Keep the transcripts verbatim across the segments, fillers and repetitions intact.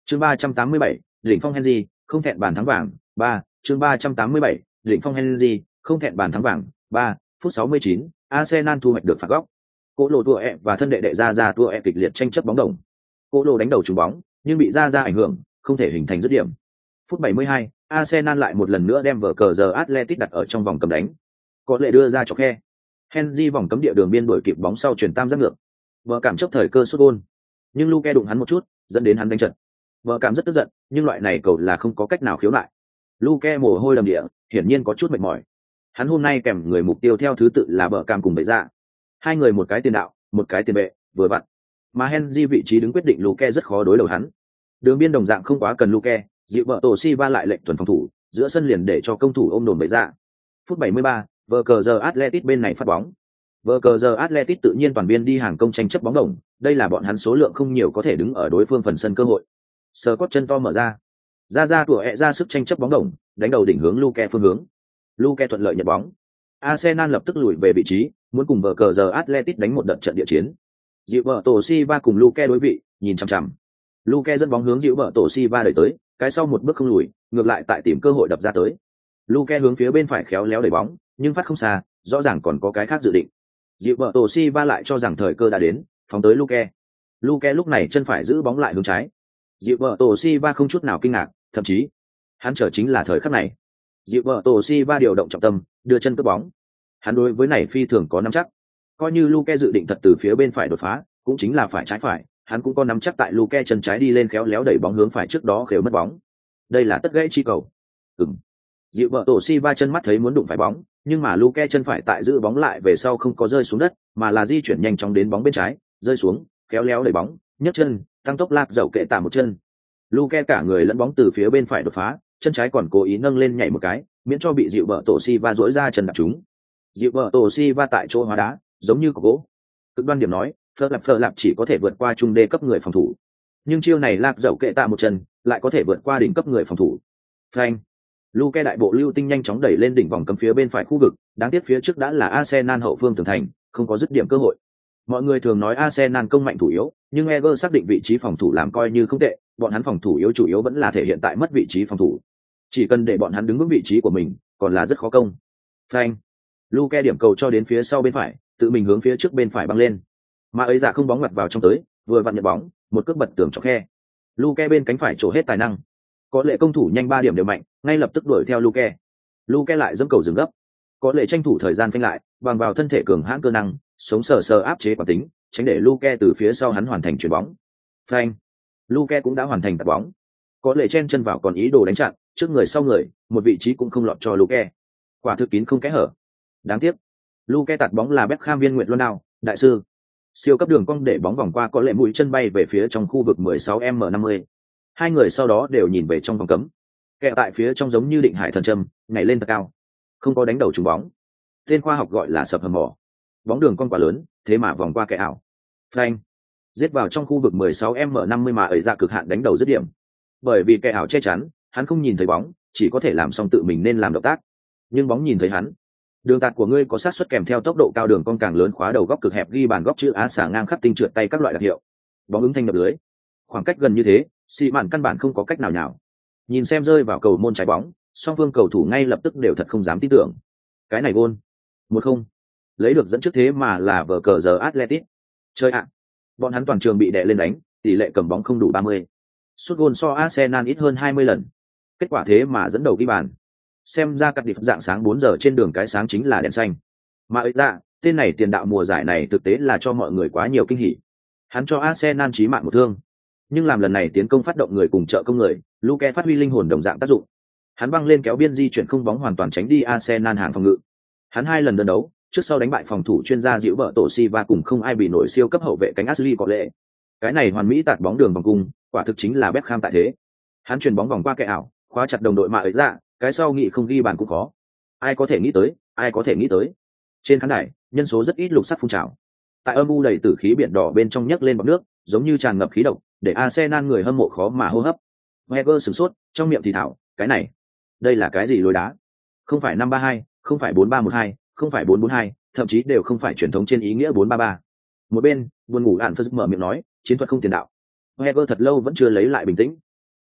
Chương ba trăm tám mươi bảy, đỉnh phong Henry, không thẹn bàn thắng vàng, ba, chương ba trăm tám mươi bảy, đỉnh phong Henry, không thẹn bàn thắng vàng, ba, phút sáu mươi chín, Arsenal thu hoạch được phạt góc. Cố Lộ tua ẹ và thân đệ đệ ra ra tua ẹ kịch liệt tranh chấp bóng đồng. Cố Lộ đánh đầu trúng bóng, nhưng bị ra ra ảnh hưởng, không thể hình thành dứt điểm. Phút bảy mươi hai, Arsenal lại một lần nữa đem vở cờ giờ Atletico đặt ở trong vòng cấm đánh. Có lệ đưa ra chọc khe. Henry vòng cấm địa đường biên đuổi kịp bóng sau chuyển tam giác ngược. Vợ cảm chấp thời cơ sút gol, nhưng Luke đụng hắn một chút, dẫn đến hắn đánh trận. Vợ cảm rất tức giận, nhưng loại này cầu là không có cách nào khiếu nại. Luke mồ hôi đầm địa, hiển nhiên có chút mệt mỏi. Hắn hôm nay kèm người mục tiêu theo thứ tự là vợ cảm cùng bệ dạ. Hai người một cái tiền đạo, một cái tiền vệ, vừa vặn. Mà Henry vị trí đứng quyết định Luke rất khó đối đầu hắn. Đường biên đồng dạng không quá cần Luke, dịu vợ tổ Silva lại lệnh tuần phòng thủ, giữa sân liền để cho công thủ ôm đồn bệ dạ. Phút bảy mươi ba, vợ cờ giờ Atletico bên này phát bóng. Vợ cờ giờ Atletico tự nhiên toàn viên đi hàng công tranh chấp bóng đồng, đây là bọn hắn số lượng không nhiều có thể đứng ở đối phương phần sân cơ hội. Sờ cốt chân to mở ra, ra ra tủa ẹ ra sức tranh chấp bóng đồng, đánh đầu đỉnh hướng Luke phương hướng. Luke thuận lợi nhận bóng. Arsenal lập tức lùi về vị trí, muốn cùng vợ cờ giờ Atletico đánh một đợt trận địa chiến. Dịu vợ tổ Silva cùng Luke đối vị, nhìn chằm chằm. Luke dẫn bóng hướng dịu vợ tổ Silva đẩy tới, cái sau một bước không lùi, ngược lại tại tìm cơ hội đập ra tới. Luke hướng phía bên phải khéo léo đẩy bóng, nhưng phát không xa, rõ ràng còn có cái khác dự định. Dịu vợ tổ Silva lại cho rằng thời cơ đã đến, phóng tới Luke. Luke lúc này chân phải giữ bóng lại hướng trái. Dịu vợ tổ Silva không chút nào kinh ngạc, thậm chí hắn chờ chính là thời khắc này. Dịu vợ tổ Silva điều động trọng tâm, đưa chân cướp bóng. Hắn đối với này phi thường có nắm chắc. Coi như Luke dự định thật từ phía bên phải đột phá, cũng chính là phải trái phải, hắn cũng có nắm chắc tại Luke chân trái đi lên khéo léo đẩy bóng hướng phải trước đó khều mất bóng. Đây là tất gãy chi cầu. Ừm. Dịu vợ tổ Silva chân mắt thấy muốn đụng phải bóng, nhưng mà Luke chân phải tại giữ bóng lại về sau không có rơi xuống đất, mà là di chuyển nhanh chóng đến bóng bên trái, rơi xuống, khéo léo đẩy bóng, nhấc chân, tăng tốc lạc dậu kệ tả một chân. Luke cả người lẫn bóng từ phía bên phải đột phá, chân trái còn cố ý nâng lên nhảy một cái, miễn cho bị dịu vợ tổ Silva duỗi ra chân đạp trúng. Dịu vợ tổ Silva tại chỗ hóa đá, giống như cọc gỗ. Cực đoan điểm nói, Phơ Lạp Phơ Lạp chỉ có thể vượt qua trung đê cấp người phòng thủ, nhưng chiêu này lạc dậu kệ tạ một chân, lại có thể vượt qua đỉnh cấp người phòng thủ. Phanh. Luke đại bộ lưu tinh nhanh chóng đẩy lên đỉnh vòng cấm phía bên phải khu vực, đáng tiếc phía trước đã là Arsenal hậu phương tường thành, không có dứt điểm cơ hội. Mọi người thường nói Arsenal công mạnh thủ yếu, nhưng Ever xác định vị trí phòng thủ làm coi như không tệ, bọn hắn phòng thủ yếu chủ yếu vẫn là thể hiện tại mất vị trí phòng thủ. Chỉ cần để bọn hắn đứng vững vị trí của mình, còn là rất khó công. Phanh. Luke điểm cầu cho đến phía sau bên phải, tự mình hướng phía trước bên phải băng lên. Mà ấy dạ không bóng ngoặt vào trong tới, vừa vặn nhận bóng, một cước bật tường chọc khe. Luke bên cánh phải trổ hết tài năng. Có lệ công thủ nhanh ba điểm đều mạnh, ngay lập tức đuổi theo Luke. Luke lại dẫm cầu dừng gấp. Có lệ tranh thủ thời gian phanh lại, bằng vào thân thể cường hãn cơ năng, sống sờ sờ áp chế quả tính, tránh để Luke từ phía sau hắn hoàn thành chuyền bóng. Phanh. Luke cũng đã hoàn thành tạt bóng. Có lệ chen chân vào còn ý đồ đánh chặn, trước người sau người, một vị trí cũng không lọt cho Luke. Quả thực kín không kẽ hở. Đáng tiếc. Luke tạt bóng là Beckham viên nguyện luôn nào, đại sư. Siêu cấp đường cong để bóng vòng qua có lệ mũi chân bay về phía trong khu vực mười sáu m năm mươi. Hai người sau đó đều nhìn về trong vòng cấm. Kẹ tại phía trong giống như định hải thần châm, nhảy lên thật cao. Không có đánh đầu trúng bóng. Tên khoa học gọi là sập hầm mỏ. Bóng đường con quá lớn, thế mà vòng qua kẻ ảo. Phanh. Giết vào trong khu vực mười sáu m năm mươi mà ấy ra cực hạn đánh đầu dứt điểm. Bởi vì kẻ ảo che chắn, hắn không nhìn thấy bóng, chỉ có thể làm xong tự mình nên làm động tác. Nhưng bóng nhìn thấy hắn. Đường tạt của ngươi có sát suất kèm theo tốc độ cao đường cong càng lớn khóa đầu góc cực hẹp ghi bàn góc chữ á xả ngang khắp tinh trượt tay các loại đặc hiệu. Bóng ứng thanh đập lưới. Khoảng cách gần như thế, xì mạn căn bản không có cách nào nhào. Nhìn xem rơi vào cầu môn trái bóng, song phương cầu thủ ngay lập tức đều thật không dám tin tưởng. Cái này gôn. Một không. Lấy được dẫn trước thế mà là vở cờ giờ Atletico. Chơi ạ. Bọn hắn toàn trường bị đè lên đánh, tỷ lệ cầm bóng không đủ ba mươi. Sút gôn so Arsenal ít hơn hai mươi lần. Kết quả thế mà dẫn đầu ghi bàn. Xem ra cắt điệp dạng sáng bốn giờ trên đường cái sáng chính là đèn xanh. Mà ấy ra, tên này tiền đạo mùa giải này thực tế là cho mọi người quá nhiều kinh hỉ. Hắn cho Arsenal chí mạng một thương. Nhưng làm lần này tiến công phát động người cùng trợ công người, Luke phát huy linh hồn đồng dạng tác dụng. Hắn băng lên kéo biên di chuyển không bóng hoàn toàn tránh đi Arsenal hàng phòng ngự. Hắn hai lần đơn đấu, trước sau đánh bại phòng thủ chuyên gia Dĩu Bợ Tổ Silva cùng không ai bị nổi siêu cấp hậu vệ cánh Ashley có lệ. Cái này hoàn mỹ tạt bóng đường vòng cung, quả thực chính là Beckham tại thế. Hắn chuyền bóng vòng qua kẻ ảo, khóa chặt đồng đội mà ấy ra, cái sau nghị không ghi bàn cũng khó. Ai có thể nghĩ tới, ai có thể nghĩ tới. Trên khán đài, nhân số rất ít lục sắc phun trào. Tại âm u đầy tử khí biển đỏ bên trong nhấc lên bọt nước, giống như tràn ngập khí độc, để Arsenal người hâm mộ khó mà hô hấp. Wenger sửng sốt, trong miệng thì thảo, cái này, đây là cái gì lối đá? Không phải năm ba hai, không phải bốn ba một hai, không phải bốn bốn hai, thậm chí đều không phải truyền thống trên ý nghĩa bốn ba ba. Một bên, buồn ngủ ạn phật mở miệng nói, chiến thuật không tiền đạo. Wenger thật lâu vẫn chưa lấy lại bình tĩnh.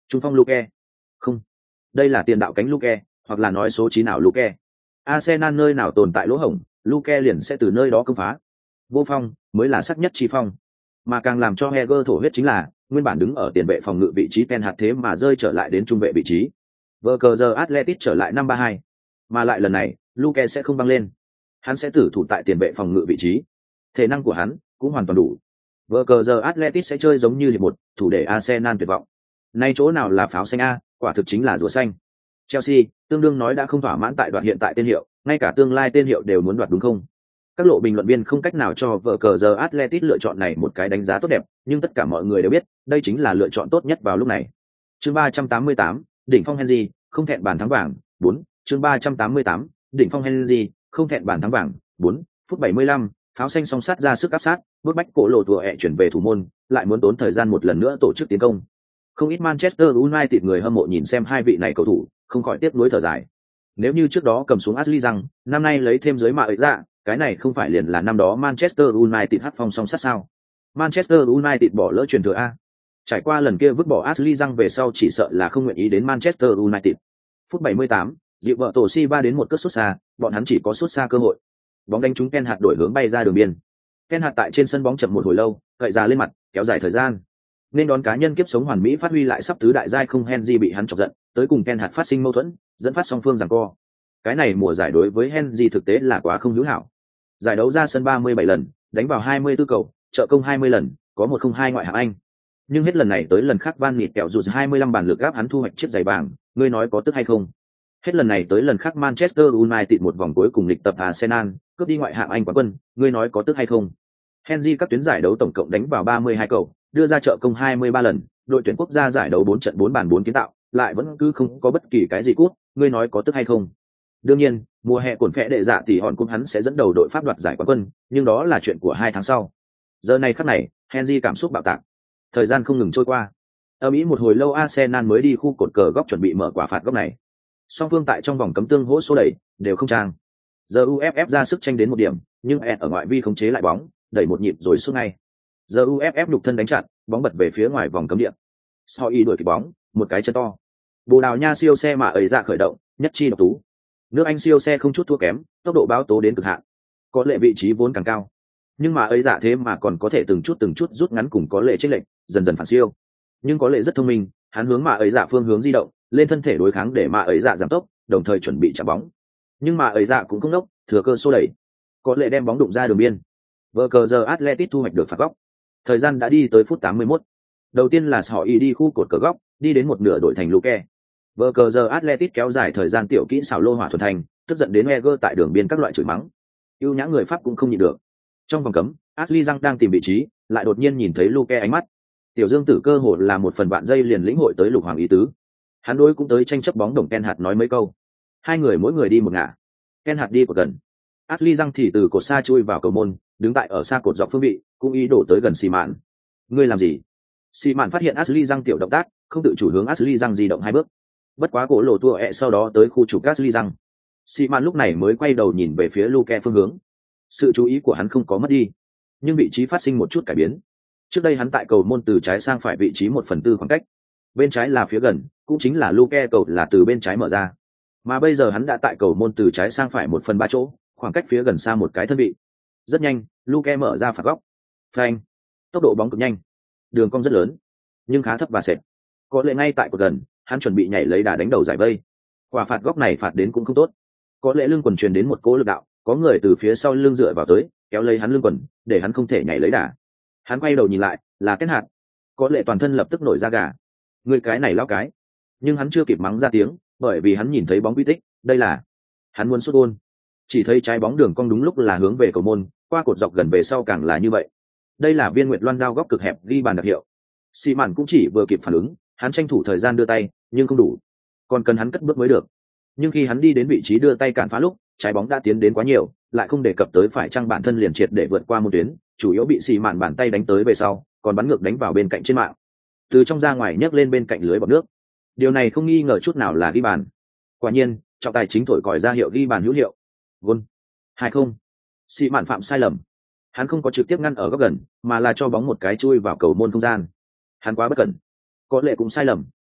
Trung phong Luke. Không, đây là tiền đạo cánh Luke, hoặc là nói số chín nào Luke. Arsenal nơi nào tồn tại lỗ hổng, Luke liền sẽ từ nơi đó công phá. Vô phong mới là sắc nhất chi phong. Mà càng làm cho Heger thổ huyết chính là, nguyên bản đứng ở tiền vệ phòng ngự vị trí Ten Hag thế mà rơi trở lại đến trung vệ vị trí. Vờ cờ giờ Atletico trở lại năm ba hai. Mà lại lần này, Luke sẽ không băng lên. Hắn sẽ tử thủ tại tiền vệ phòng ngự vị trí. Thể năng của hắn cũng hoàn toàn đủ. Vờ cờ giờ Atletico sẽ chơi giống như hiệp một, thủ để Arsenal tuyệt vọng. Nay chỗ nào là pháo xanh a, quả thực chính là rùa xanh. Chelsea, tương đương nói đã không thỏa mãn tại đoạt hiện tại tên hiệu, ngay cả tương lai tên hiệu đều muốn đoạt đúng không? Các lộ bình luận viên không cách nào cho vở cờ giờ Atletico lựa chọn này một cái đánh giá tốt đẹp, nhưng tất cả mọi người đều biết, đây chính là lựa chọn tốt nhất vào lúc này. Chương ba trăm tám mươi tám, đỉnh phong Henry, không thẹn bàn thắng vàng, bốn. Chương ba trăm tám mươi tám, đỉnh phong Henry, không thẹn bàn thắng vàng, bốn. Phút bảy mươi lăm, pháo xanh song sát ra sức áp sát, bước bách cổ lộ tùa ẹ chuyển về thủ môn, lại muốn tốn thời gian một lần nữa tổ chức tiến công. Không ít Manchester United người hâm mộ nhìn xem hai vị này cầu thủ, không khỏi tiếc nuối thở dài. Nếu như trước đó cầm xuống Ashley rằng, năm nay lấy thêm dưới mà ấy ra, cái này không phải liền là năm đó Manchester United hất phong song sát sao? Manchester United bỏ lỡ truyền thừa a. Trải qua lần kia vứt bỏ Ashley rằng về sau chỉ sợ là không nguyện ý đến Manchester United. Phút bảy mươi tám, dịu vợ tổ si ba đến một cước sút xa, bọn hắn chỉ có sút xa cơ hội. Bóng đánh trúng Ken Hạt đổi hướng bay ra đường biên. Ken Hạt tại trên sân bóng chậm một hồi lâu, gậy ra lên mặt, kéo dài thời gian. Nên đón cá nhân kiếp sống hoàn mỹ phát huy lại sắp tứ đại giai không Henry bị hắn chọc giận, tới cùng Ken Hạt phát sinh mâu thuẫn, dẫn phát song phương giằng co. Cái này mùa giải đối với Henry thực tế là quá không hữu hảo. Giải đấu ra sân ba mươi bảy lần, đánh vào hai mươi tư cầu, trợ công hai mươi lần, có một không hai ngoại hạng Anh. Nhưng hết lần này tới lần khác Van Nịt kẹo rụt hai mươi lăm bàn lược gáp hắn thu hoạch chiếc giày vàng, ngươi nói có tức hay không? Hết lần này tới lần khác Manchester United một vòng cuối cùng lịch tập Arsenal, cướp đi ngoại hạng Anh quán quân, ngươi nói có tức hay không? Henry các tuyến giải đấu tổng cộng đánh vào ba mươi hai cầu, đưa ra trợ công hai mươi ba lần, đội tuyển quốc gia giải đấu bốn trận bốn bàn bốn kiến tạo, lại vẫn cứ không có bất kỳ cái gì cút, ngươi nói có tức hay không? Đương nhiên, mùa hè cuộn phệ đệ dạ tỷ hòn cũng hắn sẽ dẫn đầu đội Pháp đoạt giải quán quân, nhưng đó là chuyện của hai tháng sau. Giờ này khắc này, Henry cảm xúc bạo tạc. Thời gian không ngừng trôi qua. Ở Mỹ một hồi lâu Arsenal mới đi khu cột cờ góc chuẩn bị mở quả phạt góc này. Song phương tại trong vòng cấm tương hỗ số đẩy, đều không trang. Giờ u ép ép ra sức tranh đến một điểm, nhưng Ed ở ngoại vi khống chế lại bóng, đẩy một nhịp rồi xuống ngay. Giờ u ép ép nhục thân đánh chặn, bóng bật về phía ngoài vòng cấm địa. Sau y đuổi kịp bóng, một cái chân to. Bồ Đào Nha siêu xe mà ấy ra khởi động, nhất chi độc tú. Nước Anh siêu xe không chút thua kém, tốc độ báo tố đến cực hạn. Có lệ vị trí vốn càng cao, nhưng mà ấy dạ thế mà còn có thể từng chút từng chút rút ngắn cùng có lệ chênh lệch, dần dần phản siêu. Nhưng có lệ rất thông minh, hắn hướng mà ấy dạ phương hướng di động, lên thân thể đối kháng để mà ấy dạ giảm tốc, đồng thời chuẩn bị chạm bóng. Nhưng mà ấy dạ cũng không đốc, thừa cơ xô đẩy. Có lệ đem bóng đụng ra đường biên. Vở cờ giờ Atletico thu hoạch được phạt góc. Thời gian đã đi tới phút tám mươi mốt. Đầu tiên là họ y đi khu cột cờ góc, đi đến một nửa đội thành Luke. Vở cờ giờ Atletico kéo dài thời gian tiểu kỹ xảo lô hỏa thuần thành, tức giận đến Wenger tại đường biên các loại chửi mắng. Ưu nhã người Pháp cũng không nhịn được. Trong vòng cấm, Ashley Young đang tìm vị trí, lại đột nhiên nhìn thấy Luke ánh mắt. Tiểu Dương Tử cơ hồ là một phần vạn giây liền lĩnh hội tới lục hoàng ý tứ. Hắn đối cũng tới tranh chấp bóng đồng Ken Hạt nói mấy câu. Hai người mỗi người đi một ngả. Ken Hạt đi của gần. Ashley Young thì từ cột xa chui vào cầu môn, đứng tại ở xa cột dọc phương vị, cũng ý đổ tới gần Xi Mạn. Ngươi làm gì? Xi Mạn phát hiện Ashley Young tiểu động tác, không tự chủ hướng Ashley Young di động hai bước. Bất quá cổ lộ tua ẹ sau đó tới khu chủ Ashley Young. Xi Mạn lúc này mới quay đầu nhìn về phía Luke phương hướng. Sự chú ý của hắn không có mất đi, nhưng vị trí phát sinh một chút cải biến. Trước đây hắn tại cầu môn từ trái sang phải vị trí một phần tư khoảng cách, bên trái là phía gần, cũng chính là Luke cầu là từ bên trái mở ra, mà bây giờ hắn đã tại cầu môn từ trái sang phải một phần ba chỗ, khoảng cách phía gần xa một cái thân vị. Rất nhanh, Luke mở ra phạt góc. Phanh, tốc độ bóng cực nhanh, đường cong rất lớn, nhưng khá thấp và sệt. Có lẽ ngay tại cột gần, hắn chuẩn bị nhảy lấy đà đánh đầu giải vây. Quả phạt góc này phạt đến cũng không tốt. Có lẽ lưng quần truyền đến một cỗ lực đạo, có người từ phía sau lưng dựa vào tới, kéo lấy hắn lưng quần, để hắn không thể nhảy lấy đà. Hắn quay đầu nhìn lại, là Ken Hạt. Có lẽ toàn thân lập tức nổi da gà. Người cái này lao cái. Nhưng hắn chưa kịp mắng ra tiếng, bởi vì hắn nhìn thấy bóng quy tích, đây là hắn muốn sút gôn. Chỉ thấy trái bóng đường cong đúng lúc là hướng về cầu môn, qua cột dọc gần về sau càng là như vậy. Đây là viên nguyệt loan đao góc cực hẹp ghi bàn đặc hiệu. Xi Mạn cũng chỉ vừa kịp phản ứng, hắn tranh thủ thời gian đưa tay, nhưng không đủ, còn cần hắn cất bước mới được. Nhưng khi hắn đi đến vị trí đưa tay cản phá lúc, trái bóng đã tiến đến quá nhiều, lại không đề cập tới phải chăng bản thân liền triệt để vượt qua một tuyến, chủ yếu bị Xi Mạn bàn tay đánh tới về sau, còn bắn ngược đánh vào bên cạnh trên mạng, từ trong ra ngoài nhấc lên bên cạnh lưới bọt nước. Điều này không nghi ngờ chút nào là ghi bàn. Quả nhiên, trọng tài chính thổi còi ra hiệu ghi bàn hữu hiệu. Gol. Hai không. Xi Mạn phạm sai lầm. Hắn không có trực tiếp ngăn ở góc gần, mà là cho bóng một cái chui vào cầu môn không gian. Hắn quá bất cẩn. Có lẽ cũng sai lầm,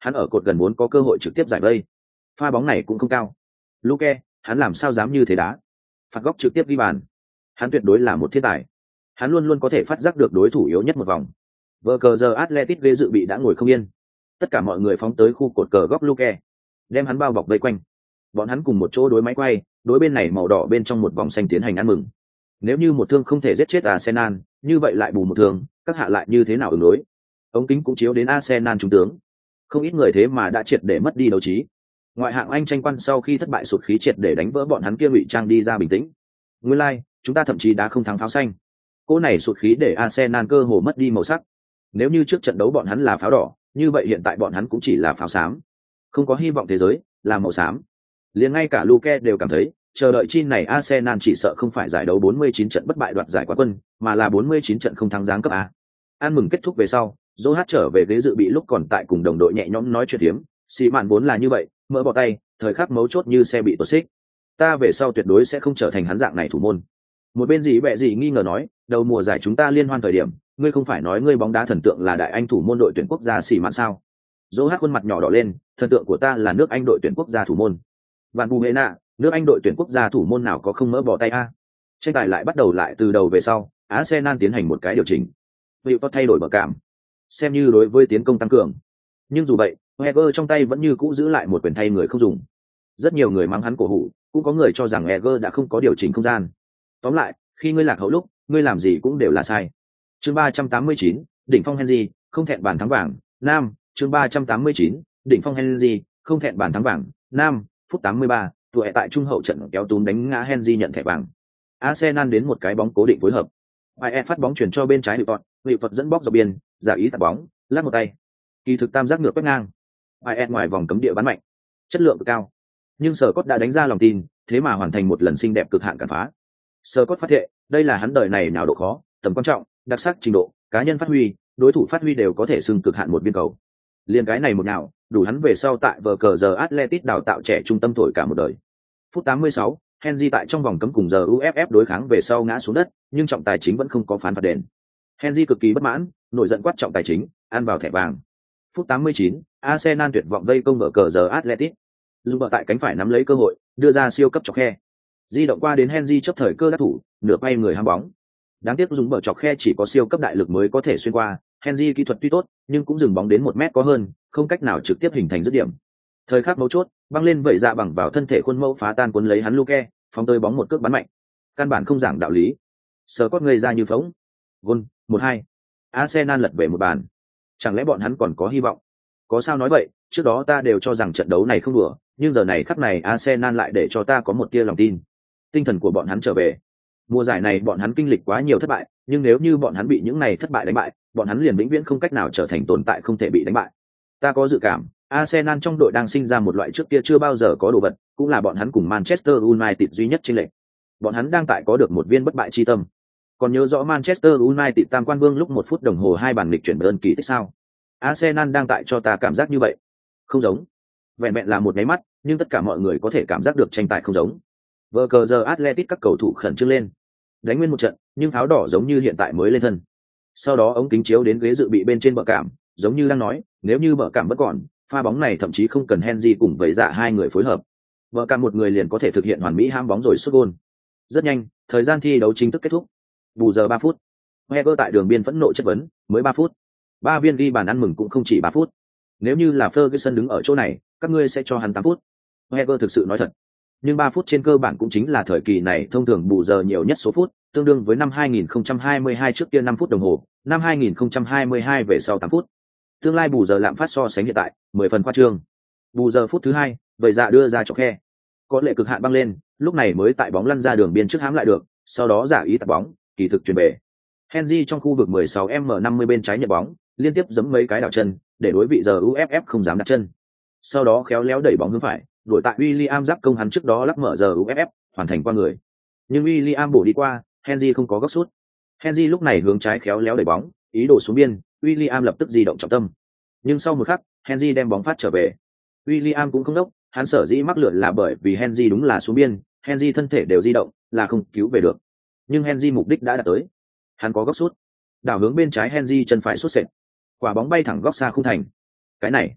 hắn ở cột gần muốn có cơ hội trực tiếp giải vây. Pha bóng này cũng không cao. Luke, hắn làm sao dám như thế đá? Phạt góc trực tiếp ghi bàn. Hắn tuyệt đối là một thiên tài. Hắn luôn luôn có thể phát giác được đối thủ yếu nhất một vòng. Vở cờ giờ Atletico ghế dự bị đã ngồi không yên. Tất cả mọi người phóng tới khu cột cờ góc Luke, đem hắn bao bọc vây quanh. Bọn hắn cùng một chỗ đối máy quay, đối bên này màu đỏ bên trong một vòng xanh tiến hành ăn mừng. Nếu như một thương không thể giết chết Arsenal, như vậy lại bù một thương, các hạ lại như thế nào ứng đối? Ống kính cũng chiếu đến Arsenal trung tướng. Không ít người thế mà đã triệt để mất đi đấu trí. Ngoại hạng Anh tranh quan sau khi thất bại sụt khí triệt để đánh vỡ bọn hắn kia ngụy trang đi ra bình tĩnh. Nguyên lai, like, chúng ta thậm chí đã không thắng pháo xanh. Cỗ này sụt khí để Arsenal cơ hồ mất đi màu sắc. Nếu như trước trận đấu bọn hắn là pháo đỏ, như vậy hiện tại bọn hắn cũng chỉ là pháo xám. Không có hy vọng thế giới, là màu xám. Liền ngay cả Luke đều cảm thấy, chờ đợi chi này Arsenal chỉ sợ không phải giải đấu bốn mươi chín trận bất bại đoạt giải quán quân, mà là bốn mươi chín trận không thắng giáng cấp A. Ăn mừng kết thúc về sau, Joe Hát trở về ghế dự bị lúc còn tại cùng đồng đội nhẹ nhõm nói chuyện thiếm, xì mạn vốn là như vậy, mỡ bỏ tay, thời khắc mấu chốt như xe bị tuột xích. Ta về sau tuyệt đối sẽ không trở thành hắn dạng này thủ môn. Một bên gì bẹ gì nghi ngờ nói, đầu mùa giải chúng ta liên hoan thời điểm, ngươi không phải nói ngươi bóng đá thần tượng là đại anh thủ môn đội tuyển quốc gia xì mạn sao? Joe Hát khuôn mặt nhỏ đỏ lên, thần tượng của ta là nước Anh đội tuyển quốc gia thủ môn. Vạn Bù Hệ Nạ, nước Anh đội tuyển quốc gia thủ môn nào có không mỡ bỏ tay a? Tranh tài lại bắt đầu lại từ đầu về sau, Arsenal tiến hành một cái điều chỉnh. Vì có thay đổi bờ cảm, xem như đối với tiến công tăng cường. Nhưng dù vậy, Heger trong tay vẫn như cũ giữ lại một quyền thay người không dùng. Rất nhiều người mắng hắn cổ hủ, cũng có người cho rằng Heger đã không có điều chỉnh không gian. Tóm lại, khi ngươi lạc hậu lúc, ngươi làm gì cũng đều là sai. Chương ba trăm tám mươi chín, đỉnh phong Henry, không thẹn bàn thắng vàng, nam, chương ba trăm tám mươi chín, đỉnh phong Henry, không thẹn bàn thắng vàng, nam, phút tám mươi ba, tuổi tại trung hậu trận kéo túm đánh ngã Henry nhận thẻ vàng. Arsenal đến một cái bóng cố định phối hợp. Ai phát bóng chuyển cho bên trái Hữu Phật, Hữu Phật dẫn bóng dọc biên, giả ý tạt bóng, lắc một tay. Kỳ thực tam giác ngược quét ngang. Ai ngoài vòng cấm địa bắn mạnh, chất lượng cực cao. Nhưng Scott đã đánh ra lòng tin, thế mà hoàn thành một lần xinh đẹp cực hạn cản phá. Scott phát thệ, đây là hắn đời này nào độ khó, tầm quan trọng, đặc sắc trình độ, cá nhân phát huy, đối thủ phát huy đều có thể xưng cực hạn một viên cầu. Liên cái này một nào, đủ hắn về sau tại vở cờ giờ Atletic đào tạo trẻ trung tâm thổi cả một đời. Phút tám mươi sáu, Henry tại trong vòng cấm cùng giờ u ép ép đối kháng về sau ngã xuống đất, nhưng trọng tài chính vẫn không có phán phạt đền. Henry cực kỳ bất mãn, nổi giận quát trọng tài chính, ăn vào thẻ vàng. Phút tám mươi chín, Arsenal tuyệt vọng vây công vở cờ giờ Atletic. Dù bờ tại cánh phải nắm lấy cơ hội, đưa ra siêu cấp chọc khe. Di động qua đến Henry chấp thời cơ đắc thủ, nửa bay người ham bóng. Đáng tiếc dùng bờ chọc khe chỉ có siêu cấp đại lực mới có thể xuyên qua, Henry kỹ thuật tuy tốt, nhưng cũng dừng bóng đến một mét có hơn, không cách nào trực tiếp hình thành dứt điểm. Thời khắc mấu chốt, băng lên vẩy dạ bằng vào thân thể khuôn mẫu phá tan cuốn lấy hắn Luke, phóng tới bóng một cước bắn mạnh. Căn bản không giảng đạo lý. Scott ngây ra như phỗng. Gol, một hai. Arsenal lật về một bàn. Chẳng lẽ bọn hắn còn có hy vọng? Có sao nói vậy, trước đó ta đều cho rằng trận đấu này không đùa, nhưng giờ này khắc này Arsenal lại để cho ta có một tia lòng tin. Tinh thần của bọn hắn trở về. Mùa giải này bọn hắn kinh lịch quá nhiều thất bại, nhưng nếu như bọn hắn bị những này thất bại đánh bại, bọn hắn liền vĩnh viễn không cách nào trở thành tồn tại không thể bị đánh bại. Ta có dự cảm, Arsenal trong đội đang sinh ra một loại trước kia chưa bao giờ có đồ vật, cũng là bọn hắn cùng Manchester United duy nhất chênh lệch. Bọn hắn đang tại có được một viên bất bại chi tâm. Còn nhớ rõ Manchester United tam quan vương lúc một phút đồng hồ hai bàn nghịch chuyển đơn kỳ tích sao? Arsenal đang tại cho ta cảm giác như vậy. Không giống. Vẹn vẹn là một cái mắt, nhưng tất cả mọi người có thể cảm giác được tranh tài không giống. Vở cờ giờ Atletico các cầu thủ khẩn trương lên. Đánh nguyên một trận, nhưng pháo đỏ giống như hiện tại mới lên thân. Sau đó ống kính chiếu đến ghế dự bị bên trên bờ cảm, giống như đang nói, nếu như bờ cảm vẫn còn, pha bóng này thậm chí không cần Henry cùng với dạ hai người phối hợp. Bờ cảm một người liền có thể thực hiện hoàn mỹ ham bóng rồi sút gol. Rất nhanh, thời gian thi đấu chính thức kết thúc. Bù giờ ba phút. Heger tại đường biên phẫn nộ chất vấn, mới ba phút. Ba viên ghi bàn ăn mừng cũng không chỉ ba phút. Nếu như là Ferguson đứng ở chỗ này, các ngươi sẽ cho hắn tám phút. Heger thực sự nói thật. Nhưng ba phút trên cơ bản cũng chính là thời kỳ này thông thường bù giờ nhiều nhất số phút, tương đương với năm hai nghìn không trăm hai mươi hai trước kia năm phút đồng hồ, năm hai nghìn không trăm hai mươi hai về sau tám phút. Tương lai bù giờ lạm phát so sánh hiện tại, mười phần khoa trương. Bù giờ phút thứ hai, vậy dạ đưa ra chọc khe. Có lệ cực hạn băng lên, lúc này mới tại bóng lăn ra đường biên trước hãm lại được, sau đó giả ý tạt bóng, kỳ thực chuyển về. Henry trong khu vực mười sáu m năm mươi bên trái nhận bóng, liên tiếp giẫm mấy cái đảo chân, để đối vị giờ u ép ép không dám đặt chân. Sau đó khéo léo đẩy bóng hướng phải, đuổi tại William giáp công hắn trước đó lắc mở giờ u ép ép, hoàn thành qua người. Nhưng William bổ đi qua, Henry không có góc sút. Henry lúc này hướng trái khéo léo đẩy bóng, ý đồ xuống biên, William lập tức di động trọng tâm. Nhưng sau một khắc, Henry đem bóng phát trở về. William cũng không đốc, hắn sở dĩ mắc lượn là bởi vì Henry đúng là xuống biên, Henry thân thể đều di động, là không cứu về được. Nhưng Henry mục đích đã đạt tới. Hắn có góc sút. Đảo hướng bên trái Henry chân phải sút sệt. Quả bóng bay thẳng góc xa khung thành. Cái này,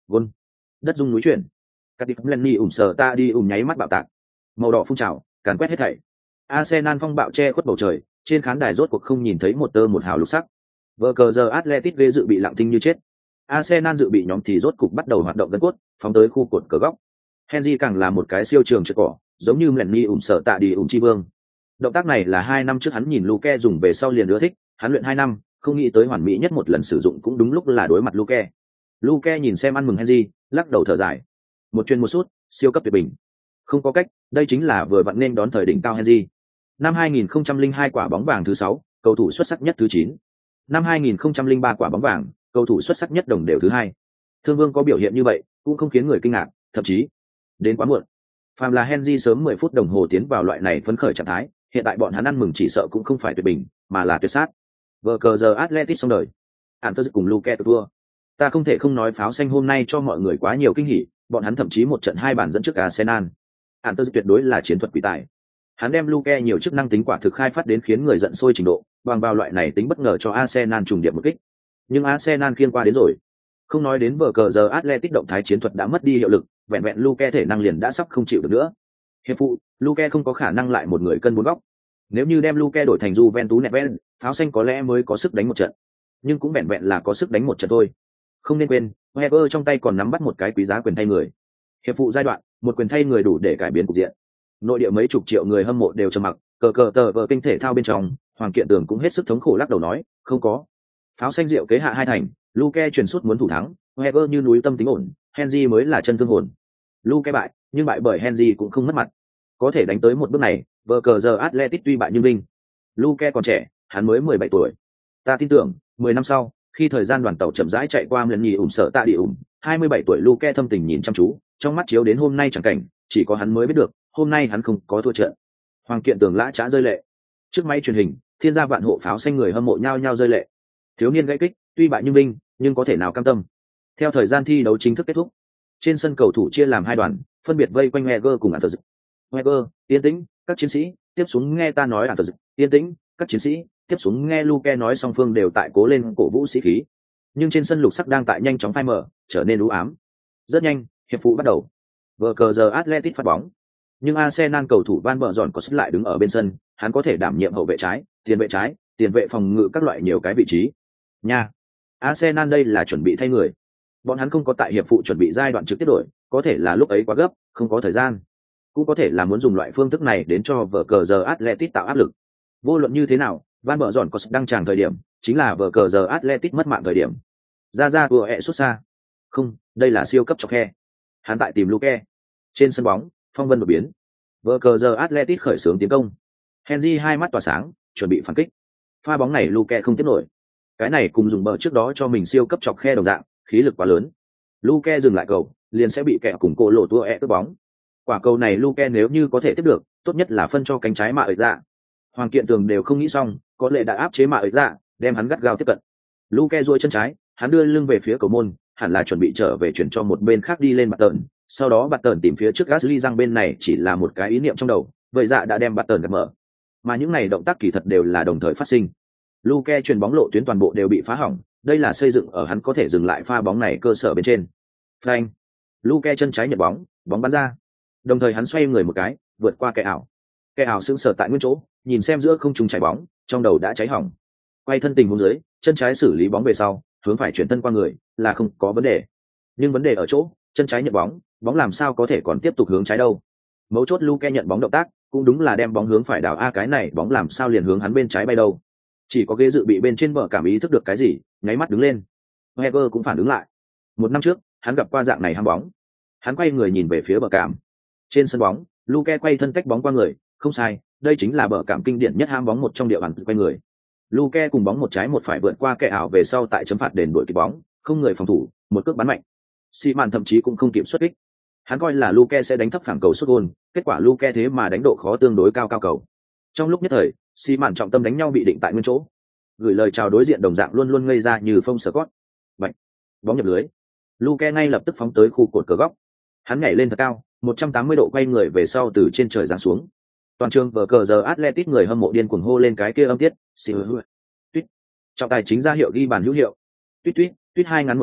Gôn. Đất rung núi chuyển. Các đi Lenny ủng sờ ta đi ủng nháy mắt bạo tạc. Màu đỏ phun trào, càn quét hết thảy. Arsenal phong bạo che khuất bầu trời, trên khán đài rốt cuộc không nhìn thấy một tơ một hào lục sắc. Vở cờ giờ Atletico ghê dự bị lặng thinh như chết. Arsenal dự bị nhóm thì rốt cục bắt đầu hoạt động gân cốt, phóng tới khu cột cờ góc. Henry càng là một cái siêu trường trượt cỏ, giống như Lenny ủng sở tạ đi ủng chi vương. Động tác này là hai năm trước hắn nhìn Luke dùng về sau liền ưa thích, hắn luyện hai năm, không nghĩ tới hoàn mỹ nhất một lần sử dụng cũng đúng lúc là đối mặt Luke. Luke nhìn xem ăn mừng Henry, lắc đầu thở dài. Một chuyên một sút, siêu cấp tuyệt bình. Không có cách, đây chính là vừa vặn nên đón thời đỉnh cao Henry. Năm hai nghìn không trăm lẻ hai quả bóng vàng thứ sáu, cầu thủ xuất sắc nhất thứ chín. Năm hai nghìn không trăm lẻ ba quả bóng vàng, cầu thủ xuất sắc nhất đồng đều thứ hai. Thương Vương có biểu hiện như vậy, cũng không khiến người kinh ngạc, thậm chí đến quá muộn. Phàm là Henry sớm mười phút đồng hồ tiến vào loại này phấn khởi trạng thái, hiện tại bọn hắn ăn mừng chỉ sợ cũng không phải tuyệt bình, mà là tuyệt sát. Vở cờ giờ Atletico xong đời. Anthony cùng Luke thua. Ta không thể không nói pháo xanh hôm nay cho mọi người quá nhiều kinh hỉ, bọn hắn thậm chí một trận hai bàn dẫn trước Arsenal. Anthony tuyệt đối là chiến thuật quỷ tài. Hắn đem Luke nhiều chức năng tính quả thực khai phát đến khiến người giận sôi trình độ, bằng vào loại này tính bất ngờ cho Arsenal trùng điệp một kích. Nhưng Arsenal khiêng qua đến rồi. Không nói đến vở cờ giờ Atletico động thái chiến thuật đã mất đi hiệu lực, vẹn vẹn Luke thể năng liền đã sắp không chịu được nữa. Hiệp phụ, Luke không có khả năng lại một người cân bốn góc. Nếu như đem Luke đổi thành Juventus Neves, pháo xanh có lẽ mới có sức đánh một trận. Nhưng cũng vẹn vẹn là có sức đánh một trận thôi. Không nên quên, Wenger trong tay còn nắm bắt một cái quý giá quyền thay người. Hiệp phụ giai đoạn, một quyền thay người đủ để cải biến cục diện. Nội địa mấy chục triệu người hâm mộ đều trầm mặc, cờ cờ tờ vờ kinh thể thao bên trong, Hoàng Kiện Tường cũng hết sức thống khổ lắc đầu nói, không có. Pháo xanh rượu kế hạ hai thành, Luke truyền sút muốn thủ thắng, Wenger như núi tâm tính ổn, Henry mới là chân thương hồn. Luke bại, nhưng bại bởi Henry cũng không mất mặt. Có thể đánh tới một bước này, vở cờ giờ Atletico tuy bại nhưng linh. Luke còn trẻ, hắn mới mười bảy tuổi. Ta tin tưởng, mười năm sau, khi thời gian đoàn tàu chậm rãi chạy qua lần nhì ủng sợ tạ địa ủng, hai mươi bảy tuổi Luke thâm tình nhìn chăm chú, trong mắt chiếu đến hôm nay chẳng cảnh, chỉ có hắn mới biết được, hôm nay hắn không có thua trận. Hoàng Kiện Tường lã chã rơi lệ. Trước máy truyền hình, thiên gia vạn hộ pháo xanh người hâm mộ nhao nhao rơi lệ. Thiếu niên gãy kích, tuy bại nhưng linh, nhưng có thể nào cam tâm. Theo thời gian thi đấu chính thức kết thúc, trên sân cầu thủ chia làm hai đoàn, phân biệt vây quanh Wenger cùng Anthony. Wenger, yên tĩnh, các chiến sĩ, tiếp xuống nghe ta nói Anthony, yên tĩnh, các chiến sĩ, tiếp xuống nghe Luke nói, song phương đều tại cố lên cổ vũ sĩ khí. Nhưng trên sân lục sắc đang tại nhanh chóng phai mờ, trở nên u ám. Rất nhanh, hiệp phụ bắt đầu. Vở cờ giờ Atletico phát bóng. Nhưng Arsenal cầu thủ Van Bợ dọn có sức lại đứng ở bên sân, hắn có thể đảm nhiệm hậu vệ trái, tiền vệ trái, tiền vệ phòng ngự các loại nhiều cái vị trí. Nha. Arsenal đây là chuẩn bị thay người. Bọn hắn không có tại hiệp phụ chuẩn bị giai đoạn trực tiếp đổi, có thể là lúc ấy quá gấp, không có thời gian. Cũng có thể là muốn dùng loại phương thức này đến cho vở cờ giờ Atletico tạo áp lực. Vô luận như thế nào, Van Bợ dọn có sức đăng tràng thời điểm, chính là vở cờ giờ Atletico mất mạng thời điểm. Ra ra vừa ẹ xuất xa. Không, đây là siêu cấp chọc khe. Hắn tại tìm Luke. Trên sân bóng, phong vân đột biến. Vở cờ giờ Atletico khởi xướng tiến công. Henry hai mắt tỏa sáng, chuẩn bị phản kích. Pha bóng này Luke không tiếp nổi. Cái này cùng dùng bờ trước đó cho mình siêu cấp chọc khe đồng dạng, khí lực quá lớn. Luke dừng lại cầu, liền sẽ bị kẻ cùng cô lộ tua ẹ tước bóng. Quả cầu này Luke nếu như có thể tiếp được, tốt nhất là phân cho cánh trái Mạ Ởi Dạ. Hoàng Kiện Tường đều không nghĩ xong, có lẽ đã áp chế Mạ Ởi Dạ, đem hắn gắt gao tiếp cận. Luke duỗi chân trái, hắn đưa lưng về phía cầu môn, hẳn là chuẩn bị trở về chuyển cho một bên khác đi lên bạt tờn. Sau đó bạt tờn tìm phía trước Gasly răng bên này chỉ là một cái ý niệm trong đầu, vậy dạ đã đem bạt tờn gạt mở. Mà những này động tác kỳ thật đều là đồng thời phát sinh. Luke chuyền bóng lộ tuyến toàn bộ đều bị phá hỏng, đây là xây dựng ở hắn có thể dừng lại pha bóng này cơ sở bên trên. Phanh. Luke chân trái nhận bóng, bóng bắn ra. Đồng thời hắn xoay người một cái, vượt qua kẻ ảo. Kẻ ảo sững sờ tại nguyên chỗ, nhìn xem giữa không trung trái bóng, trong đầu đã cháy hỏng. Quay thân tình huống dưới, chân trái xử lý bóng về sau, hướng phải chuyển thân qua người, là không có vấn đề. Nhưng vấn đề ở chỗ, chân trái nhận bóng, bóng làm sao có thể còn tiếp tục hướng trái đâu? Mấu chốt Luke nhận bóng động tác, cũng đúng là đem bóng hướng phải đảo, a cái này bóng làm sao liền hướng hắn bên trái bay đâu? Chỉ có ghế dự bị bên trên vợ cảm ý thức được cái gì, nháy mắt đứng lên. Heger cũng phản ứng lại. Một năm trước, hắn gặp qua dạng này ham bóng. Hắn quay người nhìn về phía bờ cảm. Trên sân bóng, Luke quay thân cách bóng qua người, không sai, đây chính là bờ cảm kinh điển nhất ham bóng một trong địa bàn quay người. Luke cùng bóng một trái một phải vượt qua kẻ ảo về sau tại chấm phạt đền đuổi kịp bóng, không người phòng thủ, một cước bắn mạnh. Seaman thậm chí cũng không kịp xuất kích. Hắn coi là Luke sẽ đánh thấp phản cầu sút gôn, kết quả Luke thế mà đánh độ khó tương đối cao cao cầu. Trong lúc nhất thời, Seaman trọng tâm đánh nhau bị định tại nguyên chỗ. Gửi lời chào đối diện đồng dạng luôn luôn ngây ra như phông Scott. Bạch, bóng nhập lưới. Luke ngay lập tức phóng tới khu cột cờ góc. Hắn nhảy lên thật cao, một trăm tám mươi độ quay người về sau từ trên trời giáng xuống. Toàn trường vở cờ giờ Atletico người hâm mộ điên cuồng hô lên cái kia âm tiết, xì hừ. Tuyết. Trọng tài chính ra hiệu ghi bàn hữu hiệu. Tuyết tuyết, tuyết hai ngắn một dài,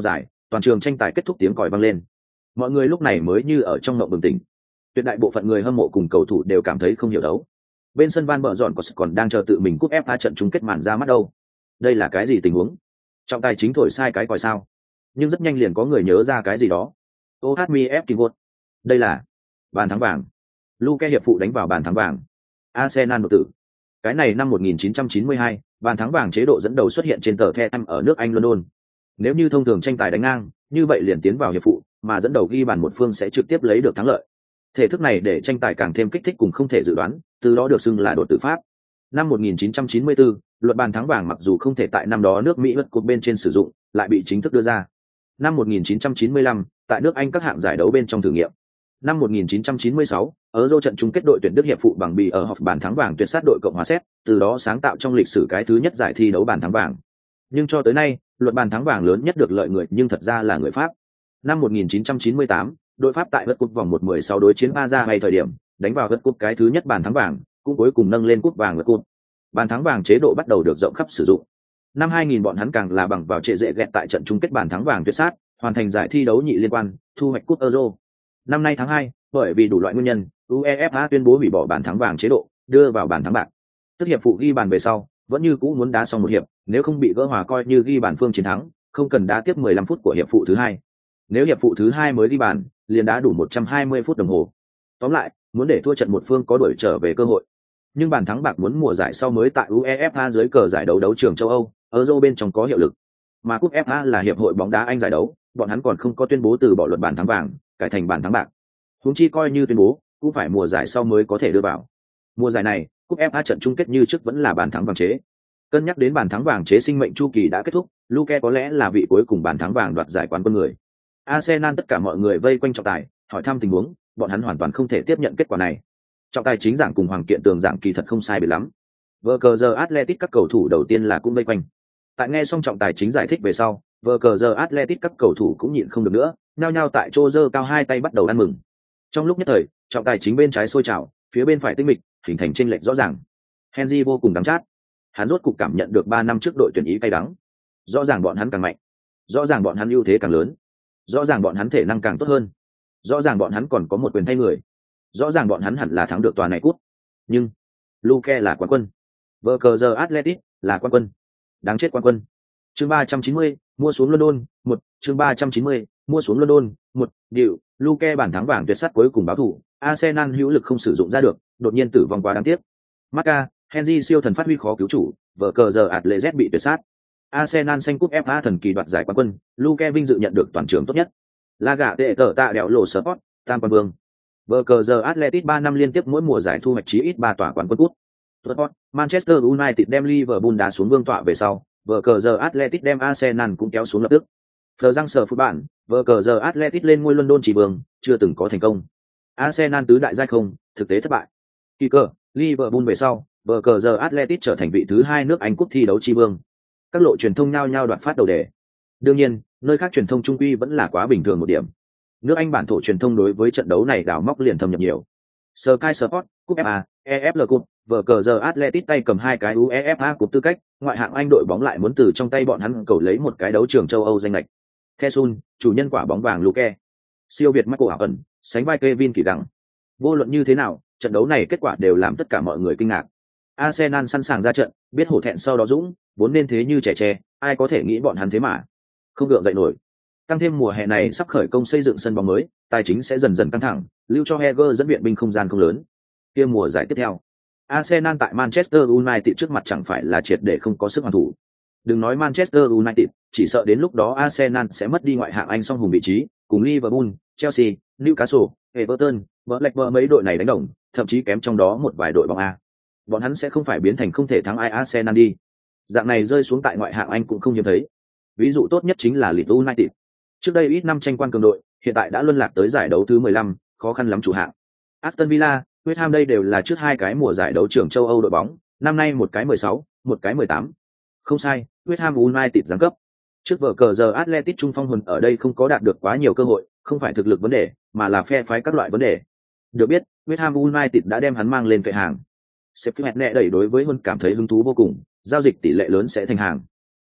toàn trường tranh tài kết thúc tiếng còi vang lên. Mọi người lúc này mới như ở trong mộng bừng tỉnh. Tuyệt đại bộ phận người hâm mộ cùng cầu thủ đều cảm thấy không hiểu đấu. Bên sân Van Bợ Dọn còn đang chờ tự mình cúp ép a trận chung kết màn ra mắt đâu. Đây là cái gì tình huống? Trọng tài chính thổi sai cái còi sao? Nhưng rất nhanh liền có người nhớ ra cái gì đó. ô hát em ép Kingwood. Đây là bàn thắng vàng. Luke hiệp phụ đánh vào bàn thắng vàng. Arsenal nổ tử. Cái này năm một nghìn chín trăm chín mươi hai, bàn thắng vàng chế độ dẫn đầu xuất hiện trên tờ The Times ở nước Anh London. Nếu như thông thường tranh tài đánh ngang, như vậy liền tiến vào hiệp phụ, mà dẫn đầu ghi bàn một phương sẽ trực tiếp lấy được thắng lợi. Thể thức này để tranh tài càng thêm kích thích cùng không thể dự đoán, từ đó được xưng là đột tử pháp. Năm một nghìn chín trăm chín mươi tư, luật bàn thắng vàng mặc dù không thể tại năm đó nước Mỹ World Cup bên trên sử dụng, lại bị chính thức đưa ra. Năm một nghìn chín trăm chín mươi lăm, tại nước Anh các hạng giải đấu bên trong thử nghiệm. Năm một nghìn chín trăm chín mươi sáu, Euro trận chung kết đội tuyển Đức hiệp phụ bằng bì ở họp bàn thắng vàng tuyệt sát đội Cộng hòa Séc, từ đó sáng tạo trong lịch sử cái thứ nhất giải thi đấu bàn thắng vàng. Nhưng cho tới nay, luật bàn thắng vàng lớn nhất được lợi người nhưng thật ra là người Pháp. Năm một nghìn chín trăm chín mươi tám, đội Pháp tại World Cup vòng một mười sáu đối chiến Aza hay thời điểm, đánh vào World Cup cái thứ nhất bàn thắng vàng, cũng cuối cùng nâng lên cúp vàng World Cup. Bàn thắng vàng chế độ bắt đầu được rộng khắp sử dụng. Năm hai nghìn bọn hắn càng là bằng vào trệ dễ ghẹt tại trận chung kết bàn thắng vàng tuyệt sát, hoàn thành giải thi đấu nhị liên quan, thu hoạch cúp Euro. Năm nay tháng hai, bởi vì đủ loại nguyên nhân, UEFA tuyên bố hủy bỏ bàn thắng vàng chế độ, đưa vào bàn thắng bạc. Tức hiệp phụ ghi bàn về sau, vẫn như cũ muốn đá xong một hiệp, nếu không bị gỡ hòa coi như ghi bàn phương chiến thắng, không cần đá tiếp mười lăm phút của hiệp phụ thứ hai. Nếu hiệp phụ thứ hai mới ghi bàn, liền đá đủ một trăm hai mươi phút đồng hồ. Tóm lại, muốn để thua trận một phương có đuổi trở về cơ hội. Nhưng bàn thắng bạc muốn mùa giải sau mới tại UEFA dưới cờ giải đấu đấu trường châu Âu, Euro bên trong có hiệu lực. Mà cúp ép a là hiệp hội bóng đá Anh giải đấu, bọn hắn còn không có tuyên bố từ bỏ luật bàn thắng vàng, cải thành bàn thắng bạc. Huống chi coi như tuyên bố, cũng phải mùa giải sau mới có thể đưa vào. Mùa giải này, cúp ép a trận chung kết như trước vẫn là bàn thắng vàng chế. Cân nhắc đến bàn thắng vàng chế sinh mệnh chu kỳ đã kết thúc, Luke có lẽ là vị cuối cùng bàn thắng vàng đoạt giải quán quân người. Arsenal tất cả mọi người vây quanh trọng tài, hỏi thăm tình huống, bọn hắn hoàn toàn không thể tiếp nhận kết quả này. Trọng tài chính giảng cùng Hoàng Kiện Tường giảng kỳ thật không sai biệt lắm. Vở cờ giờ Atletico các cầu thủ đầu tiên là cũng vây quanh. Tại nghe xong trọng tài chính giải thích về sau, vở cờ giờ Atletico các cầu thủ cũng nhịn không được nữa, nhao nhao tại chỗ giơ cao hai tay bắt đầu ăn mừng. Trong lúc nhất thời, trọng tài chính bên trái sôi trào, phía bên phải tinh mịch, hình thành chênh lệch rõ ràng. Henry vô cùng đắng chát. Hắn rốt cục cảm nhận được ba năm trước đội tuyển Ý cay đắng. Rõ ràng bọn hắn càng mạnh, rõ ràng bọn hắn ưu thế càng lớn, rõ ràng bọn hắn thể năng càng tốt hơn, rõ ràng bọn hắn còn có một quyền thay người, rõ ràng bọn hắn hẳn là thắng được tòa này cút. Nhưng Luke là quán quân, vở cờ giờ Atletico là quán quân, đáng chết quán quân. Chương ba trăm chín mươi, mua xuống London, một, chương ba trăm chín mươi, mua xuống London, một, điệu, Luke bàn thắng vàng tuyệt sắt cuối cùng báo thủ, Arsenal hữu lực không sử dụng ra được, đột nhiên tử vong quá đáng tiếc. Marca, Henry siêu thần phát huy khó cứu chủ, vở cờ giờ Atletico bị tuyệt sát. Arsenal xanh cúp ép a thần kỳ đoạt giải quán quân, Luke vinh dự nhận được toàn trường tốt nhất. La gà tệ tở tạ đèo lộ Sport, tam quan vương. Vở cờ giờ Atletico ba năm liên tiếp mỗi mùa giải thu hoạch chí ít ba tòa quán quân cút. Manchester United đem Liverpool đá xuống vương tọa về sau, vở cờ giờ Atletico đem Arsenal cũng kéo xuống lập tức. Phờ răng sở phút bản, vở cờ giờ Atletico lên ngôi London chỉ vương, chưa từng có thành công. Arsenal tứ đại giai không, thực tế thất bại. Kỳ cờ, Liverpool về sau, vở cờ giờ Atletico trở thành vị thứ hai nước Anh cúp thi đấu chi vương. Các lộ truyền thông nhao nhao đoạt phát đầu đề. Đương nhiên, nơi khác truyền thông trung quy vẫn là quá bình thường một điểm. Nước Anh bản thổ truyền thông đối với trận đấu này đào móc liền thâm nhập nhiều. Sky Sport, cúp ép a, e ép lờ Cup, vở cờ giờ Atletico tay cầm hai cái UEFA cúp tư cách, ngoại hạng Anh đội bóng lại muốn từ trong tay bọn hắn cầu lấy một cái đấu trường châu Âu danh lệch. Thesun, chủ nhân quả bóng vàng Luke. Siêu Việt Michael Owen, sánh vai Kevin Kỳ Đằng. Vô luận như thế nào, trận đấu này kết quả đều làm tất cả mọi người kinh ngạc. Arsenal sẵn sàng ra trận, biết hổ thẹn sau đó dũng, vốn nên thế như trẻ tre, ai có thể nghĩ bọn hắn thế mà không gượng dậy nổi. Tăng thêm mùa hè này sắp khởi công xây dựng sân bóng mới, tài chính sẽ dần dần căng thẳng, lưu cho Heger dẫn viện binh không gian không lớn. Kia mùa giải tiếp theo, Arsenal tại Manchester United trước mặt chẳng phải là triệt để không có sức hoàn thủ. Đừng nói Manchester United, chỉ sợ đến lúc đó Arsenal sẽ mất đi ngoại hạng Anh song hùng vị trí, cùng Liverpool, Chelsea, Newcastle, Everton, Blackburn mấy đội này đánh đồng, thậm chí kém trong đó một vài đội bóng A. Bọn hắn sẽ không phải biến thành không thể thắng ai Arsenal đi. Dạng này rơi xuống tại ngoại hạng Anh cũng không hiếm thấy. Ví dụ tốt nhất chính là Leeds United. Trước đây ít năm tranh quan cường đội, hiện tại đã luân lạc tới giải đấu thứ mười lăm, khó khăn lắm chủ hạng. Aston Villa, West Ham đây đều là trước hai cái mùa giải đấu trưởng châu Âu đội bóng, năm nay một cái mười sáu, một cái mười tám. Không sai, West Ham United giáng cấp. Trước vở cờ giờ Atletico trung phong hồn ở đây không có đạt được quá nhiều cơ hội, không phải thực lực vấn đề, mà là phe phái các loại vấn đề. Được biết, West Ham United đã đem hắn mang lên kệ hàng. Sếp nẹ đẩy đối với Huân cảm thấy hứng thú vô cùng, giao dịch tỷ lệ lớn sẽ thành hàng.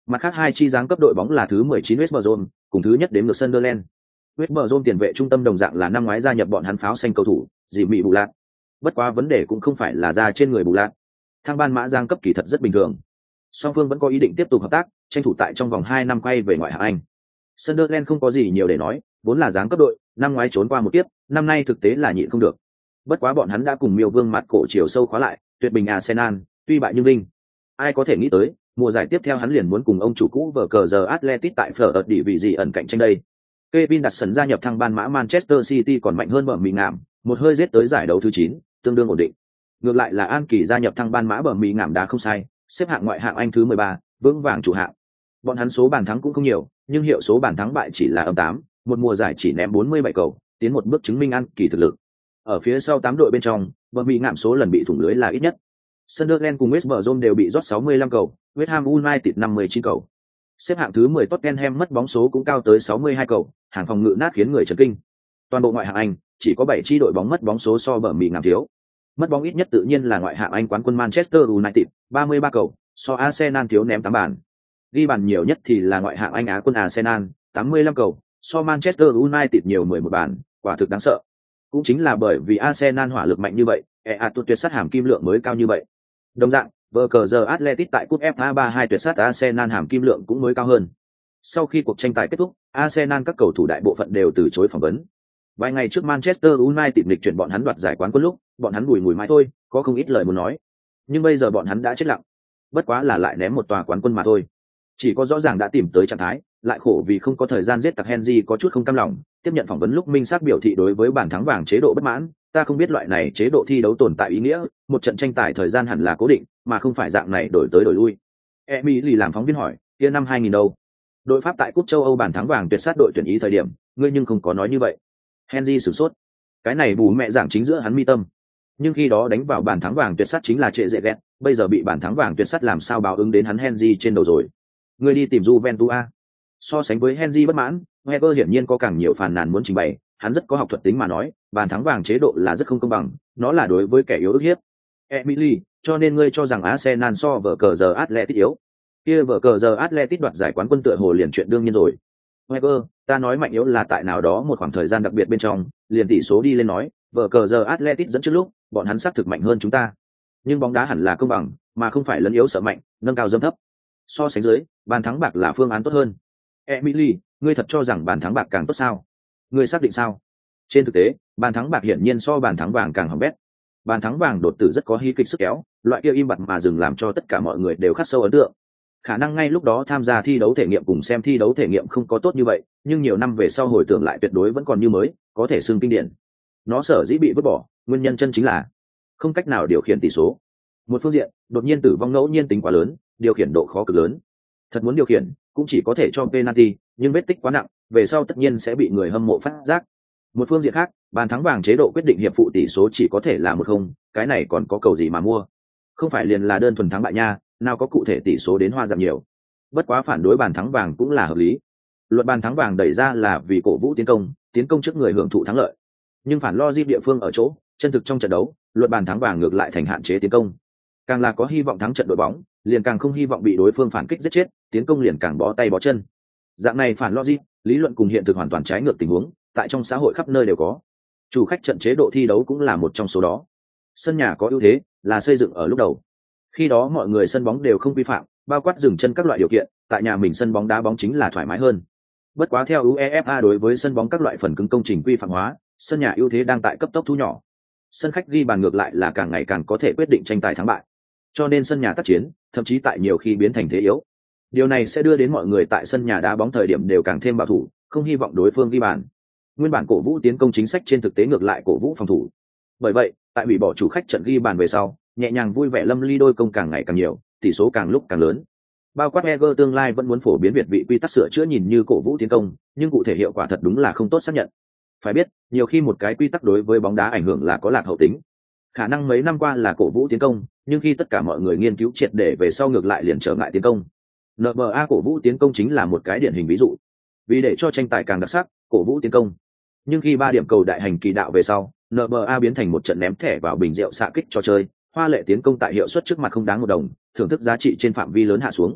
Mặt khác hai chi giáng cấp đội bóng là thứ mười chín West Brom cùng thứ nhất đến ngược Sunderland. West Brom tiền vệ trung tâm đồng dạng là năm ngoái gia nhập bọn hắn pháo xanh cầu thủ, dì mị bù lạc. Bất quá vấn đề cũng không phải là ra trên người bù lạc. Thang ban mã giang cấp kỳ thật rất bình thường. Song phương vẫn có ý định tiếp tục hợp tác, tranh thủ tại trong vòng hai năm quay về ngoại hạng Anh. Sunderland không có gì nhiều để nói, vốn là giáng cấp đội, năm ngoái trốn qua một tiếp, năm nay thực tế là nhịn không được. Bất quá bọn hắn đã cùng Miêu Vương mặt cổ chiều sâu khóa lại, tuyệt bình Arsenal, tuy bại nhưng vinh. Ai có thể nghĩ tới, mùa giải tiếp theo hắn liền muốn cùng ông chủ cũ vở cờ giờ Atletico tại phở ợt đỉ vị gì ẩn cạnh tranh đây. Kevin đặt sân gia nhập thăng ban mã Manchester City còn mạnh hơn bờ mì ngảm, một hơi giết tới giải đấu thứ chín, tương đương ổn định. Ngược lại là An Kỳ gia nhập thăng ban mã bờ mì ngảm đá không sai, xếp hạng ngoại hạng Anh thứ mười ba, vững vàng chủ hạng. Bọn hắn số bàn thắng cũng không nhiều, nhưng hiệu số bàn thắng bại chỉ là âm tám, một mùa giải chỉ ném bốn mươi bảy cầu, tiến một bước chứng minh An Kỳ thực lực. Ở phía sau tám đội bên trong, bờ mì ngảm số lần bị thủng lưới là ít nhất. Sunderland cùng West Brom đều bị rót sáu mươi lăm cầu, West Ham United năm mươi chín cầu. Xếp hạng thứ mười Tottenham mất bóng số cũng cao tới sáu mươi hai cầu, hàng phòng ngự nát khiến người chấn kinh. Toàn bộ ngoại hạng Anh, chỉ có bảy chi đội bóng mất bóng số so bờ mì ngảm thiếu. Mất bóng ít nhất tự nhiên là ngoại hạng Anh quán quân Manchester United, ba mươi ba cầu, so Arsenal thiếu ném tám bàn. Ghi bàn nhiều nhất thì là ngoại hạng Anh Á quân Arsenal, tám mươi lăm cầu, so Manchester United nhiều mười một bàn, quả thực đáng sợ. Cũng chính là bởi vì Arsenal hỏa lực mạnh như vậy, ea tuột tuyệt sát hàm kim lượng mới cao như vậy. Đồng dạng, vở cờ giờ Atletico tại cúp ép a ba hai tuyệt sát Arsenal hàm kim lượng cũng mới cao hơn. Sau khi cuộc tranh tài kết thúc, Arsenal các cầu thủ đại bộ phận đều từ chối phỏng vấn. Vài ngày trước Manchester United lịch chuyển bọn hắn đoạt giải quán quân lúc, bọn hắn bùi ngùi mãi thôi, có không ít lời muốn nói. Nhưng bây giờ bọn hắn đã chết lặng. Bất quá là lại ném một tòa quán quân mà thôi. Chỉ có rõ ràng đã tìm tới trạng thái, lại khổ vì không có thời gian giết tặc Henry có chút không cam lòng, tiếp nhận phỏng vấn lúc minh xác biểu thị đối với bàn thắng vàng chế độ bất mãn, ta không biết loại này chế độ thi đấu tồn tại ý nghĩa, một trận tranh tài thời gian hẳn là cố định, mà không phải dạng này đổi tới đổi lui. Emily làm phóng viên hỏi, kia năm hai nghìn đâu? Đội Pháp tại cúp châu Âu bàn thắng vàng tuyệt sát đội tuyển Ý thời điểm, ngươi nhưng không có nói như vậy. Henry sửng sốt. Cái này bù mẹ giảng chính giữa hắn mi tâm. Nhưng khi đó đánh vào bàn thắng vàng tuyệt sát chính là trệ dễ ghét, bây giờ bị bàn thắng vàng tuyệt sát làm sao báo ứng đến hắn Henry trên đầu rồi. Ngươi đi tìm Juventus a. So sánh với Henry bất mãn, Wenger hiển nhiên có càng nhiều phàn nàn muốn trình bày, hắn rất có học thuật tính mà nói, bàn thắng vàng chế độ là rất không công bằng, nó là đối với kẻ yếu ức hiếp. Emily, cho nên ngươi cho rằng Arsenal so vở cờ giờ Atletico yếu. Kia vở cờ giờ Atletico đoạt giải quán quân tựa hồ liền chuyện đương nhiên rồi. Wenger, ta nói mạnh yếu là tại nào đó một khoảng thời gian đặc biệt bên trong, liền tỷ số đi lên nói, vở cờ giờ Atletico dẫn trước lúc, bọn hắn xác thực mạnh hơn chúng ta. Nhưng bóng đá hẳn là công bằng, mà không phải lấn yếu sợ mạnh, nâng cao dâm thấp. So sánh dưới, bàn thắng bạc là phương án tốt hơn. Emily, ngươi thật cho rằng bàn thắng bạc càng tốt sao? Ngươi xác định sao? Trên thực tế, bàn thắng bạc hiển nhiên so bàn thắng vàng càng hỏng bét. Bàn thắng vàng đột tử rất có hí kịch sức kéo, loại kia im bặt mà dừng làm cho tất cả mọi người đều khắc sâu ấn tượng. Khả năng ngay lúc đó tham gia thi đấu thể nghiệm cùng xem thi đấu thể nghiệm không có tốt như vậy, nhưng nhiều năm về sau hồi tưởng lại tuyệt đối vẫn còn như mới, có thể xưng kinh điển. Nó sở dĩ bị vứt bỏ, nguyên nhân chân chính là không cách nào điều khiển tỷ số. Một phương diện, đột nhiên tử vong ngẫu nhiên tính quá lớn, điều khiển độ khó cực lớn. Thật muốn điều khiển, cũng chỉ có thể cho penalty, nhưng vết tích quá nặng, về sau tất nhiên sẽ bị người hâm mộ phát giác. Một phương diện khác, bàn thắng vàng chế độ quyết định hiệp phụ tỷ số chỉ có thể là một không, cái này còn có cầu gì mà mua? Không phải liền là đơn thuần thắng bại nha, nào có cụ thể tỷ số đến hoa giảm nhiều. Bất quá phản đối bàn thắng vàng cũng là hợp lý. Luật bàn thắng vàng đẩy ra là vì cổ vũ tiến công, tiến công trước người hưởng thụ thắng lợi. Nhưng phản logic địa phương ở chỗ, chân thực trong trận đấu, luật bàn thắng vàng ngược lại thành hạn chế tiến công. Càng là có hy vọng thắng trận đội bóng, liền càng không hy vọng bị đối phương phản kích giết chết, tiến công liền càng bó tay bó chân. Dạng này phản logic, lý luận cùng hiện thực hoàn toàn trái ngược tình huống, tại trong xã hội khắp nơi đều có. Chủ khách trận chế độ thi đấu cũng là một trong số đó. Sân nhà có ưu thế là xây dựng ở lúc đầu. Khi đó mọi người sân bóng đều không vi phạm, bao quát dừng chân các loại điều kiện, tại nhà mình sân bóng đá bóng chính là thoải mái hơn. Bất quá theo UEFA đối với sân bóng các loại phần cứng công trình quy phạm hóa, sân nhà ưu thế đang tại cấp tốc thu nhỏ. Sân khách ghi bàn ngược lại là càng ngày càng có thể quyết định tranh tài thắng bại. Cho nên sân nhà tác chiến, thậm chí tại nhiều khi biến thành thế yếu. Điều này sẽ đưa đến mọi người tại sân nhà đá bóng thời điểm đều càng thêm bảo thủ, không hy vọng đối phương ghi bàn. Nguyên bản cổ vũ tiến công chính sách trên thực tế ngược lại cổ vũ phòng thủ. Bởi vậy, tại bị bỏ chủ khách trận ghi bàn về sau, nhẹ nhàng vui vẻ lâm ly đôi công càng ngày càng nhiều, tỷ số càng lúc càng lớn. Bao quát Wenger tương lai vẫn muốn phổ biến việt vị quy tắc sửa chữa nhìn như cổ vũ tiến công, nhưng cụ thể hiệu quả thật đúng là không tốt xác nhận. Phải biết, nhiều khi một cái quy tắc đối với bóng đá ảnh hưởng là có lạc hậu tính. Khả năng mấy năm qua là cổ vũ tiến công, nhưng khi tất cả mọi người nghiên cứu triệt để về sau ngược lại liền trở ngại tiến công. en bê a cổ vũ tiến công chính là một cái điển hình ví dụ. Vì để cho tranh tài càng đặc sắc, cổ vũ tiến công. Nhưng khi ba điểm cầu đại hành kỳ đạo về sau, en bê a biến thành một trận ném thẻ vào bình rượu xạ kích trò chơi, hoa lệ tiến công tại hiệu suất trước mặt không đáng một đồng, thưởng thức giá trị trên phạm vi lớn hạ xuống.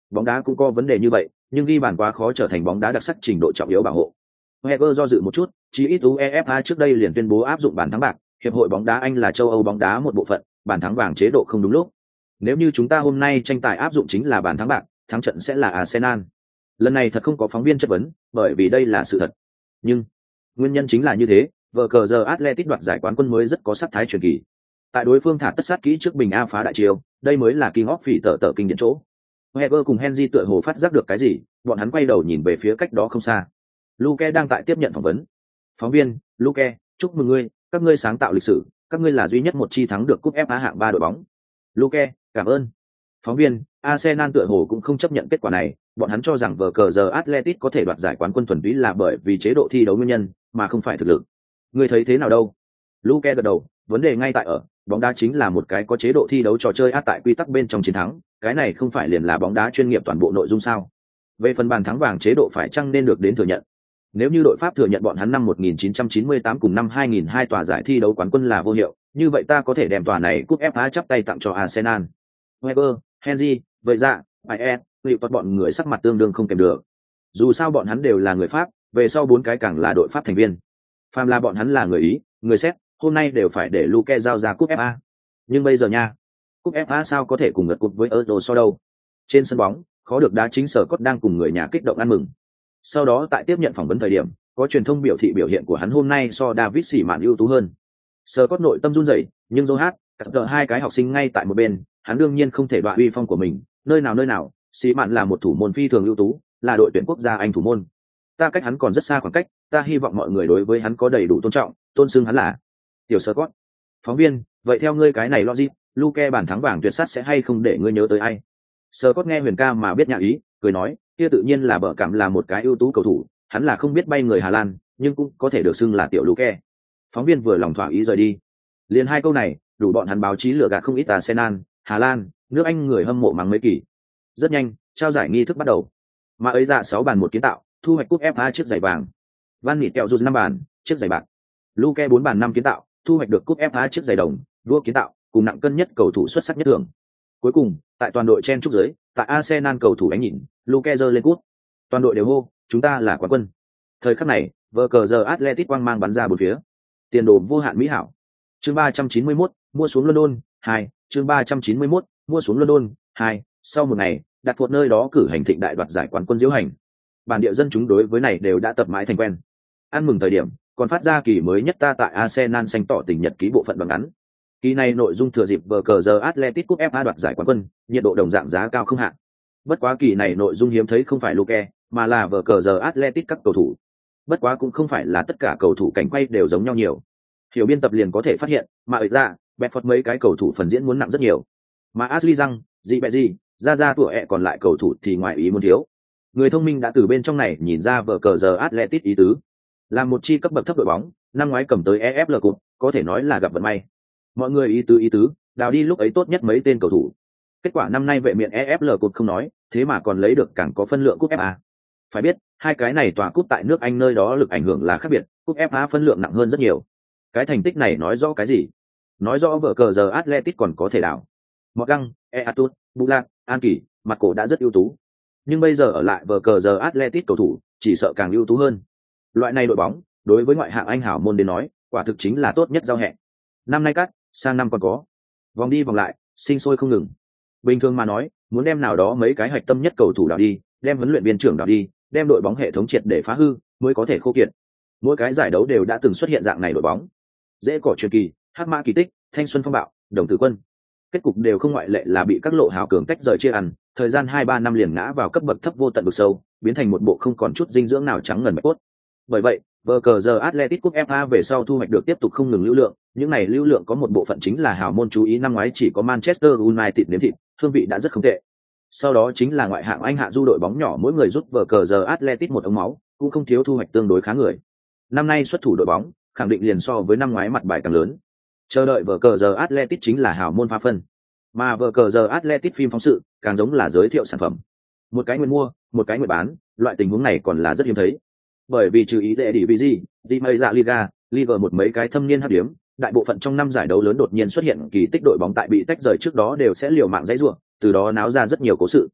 Bóng đá cũng có vấn đề như vậy, nhưng ghi bàn quá khó trở thành bóng đá đặc sắc trình độ trọng yếu bảo hộ. Wenger do dự một chút, chỉ ít UEFA trước đây liền tuyên bố áp dụng bàn thắng bạc, hiệp hội bóng đá Anh là châu Âu bóng đá một bộ phận, bàn thắng vàng chế độ không đúng lúc. Nếu như chúng ta hôm nay tranh tài áp dụng chính là bàn thắng bạc, thắng trận sẽ là Arsenal. Lần này thật không có phóng viên chất vấn, bởi vì đây là sự thật. Nhưng nguyên nhân chính là như thế, vở cờ giờ Atletico đoạt giải quán quân mới rất có sắc thái truyền kỳ. Tại đối phương thả tất sát kỹ trước bình A phá đại chiêu, đây mới là King of Phỉ tở tở kinh điển chỗ. Wenger cùng Henry tựa hồ phát giác được cái gì, bọn hắn quay đầu nhìn về phía cách đó không xa. Luke đang tại tiếp nhận phỏng vấn. Phóng viên, Luke, chúc mừng ngươi, các ngươi sáng tạo lịch sử, các ngươi là duy nhất một chi thắng được cúp ép a hạng ba đội bóng. Luke, cảm ơn. Phóng viên, Arsenal tựa hồ cũng không chấp nhận kết quả này, bọn hắn cho rằng vở cờ giờ Atletico có thể đoạt giải quán quân thuần túy là bởi vì chế độ thi đấu nguyên nhân, mà không phải thực lực. Ngươi thấy thế nào đâu? Luke gật đầu, vấn đề ngay tại ở, bóng đá chính là một cái có chế độ thi đấu trò chơi áp tại quy tắc bên trong chiến thắng, cái này không phải liền là bóng đá chuyên nghiệp toàn bộ nội dung sao? Về phần bàn thắng vàng chế độ phải chăng nên được đến thừa nhận? Nếu như đội Pháp thừa nhận bọn hắn năm một nghìn chín trăm chín mươi tám cùng năm hai nghìn hai tòa giải thi đấu quán quân là vô hiệu, như vậy ta có thể đem tòa này cúp ép a chắp tay tặng cho Arsenal. Weber, Henry, vậy dạ, Bayern, vì toàn bọn người sắc mặt tương đương không kèm được. Dù sao bọn hắn đều là người Pháp, về sau bốn cái càng là đội Pháp thành viên. Phàm là bọn hắn là người Ý, người Séc, hôm nay đều phải để Luke giao ra cúp ép a. Nhưng bây giờ nha, cúp ép a sao có thể cùng ngật cúp với Euro so đâu? Trên sân bóng, khó được đá chính Sở Cốt đang cùng người nhà kích động ăn mừng. Sau đó tại tiếp nhận phỏng vấn thời điểm, có truyền thông biểu thị biểu hiện của hắn hôm nay so David Sĩ Mạn ưu tú hơn. Sở Cốt nội tâm run rẩy, nhưng Joe cắt tờ hai cái học sinh ngay tại một bên, hắn đương nhiên không thể đoạ uy phong của mình, nơi nào nơi nào, Sĩ Mạn là một thủ môn phi thường ưu tú, là đội tuyển quốc gia Anh thủ môn. Ta cách hắn còn rất xa khoảng cách, ta hy vọng mọi người đối với hắn có đầy đủ tôn trọng, tôn xưng hắn là tiểu Sở Cốt. Phóng viên, vậy theo ngươi cái này logic, Luke bàn thắng vàng tuyệt sát sẽ hay không để ngươi nhớ tới ai? Sở Cốt nghe Huyền ca mà biết nhã ý, cười nói, kia tự nhiên là bở cảm là một cái ưu tú cầu thủ, hắn là không biết bay người Hà Lan, nhưng cũng có thể được xưng là tiểu Luke. Phóng viên vừa lòng thỏa ý rời đi. Liền hai câu này, đủ bọn hắn báo chí lừa gạt không ít Arsenal, Hà Lan, nước Anh người hâm mộ mắng mấy kỳ. Rất nhanh, trao giải nghi thức bắt đầu. Mà ấy dạ sáu bàn một kiến tạo, thu hoạch cúp ép a chiếc giày vàng. Van Nịt kẹo rụt năm bàn, chiếc giày bạc. Luke bốn bàn năm kiến tạo, thu hoạch được cúp ép a chiếc giày đồng, đua kiến tạo, cùng nặng cân nhất cầu thủ xuất sắc nhất thường. Cuối cùng, tại toàn đội chen trúc dưới, tại Arsenal cầu thủ ánh nhìn, Luke giơ lên cúp. Toàn đội đều hô, chúng ta là quán quân. Thời khắc này, vở cờ giờ Atletico quang mang bắn ra bốn phía. Tiền đồ vô hạn mỹ hảo. Chương ba trăm chín mươi mốt, mua xuống London, hai, chương ba trăm chín mươi mốt, mua xuống London, hai. Sau một ngày, đặt một nơi đó cử hành thịnh đại đoạt giải quán quân diễu hành. Bản địa dân chúng đối với này đều đã tập mãi thành quen. Ăn mừng thời điểm, còn phát ra kỳ mới nhất ta tại Arsenal xanh tỏ tình nhật ký bộ phận bằng ngắn. Kỳ này nội dung thừa dịp vở cờ giờ Atletico ép a đoạt giải quán quân, nhiệt độ đồng dạng giá cao không hạn. Bất quá kỳ này nội dung hiếm thấy không phải Luke, mà là vở cờ giờ Atletico các cầu thủ. Bất quá cũng không phải là tất cả cầu thủ cảnh quay đều giống nhau nhiều. Hiểu biên tập liền có thể phát hiện, mà ở ra, Bedford mấy cái cầu thủ phần diễn muốn nặng rất nhiều. Mà Ashley Young, gì bẹ gì, ra ra tuổi ẹ còn lại cầu thủ thì ngoài ý muốn thiếu. Người thông minh đã từ bên trong này nhìn ra vở cờ giờ Atletico ý tứ. Là một chi cấp bậc thấp đội bóng, năm ngoái cầm tới e ép lờ Cup, có thể nói là gặp vận may. Mọi người ý tứ ý tứ, đào đi lúc ấy tốt nhất mấy tên cầu thủ. Kết quả năm nay vệ miện e ép lờ Cup không nói, thế mà còn lấy được càng có phân lượng cúp ép a. Phải biết, hai cái này tòa cúp tại nước Anh nơi đó lực ảnh hưởng là khác biệt, cúp ép a phân lượng nặng hơn rất nhiều. Cái thành tích này nói rõ cái gì? Nói rõ vở cờ giờ Atletico còn có thể đảo. Morgan, Eatut, Bulat, An Kỳ, mặt cổ đã rất ưu tú. Nhưng bây giờ ở lại vở cờ giờ Atletico cầu thủ, chỉ sợ càng ưu tú hơn. Loại này đội bóng, đối với ngoại hạng Anh hảo môn đến nói, quả thực chính là tốt nhất giao hẹn. Năm nay cắt, sang năm còn có. Vòng đi vòng lại, sinh sôi không ngừng. Bình thường mà nói, muốn đem nào đó mấy cái hạch tâm nhất cầu thủ đảo đi, đem huấn luyện viên trưởng đảo đi, đem đội bóng hệ thống triệt để phá hư, mới có thể khô kiệt. Mỗi cái giải đấu đều đã từng xuất hiện dạng này đội bóng. Dễ cỏ truyền kỳ, hắc mã kỳ tích, thanh xuân phong bạo, đồng tử quân. Kết cục đều không ngoại lệ là bị các lộ hào cường tách rời chia ăn, thời gian hai ba năm liền ngã vào cấp bậc thấp vô tận vực sâu, biến thành một bộ không còn chút dinh dưỡng nào trắng ngần bạch cốt. Bởi vậy, vở cờ giờ Atletico Cup ép a về sau thu hoạch được tiếp tục không ngừng lưu lượng, những này lưu lượng có một bộ phận chính là hào môn chú ý năm ngoái chỉ có Manchester United nếm thịt, hương vị đã rất không tệ. Sau đó chính là ngoại hạng Anh hạ du đội bóng nhỏ mỗi người rút vở cờ giờ Atletico một ống máu, cũng không thiếu thu hoạch tương đối khá người. Năm nay xuất thủ đội bóng, khẳng định liền so với năm ngoái mặt bài càng lớn. Chờ đợi vở cờ giờ Atletico chính là hào môn phá phân, mà vở cờ giờ Atletico phim phóng sự, càng giống là giới thiệu sản phẩm. Một cái nguyện mua, một cái nguyện bán, loại tình huống này còn là rất hiếm thấy. Bởi vì trừ ý đệ đi vì gì, đi mây dạ Liga, Liga một mấy cái thâm niên hấp điểm, đại bộ phận trong năm giải đấu lớn đột nhiên xuất hiện kỳ tích đội bóng tại bị tách rời trước đó đều sẽ liều mạng dãy rủa, từ đó náo ra rất nhiều cố sự.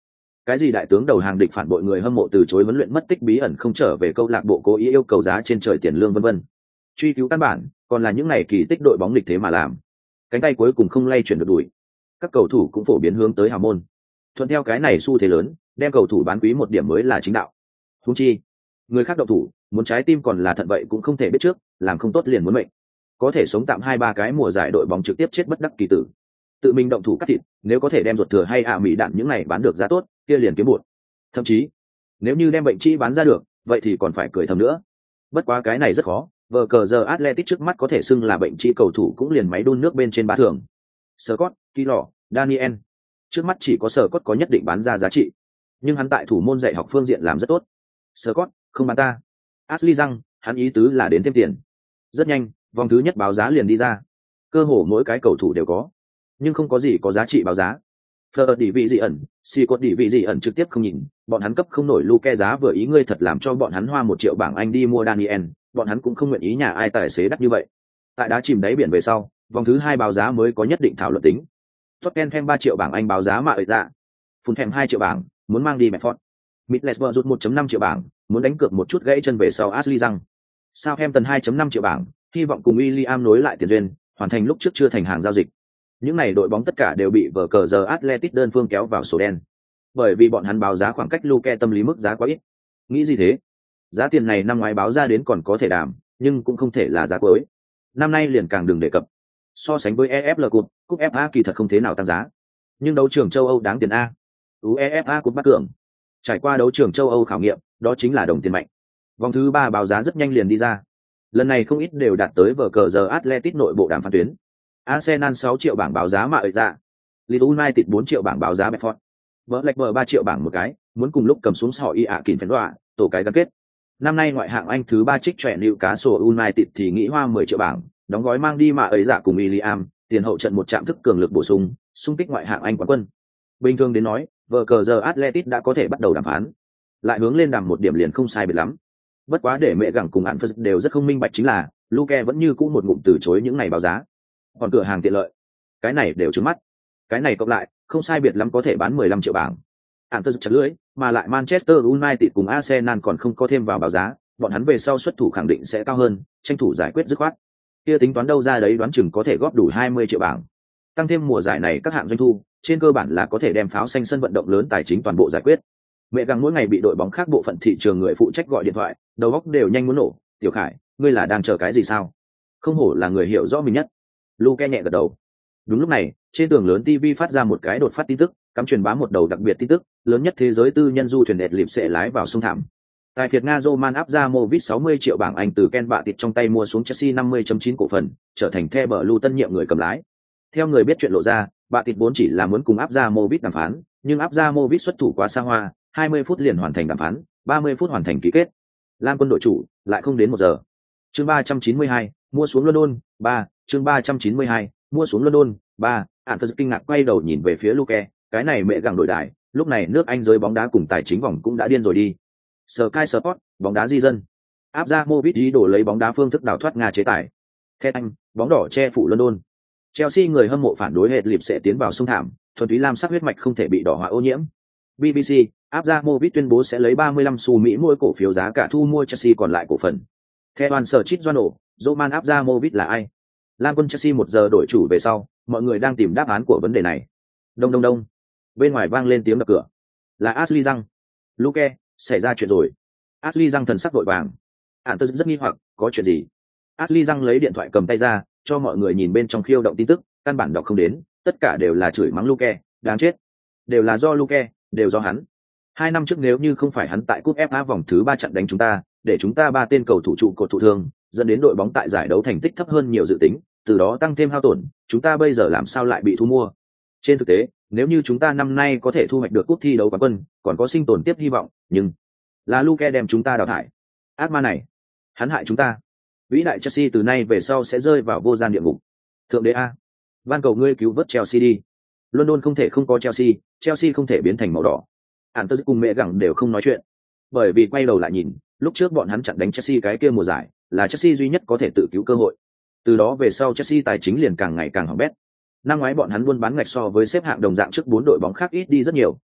Cái gì đại tướng đầu hàng địch phản bội người hâm mộ từ chối huấn luyện mất tích bí ẩn không trở về câu lạc bộ cố ý yêu cầu giá trên trời tiền lương vân vân. Truy cứu căn bản, còn là những ngày kỳ tích đội bóng lịch thế mà làm. Cánh tay cuối cùng không lay chuyển được đuổi. Các cầu thủ cũng phổ biến hướng tới hào môn. Thuận theo cái này xu thế lớn, đem cầu thủ bán quý một điểm mới là chính đạo. Huống chi, người khác động thủ, muốn trái tim còn là thận vậy cũng không thể biết trước, làm không tốt liền muốn mệnh. Có thể sống tạm hai ba cái mùa giải đội bóng trực tiếp chết bất đắc kỳ tử. Tự mình động thủ cắt thịt, nếu có thể đem ruột thừa hay ạ mỹ đạn những này bán được giá tốt, kia liền kiếm bụt. Thậm chí, nếu như đem bệnh chi bán ra được, vậy thì còn phải cười thầm nữa. Bất quá cái này rất khó, vờ cờ giờ Atletico trước mắt có thể xưng là bệnh chi cầu thủ cũng liền máy đun nước bên trên bá thường. Scott, Kilo, Daniel. Trước mắt chỉ có Scott có nhất định bán ra giá trị, nhưng hắn tại thủ môn dạy học phương diện làm rất tốt. Scott, không bán ta. Ashley rằng, hắn ý tứ là đến thêm tiền. Rất nhanh, vòng thứ nhất báo giá liền đi ra. Cơ hồ mỗi cái cầu thủ đều có, nhưng không có gì có giá trị báo giá. Fleur đi vị gì ẩn, si cốt đi vị gì ẩn trực tiếp không nhìn, bọn hắn cấp không nổi Luke giá vừa ý ngươi thật làm cho bọn hắn hoa một triệu bảng Anh đi mua Daniel, bọn hắn cũng không nguyện ý nhà ai tài xế đắt như vậy. Tại đá chìm đáy biển về sau, vòng thứ hai báo giá mới có nhất định thảo luận tính. Tottenham ba triệu bảng Anh báo giá mà ở dạ. Fulham hai triệu bảng, muốn mang đi Medford. Middlesbrough rút một phẩy năm triệu bảng, muốn đánh cược một chút gãy chân về sau Ashley rằng. Southampton hai phẩy năm triệu bảng, hy vọng cùng William nối lại tiền duyên, hoàn thành lúc trước chưa thành hàng giao dịch. Những này đội bóng tất cả đều bị vở cờ giờ Atletico đơn phương kéo vào sổ đen. Bởi vì bọn hắn báo giá khoảng cách Luke tâm lý mức giá quá ít. Nghĩ gì thế? Giá tiền này năm ngoái báo ra đến còn có thể đàm, nhưng cũng không thể là giá cuối. Năm nay liền càng đừng đề cập. So sánh với e ép lờ Cup, cúp ép a kỳ thật không thế nào tăng giá. Nhưng đấu trường châu Âu đáng tiền a. UEFA Cup bắt cường. Trải qua đấu trường châu Âu khảo nghiệm, đó chính là đồng tiền mạnh. Vòng thứ ba báo giá rất nhanh liền đi ra. Lần này không ít đều đạt tới vở cờ giờ Atletico nội bộ đàm phán tuyến. Arsenal sáu triệu bảng báo giá mà ở dạ. Leeds United bốn triệu bảng báo giá Bedford. Blackburn ba triệu bảng một cái, muốn cùng lúc cầm xuống họ y ạ kìm phèn đọa, tổ cái gắn kết. Năm nay ngoại hạng Anh thứ ba trích trẻ Newcastle United thì nghĩ hoa mười triệu bảng, đóng gói mang đi mà ấy dạ cùng William, tiền hậu trận một trạm thức cường lực bổ sung, xung kích ngoại hạng Anh quán quân. Bình thường đến nói, vở cờ giờ Atletico đã có thể bắt đầu đàm phán. Lại hướng lên đàm một điểm liền không sai biệt lắm. Bất quá để mẹ gẳng cùng án phật đều rất không minh bạch chính là, Luke vẫn như cũ một ngụm từ chối những này báo giá. Còn cửa hàng tiện lợi, cái này đều trứng mắt. Cái này cộng lại, không sai biệt lắm có thể bán mười lăm triệu bảng. Án phật chặt lưỡi, mà lại Manchester United cùng Arsenal còn không có thêm vào báo giá, bọn hắn về sau xuất thủ khẳng định sẽ cao hơn, tranh thủ giải quyết dứt khoát. Kia tính toán đâu ra đấy đoán chừng có thể góp đủ hai mươi triệu bảng. Tăng thêm mùa giải này các hạng doanh thu, trên cơ bản là có thể đem pháo xanh sân vận động lớn tài chính toàn bộ giải quyết. Mẹ găng mỗi ngày bị đội bóng khác bộ phận thị trường người phụ trách gọi điện thoại, đầu óc đều nhanh muốn nổ. Tiểu Khải, ngươi là đang chờ cái gì sao? Không hổ là người hiểu rõ mình nhất. Luke nhẹ gật đầu. Đúng lúc này, trên tường lớn ti vi phát ra một cái đột phát tin tức, cắm truyền bá một đầu đặc biệt tin tức, lớn nhất thế giới tư nhân du thuyền đẹp lịp sẽ lái vào sông thảm. Tại Việt Nga Roman Abramovich sáu mươi triệu bảng Anh từ Ken bạ tịt trong tay mua xuống Chelsea năm mươi phẩy chín cổ phần, trở thành The Blue tân nhiệm người cầm lái. Theo người biết chuyện lộ ra, bạ tịt vốn chỉ là muốn cùng Abramovich đàm phán, nhưng Abramovich xuất thủ quá xa hoa, hai mươi phút liền hoàn thành đàm phán, ba mươi phút hoàn thành ký kết. Lam quân đội chủ, lại không đến một giờ. Chương ba trăm chín mươi hai, mua xuống London, ba, chương ba trăm chín mươi hai, mua xuống London, ba, Ản Phật kinh ngạc quay đầu nhìn về phía Luke, cái này mẹ gặng đội đại, lúc này nước Anh giới bóng đá cùng tài chính vòng cũng đã điên rồi đi. Sky Sport, bóng đá di dân. Abramovich ý đổ lấy bóng đá phương thức đào thoát Nga chế tài. Theo Anh, bóng đỏ che phủ London. Chelsea người hâm mộ phản đối hệt lịp sẽ tiến vào sông thảm, thuần túy lam sắc huyết mạch không thể bị đỏ hóa ô nhiễm. bê bê xê, Abramovich tuyên bố sẽ lấy ba mươi lăm xu Mỹ mỗi cổ phiếu giá cả thu mua Chelsea còn lại cổ phần. Theo đoàn sở Chit Journal, Roman Abramovich là ai? Lam quân Chelsea một giờ đổi chủ về sau, mọi người đang tìm đáp án của vấn đề này. Đông đông đông. Bên ngoài vang lên tiếng đập cửa. Là Ashley Young. Luke, xảy ra chuyện rồi. Ashley Young thần sắc vội vàng. Ản tôi rất nghi hoặc, có chuyện gì? Ashley Young lấy điện thoại cầm tay ra, cho mọi người nhìn bên trong khiêu động tin tức, căn bản đọc không đến, tất cả đều là chửi mắng Luke, đáng chết. Đều là do Luke, đều do hắn. Hai năm trước nếu như không phải hắn tại cúp ép a vòng thứ ba trận đánh chúng ta, để chúng ta ba tên cầu thủ trụ cột thụ thương, dẫn đến đội bóng tại giải đấu thành tích thấp hơn nhiều dự tính, từ đó tăng thêm hao tổn, chúng ta bây giờ làm sao lại bị thu mua? Trên thực tế, nếu như chúng ta năm nay có thể thu hoạch được cúp thi đấu quán quân, còn có sinh tồn tiếp hy vọng, nhưng là Luke đem chúng ta đào thải. Ác ma này, hắn hại chúng ta. Vĩ đại Chelsea từ nay về sau sẽ rơi vào vô gian địa ngục. Thượng đế a, van cầu ngươi cứu vớt Chelsea đi. London không thể không có Chelsea, Chelsea không thể biến thành màu đỏ. Ản tớ cùng mẹ gẳng đều không nói chuyện, bởi vì quay đầu lại nhìn, lúc trước bọn hắn chặn đánh Chelsea cái kia mùa giải, là Chelsea duy nhất có thể tự cứu cơ hội. Từ đó về sau Chelsea tài chính liền càng ngày càng hỏng bét. Năm ngoái bọn hắn buôn bán ngạch so với xếp hạng đồng dạng trước bốn đội bóng khác ít đi rất nhiều,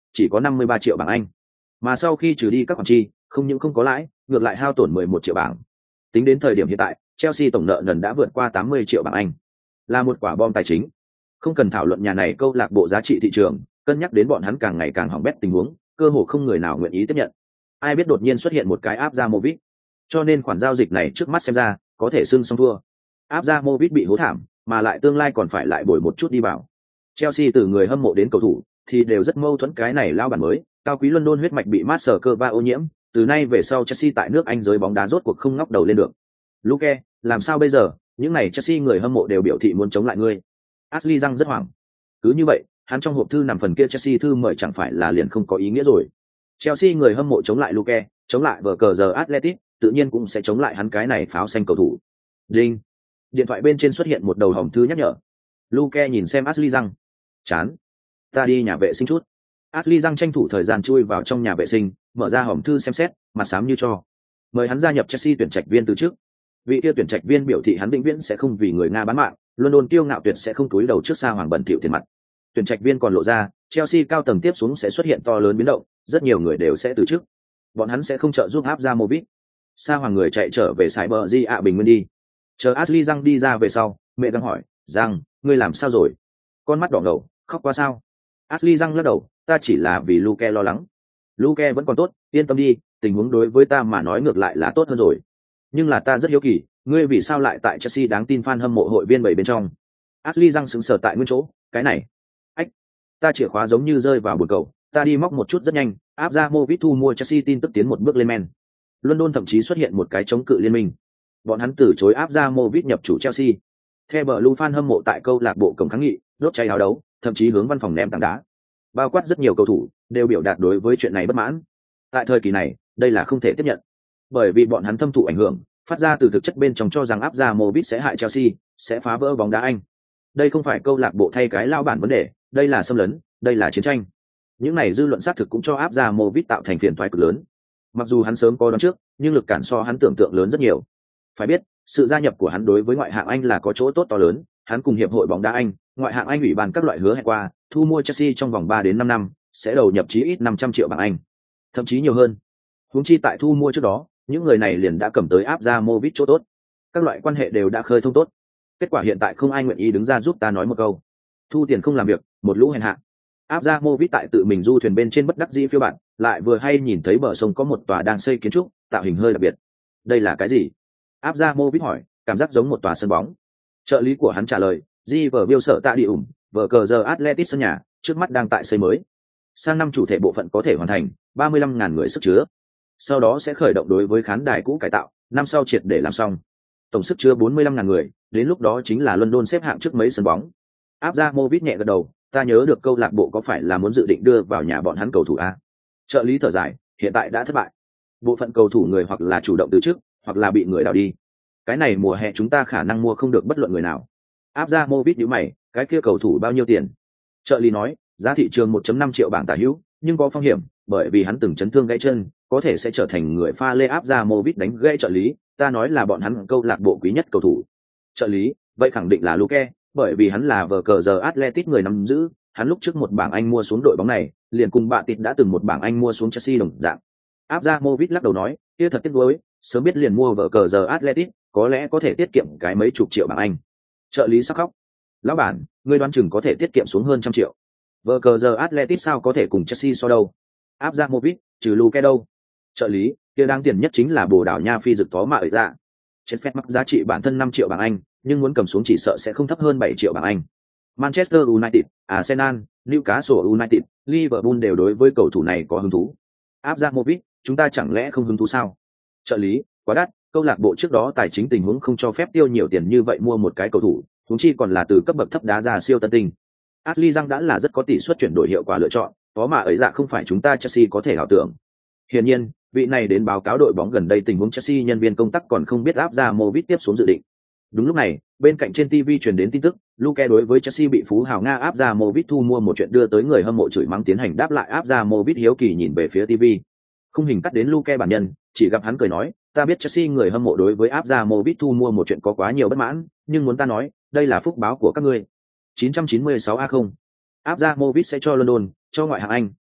chỉ có năm mươi ba triệu bảng Anh. Mà sau khi trừ đi các khoản chi, không những không có lãi, ngược lại hao tổn mười một triệu bảng. Tính đến thời điểm hiện tại, Chelsea tổng nợ nần đã vượt qua tám mươi triệu bảng Anh. Là một quả bom tài chính. Không cần thảo luận nhà này câu lạc bộ giá trị thị trường, cân nhắc đến bọn hắn càng ngày càng hỏng bét tình huống, cơ hồ không người nào nguyện ý tiếp nhận. Ai biết đột nhiên xuất hiện một cái Abramovich, cho nên khoản giao dịch này trước mắt xem ra có thể xưng xong thua. Abramovich bị hố thảm, mà lại tương lai còn phải lại bồi một chút đi vào. Chelsea từ người hâm mộ đến cầu thủ thì đều rất mâu thuẫn cái này lao bản mới, cao quý London huyết mạch bị Moscow ô nhiễm, từ nay về sau Chelsea tại nước Anh giới bóng đá rốt cuộc không ngóc đầu lên được. Luke, làm sao bây giờ, những này Chelsea người hâm mộ đều biểu thị muốn chống lại ngươi. Ashley Young rất hoảng. Cứ như vậy, hắn trong hộp thư nằm phần kia Chelsea thư mời chẳng phải là liền không có ý nghĩa rồi. Chelsea người hâm mộ chống lại Luke, chống lại vở cờ giờ Atletico, tự nhiên cũng sẽ chống lại hắn cái này pháo xanh cầu thủ. Đinh. Điện thoại bên trên xuất hiện một đầu hồng thư nhắc nhở. Luke nhìn xem Ashley Young. Chán. Ta đi nhà vệ sinh chút. Ashley Young tranh thủ thời gian chui vào trong nhà vệ sinh, mở ra hòm thư xem xét, mặt xám như cho. Mời hắn gia nhập Chelsea tuyển trạch viên từ trước. Vị kia tuyển trạch viên biểu thị hắn vĩnh viễn sẽ không vì người Nga bán mạng, London kiêu ngạo tuyệt sẽ không cúi đầu trước xa hoàng bẩn thỉu tiền mặt. Tuyển trạch viên còn lộ ra, Chelsea cao tầng tiếp xuống sẽ xuất hiện to lớn biến động, rất nhiều người đều sẽ từ chức. Bọn hắn sẽ không trợ giúp Abramovich. Sa hoàng người chạy trở về Cyber ạ bình nguyên đi. Chờ Ashley Young đi ra về sau, mẹ đang hỏi, "Young, ngươi làm sao rồi?" Con mắt đỏ ngầu, khóc quá sao? Ashley Young lắc đầu, "Ta chỉ là vì Luke lo lắng." "Luke vẫn còn tốt, yên tâm đi, tình huống đối với ta mà nói ngược lại là tốt hơn rồi. Nhưng là ta rất hiếu kỳ, ngươi vì sao lại tại Chelsea đáng tin fan hâm mộ hội viên bảy bên trong?" Ashley Young sững sờ tại nguyên chỗ, "Cái này, ách, ta chìa khóa giống như rơi vào bồn cầu, ta đi móc một chút rất nhanh." Abramovich thu mua Chelsea tin tức tiến một bước lên men. London thậm chí xuất hiện một cái chống cự liên minh. Bọn hắn từ chối Abramovich nhập chủ Chelsea. The Blue fan hâm mộ tại câu lạc bộ cổng kháng nghị, đốt cháy áo đấu, thậm chí hướng văn phòng ném tảng đá. Bao quát rất nhiều cầu thủ đều biểu đạt đối với chuyện này bất mãn. Tại thời kỳ này, đây là không thể tiếp nhận. Bởi vì bọn hắn thâm thụ ảnh hưởng, phát ra từ thực chất bên trong cho rằng Abramovich sẽ hại Chelsea, sẽ phá vỡ bóng đá Anh. Đây không phải câu lạc bộ thay cái lao bản vấn đề, đây là xâm lấn, đây là chiến tranh. Những này dư luận xác thực cũng cho Abramovich tạo thành phiền toái cực lớn. Mặc dù hắn sớm có đoán trước, nhưng lực cản so hắn tưởng tượng lớn rất nhiều. Phải biết, sự gia nhập của hắn đối với ngoại hạng Anh là có chỗ tốt to lớn, hắn cùng hiệp hội bóng đá Anh, ngoại hạng Anh ủy ban các loại hứa hẹn qua, thu mua Chelsea trong vòng ba đến năm năm, sẽ đầu nhập chí ít năm trăm triệu bảng Anh, thậm chí nhiều hơn. Huống chi tại thu mua trước đó, những người này liền đã cầm tới Abramovich chỗ tốt. Các loại quan hệ đều đã khơi thông tốt. Kết quả hiện tại không ai nguyện ý đứng ra giúp ta nói một câu. Thu tiền không làm việc, một lũ hèn hạ. Abramovich tại tự mình du thuyền bên trên bất đắc dĩ phiêu bạn, lại vừa hay nhìn thấy bờ sông có một tòa đang xây kiến trúc, tạo hình hơi đặc biệt. Đây là cái gì? Abramovich hỏi, cảm giác giống một tòa sân bóng. Trợ lý của hắn trả lời, Di vở Bill sợ tạ đi ủng, vở cờ giờ Atletico sân nhà, trước mắt đang tại xây mới. Sang năm chủ thể bộ phận có thể hoàn thành, ba mươi lăm nghìn người sức chứa. Sau đó sẽ khởi động đối với khán đài cũ cải tạo, năm sau triệt để làm xong. Tổng sức chứa bốn mươi lăm nghìn người, đến lúc đó chính là London xếp hạng trước mấy sân bóng. Abramovich nhẹ gật đầu, ta nhớ được câu lạc bộ có phải là muốn dự định đưa vào nhà bọn hắn cầu thủ a? Trợ lý thở dài, hiện tại đã thất bại. Bộ phận cầu thủ người hoặc là chủ động từ chức, hoặc là bị người đào đi. Cái này mùa hè chúng ta khả năng mua không được bất luận người nào. Abramovich nhíu mày, cái kia cầu thủ bao nhiêu tiền? Trợ lý nói, giá thị trường một phẩy năm triệu bảng tả hữu, nhưng có phong hiểm, bởi vì hắn từng chấn thương gãy chân, có thể sẽ trở thành người pha lê. Abramovich đánh gãy trợ lý, ta nói là bọn hắn câu lạc bộ quý nhất cầu thủ. Trợ lý, vậy khẳng định là Luke, bởi vì hắn là vở cờ giờ Atletico người nắm giữ, hắn lúc trước một bảng Anh mua xuống đội bóng này, liền cùng bạn tịt đã từng một bảng Anh mua xuống Chelsea đồng dạng. Abramovich lắc đầu nói, kia thật tiếc nuối, sớm biết liền mua vở cờ giờ Atletico, có lẽ có thể tiết kiệm cái mấy chục triệu bảng Anh. Trợ lý sắc khóc. Lão bản, ngươi đoán chừng có thể tiết kiệm xuống hơn trăm triệu. Vở cờ giờ Atletico sao có thể cùng Chelsea so đâu? Abramovich, trừ Luke đâu? Trợ lý, kia đáng tiền nhất chính là Bồ Đào Nha phi dực tó mà ở ra. Trên phép mắc giá trị bản thân năm triệu bảng Anh, nhưng muốn cầm xuống chỉ sợ sẽ không thấp hơn bảy triệu bảng Anh. Manchester United, Arsenal, Newcastle United, Liverpool đều đối với cầu thủ này có hứng thú. Abramovich, chúng ta chẳng lẽ không hứng thú sao? Trợ lý, quá đắt, câu lạc bộ trước đó tài chính tình huống không cho phép tiêu nhiều tiền như vậy mua một cái cầu thủ, huống chi còn là từ cấp bậc thấp đá ra siêu tân tinh. Ashley Young đã là rất có tỷ suất chuyển đổi hiệu quả lựa chọn, có mà ấy dạ không phải chúng ta Chelsea có thể ảo tưởng. Hiển nhiên, vị này đến báo cáo đội bóng gần đây tình huống Chelsea nhân viên công tác còn không biết Abramovich tiếp xuống dự định. Đúng lúc này, bên cạnh trên ti vi truyền đến tin tức, Luke đối với Chelsea bị phú hào Nga Abramovich thu mua một chuyện đưa tới người hâm mộ chửi mắng tiến hành đáp lại. Abramovich hiếu kỳ nhìn về phía ti vi. Khung hình cắt đến Luke bản nhân, chỉ gặp hắn cười nói, ta biết Chelsea người hâm mộ đối với Abramovich thu mua một chuyện có quá nhiều bất mãn, nhưng muốn ta nói, đây là phúc báo của các ngươi. chín trăm chín mươi sáu A không. Abramovich sẽ cho London, cho ngoại hạng Anh,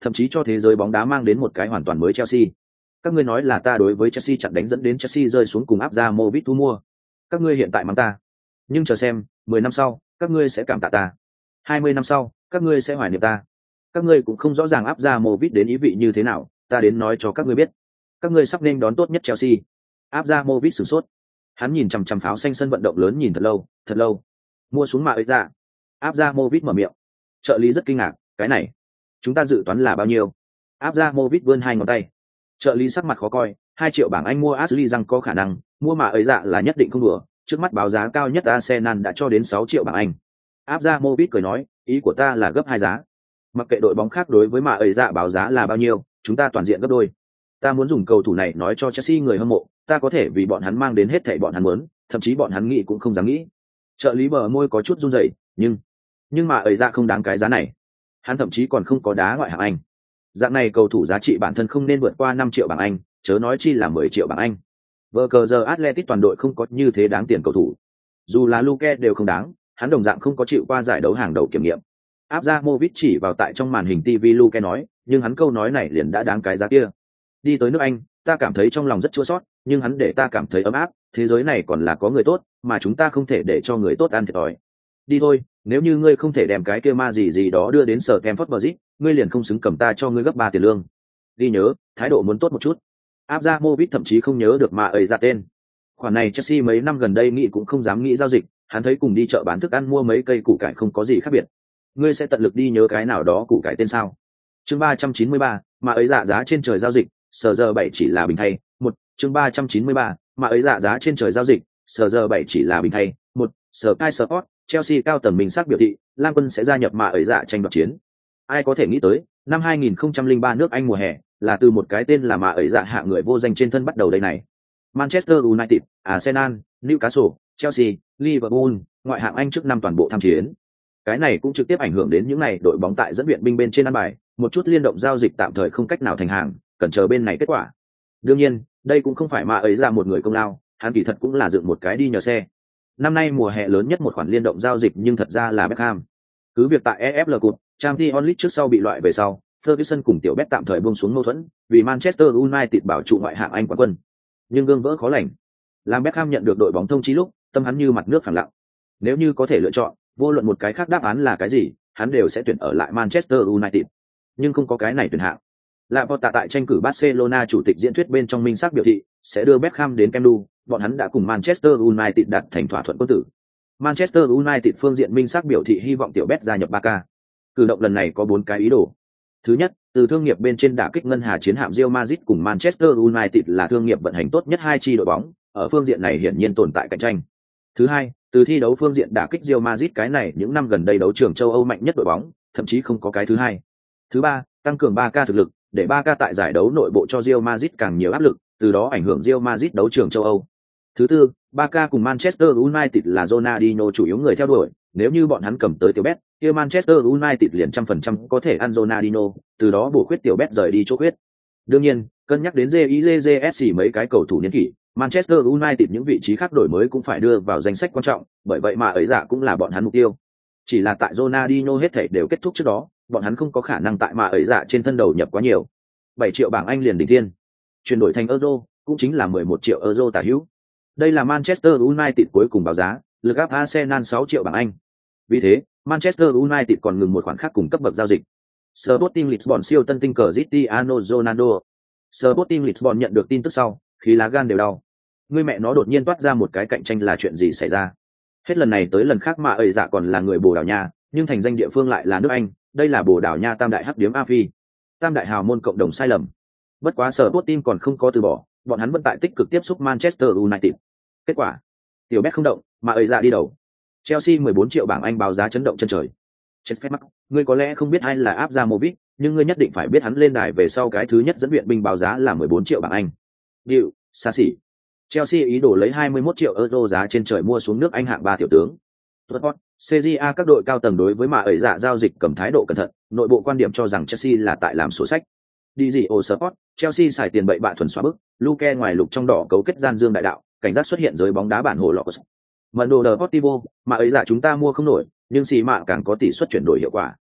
thậm chí cho thế giới bóng đá mang đến một cái hoàn toàn mới Chelsea. Các ngươi nói là ta đối với Chelsea chặn đánh dẫn đến Chelsea rơi xuống cùng áp ra Movit thu mua. Các ngươi hiện tại mắng ta, nhưng chờ xem, mười năm sau, các ngươi sẽ cảm tạ ta. hai mươi năm sau, các ngươi sẽ hoài niệm ta. Các ngươi cũng không rõ ràng áp ra Movit đến ý vị như thế nào, ta đến nói cho các ngươi biết. Các ngươi sắp nên đón tốt nhất Chelsea. Áp ra Movit sửng sốt. Hắn nhìn chằm chằm pháo xanh sân vận động lớn nhìn thật lâu, thật lâu. Mua xuống mà ấy ra. Áp ra Movit mở miệng. Trợ lý rất kinh ngạc, cái này, chúng ta dự toán là bao nhiêu? Áp ra Movit vươn hai ngón tay. Trợ lý sắc mặt khó coi, hai triệu bảng Anh mua Ashley rằng có khả năng, mua mà ấy dạ là nhất định không đùa, trước mắt báo giá cao nhất Arsenal đã cho đến sáu triệu bảng Anh. Áp ra Movit cười nói, ý của ta là gấp hai giá. Mặc kệ đội bóng khác đối với mà ấy dạ báo giá là bao nhiêu, chúng ta toàn diện gấp đôi. Ta muốn dùng cầu thủ này nói cho Chelsea người hâm mộ, ta có thể vì bọn hắn mang đến hết thảy bọn hắn muốn, thậm chí bọn hắn nghĩ cũng không dám nghĩ. Trợ lý bờ môi có chút run rẩy, nhưng nhưng mà ấy dạ không đáng cái giá này. Hắn thậm chí còn không có đá ngoại hạng Anh. Dạng này cầu thủ giá trị bản thân không nên vượt qua năm triệu bảng Anh, chớ nói chi là mười triệu bảng Anh. Vở cờ giờ Atletico toàn đội không có như thế đáng tiền cầu thủ. Dù là Luke đều không đáng, hắn đồng dạng không có chịu qua giải đấu hàng đầu kiểm nghiệm. Áp ra Movit chỉ vào tại trong màn hình ti vi Luke nói, nhưng hắn câu nói này liền đã đáng cái giá kia. Đi tới nước Anh, ta cảm thấy trong lòng rất chua xót, nhưng hắn để ta cảm thấy ấm áp, thế giới này còn là có người tốt, mà chúng ta không thể để cho người tốt ăn thiệt thòi. Đi thôi, nếu như ngươi không thể đem cái kia ma gì gì đó đưa đến sở Stamford Bridge, ngươi liền không xứng cầm ta cho ngươi gấp ba tiền lương. Đi nhớ, thái độ muốn tốt một chút. Áp ra Movit thậm chí không nhớ được mà ấy ra tên. Khoản này Chelsea mấy năm gần đây nghĩ cũng không dám nghĩ giao dịch, hắn thấy cùng đi chợ bán thức ăn mua mấy cây củ cải không có gì khác biệt. Ngươi sẽ tận lực đi nhớ cái nào đó củ cải tên sao? Chương ba trăm chín mươi ba, mà ấy dạ giá trên trời giao dịch, sở giờ bảy chỉ là bình thay. Một, chương ba trăm chín mươi ba, mà ấy dạ giá trên trời giao dịch, sở giờ bảy chỉ là bình thay. Một, sở Sky Sport, Chelsea cao tầng mình xác biểu thị, Lam Quân sẽ gia nhập mà ấy dạ tranh đoạt chiến. Ai có thể nghĩ tới, năm hai nghìn không trăm lẻ ba nước Anh mùa hè, là từ một cái tên là mà ấy dạ hạ người vô danh trên thân bắt đầu đây này. Manchester United, Arsenal, Newcastle, Chelsea, Liverpool, ngoại hạng Anh trước năm toàn bộ tham chiến. Cái này cũng trực tiếp ảnh hưởng đến những này đội bóng tại dẫn viện binh bên trên ăn bài, một chút liên động giao dịch tạm thời không cách nào thành hàng, cần chờ bên này kết quả. Đương nhiên, đây cũng không phải mà ấy dạ một người công lao, hắn kỳ thật cũng là dựng một cái đi nhờ xe. Năm nay mùa hè lớn nhất một khoản liên động giao dịch nhưng thật ra là Beckham. Cứ việc tại e ép lờ Cup, Champions League trước sau bị loại về sau, Ferguson cùng tiểu Beck tạm thời buông xuống mâu thuẫn, vì Manchester United bảo trụ ngoại hạng Anh quán quân. Nhưng gương vỡ khó lành. Làm Beckham nhận được đội bóng thông chí lúc, tâm hắn như mặt nước phẳng lặng. Nếu như có thể lựa chọn, vô luận một cái khác đáp án là cái gì, hắn đều sẽ tuyển ở lại Manchester United. Nhưng không có cái này tuyển hạng. Laporta tại tranh cử Barcelona chủ tịch diễn thuyết bên trong minh xác biểu thị, sẽ đưa Beckham đến Camp Nou, bọn hắn đã cùng Manchester United đạt thành thỏa thuận quân tử. Manchester United phương diện minh xác biểu thị hy vọng tiểu Beck gia nhập Barca. Cử động lần này có bốn cái ý đồ. Thứ nhất, từ thương nghiệp bên trên đả kích ngân hà chiến hạm Real Madrid cùng Manchester United là thương nghiệp vận hành tốt nhất hai chi đội bóng, ở phương diện này hiển nhiên tồn tại cạnh tranh. Thứ hai, từ thi đấu phương diện đả kích Real Madrid cái này những năm gần đây đấu trường châu Âu mạnh nhất đội bóng, thậm chí không có cái thứ hai. Thứ ba, tăng cường Barca thực lực, để Barca tại giải đấu nội bộ cho Real Madrid càng nhiều áp lực, từ đó ảnh hưởng Real Madrid đấu trường châu Âu. Thứ tư, Barca cùng Manchester United là Ronaldinho chủ yếu người theo đuổi, nếu như bọn hắn cầm tới tiểu Beck, kia Manchester United liền trăm phần trăm có thể ăn Ronaldinho, từ đó bổ khuyết tiểu Beck rời đi chỗ khuyết. Đương nhiên, cân nhắc đến gi gi gi ét xê mấy cái cầu thủ niên kỷ, Manchester United những vị trí khác đổi mới cũng phải đưa vào danh sách quan trọng, bởi vậy mà ấy dạ cũng là bọn hắn mục tiêu. Chỉ là tại Ronaldinho hết thảy đều kết thúc trước đó, bọn hắn không có khả năng tại mà ấy dạ trên thân đầu nhập quá nhiều. bảy triệu bảng Anh liền đỉnh thiên. Chuyển đổi thành euro, cũng chính là mười một triệu euro tả hữu. Đây là Manchester United cuối cùng báo giá, lực áp Arsenal sáu triệu bảng Anh. Vì thế, Manchester United còn ngừng một khoản khác cùng cấp bậc giao dịch. Sporting Lisbon siêu tân tinh cờ Cristiano Ronaldo. Sporting Lisbon nhận được tin tức sau, khí lá gan đều đau. Người mẹ nó đột nhiên toát ra một cái cạnh tranh là chuyện gì xảy ra? Hết lần này tới lần khác mà ấy dạ còn là người Bồ Đào Nha, nhưng thành danh địa phương lại là nước Anh, đây là Bồ Đào Nha tam đại hắc điếm A Phi. Tam đại hào môn cộng đồng sai lầm. Bất quá Sporting còn không có từ bỏ, bọn hắn vẫn tại tích cực tiếp xúc Manchester United. Kết quả, tiểu Beck không động, mà ấy dạ đi đầu. Chelsea mười bốn triệu bảng Anh báo giá chấn động chân trời. Chết phép mắc, ngươi có lẽ không biết ai là áp ra Movit, nhưng ngươi nhất định phải biết hắn lên đài về sau cái thứ nhất dẫn viện binh báo giá là mười bốn triệu bảng Anh. Điệu, xa xỉ. Chelsea ý đồ lấy hai mươi mốt triệu euro giá trên trời mua xuống nước Anh hạng ba tiểu tướng. Watford, xê giê a các đội cao tầng đối với mà ấy dạ giao dịch cầm thái độ cẩn thận, nội bộ quan điểm cho rằng Chelsea là tại làm sổ sách. Đi gì ô Sport, Chelsea xài tiền bậy bạ thuần xóa bức, Luke ngoài lục trong đỏ cấu kết gian dương đại đạo, cảnh giác xuất hiện giới bóng đá bản hồ lọ. Mận đồ Deportivo, mà ấy dạ chúng ta mua không nổi, nhưng xì mạ càng có tỷ suất chuyển đổi hiệu quả.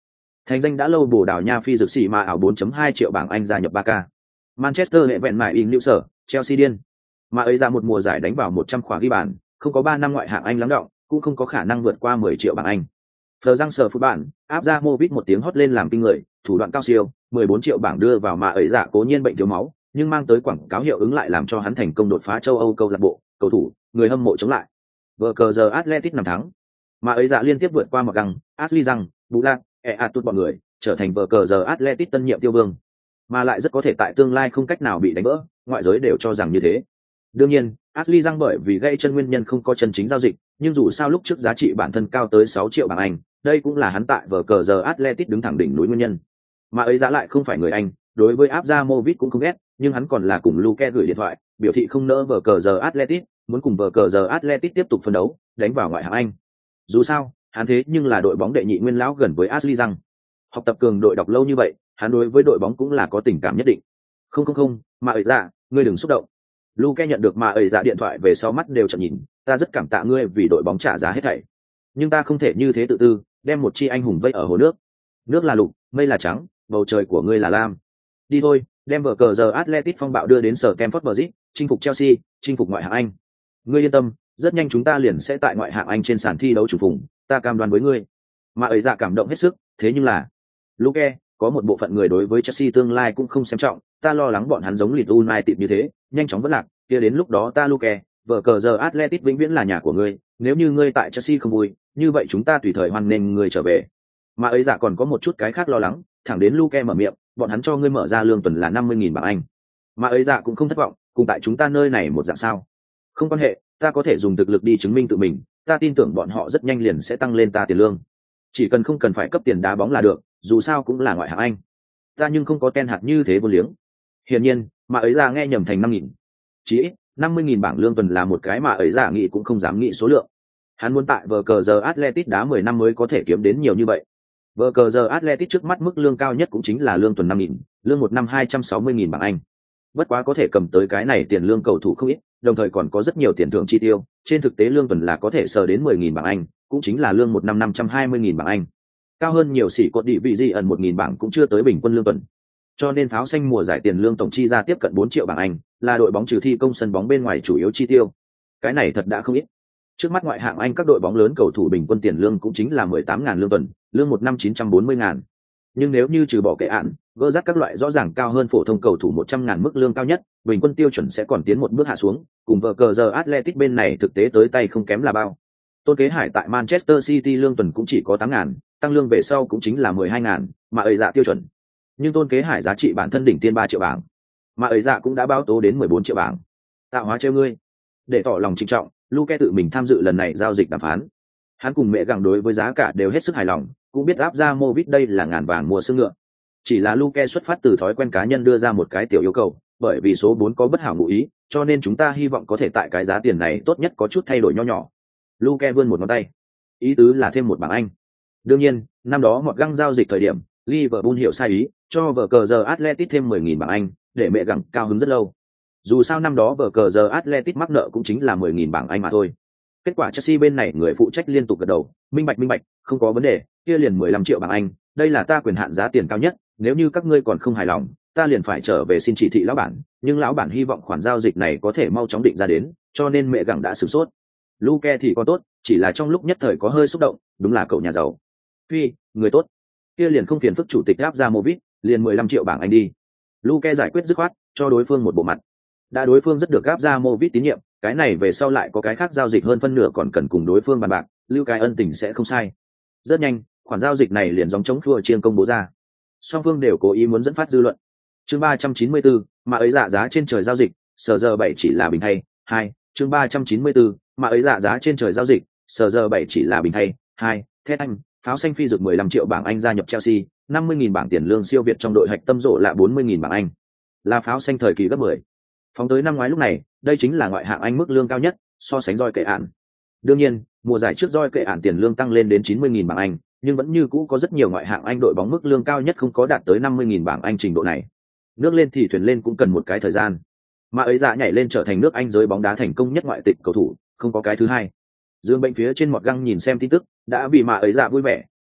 Thành danh đã lâu Bồ Đào Nha phi dược sĩ mà ảo bốn chấm hai triệu bảng Anh gia nhập Barca. Manchester hệ vẹn mại in lưu sở, Chelsea điên. Mà ấy ra một mùa giải đánh vào một trăm khóa ghi bàn, không có ba năm ngoại hạng Anh lắng đọng, cũng không có khả năng vượt qua mười triệu bảng Anh. Phờ răng sờ phút bản, áp ra Movit một tiếng hót lên làm kinh người, thủ đoạn cao siêu, mười bốn triệu bảng đưa vào mà ấy dạ cố nhiên bệnh thiếu máu, nhưng mang tới quảng cáo hiệu ứng lại làm cho hắn thành công đột phá châu Âu câu lạc bộ, cầu thủ, người hâm mộ chống lại. Vở cờ giờ Atletico năm thắng. Mà ấy dạ liên tiếp vượt qua một găng, Ashley rằng, Bú Lạc, Eatut bọn người, trở thành vở cờ giờ Atletico tân nhiệm tiêu vương. Mà lại rất có thể tại tương lai không cách nào bị đánh vỡ, ngoại giới đều cho rằng như thế. Đương nhiên, Ashley rằng bởi vì gây chân nguyên nhân không có chân chính giao dịch, nhưng dù sao lúc trước giá trị bản thân cao tới sáu triệu bảng Anh, đây cũng là hắn tại vở cờ giờ Atletico đứng thẳng đỉnh núi nguyên nhân. Mà ấy giá lại không phải người Anh, đối với Abramovich cũng không ghét, nhưng hắn còn là cùng Luke gửi điện thoại, biểu thị không nỡ vở cờ giờ Atletico, muốn cùng vở cờ giờ Atletico tiếp tục phân đấu, đánh vào ngoại hạng Anh. Dù sao, hắn thế nhưng là đội bóng đệ nhị nguyên lão gần với Ashley rằng. Học tập cường đội đọc lâu như vậy, hắn đối với đội bóng cũng là có tình cảm nhất định. Không không không, mà ấy dạ, ngươi đừng xúc động. Luke nhận được mà ấy dạ điện thoại về sau mắt đều trợn nhìn, ta rất cảm tạ ngươi vì đội bóng trả giá hết thảy. Nhưng ta không thể như thế tự tư, đem một chi anh hùng vây ở hồ nước. Nước là lục, mây là trắng, bầu trời của ngươi là lam. Đi thôi, đem vở cờ giờ Atletico phong bạo đưa đến sở Stamford Bridge, chinh phục Chelsea, chinh phục ngoại hạng Anh. Ngươi yên tâm, rất nhanh chúng ta liền sẽ tại ngoại hạng Anh trên sàn thi đấu chủ phùng, ta cam đoan với ngươi. Mà ấy dạ cảm động hết sức, thế nhưng là Luke, có một bộ phận người đối với Chelsea tương lai cũng không xem trọng, ta lo lắng bọn hắn giống Leeds United như thế, nhanh chóng vỡ lạc, kia đến lúc đó ta Luke, vở cờ giờ Atletico vĩnh viễn là nhà của ngươi, nếu như ngươi tại Chelsea không vui, như vậy chúng ta tùy thời hoan nghênh ngươi trở về. Mà ấy dạ còn có một chút cái khác lo lắng, thẳng đến Luke mở miệng, bọn hắn cho ngươi mở ra lương tuần là năm mươi nghìn bảng Anh. Mà ấy dạ cũng không thất vọng, cùng tại chúng ta nơi này một dạng sao? Không quan hệ, ta có thể dùng thực lực đi chứng minh tự mình, ta tin tưởng bọn họ rất nhanh liền sẽ tăng lên ta tiền lương. Chỉ cần không cần phải cấp tiền đá bóng là được, dù sao cũng là ngoại hạng Anh. Ta nhưng không có ten hạt như thế vô liếng. Hiển nhiên, mà ấy dạ nghe nhầm thành năm nghìn. Chỉ ít, năm mươi nghìn bảng lương tuần là một cái mà ấy dạ nghĩ cũng không dám nghĩ số lượng. Hắn muốn tại vở cờ giờ Atletico đá mười năm mới có thể kiếm đến nhiều như vậy. Vở cờ giờ Atletico trước mắt mức lương cao nhất cũng chính là lương tuần năm nghìn, lương một năm hai trăm sáu mươi nghìn bảng Anh. Bất quá có thể cầm tới cái này tiền lương cầu thủ không ít, đồng thời còn có rất nhiều tiền thưởng chi tiêu, trên thực tế lương tuần là có thể sờ đến mười nghìn bảng Anh, cũng chính là lương một năm năm trăm hai mươi nghìn bảng Anh. Cao hơn nhiều sĩ cột địa vị gì ẩn một nghìn bảng cũng chưa tới bình quân lương tuần. Cho nên pháo xanh mùa giải tiền lương tổng chi ra tiếp cận bốn triệu bảng Anh, là đội bóng trừ thi công sân bóng bên ngoài chủ yếu chi tiêu. Cái này thật đã không ít. Trước mắt ngoại hạng Anh các đội bóng lớn cầu thủ bình quân tiền lương cũng chính là mười tám nghìn lương tuần, lương một năm chín trăm bốn mươi nghìn. Nhưng nếu như trừ bỏ kệ án, gỡ rác các loại rõ ràng cao hơn phổ thông cầu thủ một trăm nghìn mức lương cao nhất, bình quân tiêu chuẩn sẽ còn tiến một bước hạ xuống, cùng vở cờ giờ Atletico bên này thực tế tới tay không kém là bao. Tôn Kế Hải tại Manchester City lương tuần cũng chỉ có tám nghìn, tăng lương về sau cũng chính là mười hai nghìn, mà ấy dạ tiêu chuẩn. Nhưng Tôn Kế Hải giá trị bản thân đỉnh tiên ba triệu bảng, mà ấy dạ cũng đã báo tố đến mười bốn triệu bảng. Tạo hóa trêu ngươi. Để tỏ lòng trịnh trọng, Luke tự mình tham dự lần này giao dịch đàm phán. Hắn cùng mẹ gặng đối với giá cả đều hết sức hài lòng, cũng biết áp ra Movit đây là ngàn vàng mua xương ngựa. Chỉ là Luke xuất phát từ thói quen cá nhân đưa ra một cái tiểu yêu cầu, bởi vì số bốn có bất hảo ngụ ý, cho nên chúng ta hy vọng có thể tại cái giá tiền này tốt nhất có chút thay đổi nho nhỏ. Luke vươn một ngón tay, ý tứ là thêm một bảng Anh. Đương nhiên, năm đó một găng giao dịch thời điểm, Liverpool hiểu sai ý, cho vở cờ giờ Atletico thêm mười nghìn bảng Anh, để mẹ gặng cao hứng rất lâu. Dù sao năm đó vở cờ giờ Atletico mắc nợ cũng chính là mười nghìn bảng Anh mà thôi. Kết quả Chelsea bên này người phụ trách liên tục gật đầu, minh bạch minh bạch, không có vấn đề, kia liền mười lăm triệu bảng Anh, đây là ta quyền hạn giá tiền cao nhất, nếu như các ngươi còn không hài lòng, ta liền phải trở về xin chỉ thị lão bản, nhưng lão bản hy vọng khoản giao dịch này có thể mau chóng định ra đến, cho nên mẹ gặng đã sửng sốt. Luke thì có tốt, chỉ là trong lúc nhất thời có hơi xúc động, đúng là cậu nhà giàu. Phi, người tốt. Kia liền không phiền phức chủ tịch áp ra Movit, liền mười lăm triệu bảng Anh đi. Luke giải quyết dứt khoát, cho đối phương một bộ mặt. Đã đối phương rất được áp ra Movit tín nhiệm, cái này về sau lại có cái khác giao dịch hơn phân nửa còn cần cùng đối phương bàn bạc, lưu cái ân tình sẽ không sai. Rất nhanh, khoản giao dịch này liền giống chống thua chiên công bố ra. Song phương đều cố ý muốn dẫn phát dư luận. Chương ba trăm chín mươi bốn, mà ấy dạ giá trên trời giao dịch, sở giờ bảy chỉ là bình thay. Hai, chương ba trăm chín mươi bốn, mà ấy dạ giá trên trời giao dịch, sở giờ bảy chỉ là bình thay. Hai, Thét Anh, pháo xanh phi dược mười lăm triệu bảng Anh gia nhập Chelsea, năm mươi nghìn bảng tiền lương siêu việt trong đội hạch tâm rộ là bốn mươi nghìn bảng Anh. Là pháo xanh thời kỳ gấp mười. Phóng tới năm ngoái lúc này, đây chính là ngoại hạng Anh mức lương cao nhất, so sánh roi kệ ản. Đương nhiên, mùa giải trước roi kệ ản tiền lương tăng lên đến chín mươi nghìn bảng Anh, nhưng vẫn như cũ có rất nhiều ngoại hạng Anh đội bóng mức lương cao nhất không có đạt tới năm mươi nghìn bảng Anh trình độ này. Nước lên thì thuyền lên cũng cần một cái thời gian. Mà ấy dạ nhảy lên trở thành nước Anh giới bóng đá thành công nhất ngoại tịch cầu thủ, không có cái thứ hai. Dương bệnh phía trên một găng nhìn xem tin tức, đã vì mà ấy dạ vui vẻ,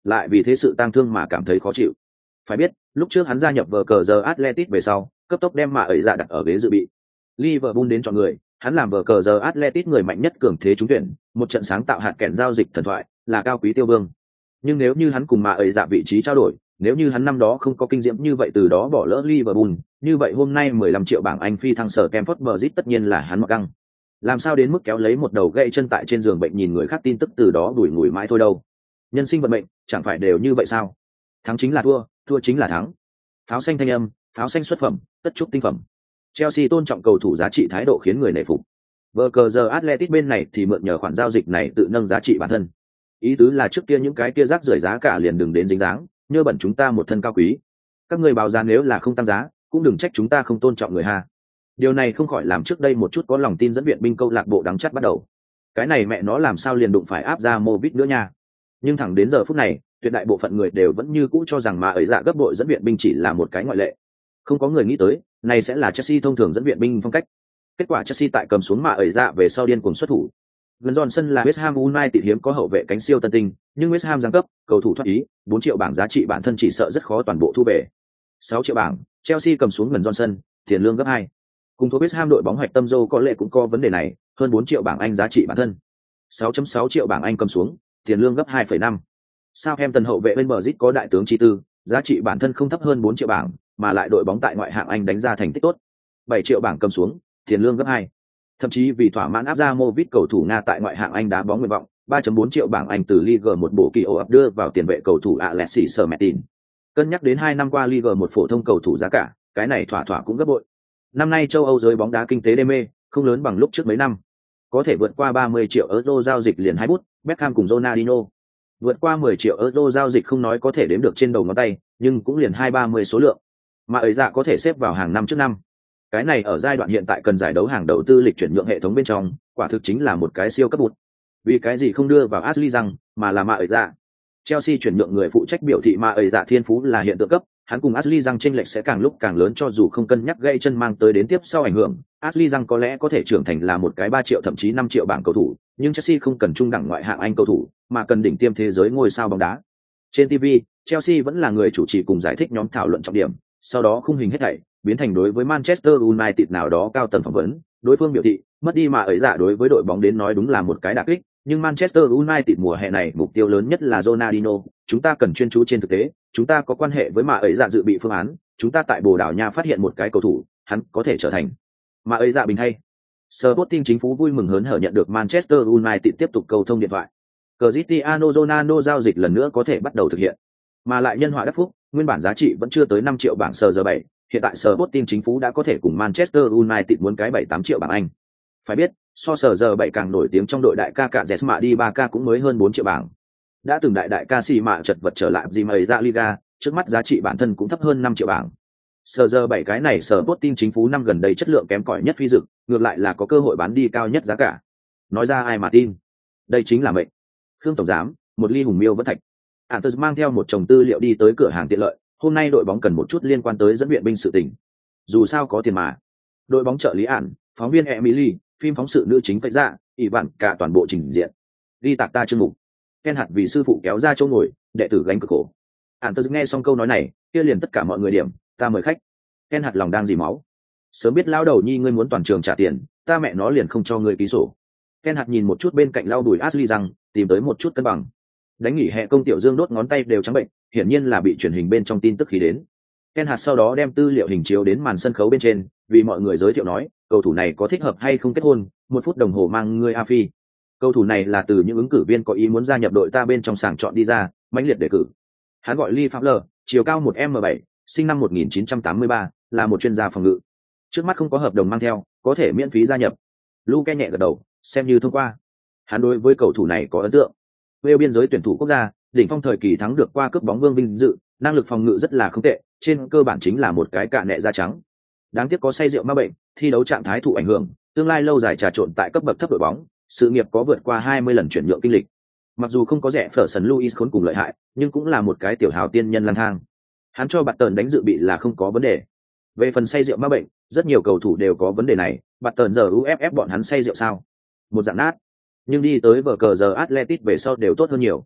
lại vì thế sự tang thương mà cảm thấy khó chịu. Phải biết, lúc trước hắn gia nhập vở cờ giờ Atletico về sau, cấp tốc đem mạ ấy dạ đặt ở ghế dự bị. Liverpool đến chọn người, hắn làm vở cờ giờ Atletico người mạnh nhất cường thế trúng tuyển, một trận sáng tạo hạt kèn giao dịch thần thoại, là cao quý tiêu vương. Nhưng nếu như hắn cùng mạ ấy dạ vị trí trao đổi, nếu như hắn năm đó không có kinh diễm như vậy từ đó bỏ lỡ Liverpool, như vậy hôm nay mười lăm triệu bảng Anh phi thăng sở Stamford Bridge tất nhiên là hắn mặc găng. Làm sao đến mức kéo lấy một đầu gãy chân tại trên giường bệnh nhìn người khác tin tức từ đó đuổi ngủi mãi thôi đâu. Nhân sinh vận mệnh, chẳng phải đều như vậy sao? Thắng chính là thua, thua chính là thắng. Pháo xanh thanh âm, pháo xanh xuất phẩm, tất trúc tinh phẩm. Chelsea tôn trọng cầu thủ giá trị thái độ khiến người nể phục. Vở cờ giờ Atletico bên này thì mượn nhờ khoản giao dịch này tự nâng giá trị bản thân. Ý tứ là trước kia những cái kia rác rưởi giá cả liền đừng đến dính dáng, nhớ bẩn chúng ta một thân cao quý. Các người báo giá nếu là không tăng giá, cũng đừng trách chúng ta không tôn trọng người ha. Điều này không khỏi làm trước đây một chút có lòng tin dẫn viện binh câu lạc bộ đắng chắt bắt đầu. Cái này mẹ nó làm sao liền đụng phải áp ra Movit nữa nha. Nhưng thẳng đến giờ phút này, tuyệt đại bộ phận người đều vẫn như cũ cho rằng mà ấy dạ gấp bội dẫn viện binh chỉ là một cái ngoại lệ. Không có người nghĩ tới, này sẽ là Chelsea thông thường dẫn viện binh phong cách. Kết quả Chelsea tại cầm xuống mà ấy dạ về sau điên cuồng xuất thủ. Gần Johnson là West Ham United hiếm có hậu vệ cánh siêu tân tinh, nhưng West Ham giáng cấp, cầu thủ thoát ý, bốn triệu bảng giá trị bản thân chỉ sợ rất khó toàn bộ thu về. sáu triệu bảng, Chelsea cầm xuống Gần Johnson, tiền lương gấp hai. Cùng thuộc West Ham đội bóng hoạch tâm Joe có lẽ cũng có vấn đề này, hơn bốn triệu bảng Anh giá trị bản thân. sáu phẩy sáu triệu bảng Anh cầm xuống, tiền lương gấp hai phẩy năm. Southampton hậu vệ bên bờ Bridge có đại tướng chi tư, giá trị bản thân không thấp hơn bốn triệu bảng, mà lại đội bóng tại ngoại hạng Anh đánh ra thành tích tốt. bảy triệu bảng cầm xuống, tiền lương gấp hai. Thậm chí vì thỏa mãn áp ra Movit cầu thủ Nga tại ngoại hạng Anh đá bóng nguyện vọng, ba phẩy bốn triệu bảng Anh từ Ligue một bộ kỳ ổ ập đưa vào tiền vệ cầu thủ Alexis Sermetin. Cân nhắc đến hai năm qua Ligue một phổ thông cầu thủ giá cả, cái này thỏa thỏa cũng gấp bội. Năm nay châu Âu giới bóng đá kinh tế đê mê, không lớn bằng lúc trước mấy năm. Có thể vượt qua ba mươi triệu euro giao dịch liền hai bút, Beckham cùng Ronaldinho. Vượt qua mười triệu euro giao dịch không nói có thể đếm được trên đầu ngón tay, nhưng cũng liền hai ba mươi số lượng. Mà ấy dạ có thể xếp vào hàng năm trước năm. Cái này ở giai đoạn hiện tại cần giải đấu hàng đầu tư lịch chuyển nhượng hệ thống bên trong, quả thực chính là một cái siêu cấp bút. Vì cái gì không đưa vào Ashley rằng, mà là mà ấy dạ. Chelsea chuyển nhượng người phụ trách biểu thị mà ấy dạ thiên phú là hiện tượng cấp, hắn cùng Ashley rằng chênh lệch sẽ càng lúc càng lớn cho dù không cân nhắc gây chân mang tới đến tiếp sau ảnh hưởng. Ashley rằng có lẽ có thể trưởng thành là một cái ba triệu thậm chí năm triệu bảng cầu thủ, nhưng Chelsea không cần trung đẳng ngoại hạng Anh cầu thủ, mà cần đỉnh tiêm thế giới ngôi sao bóng đá. Trên ti vi, Chelsea vẫn là người chủ trì cùng giải thích nhóm thảo luận trọng điểm, sau đó khung hình hết thảy biến thành đối với Manchester United nào đó cao tầng phỏng vấn, đối phương biểu thị, mất đi mà ấy dạ đối với đội bóng đến nói đúng là một cái đả kích, nhưng Manchester United mùa hè này mục tiêu lớn nhất là Ronaldinho, chúng ta cần chuyên chú trên thực tế, chúng ta có quan hệ với mà ấy dạ dự bị phương án, chúng ta tại Bồ Đào Nha phát hiện một cái cầu thủ, hắn có thể trở thành mà ấy dạ bình hay. Sporting chính phủ vui mừng hớn hở nhận được Manchester United tiếp tục cầu thông điện thoại. Cristiano Ronaldo giao dịch lần nữa có thể bắt đầu thực hiện, mà lại nhân họa đắc phúc, nguyên bản giá trị vẫn chưa tới năm triệu bảng sờ giờ bảy, hiện tại Sporting chính phủ đã có thể cùng Manchester United muốn cái bảy tám triệu bảng Anh. Phải biết, so sờ giờ bảy càng nổi tiếng trong đội đại ca cả Jesma đi ba ca cũng mới hơn bốn triệu bảng. Đã từng đại đại ca xì mạ chật vật trở lại gì mà ra Liga, trước mắt giá trị bản thân cũng thấp hơn năm triệu bảng. Sờ giờ bảy cái này Sporting chính phủ năm gần đây chất lượng kém cỏi nhất phi dực, ngược lại là có cơ hội bán đi cao nhất giá cả. Nói ra ai mà tin. Đây chính là mệnh. Khương tổng giám, một ly hùng miêu vẫn thạch. Antus mang theo một chồng tư liệu đi tới cửa hàng tiện lợi, hôm nay đội bóng cần một chút liên quan tới dẫn viện binh sự tình. Dù sao có tiền mà. Đội bóng trợ lý ản, phóng viên Emily, phim phóng sự nữ chính cậy ra, ỷ vạn cả toàn bộ trình diện. Đi tạc ta chương mục. Ken hạt vì sư phụ kéo ra chỗ ngồi, đệ tử gánh cực khổ. Antus nghe xong câu nói này, kia liền tất cả mọi người điểm, ta mời khách. Ken hạt lòng đang dì máu. Sớm biết lao đầu nhi ngươi muốn toàn trường trả tiền, ta mẹ nó liền không cho ngươi ký sổ. Ken hạt nhìn một chút bên cạnh lao đùi Ashley rằng, tìm tới một chút cân bằng. Đánh nghỉ hè công tiểu dương đốt ngón tay đều trắng bệnh, hiển nhiên là bị truyền hình bên trong tin tức khí đến. Ken hạt sau đó đem tư liệu hình chiếu đến màn sân khấu bên trên, vì mọi người giới thiệu nói, cầu thủ này có thích hợp hay không kết hôn, một phút đồng hồ mang ngươi a phi. Cầu thủ này là từ những ứng cử viên có ý muốn gia nhập đội ta bên trong sàng chọn đi ra, mãnh liệt đề cử. Hắn gọi Lee Phạm Lờ, chiều cao một m bảy, sinh năm một nghìn chín trăm tám mươi ba, là một chuyên gia phòng ngự. Trước mắt không có hợp đồng mang theo, có thể miễn phí gia nhập. Luke nhẹ gật đầu, xem như thông qua. Hắn đối với cầu thủ này có ấn tượng. Wales biên giới tuyển thủ quốc gia, đỉnh phong thời kỳ thắng được qua cướp bóng vương vinh dự, năng lực phòng ngự rất là không tệ, trên cơ bản chính là một cái cạ nẹ da trắng. Đáng tiếc có say rượu ma bệnh, thi đấu trạng thái thụ ảnh hưởng, tương lai lâu dài trà trộn tại cấp bậc thấp đội bóng, sự nghiệp có vượt qua hai mươi lần chuyển nhượng kinh lịch. Mặc dù không có rẻ phở sần Luis khốn cùng lợi hại, nhưng cũng là một cái tiểu hào tiên nhân lang thang. Hắn cho bạt tần đánh dự bị là không có vấn đề. Về phần say rượu ma bệnh, rất nhiều cầu thủ đều có vấn đề này, bạt tần giờ u ép ép bọn hắn say rượu sao? Một dạng nát. Nhưng đi tới vở cờ giờ Atletic về sau đều tốt hơn nhiều.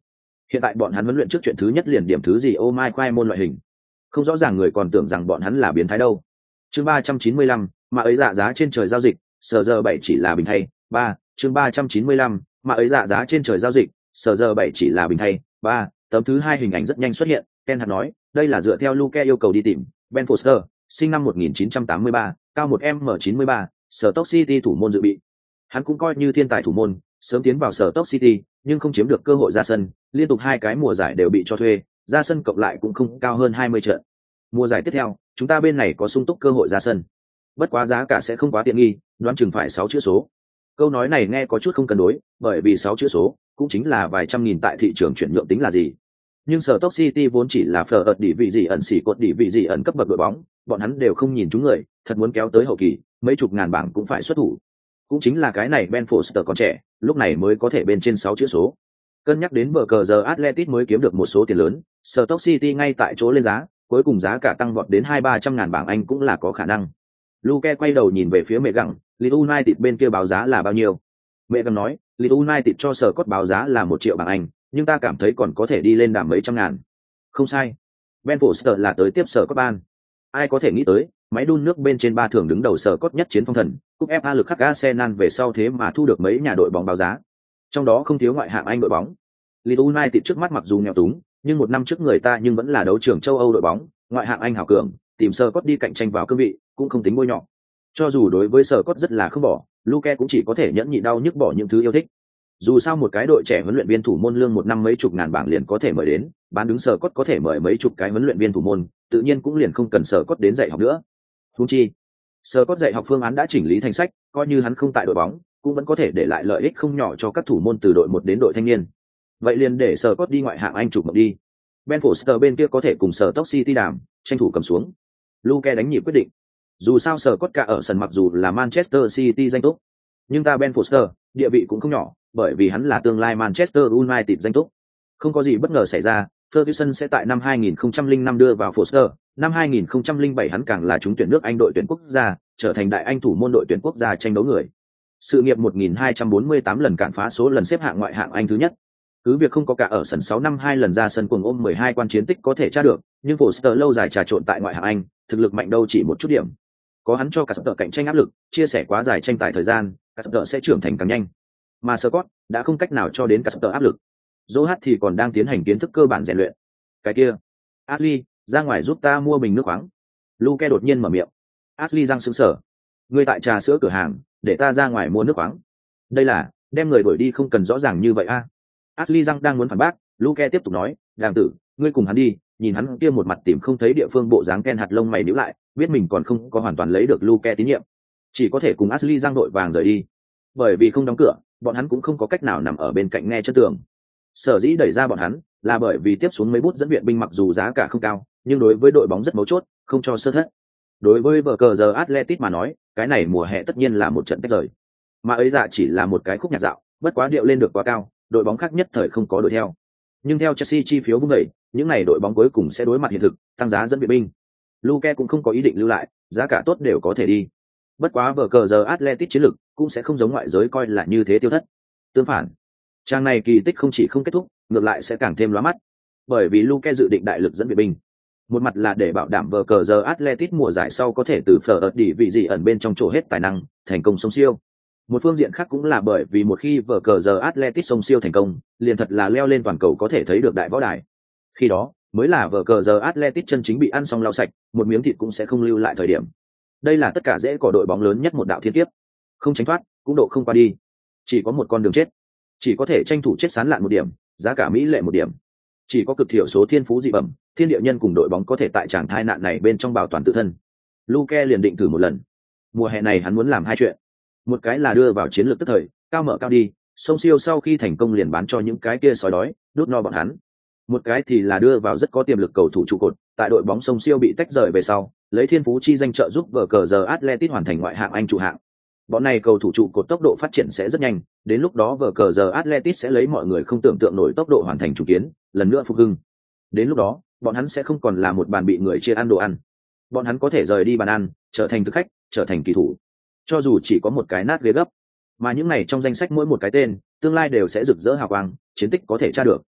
Hiện tại bọn hắn huấn luyện trước chuyện thứ nhất liền điểm thứ gì ô mai khoai môn loại hình. Không rõ ràng người còn tưởng rằng bọn hắn là biến thái đâu. Chương ba trăm chín mươi lăm, mà ấy dạ giá trên trời giao dịch, sở giờ bảy chỉ là bình thay. Ba, chương ba trăm chín mươi lăm, mà ấy dạ giá trên trời giao dịch, sở giờ bảy chỉ là bình thay. Ba, tấm thứ hai hình ảnh rất nhanh xuất hiện, Ken Hart nói, đây là dựa theo Luke yêu cầu đi tìm, Ben Foster, sinh năm một nghìn chín trăm tám mươi ba, cao một m chín mươi ba, sở Stoke City thủ môn dự bị. Hắn cũng coi như thiên tài thủ môn, sớm tiến vào sở Stoke City, nhưng không chiếm được cơ hội ra sân, liên tục hai cái mùa giải đều bị cho thuê, ra sân cộng lại cũng không cao hơn hai mươi trận. Mùa giải tiếp theo, chúng ta bên này có sung túc cơ hội ra sân. Bất quá giá cả sẽ không quá tiện nghi, đoán chừng phải sáu chữ số. Câu nói này nghe có chút không cân đối, bởi vì sáu chữ số cũng chính là vài trăm nghìn tại thị trường chuyển nhượng tính là gì. Nhưng sở Stoke City vốn chỉ là phở ợt đỉ vị gì ẩn xỉ cột đỉ vị gì ẩn cấp bậc đội bóng, bọn hắn đều không nhìn chúng người, thật muốn kéo tới hậu kỳ, mấy chục ngàn bảng cũng phải xuất thủ. Cũng chính là cái này Ben Foster còn trẻ, lúc này mới có thể bên trên sáu chữ số. Cân nhắc đến bờ cờ giờ Atletico mới kiếm được một số tiền lớn, sở Stoke City ngay tại chỗ lên giá, cuối cùng giá cả tăng vọt đến hai ba trăm ngàn bảng Anh cũng là có khả năng. Luke quay đầu nhìn về phía mẹ gặng, Leeds United bên kia báo giá là bao nhiêu? Mẹ gặng nói, Leeds United cho sở cốt báo giá là một triệu bảng Anh, nhưng ta cảm thấy còn có thể đi lên đàm mấy trăm ngàn. Không sai. Ben Foster là tới tiếp sở cốt ban. Ai có thể nghĩ tới, máy đun nước bên trên ba thường đứng đầu sở cốt nhất chiến phong thần, cúp ép a lực khắc Arsenal về sau thế mà thu được mấy nhà đội bóng báo giá. Trong đó không thiếu ngoại hạng Anh đội bóng. Leeds United trước mắt mặc dù nghèo túng, nhưng một năm trước người ta nhưng vẫn là đấu trường châu Âu đội bóng, ngoại hạng Anh hảo cường, tìm sở cốt đi cạnh tranh vào cương vị, cũng không tính bôi nhọ. Cho dù đối với sở cốt rất là không bỏ, Luke cũng chỉ có thể nhẫn nhịn đau nhức bỏ những thứ yêu thích. Dù sao một cái đội trẻ huấn luyện viên thủ môn lương một năm mấy chục ngàn bảng liền có thể mời đến, bán đứng sở cốt có thể mời mấy chục cái huấn luyện viên thủ môn, tự nhiên cũng liền không cần sở cốt đến dạy học nữa. Huống chi, sở cốt dạy học phương án đã chỉnh lý thành sách, coi như hắn không tại đội bóng, cũng vẫn có thể để lại lợi ích không nhỏ cho các thủ môn từ đội một đến đội thanh niên. Vậy liền để sở cốt đi ngoại hạng Anh chụp mộng đi. Ben Foster bên kia có thể cùng sở Stoke City đàm, tranh thủ cầm xuống. Luke đánh nhịp quyết định. Dù sao sở cốt cả ở sân mặc dù là Manchester City danh túc, nhưng ta Ben Foster địa vị cũng không nhỏ, bởi vì hắn là tương lai Manchester United danh túc. Không có gì bất ngờ xảy ra, Ferguson sẽ tại năm hai nghìn không trăm lẻ năm đưa vào Foster, năm hai nghìn không trăm lẻ bảy hắn càng là trúng tuyển nước Anh đội tuyển quốc gia, trở thành đại anh thủ môn đội tuyển quốc gia tranh đấu người. Sự nghiệp một nghìn hai trăm bốn mươi tám lần cản phá số lần xếp hạng ngoại hạng Anh thứ nhất. Cứ việc không có cả ở sân sáu năm hai lần ra sân cuồng ôm mười hai quan chiến tích có thể tra được, nhưng Foster lâu dài trà trộn tại ngoại hạng Anh, thực lực mạnh đâu chỉ một chút điểm. Có hắn cho cả sập cạnh tranh áp lực, chia sẻ quá dài tranh tài thời gian, cả sập sẽ trưởng thành càng nhanh. Mà Scott đã không cách nào cho đến cả sập áp lực. Joe thì còn đang tiến hành kiến thức cơ bản rèn luyện. Cái kia, Ashley, ra ngoài giúp ta mua bình nước khoáng. Luke đột nhiên mở miệng. Ashley răng sững sờ. Ngươi tại trà sữa cửa hàng, để ta ra ngoài mua nước khoáng. Đây là đem người đuổi đi không cần rõ ràng như vậy a. À? Ashley răng đang muốn phản bác, Luke tiếp tục nói, "Đàng tử, ngươi cùng hắn đi." Nhìn hắn kia một mặt tìm không thấy địa phương bộ dáng Ken hạt lông mày nhíu lại, biết mình còn không có hoàn toàn lấy được Luke tín nhiệm, chỉ có thể cùng Ashley giang đội vàng rời đi. Bởi vì không đóng cửa, bọn hắn cũng không có cách nào nằm ở bên cạnh nghe chân tường. Sở dĩ đẩy ra bọn hắn là bởi vì tiếp xuống mấy bút dẫn viện binh mặc dù giá cả không cao, nhưng đối với đội bóng rất mấu chốt, không cho sơ thất. Đối với bờ cờ giờ Atletico mà nói, cái này mùa hè tất nhiên là một trận tách rời. Mà ấy dạ chỉ là một cái khúc nhạc dạo, bất quá điệu lên được quá cao, đội bóng khác nhất thời không có đuổi theo. Nhưng theo Chelsea chi phiếu vung đẩy, những này đội bóng cuối cùng sẽ đối mặt hiện thực, tăng giá dẫn viện binh. Luke cũng không có ý định lưu lại, giá cả tốt đều có thể đi. Bất quá bờ cờ giờ Atletico chiến lực cũng sẽ không giống ngoại giới coi là như thế tiêu thất. Tương phản, trang này kỳ tích không chỉ không kết thúc, ngược lại sẽ càng thêm lóa mắt. Bởi vì Luke dự định đại lực dẫn viện binh. Một mặt là để bảo đảm bờ cờ giờ Atletico mùa giải sau có thể từ phở ợt đỉ vị gì ẩn bên trong chỗ hết tài năng, thành công sông siêu. Một phương diện khác cũng là bởi vì một khi vở cờ giờ Atletico sông siêu thành công, liền thật là leo lên toàn cầu có thể thấy được đại võ đài. Khi đó, mới là vở cờ giờ Atletico chân chính bị ăn xong lau sạch, một miếng thịt cũng sẽ không lưu lại thời điểm. Đây là tất cả dễ có đội bóng lớn nhất một đạo thiên kiếp. Không tránh thoát, cũng độ không qua đi. Chỉ có một con đường chết. Chỉ có thể tranh thủ chết sán lạn một điểm, giá cả mỹ lệ một điểm. Chỉ có cực thiểu số thiên phú dị bẩm, thiên địa nhân cùng đội bóng có thể tại tràng thai nạn này bên trong bảo toàn tự thân. Luke liền định thử một lần. Mùa hè này hắn muốn làm hai chuyện. Một cái là đưa vào chiến lược tức thời, cao mở cao đi, sông siêu sau khi thành công liền bán cho những cái kia sói đói, đốt no bọn hắn. Một cái thì là đưa vào rất có tiềm lực cầu thủ trụ cột, tại đội bóng sông siêu bị tách rời về sau, lấy thiên phú chi danh trợ giúp vở cờ giờ Atletico hoàn thành ngoại hạng Anh trụ hạng. Bọn này cầu thủ trụ cột tốc độ phát triển sẽ rất nhanh, đến lúc đó vở cờ giờ Atletico sẽ lấy mọi người không tưởng tượng nổi tốc độ hoàn thành chủ kiến, lần nữa phục hưng. Đến lúc đó, bọn hắn sẽ không còn là một bàn bị người chia ăn đồ ăn. Bọn hắn có thể rời đi bàn ăn, trở thành thực khách, trở thành kỳ thủ. Cho dù chỉ có một cái nát ghế gấp, mà những này trong danh sách mỗi một cái tên, tương lai đều sẽ rực rỡ hào quang, chiến tích có thể tra được.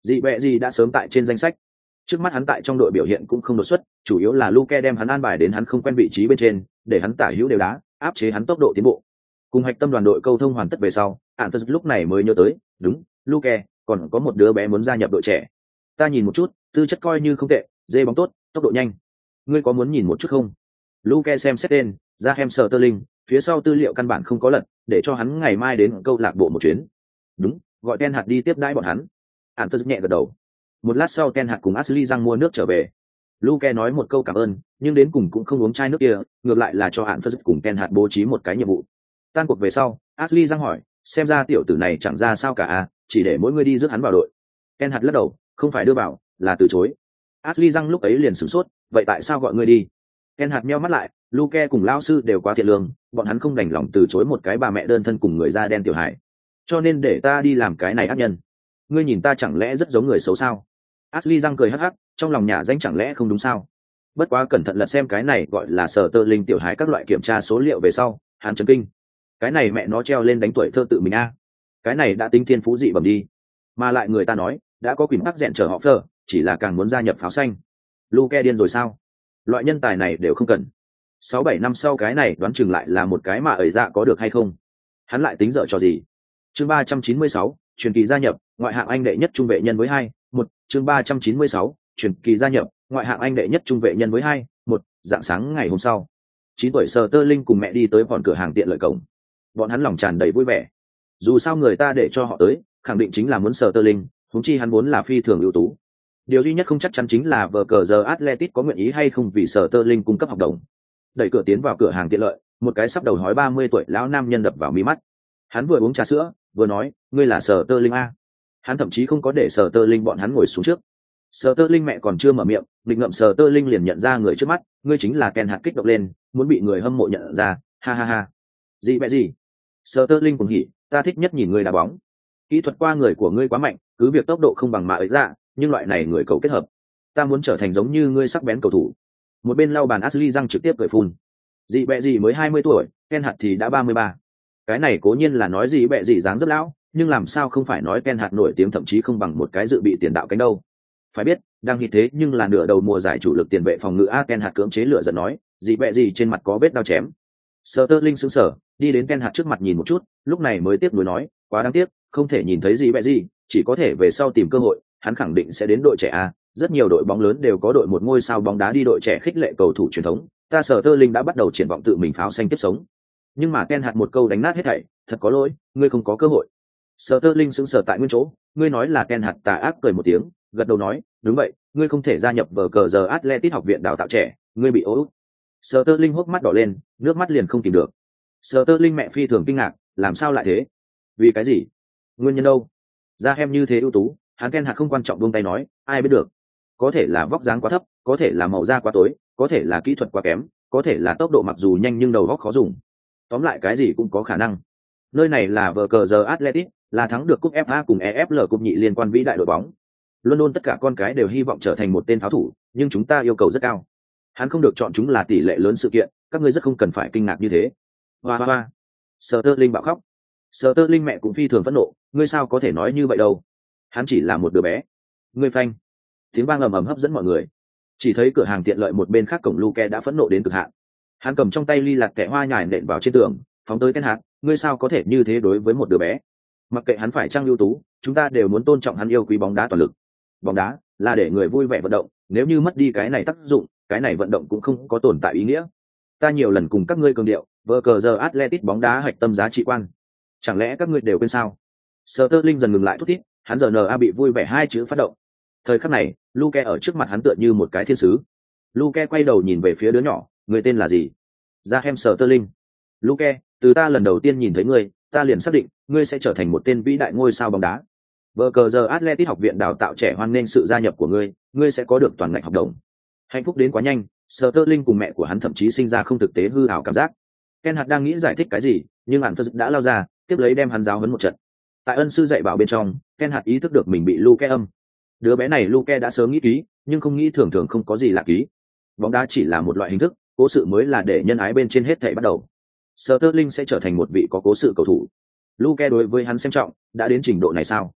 Dị bẹ gì đã sớm tại trên danh sách. Trước mắt hắn tại trong đội biểu hiện cũng không đột xuất, chủ yếu là Luke đem hắn an bài đến hắn không quen vị trí bên trên, để hắn tả hữu đều đá, áp chế hắn tốc độ tiến bộ. Cùng hạch tâm đoàn đội câu thông hoàn tất về sau, Antus lúc này mới nhớ tới, đúng, Luke, còn có một đứa bé muốn gia nhập đội trẻ. Ta nhìn một chút, tư chất coi như không tệ, dê bóng tốt, tốc độ nhanh. Ngươi có muốn nhìn một chút không? Luke xem xét tên, ra hem sờ tơ linh, phía sau tư liệu căn bản không có lật, để cho hắn ngày mai đến câu lạc bộ một chuyến. Đúng, gọi Ten Hạt đi tiếp đãi bọn hắn. Antus nhẹ gật đầu. Một lát sau Ten Hạt cùng Ashley răng mua nước trở về. Luke nói một câu cảm ơn, nhưng đến cùng cũng không uống chai nước kia, ngược lại là cho Antus cùng Ten Hạt bố trí một cái nhiệm vụ. Tan cuộc về sau, Ashley răng hỏi, xem ra tiểu tử này chẳng ra sao cả à, chỉ để mỗi người đi rước hắn vào đội. Ten Hạt lắc đầu, không phải đưa vào, là từ chối. Ashley răng lúc ấy liền sửng sốt, vậy tại sao gọi ngươi đi? Ten Hạt meo mắt lại, Luke cùng lão sư đều quá thiện lương, bọn hắn không đành lòng từ chối một cái bà mẹ đơn thân cùng người da đen tiểu hải, cho nên để ta đi làm cái này ác nhân. Ngươi nhìn ta chẳng lẽ rất giống người xấu sao? Ashley răng cười hắc hắc, trong lòng nhà danh chẳng lẽ không đúng sao? Bất quá cẩn thận lật xem cái này gọi là sở tơ linh tiểu hải các loại kiểm tra số liệu về sau, hắn chấn kinh. Cái này mẹ nó treo lên đánh tuổi thơ tự mình a. À. Cái này đã tính thiên phú dị bẩm đi. Mà lại người ta nói, đã có quyền bắt dẹn trở họ phơ, chỉ là càng muốn gia nhập pháo xanh. Luke điên rồi sao? Loại nhân tài này đều không cần. Sáu bảy năm sau cái này đoán chừng lại là một cái mà ẩy dạ có được hay không? Hắn lại tính dở trò gì? Chương ba trăm chín mươi sáu, truyền kỳ gia nhập, ngoại hạng Anh đệ nhất trung vệ nhân với hai, một, chương ba trăm chín mươi sáu, truyền kỳ gia nhập, ngoại hạng Anh đệ nhất trung vệ nhân với hai, một, dạng sáng ngày hôm sau. Chín tuổi Sờ Tơ Linh cùng mẹ đi tới bọn cửa hàng tiện lợi cổng. Bọn hắn lòng tràn đầy vui vẻ. Dù sao người ta để cho họ tới, khẳng định chính là muốn Sờ Tơ Linh, huống chi hắn muốn là phi thường ưu tú. Điều duy nhất không chắc chắn chính là vở cờ giờ Atletic có nguyện ý hay không vì Sờ Tơ Linh cung cấp hợp đồng. Đẩy cửa tiến vào cửa hàng tiện lợi, một cái sắp đầu hói ba mươi tuổi lão nam nhân đập vào mí mắt. Hắn vừa uống trà sữa, vừa nói, ngươi là Sờ Tơ Linh a? Hắn thậm chí không có để Sờ Tơ Linh bọn hắn ngồi xuống trước. Sờ Tơ Linh mẹ còn chưa mở miệng, định ngậm Sờ Tơ Linh liền nhận ra người trước mắt, ngươi chính là Ken Hạt, kích động lên, muốn bị người hâm mộ nhận ra, ha ha ha. Gì vậy gì? Sờ Tơ Linh cùng hỉ, ta thích nhất nhìn ngươi đá bóng. Kỹ thuật qua người của ngươi quá mạnh, cứ việc tốc độ không bằng mà ấy ra, nhưng loại này người cầu kết hợp, ta muốn trở thành giống như ngươi sắc bén cầu thủ. Một bên lau bàn Ashley răng trực tiếp cười phun. Dị bẹ gì mới hai mươi tuổi, Ken Hạt thì đã ba mươi ba. Cái này cố nhiên là nói gì bẹ gì dáng rất lão, nhưng làm sao không phải nói Ken Hạt nổi tiếng thậm chí không bằng một cái dự bị tiền đạo cánh đâu. Phải biết, đang hit thế nhưng là nửa đầu mùa giải chủ lực tiền vệ phòng ngự a. Ken Hạt cưỡng chế lửa giận nói, dị bẹ gì trên mặt có vết đao chém. Sterling sững sờ, đi đến Ken Hạt trước mặt nhìn một chút, lúc này mới tiếc nuối nói, quá đáng tiếc, không thể nhìn thấy gì bẹ gì, chỉ có thể về sau tìm cơ hội, hắn khẳng định sẽ đến đội trẻ a. Rất nhiều đội bóng lớn đều có đội một ngôi sao bóng đá đi đội trẻ khích lệ cầu thủ truyền thống, ta Sterling đã bắt đầu triển vọng tự mình pháo xanh tiếp sống. Nhưng mà Ken Hạt một câu đánh nát hết thảy, thật có lỗi, ngươi không có cơ hội. Sterling sững sờ tại nguyên chỗ, ngươi nói là Ken Hạt tà ác cười một tiếng, gật đầu nói, đúng vậy, ngươi không thể gia nhập vở cờ giờ Atletico học viện đào tạo trẻ, ngươi bị ố út. Sterling hốc mắt đỏ lên, nước mắt liền không kìm được. Sterling mẹ phi thường kinh ngạc, làm sao lại thế? Vì cái gì? Nguyên nhân đâu? Ra em như thế ưu tú, hắn Ken Hạt không quan trọng buông tay nói, ai biết được? Có thể là vóc dáng quá thấp, có thể là màu da quá tối, có thể là kỹ thuật quá kém, có thể là tốc độ mặc dù nhanh nhưng đầu óc khó dùng. Tóm lại cái gì cũng có khả năng. Nơi này là vở cờ giờ Atletico, là thắng được cúp ép a cùng e ép lờ cúp nhị liên quan vĩ đại đội bóng. London tất cả con cái đều hy vọng trở thành một tên tháo thủ, nhưng chúng ta yêu cầu rất cao. Hắn không được chọn chúng là tỷ lệ lớn sự kiện, các ngươi rất không cần phải kinh ngạc như thế. Hoa hoa hoa. Sterling bạo khóc. Sterling mẹ cũng phi thường phẫn nộ, ngươi sao có thể nói như vậy đâu? Hắn chỉ là một đứa bé. Ngươi phanh. Tiếng vang ầm ầm hấp dẫn mọi người. Chỉ thấy cửa hàng tiện lợi một bên khác cổng Luke đã phẫn nộ đến cực hạn. Hắn cầm trong tay ly lạt kẹ hoa nhài nện vào trên tường, phóng tới Ken Hạt, ngươi sao có thể như thế đối với một đứa bé? Mặc kệ hắn phải trang ưu tú, chúng ta đều muốn tôn trọng hắn yêu quý bóng đá toàn lực. Bóng đá là để người vui vẻ vận động, nếu như mất đi cái này tác dụng, cái này vận động cũng không có tồn tại ý nghĩa. Ta nhiều lần cùng các ngươi cường điệu, vở cờ giờ Atletico bóng đá hạch tâm giá trị quan. Chẳng lẽ các ngươi đều quên sao? Sterling dần ngừng lại thút thít, hắn giờ en a bị vui vẻ hai chữ phát động. Thời khắc này, Luke ở trước mặt hắn tựa như một cái thiên sứ. Luke quay đầu nhìn về phía đứa nhỏ, người tên là gì? Raheem Sterling. Luke, từ ta lần đầu tiên nhìn thấy ngươi, ta liền xác định, ngươi sẽ trở thành một tên vĩ đại ngôi sao bóng đá. Vở cờ giờ Atletico học viện đào tạo trẻ hoan nghênh sự gia nhập của ngươi, ngươi sẽ có được toàn ngạch hợp đồng. Hạnh phúc đến quá nhanh, Sterling cùng mẹ của hắn thậm chí sinh ra không thực tế hư ảo cảm giác. Ken Hạt đang nghĩ giải thích cái gì, nhưng hắn đã lao ra, tiếp lấy đem hắn giáo huấn một trận. Tại ân sư dạy bảo bên trong, Ken Hạt ý thức được mình bị Luke âm. Đứa bé này Luke đã sớm nghĩ ký, nhưng không nghĩ thường thường không có gì là ký. Bóng đá chỉ là một loại hình thức, cố sự mới là để nhân ái bên trên hết thảy bắt đầu. Sterling sẽ trở thành một vị có cố sự cầu thủ. Luke đối với hắn xem trọng, đã đến trình độ này sao?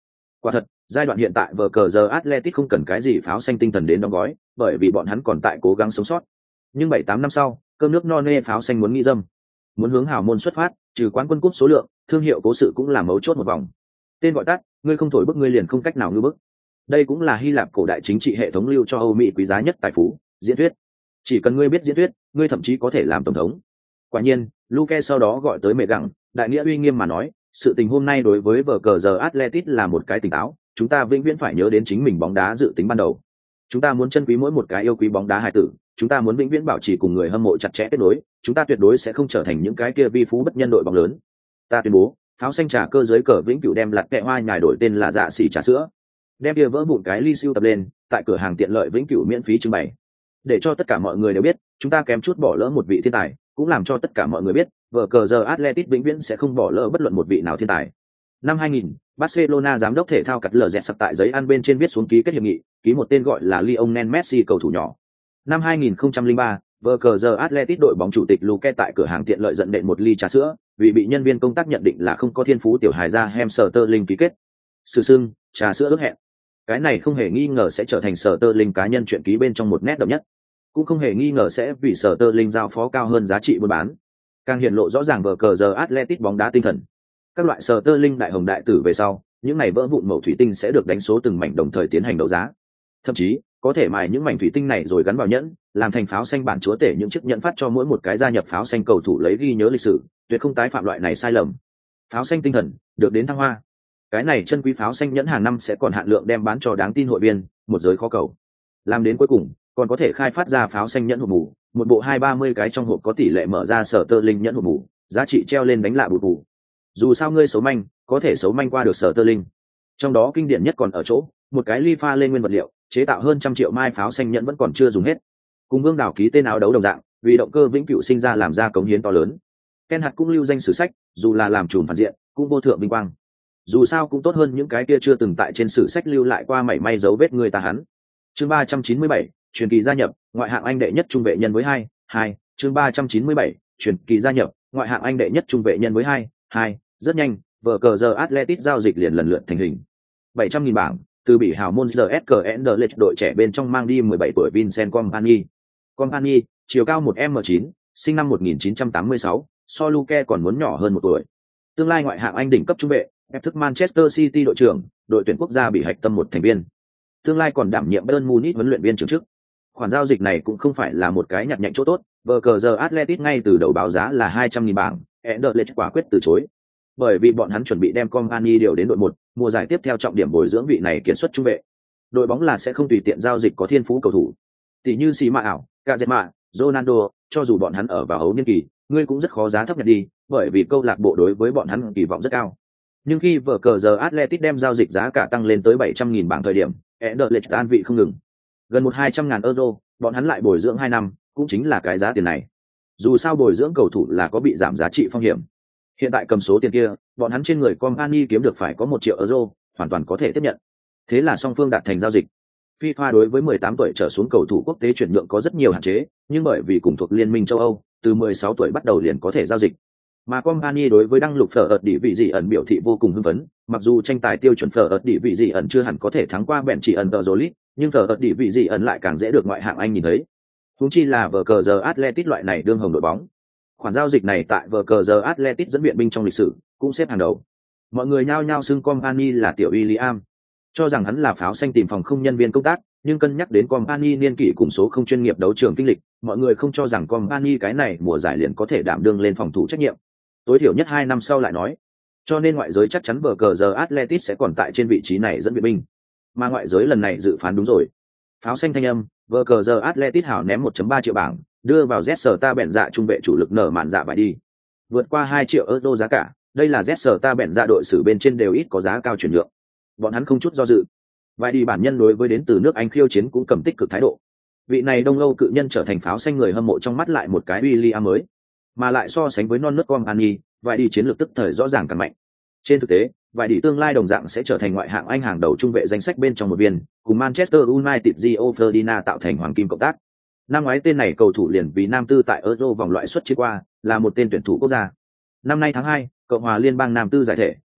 Quả thật, giai đoạn hiện tại vờ cờ giờ Atletico không cần cái gì pháo xanh tinh thần đến đóng gói, bởi vì bọn hắn còn tại cố gắng sống sót. Nhưng bảy tám năm sau, cơm nước no nê pháo xanh muốn nghĩ dâm, muốn hướng hào môn xuất phát, trừ quán quân cúp số lượng, thương hiệu cố sự cũng là mấu chốt một vòng. Tên gọi tắt, ngươi không thổi bức ngươi liền không cách nào ngư bức. Đây cũng là Hy Lạp cổ đại chính trị hệ thống lưu cho Âu Mỹ quý giá nhất tài phú, diễn thuyết. Chỉ cần ngươi biết diễn thuyết, ngươi thậm chí có thể làm tổng thống. Quả nhiên, Luke sau đó gọi tới mẹ gặng, đại nghĩa uy nghiêm mà nói, sự tình hôm nay đối với vở cờ giờ Atletico là một cái tỉnh táo, chúng ta vĩnh viễn phải nhớ đến chính mình bóng đá dự tính ban đầu. Chúng ta muốn trân quý mỗi một cái yêu quý bóng đá hài tử, chúng ta muốn vĩnh viễn bảo trì cùng người hâm mộ chặt chẽ kết nối, chúng ta tuyệt đối sẽ không trở thành những cái kia vi phú bất nhân đội bóng lớn. Ta tuyên bố, pháo xanh trà cơ giới cờ vĩnh cửu đem lặt kẹ hoa nhài đổi tên là dạ xỉ trà sữa. Đem kia vỡ vụn cái ly siêu tập lên, tại cửa hàng tiện lợi vĩnh cửu miễn phí trưng bày. Để cho tất cả mọi người đều biết, chúng ta kém chút bỏ lỡ một vị thiên tài, cũng làm cho tất cả mọi người biết, vở cờ giờ Atletico vĩnh viễn sẽ không bỏ lỡ bất luận một vị nào thiên tài. Năm hai nghìn, Barcelona giám đốc thể thao cắt lờ dẹt sặc tại giấy ăn bên trên viết xuống ký kết hiệp nghị, ký một tên gọi là Lionel Messi cầu thủ nhỏ. Năm hai nghìn không trăm lẻ ba, vở cờ giờ Atletico đội bóng chủ tịch Luke tại cửa hàng tiện lợi dẫn đệm một ly trà sữa, vì bị nhân viên công tác nhận định là không có thiên phú tiểu hài ra Hamsterling ký kết. Sự sưng, trà sữa ước hẹn. Cái này không hề nghi ngờ sẽ trở thành Sterling cá nhân chuyện ký bên trong một nét đậm nhất, cũng không hề nghi ngờ sẽ vì Sterling giao phó cao hơn giá trị buôn bán. Càng hiện lộ rõ ràng vở cờ giờ Atletico bóng đá tinh thần. Các loại Sterling đại hồng đại tử về sau, những này vỡ vụn mẩu thủy tinh sẽ được đánh số từng mảnh đồng thời tiến hành đấu giá. Thậm chí, có thể mài những mảnh thủy tinh này rồi gắn vào nhẫn, làm thành pháo xanh bản chúa tể những chiếc nhẫn phát cho mỗi một cái gia nhập pháo xanh cầu thủ lấy ghi nhớ lịch sử, tuyệt không tái phạm loại này sai lầm. Pháo xanh tinh thần được đến thăng hoa. Cái này chân quý pháo xanh nhẫn hàng năm sẽ còn hạn lượng đem bán cho đáng tin hội viên, một giới khó cầu. Làm đến cuối cùng, còn có thể khai phát ra pháo xanh nhẫn hộp mù, một bộ hai ba mươi cái trong hộp có tỷ lệ mở ra sở tơ linh nhẫn hộp mù, giá trị treo lên đánh lạ bụt bù. Dù sao ngươi xấu manh, có thể xấu manh qua được sở tơ linh. Trong đó kinh điển nhất còn ở chỗ, một cái ly pha lên nguyên vật liệu, chế tạo hơn trăm triệu mai pháo xanh nhẫn vẫn còn chưa dùng hết. Cùng Vương Đào ký tên áo đấu đồng dạng, vì động cơ vĩnh cửu sinh ra làm ra cống hiến to lớn. Ken Hart cũng lưu danh sử sách, dù là làm trùm phản diện, cũng vô thượng vinh quang. Dù sao cũng tốt hơn những cái kia chưa từng tại trên sử sách lưu lại qua mảy may dấu vết người ta hắn. Chương ba trăm chín mươi bảy, truyền kỳ gia nhập, ngoại hạng Anh đệ nhất trung vệ nhân với hai, hai, chương ba trăm chín mươi bảy, truyền kỳ gia nhập, ngoại hạng Anh đệ nhất trung vệ nhân với hai, hai, rất nhanh, vở cờ giờ Atletico giao dịch liền lần lượt thành hình. bảy trăm nghìn bảng, từ bị hào môn giê ét ca en lệch đội trẻ bên trong mang đi mười bảy tuổi Vincent Kompany. Kompany, chiều cao một mét chín, sinh năm một nghìn chín trăm tám mươi sáu, so Luke còn muốn nhỏ hơn một tuổi. Tương lai ngoại hạng Anh đỉnh cấp trung vệ, ép thức Manchester City đội trưởng, đội tuyển quốc gia bị hạch tâm một thành viên. Tương lai còn đảm nhiệm Bayern Munich huấn luyện viên trưởng chức. Khoản giao dịch này cũng không phải là một cái nhặt nhạnh chỗ tốt, vở cờ giờ Atletico ngay từ đầu báo giá là hai trăm nghìn bảng, Anderlecht quả quyết từ chối. Bởi vì bọn hắn chuẩn bị đem Kompany điều đến đội một, mùa giải tiếp theo trọng điểm bồi dưỡng vị này kiệt xuất trung vệ. Đội bóng là sẽ không tùy tiện giao dịch có thiên phú cầu thủ. Tỷ như Xi Mạ ảo, Casemiro, Ronaldo, cho dù bọn hắn ở vào ấu niên kỳ, ngươi cũng rất khó giá thấp nhặt đi, bởi vì câu lạc bộ đối với bọn hắn kỳ vọng rất cao. Nhưng khi vở cờ giờ Atletico đem giao dịch giá cả tăng lên tới bảy trăm nghìn bảng thời điểm, Anderlecht an vị không ngừng. Gần một hai trăm ngàn euro, bọn hắn lại bồi dưỡng hai năm, cũng chính là cái giá tiền này. Dù sao bồi dưỡng cầu thủ là có bị giảm giá trị phong hiểm. Hiện tại cầm số tiền kia, bọn hắn trên người Kompany kiếm được phải có một triệu euro, hoàn toàn có thể tiếp nhận. Thế là song phương đạt thành giao dịch. FIFA đối với mười tám tuổi trở xuống cầu thủ quốc tế chuyển nhượng có rất nhiều hạn chế, nhưng bởi vì cùng thuộc Liên minh châu Âu, từ mười sáu tuổi bắt đầu liền có thể giao dịch. Mà Kompany đối với đăng lục phở ợt đỉ vị gì ẩn biểu thị vô cùng hưng phấn, mặc dù tranh tài tiêu chuẩn phở ợt đỉ vị gì ẩn chưa hẳn có thể thắng qua bèn chỉ ẩn tờ Jolit, nhưng phở ợt đỉ vị gì ẩn lại càng dễ được ngoại hạng Anh nhìn thấy. Huống chi là vở cờ giờ Atletico loại này đương hồng đội bóng. Khoản giao dịch này tại vở cờ giờ Atletico dẫn viện binh trong lịch sử cũng xếp hàng đầu. Mọi người nhao nhao xưng Kompany là tiểu William, cho rằng hắn là pháo xanh tìm phòng không nhân viên công tác, nhưng cân nhắc đến Kompany niên kỷ cùng số không chuyên nghiệp đấu trường kinh lịch, mọi người không cho rằng Kompany cái này mùa giải liền có thể đảm đương lên phòng thủ trách nhiệm. Tối thiểu nhất hai năm sau lại nói. Cho nên ngoại giới chắc chắn vở cờ giờ Atletico sẽ còn tại trên vị trí này dẫn viện binh. Mà ngoại giới lần này dự phán đúng rồi. Pháo xanh thanh âm, vở cờ giờ Atletico hảo ném một phẩy ba triệu bảng, đưa vào Zesta bèn dạ trung vệ chủ lực nở mạn dạ vải đi. Vượt qua hai triệu euro giá cả, đây là Zesta bèn dạ đội sử bên trên đều ít có giá cao chuyển nhượng. Bọn hắn không chút do dự. Vải đi bản nhân đối với đến từ nước Anh khiêu chiến cũng cầm tích cực thái độ. Vị này Đông Âu cự nhân trở thành pháo xanh người hâm mộ trong mắt lại một cái William mới, mà lại so sánh với non nớt Kompany, vải đi chiến lược tức thời rõ ràng càng mạnh. Trên thực tế, vải đi tương lai đồng dạng sẽ trở thành ngoại hạng Anh hàng đầu trung vệ danh sách bên trong một viên, cùng Manchester United Gio Ferdinand tạo thành hoàng kim cộng tác. Năm ngoái tên này cầu thủ liền vì nam tư tại Euro vòng loại suất chiến qua, là một tên tuyển thủ quốc gia. Năm nay tháng hai, Cộng hòa Liên bang Nam tư giải thể,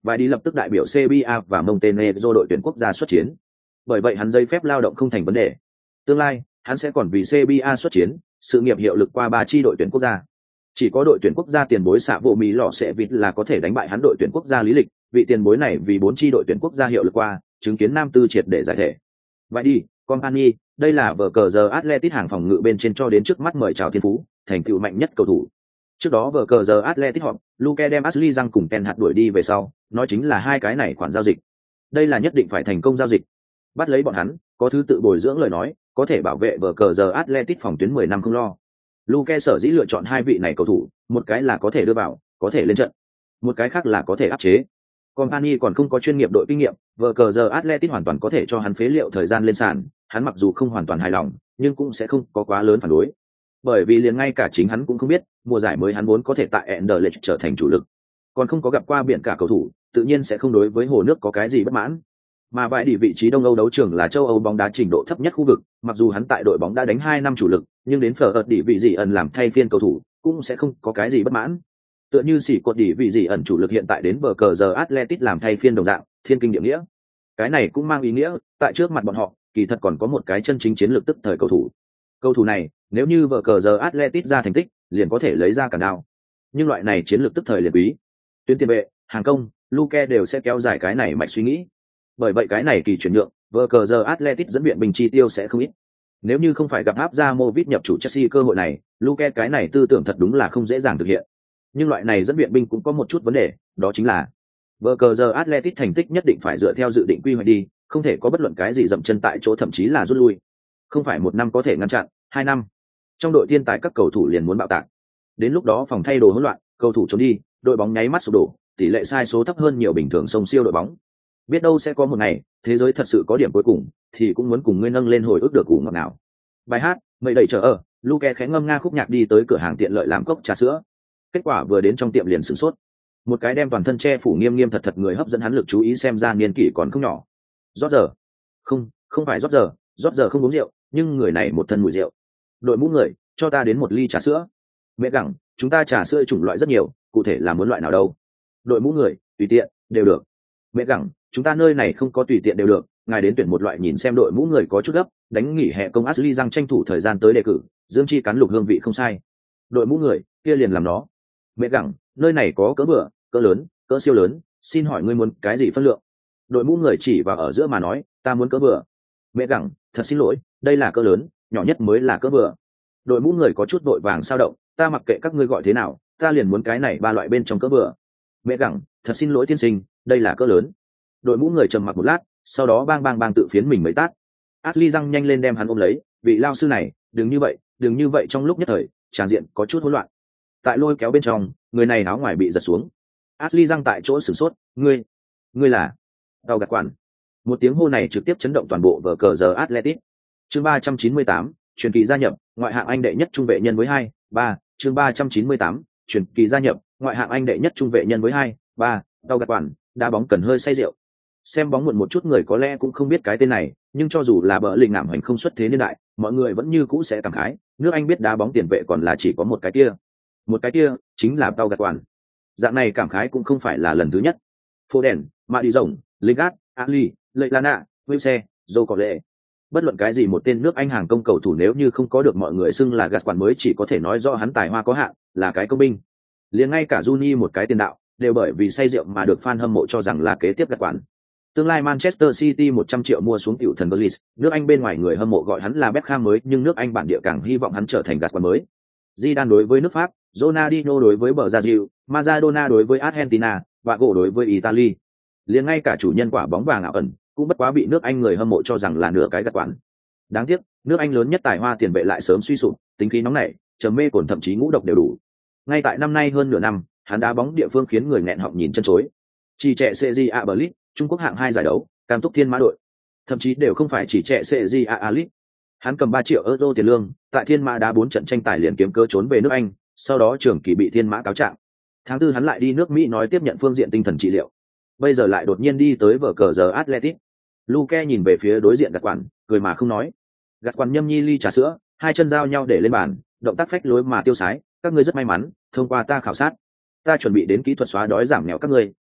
Vài đi lập tức đại biểu Serbia và Montenegro đội tuyển quốc gia xuất chiến. Bởi vậy hắn giấy phép lao động không thành vấn đề. Tương lai, hắn sẽ còn vì Serbia xuất chiến, sự nghiệp hiệu lực qua ba chi đội tuyển quốc gia. Chỉ có đội tuyển quốc gia tiền bối xạ bộ Mỹ lọ sẽ vịt là có thể đánh bại hắn đội tuyển quốc gia lý lịch, vị tiền bối này vì bốn chi đội tuyển quốc gia hiệu lực qua, chứng kiến nam tư triệt để giải thể. Vậy đi, Company, đây là vở cờ giờ Atletic hàng phòng ngự bên trên cho đến trước mắt mời chào thiên phú, thành tựu mạnh nhất cầu thủ. Trước đó vở cờ giờ Atletic họp, Luke đem Ashley Young cùng Ten Hag đuổi đi về sau, nói chính là hai cái này khoản giao dịch. Đây là nhất định phải thành công giao dịch. Bắt lấy bọn hắn, có thứ tự bồi dưỡng lời nói, có thể bảo vệ vở cờ giờ Atletic phòng tuyến mười năm không lo. Luke sở dĩ lựa chọn hai vị này cầu thủ, một cái là có thể đưa vào, có thể lên trận, một cái khác là có thể áp chế. Company còn không có chuyên nghiệp đội kinh nghiệm, vở cờ giờ Atletic hoàn toàn có thể cho hắn phế liệu thời gian lên sàn, hắn mặc dù không hoàn toàn hài lòng, nhưng cũng sẽ không có quá lớn phản đối. Bởi vì liền ngay cả chính hắn cũng không biết, mùa giải mới hắn vốn có thể tại Anderlecht trở thành chủ lực, còn không có gặp qua biển cả cầu thủ, tự nhiên sẽ không đối với hồ nước có cái gì bất mãn. Mà vài địa vị trí Đông Âu đấu trường là châu Âu bóng đá trình độ thấp nhất khu vực, mặc dù hắn tại đội bóng đã đánh hai năm chủ lực, nhưng đến phở ợt địa vị gì ẩn làm thay phiên cầu thủ, cũng sẽ không có cái gì bất mãn. Tựa như xỉ cột địa vị gì ẩn chủ lực hiện tại đến bờ cờ giờ Athletic làm thay phiên đồng dạng, thiên kinh địa nghĩa. Cái này cũng mang ý nghĩa, tại trước mặt bọn họ, kỳ thật còn có một cái chân chính chiến lược tức thời cầu thủ. Cầu thủ này, nếu như vở cờ giờ Athletic ra thành tích, liền có thể lấy ra cả đao. Nhưng loại này chiến lược tức thời liền quý. Tuyến tiền vệ, hàng công, Luke đều sẽ kéo dài cái này mạch suy nghĩ. Bởi vậy cái này kỳ chuyển nhượng, vở cờ giờ Athletic dẫn viện bình chi tiêu sẽ không ít. Nếu như không phải gặp áp ra Movit nhập chủ Chelsea cơ hội này, Luke cái này tư tưởng thật đúng là không dễ dàng thực hiện. Nhưng loại này dẫn viện binh cũng có một chút vấn đề, đó chính là vở cờ giờ Athletic thành tích nhất định phải dựa theo dự định quy hoạch đi, không thể có bất luận cái gì dậm chân tại chỗ, thậm chí là rút lui. Không phải một năm có thể ngăn chặn, hai năm. Trong đội thiên tài các cầu thủ liền muốn bạo tạc. Đến lúc đó phòng thay đồ hỗn loạn, cầu thủ trốn đi, đội bóng nháy mắt sụp đổ, tỷ lệ sai số thấp hơn nhiều bình thường sông siêu đội bóng. Biết đâu sẽ có một ngày, thế giới thật sự có điểm cuối cùng, thì cũng muốn cùng ngươi nâng lên hồi ức được củ ngọt nào. Bài hát, mây đầy chờ ở, Luke khẽ ngâm nga khúc nhạc đi tới cửa hàng tiện lợi làm cốc trà sữa. Kết quả vừa đến trong tiệm liền sửng sốt. Một cái đem toàn thân che phủ nghiêm nghiêm thật thật người hấp dẫn hắn lực chú ý, xem ra niên kỷ còn không nhỏ. Rót giờ. Không, không phải rót giờ, rót giờ không uống rượu, nhưng người này một thân mùi rượu. Đội mũ người, cho ta đến một ly trà sữa. Mẹ gẳng, chúng ta trà sữa chủng loại rất nhiều, cụ thể là muốn loại nào đâu? Đội mũ người, tùy tiện, đều được. Mẹ gẳng, chúng ta nơi này không có tùy tiện đều được, ngài đến tuyển một loại nhìn xem. Đội mũ người có chút gấp, đánh nghỉ hè công Ashley Young tranh thủ thời gian tới đề cử, dương chi cắn lục hương vị không sai. Đội mũ người, kia liền làm nó. Mẹ gẳng, nơi này có cỡ bựa, cỡ lớn, cỡ siêu lớn, xin hỏi ngươi muốn cái gì phân lượng? Đội mũ người chỉ vào ở giữa mà nói, ta muốn cỡ bựa. Mẹ gẳng, thật xin lỗi, đây là cỡ lớn, nhỏ nhất mới là cỡ bựa. Đội mũ người có chút vội vàng sao động, ta mặc kệ các ngươi gọi thế nào, ta liền muốn cái này ba loại bên trong cỡ bựa. Mẹ gẳng, thật xin lỗi tiên sinh, đây là cỡ lớn. Đội mũ người trầm mặc một lát, sau đó bang bang bang tự phiến mình mấy tát. Ashley Young nhanh lên đem hắn ôm lấy, vị lao sư này, đừng như vậy, đừng như vậy. Trong lúc nhất thời, tràng diện có chút hỗn loạn. Tại lôi kéo bên trong, người này áo ngoài bị giật xuống. Ashley Young tại chỗ sửng sốt, ngươi, ngươi là đau gạt quản. Một tiếng hô này trực tiếp chấn động toàn bộ vở cờ giờ Athletic. Chương ba trăm chín mươi tám, truyền kỳ gia nhập, ngoại hạng Anh đệ nhất trung vệ nhân với hai, ba, chương ba trăm chín mươi tám, truyền kỳ gia nhập, ngoại hạng Anh đệ nhất trung vệ nhân với hai, ba, đau gạt quản, đá bóng cần hơi say rượu. Xem bóng muộn một chút người có lẽ cũng không biết cái tên này, nhưng cho dù là bỡ lình ngảm hành không xuất thế niên đại, mọi người vẫn như cũ sẽ cảm khái, nước Anh biết đá bóng tiền vệ còn là chỉ có một cái kia. Một cái kia chính là đau gạt quản. Dạng này cảm khái cũng không phải là lần thứ nhất. Foden, Madison, Lingard, Ali, Leilana, Wilse, Joe có lệ. Bất luận cái gì một tên nước Anh hàng công cầu thủ nếu như không có được mọi người xưng là gạt quản mới chỉ có thể nói do hắn tài hoa có hạn, là cái công binh. Liền ngay cả Juni một cái tiền đạo, đều bởi vì say rượu mà được fan hâm mộ cho rằng là kế tiếp gạt quản. Tương lai Manchester City một trăm triệu mua xuống tiểu thần Grealish, nước Anh bên ngoài người hâm mộ gọi hắn là Beckham mới, nhưng nước Anh bản địa càng hy vọng hắn trở thành gạt quản mới. Zidane đối với nước Pháp, Ronaldinho đối với Brazil, Maradona đối với Argentina, và gỗ đối với Italy. Liền ngay cả chủ nhân quả bóng vàng ảo ẩn, cũng bất quá bị nước Anh người hâm mộ cho rằng là nửa cái gạt quản. Đáng tiếc, nước Anh lớn nhất tài hoa tiền vệ lại sớm suy sụp, tính khí nóng nảy, trầm mê cồn thậm chí ngũ độc đều đủ. Ngay tại năm nay hơn nửa năm, hắn đá bóng địa phương khiến người nghẹn họng nhìn chân chối. Chỉ trẻ Serie A Berlin, Trung Quốc hạng hai giải đấu, cam túc thiên mã đội. Thậm chí đều không phải chỉ trẻ Serie A League. Hắn cầm ba triệu euro tiền lương, tại thiên mã đá bốn trận tranh tài liền kiếm cơ trốn về nước Anh, sau đó trưởng kỳ bị thiên mã cáo trạng. Tháng tư hắn lại đi nước Mỹ nói tiếp nhận phương diện tinh thần trị liệu. Bây giờ lại đột nhiên đi tới vở cờ giờ Athletic. Luke nhìn về phía đối diện gạt quản, cười mà không nói. Gạt quản nhâm nhi ly trà sữa, hai chân giao nhau để lên bàn, động tác phách lối mà tiêu sái. Các ngươi rất may mắn, thông qua ta khảo sát, ta chuẩn bị đến kỹ thuật xóa đói giảm nghèo các ngươi,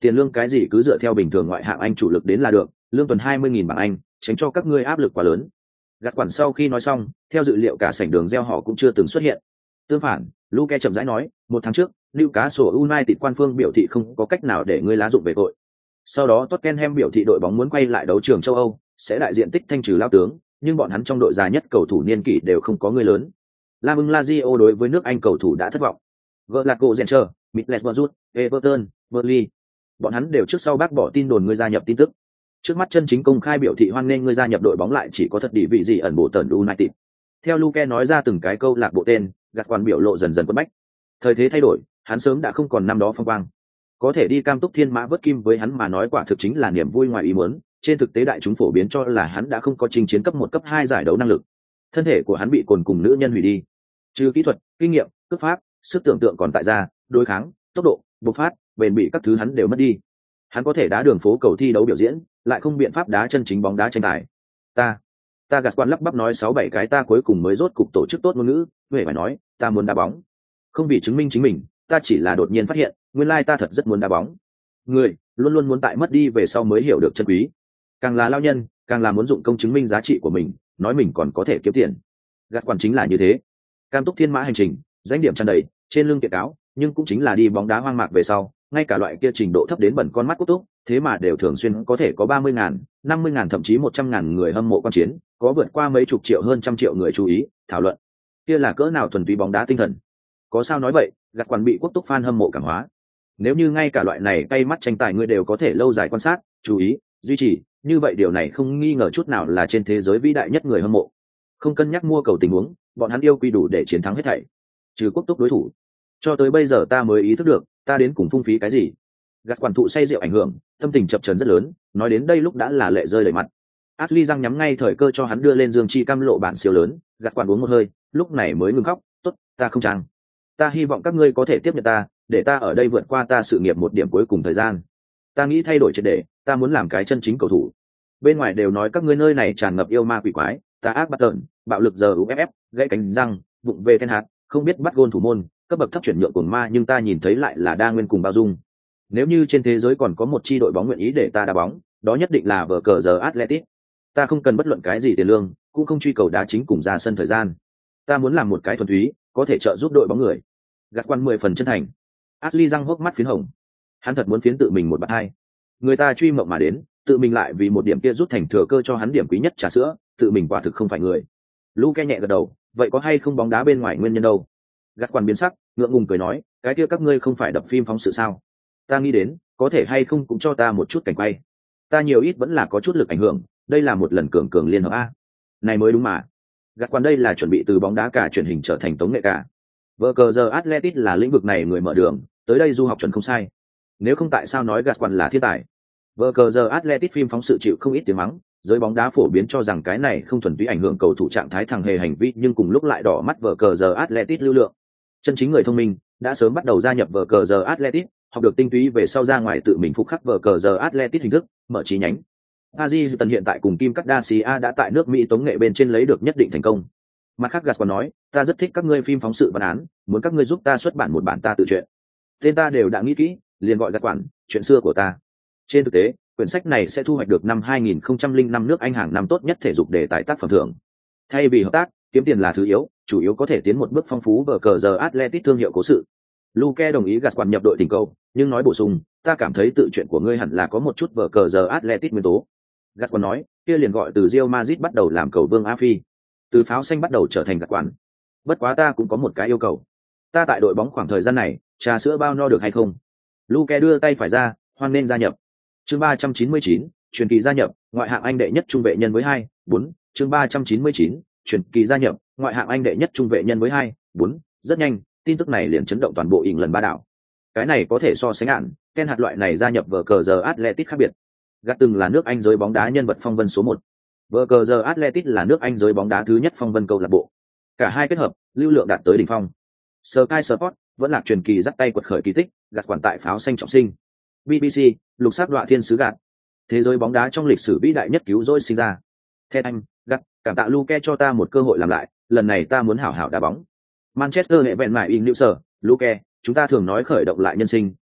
Tiền lương cái gì cứ dựa theo bình thường ngoại hạng Anh chủ lực đến là được, lương tuần hai mươi nghìn bảng Anh, tránh cho các ngươi áp lực quá lớn. Gạt quản sau khi nói xong, theo dự liệu cả sảnh đường gieo họ cũng chưa từng xuất hiện. Tương phản, Luke chậm rãi nói, một tháng trước, Newcastle United quan phương biểu thị không có cách nào để ngươi lá dụng về tội. Sau đó Tottenham biểu thị đội bóng muốn quay lại đấu trường châu Âu, sẽ đại diện tích thanh trừ lao tướng, nhưng bọn hắn trong đội già nhất cầu thủ niên kỷ đều không có người lớn. Lam ưng Lazio đối với nước Anh cầu thủ đã thất vọng. Glasgow Rangers, Middlesbrough, Everton, Burnley, bọn hắn đều trước sau bác bỏ tin đồn ngươi gia nhập tin tức. Trước mắt chân chính công khai biểu thị hoan nghênh ngươi gia nhập đội bóng lại chỉ có thật địa vị gì ẩn bộ tần United. Theo Luke nói ra từng cái câu lạc bộ tên, gạt quan biểu lộ dần dần quất bách. Thời thế thay đổi, hắn sớm đã không còn năm đó phong quang. Có thể đi cam túc thiên mã vớt kim với hắn mà nói quả thực chính là niềm vui ngoài ý muốn. Trên thực tế đại chúng phổ biến cho là hắn đã không có chinh chiến cấp một cấp hai giải đấu năng lực. Thân thể của hắn bị cồn cùng nữ nhân hủy đi. Trừ kỹ thuật, kinh nghiệm, cước pháp, sức tưởng tượng còn tại ra, đối kháng, tốc độ, bộc phát, bền bỉ các thứ hắn đều mất đi. Hắn có thể đá đường phố cầu thi đấu biểu diễn, lại không biện pháp đá chân chính bóng đá tranh tài. Ta, ta gạt quan lắp bắp nói sáu bảy cái ta cuối cùng mới rốt cục tổ chức tốt ngôn ngữ, huệ phải nói, ta muốn đá bóng. Không vì chứng minh chính mình, ta chỉ là đột nhiên phát hiện, nguyên lai ta thật rất muốn đá bóng. Người luôn luôn muốn tại mất đi về sau mới hiểu được chân quý. Càng là lao nhân, càng là muốn dụng công chứng minh giá trị của mình, nói mình còn có thể kiếm tiền. Gạt quan chính là như thế. Cam túc thiên mã hành trình, danh điểm tràn đầy, trên lưng kiện cáo, nhưng cũng chính là đi bóng đá hoang mạc về sau, ngay cả loại kia trình độ thấp đến bẩn con mắt quốc túc, thế mà đều thường xuyên có thể có ba mươi ngàn, năm mươi ngàn thậm chí một trăm ngàn người hâm mộ quan chiến, có vượt qua mấy chục triệu hơn trăm triệu người chú ý, thảo luận. Kia là cỡ nào thuần túy bóng đá tinh thần. Có sao nói vậy, gạt quản bị quốc túc fan hâm mộ cảm hóa. Nếu như ngay cả loại này cay mắt tranh tài người đều có thể lâu dài quan sát, chú ý, duy trì, như vậy điều này không nghi ngờ chút nào là trên thế giới vĩ đại nhất người hâm mộ. Không cân nhắc mua cầu tình huống, bọn hắn yêu quy đủ để chiến thắng hết thảy. Trừ quốc túc đối thủ. Cho tới bây giờ ta mới ý thức được, ta đến cùng phung phí cái gì. Gạt quản thụ say rượu ảnh hưởng, tâm tình chập chờn rất lớn, nói đến đây lúc đã là lệ rơi đầy mặt. Ashley răng nhắm ngay thời cơ cho hắn đưa lên dương chi cam lộ bản siêu lớn, gạt quản uống một hơi, lúc này mới ngừng khóc, tốt, ta không trang. Ta hy vọng các ngươi có thể tiếp nhận ta, để ta ở đây vượt qua ta sự nghiệp một điểm cuối cùng thời gian. Ta nghĩ thay đổi triệt để, ta muốn làm cái chân chính cầu thủ. Bên ngoài đều nói các ngươi nơi này tràn ngập yêu ma quỷ quái, ta ác bắt tợn, bạo lực giờ u ép ép, gãy cánh răng, vụng về ten hạt, không biết bắt gôn thủ môn, cấp bậc thấp chuyển nhượng cuồng ma, nhưng ta nhìn thấy lại là đa nguyên cùng bao dung. Nếu như trên thế giới còn có một chi đội bóng nguyện ý để ta đá bóng, đó nhất định là vở cờ giờ Atletico. Ta không cần bất luận cái gì tiền lương, cũng không truy cầu đá chính cùng ra sân thời gian. Ta muốn làm một cái thuần túy, có thể trợ giúp đội bóng người. Gạt quan mười phần chân thành. Ashley răng hốc mắt phiến hồng. Hắn thật muốn phiến tự mình một bạt hai. Người ta truy mộng mà đến, tự mình lại vì một điểm kia rút thành thừa cơ cho hắn điểm quý nhất trà sữa, tự mình quả thực không phải người. Luke nhẹ gật đầu, vậy có hay không bóng đá bên ngoài nguyên nhân đâu? Gạt quan biến sắc, ngượng ngùng cười nói, cái kia các ngươi không phải đập phim phóng sự sao? Ta nghĩ đến, có thể hay không cũng cho ta một chút cảnh quay. Ta nhiều ít vẫn là có chút lực ảnh hưởng, đây là một lần cường cường liên hợp a. Này mới đúng mà. Gạt quan đây là chuẩn bị từ bóng đá cả truyền hình trở thành tống nghệ cả. Vở cờ giờ Atletico là lĩnh vực này người mở đường, tới đây du học chuẩn không sai. Nếu không tại sao nói gạt quan là thiên tài? Vở cờ giờ Atletico phim phóng sự chịu không ít tiếng mắng, giới bóng đá phổ biến cho rằng cái này không thuần túy ảnh hưởng cầu thủ trạng thái thằng hề hành vi, nhưng cùng lúc lại đỏ mắt vở cờ giờ Atletico lưu lượng. Chân chính người thông minh đã sớm bắt đầu gia nhập vở cờ giờ Atletico, học được tinh túy về sau ra ngoài tự mình phục khắc vở cờ giờ Atletico hình thức, mở chi nhánh. Paris tần hiện tại cùng Kim Kardashian đã tại nước Mỹ tống nghệ bên trên lấy được nhất định thành công. Mặt khác Gaspar nói, ta rất thích các ngươi phim phóng sự văn án, muốn các ngươi giúp ta xuất bản một bản ta tự truyện. Tên ta đều đã nghĩ kỹ, liền gọi Gaspar, chuyện xưa của ta. Trên thực tế, quyển sách này sẽ thu hoạch được năm hai nghìn không trăm lẻ năm nước Anh hàng năm tốt nhất thể dục đề tài tác phẩm thưởng. Thay vì hợp tác, kiếm tiền là thứ yếu, chủ yếu có thể tiến một bước phong phú vở cờ giờ Atletico thương hiệu cố sự. Luke đồng ý Gaspar nhập đội tình cầu, nhưng nói bổ sung, ta cảm thấy tự truyện của ngươi hẳn là có một chút vở cờ giờ Atletico nguyên tố. Gaspar nói, kia liền gọi từ Real Madrid bắt đầu làm cầu vương Á Phi, từ pháo xanh bắt đầu trở thành Gaspar. Bất quá ta cũng có một cái yêu cầu, ta tại đội bóng khoảng thời gian này, trà sữa bao no được hay không? Luke đưa tay phải ra, hoan nên gia nhập. Chương ba trăm chín mươi chín, truyền kỳ gia nhập, ngoại hạng Anh đệ nhất trung vệ nhân với hai, bốn. Chương ba trăm chín mươi chín, truyền kỳ gia nhập, ngoại hạng Anh đệ nhất trung vệ nhân với hai, bốn. Rất nhanh, tin tức này liền chấn động toàn bộ England ba đảo. Cái này có thể so sánh ạn, Ken hạt loại này gia nhập vở cờ giờ Atletico khác biệt. Gắt từng là nước Anh giới bóng đá nhân vật phong vân số một. Vở cờ giờ Atletico là nước Anh giới bóng đá thứ nhất phong vân câu lạc bộ. Cả hai kết hợp, lưu lượng đạt tới đỉnh phong. Sky Sport vẫn là truyền kỳ dắt tay quật khởi kỳ tích, gạt quản tại pháo xanh trọng sinh. bê bê xê, lục sắc đoạ thiên sứ gạt. Thế giới bóng đá trong lịch sử vĩ đại nhất cứu rỗi sinh ra. Theo anh, gạt, cảm tạ Luke cho ta một cơ hội làm lại, lần này ta muốn hảo hảo đá bóng. Manchester hệ vẹn mải in lưu sở, Luke, chúng ta thường nói khởi động lại nhân sinh,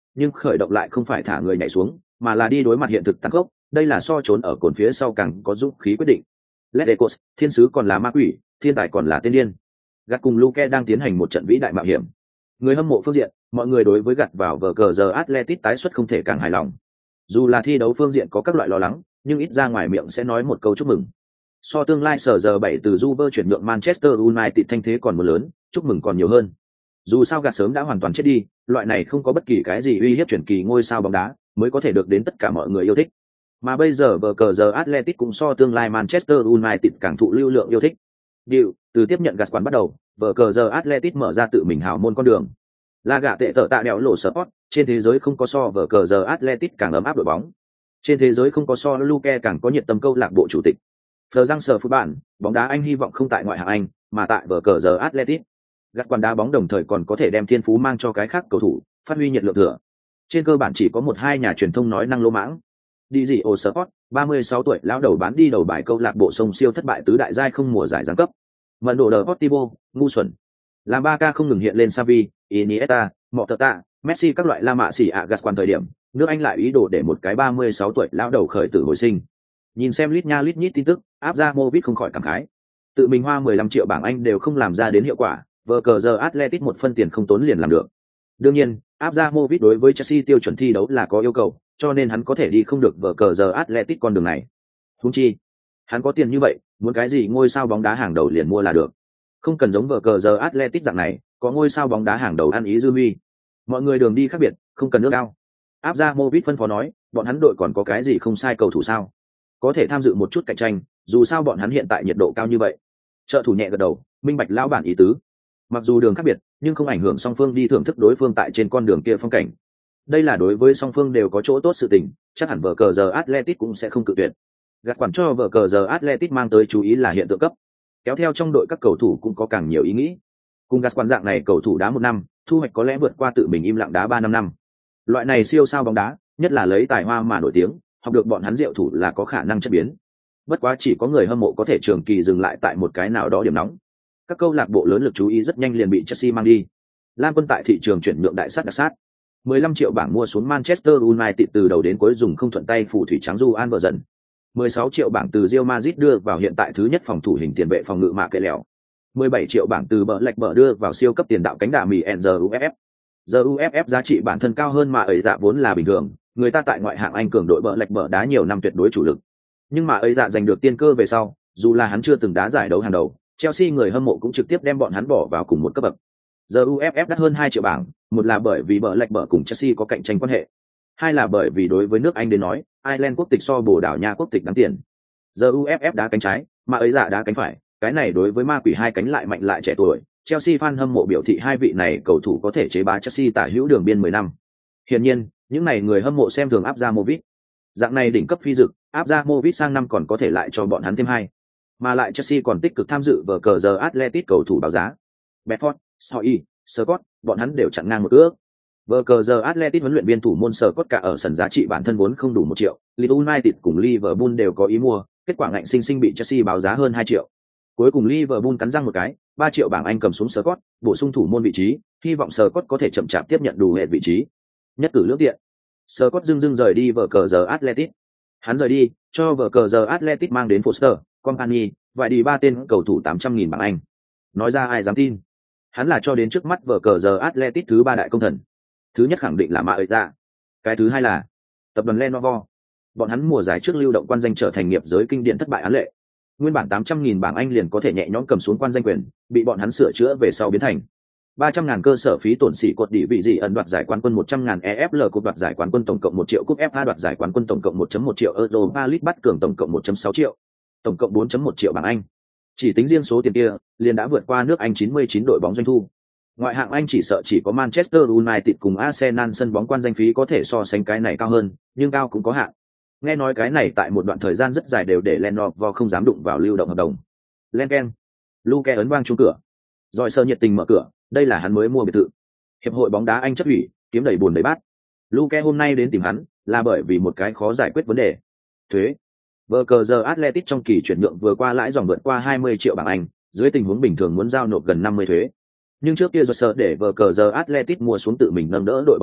nhưng khởi động lại không phải thả người nhảy xuống, mà là đi đối mặt hiện thực tàn khốc. Đây là so trốn ở cồn phía sau càng có dũng khí quyết định. Ledecos, thiên sứ còn là ma quỷ, thiên tài còn là tiên điên. Gạt cùng Luke đang tiến hành một trận vĩ đại mạo hiểm. Người hâm mộ phương diện, mọi người đối với gạt vào vở cờ giờ Atletic tái xuất không thể càng hài lòng. Dù là thi đấu phương diện có các loại lo lắng, nhưng ít ra ngoài miệng sẽ nói một câu chúc mừng. So tương lai sở giờ bảy từ Juve chuyển nhượng Manchester United thanh thế còn một lớn, chúc mừng còn nhiều hơn. Dù sao gạt sớm đã hoàn toàn chết đi, loại này không có bất kỳ cái gì uy hiếp chuyển kỳ ngôi sao bóng đá, mới có thể được đến tất cả mọi người yêu thích. Mà bây giờ vở cờ giờ Athletic cũng so tương lai Manchester United càng thụ lưu lượng yêu thích. Điều, từ tiếp nhận Gascoigne bắt đầu, vở cờ giờ Athletic mở ra tự mình hào môn con đường. La gạ tệ tở tạ đẽo lộ sport, trên thế giới không có so vở cờ giờ Athletic càng ấm áp đội bóng. Trên thế giới không có so Luke càng có nhiệt tâm câu lạc bộ chủ tịch. Phờ răng sờ phút bản, bóng đá Anh hy vọng không tại ngoại hạng Anh, mà tại vở cờ giờ Athletic. Gascoigne đá bóng đồng thời còn có thể đem thiên phú mang cho cái khác cầu thủ, phát huy nhiệt lượng thừa. Trên cơ bản chỉ có một hai nhà truyền thông nói năng lỗ mãng. Đi gì ô Sport, ba mươi sáu tuổi lão đầu bán đi đầu bài câu lạc bộ sông siêu thất bại tứ đại giai không mùa giải giáng cấp. Mận độ đờ Portivo, ngu xuẩn. Làm ba ca không ngừng hiện lên Xavi, Iniesta, Morata, Messi các loại La Mạ xỉ ạ Gascoigne thời điểm, nước Anh lại ý đồ để một cái ba mươi sáu tuổi lão đầu khởi tử hồi sinh. Nhìn xem lít nha lít nhít tin tức, áp ra Movit không khỏi cảm khái. Tự mình hoa mười lăm triệu bảng Anh đều không làm ra đến hiệu quả, vở cờ giờ Athletic một phân tiền không tốn liền làm được. Đương nhiên, áp ra Movit đối với Chelsea tiêu chuẩn thi đấu là có yêu cầu, cho nên hắn có thể đi không được vở cờ giờ Athletic con đường này. Huống chi, hắn có tiền như vậy, muốn cái gì ngôi sao bóng đá hàng đầu liền mua là được. Không cần giống vở cờ giờ Athletic dạng này, có ngôi sao bóng đá hàng đầu ăn ý dư huy. Mọi người đường đi khác biệt, không cần nước cao. Áp ra Movit phân phó nói, bọn hắn đội còn có cái gì không sai cầu thủ sao? Có thể tham dự một chút cạnh tranh, dù sao bọn hắn hiện tại nhiệt độ cao như vậy. Trợ thủ nhẹ gật đầu, minh bạch lão bản ý tứ. Mặc dù đường khác biệt, nhưng không ảnh hưởng song phương đi thưởng thức đối phương tại trên con đường kia phong cảnh. Đây là đối với song phương đều có chỗ tốt sự tình, chắc hẳn vở cờ giờ Athletic cũng sẽ không cự tuyệt. Gạt quản cho vở cờ giờ Athletic mang tới chú ý là hiện tượng cấp. Kéo theo trong đội các cầu thủ cũng có càng nhiều ý nghĩ. Cùng gạt quản dạng này cầu thủ đá một năm, thu hoạch có lẽ vượt qua tự mình im lặng đá ba năm năm. Loại này siêu sao bóng đá, nhất là lấy tài hoa mà nổi tiếng, học được bọn hắn diệu thủ là có khả năng chất biến. Bất quá chỉ có người hâm mộ có thể trường kỳ dừng lại tại một cái nào đó điểm nóng. Các câu lạc bộ lớn lực chú ý rất nhanh liền bị Chelsea mang đi. Lam Quân tại thị trường chuyển nhượng đại sát đặc sát. mười lăm triệu bảng mua xuống Manchester United từ đầu đến cuối dùng không thuận tay phù thủy trắng Juan vợ dần. mười sáu triệu bảng từ Real Madrid đưa vào hiện tại thứ nhất phòng thủ hình tiền vệ phòng ngự mạ kệ lèo. mười bảy triệu bảng từ bờ lạch bờ đưa vào siêu cấp tiền đạo cánh đà mì en giờ u ép ép. Giờ u ép ép giá trị bản thân cao hơn mà ấy dạ vốn là bình thường, người ta tại ngoại hạng Anh cường đội bờ lạch bờ đá nhiều năm tuyệt đối chủ lực. Nhưng mà ấy dạ giành được tiên cơ về sau, dù là hắn chưa từng đá giải đấu hàng đầu, Chelsea người hâm mộ cũng trực tiếp đem bọn hắn bỏ vào cùng một cấp bậc. Giờ u ép ép đắt hơn hai triệu bảng, một là bởi vì bờ lạch bờ cùng Chelsea có cạnh tranh quan hệ, hai là bởi vì đối với nước Anh đến nói, Ireland quốc tịch so Bồ Đào Nha quốc tịch đáng tiền. Giờ u ép ép đá cánh trái, mà ấy dạ đá cánh phải, cái này đối với ma quỷ hai cánh lại mạnh lại trẻ tuổi. Chelsea fan hâm mộ biểu thị hai vị này cầu thủ có thể chế bá Chelsea tả hữu đường biên mười năm. Hiển nhiên, những này người hâm mộ xem thường áp ra Movit. Dạng này đỉnh cấp phi dực, áp ra Movit sang năm còn có thể lại cho bọn hắn thêm hai. Mà lại Chelsea còn tích cực tham dự vào cờ giờ Athletic cầu thủ báo giá. Bedford, Soy, Scott, bọn hắn đều chặn ngang một ước. Vở cờ giờ Athletic huấn luyện viên thủ môn Scott cả ở sân giá trị bản thân vốn không đủ một triệu, Leeds United cùng Liverpool đều có ý mua, kết quả ngạnh sinh sinh bị Chelsea báo giá hơn hai triệu. Cuối cùng Liverpool cắn răng một cái, ba triệu bảng Anh cầm xuống Scott, bổ sung thủ môn vị trí, hy vọng Scott có thể chậm chạp tiếp nhận đủ hệ vị trí. Nhất cử lưỡng tiện. Scott dưng dưng rời đi vở cờ giờ Athletic. Hắn rời đi, cho vở cờ giờ Athletic mang đến Foster, Company, vậy đi ba tên cầu thủ tám trăm nghìn bảng Anh. Nói ra ai dám tin. Hắn là cho đến trước mắt vở cờ giờ Athletic thứ ba đại công thần. Thứ nhất khẳng định là Mạ Ấy Dạ. Cái thứ hai là tập đoàn Lenovo. Bọn hắn mùa giải trước lưu động quan danh trở thành nghiệp giới kinh điển thất bại án lệ. Nguyên bản tám trăm nghìn bảng Anh liền có thể nhẹ nhõm cầm xuống quan danh quyền, bị bọn hắn sửa chữa về sau biến thành ba trăm ngàn cơ sở phí tổn xỉ cột địa vị gì ẩn đoạt giải quán quân một trăm ngàn e ép lờ cúp đoạt giải quán quân tổng cộng một triệu cúp ép a đoạt giải quán quân tổng cộng một phẩy một triệu euro ba lít bắt cường tổng cộng một phẩy sáu triệu, tổng cộng bốn phẩy một triệu bảng Anh. Chỉ tính riêng số tiền kia, liền đã vượt qua nước Anh chín mươi chín đội bóng doanh thu. Ngoại hạng Anh chỉ sợ chỉ có Manchester United cùng Arsenal sân bóng quan danh phí có thể so sánh cái này cao hơn, nhưng cao cũng có hạn. Nghe nói cái này tại một đoạn thời gian rất dài đều để Lenovo không dám đụng vào lưu động hợp đồng. Lenken, Luke ấn vang chuông cửa. Rồi sơ nhiệt tình mở cửa, đây là hắn mới mua biệt thự. Hiệp hội bóng đá Anh chất ủy, kiếm đầy buồn đầy bát. Luke hôm nay đến tìm hắn, là bởi vì một cái khó giải quyết vấn đề. Thuế. Vở cờ giờ Athletic trong kỳ chuyển nhượng vừa qua lãi dòng vượt qua hai mươi triệu bảng Anh, dưới tình huống bình thường muốn giao nộp gần năm mươi thuế. Nhưng trước kia do sợ để vở cờ giờ Athletic mua xuống tự mình nâng đỡ đội bóng lúc,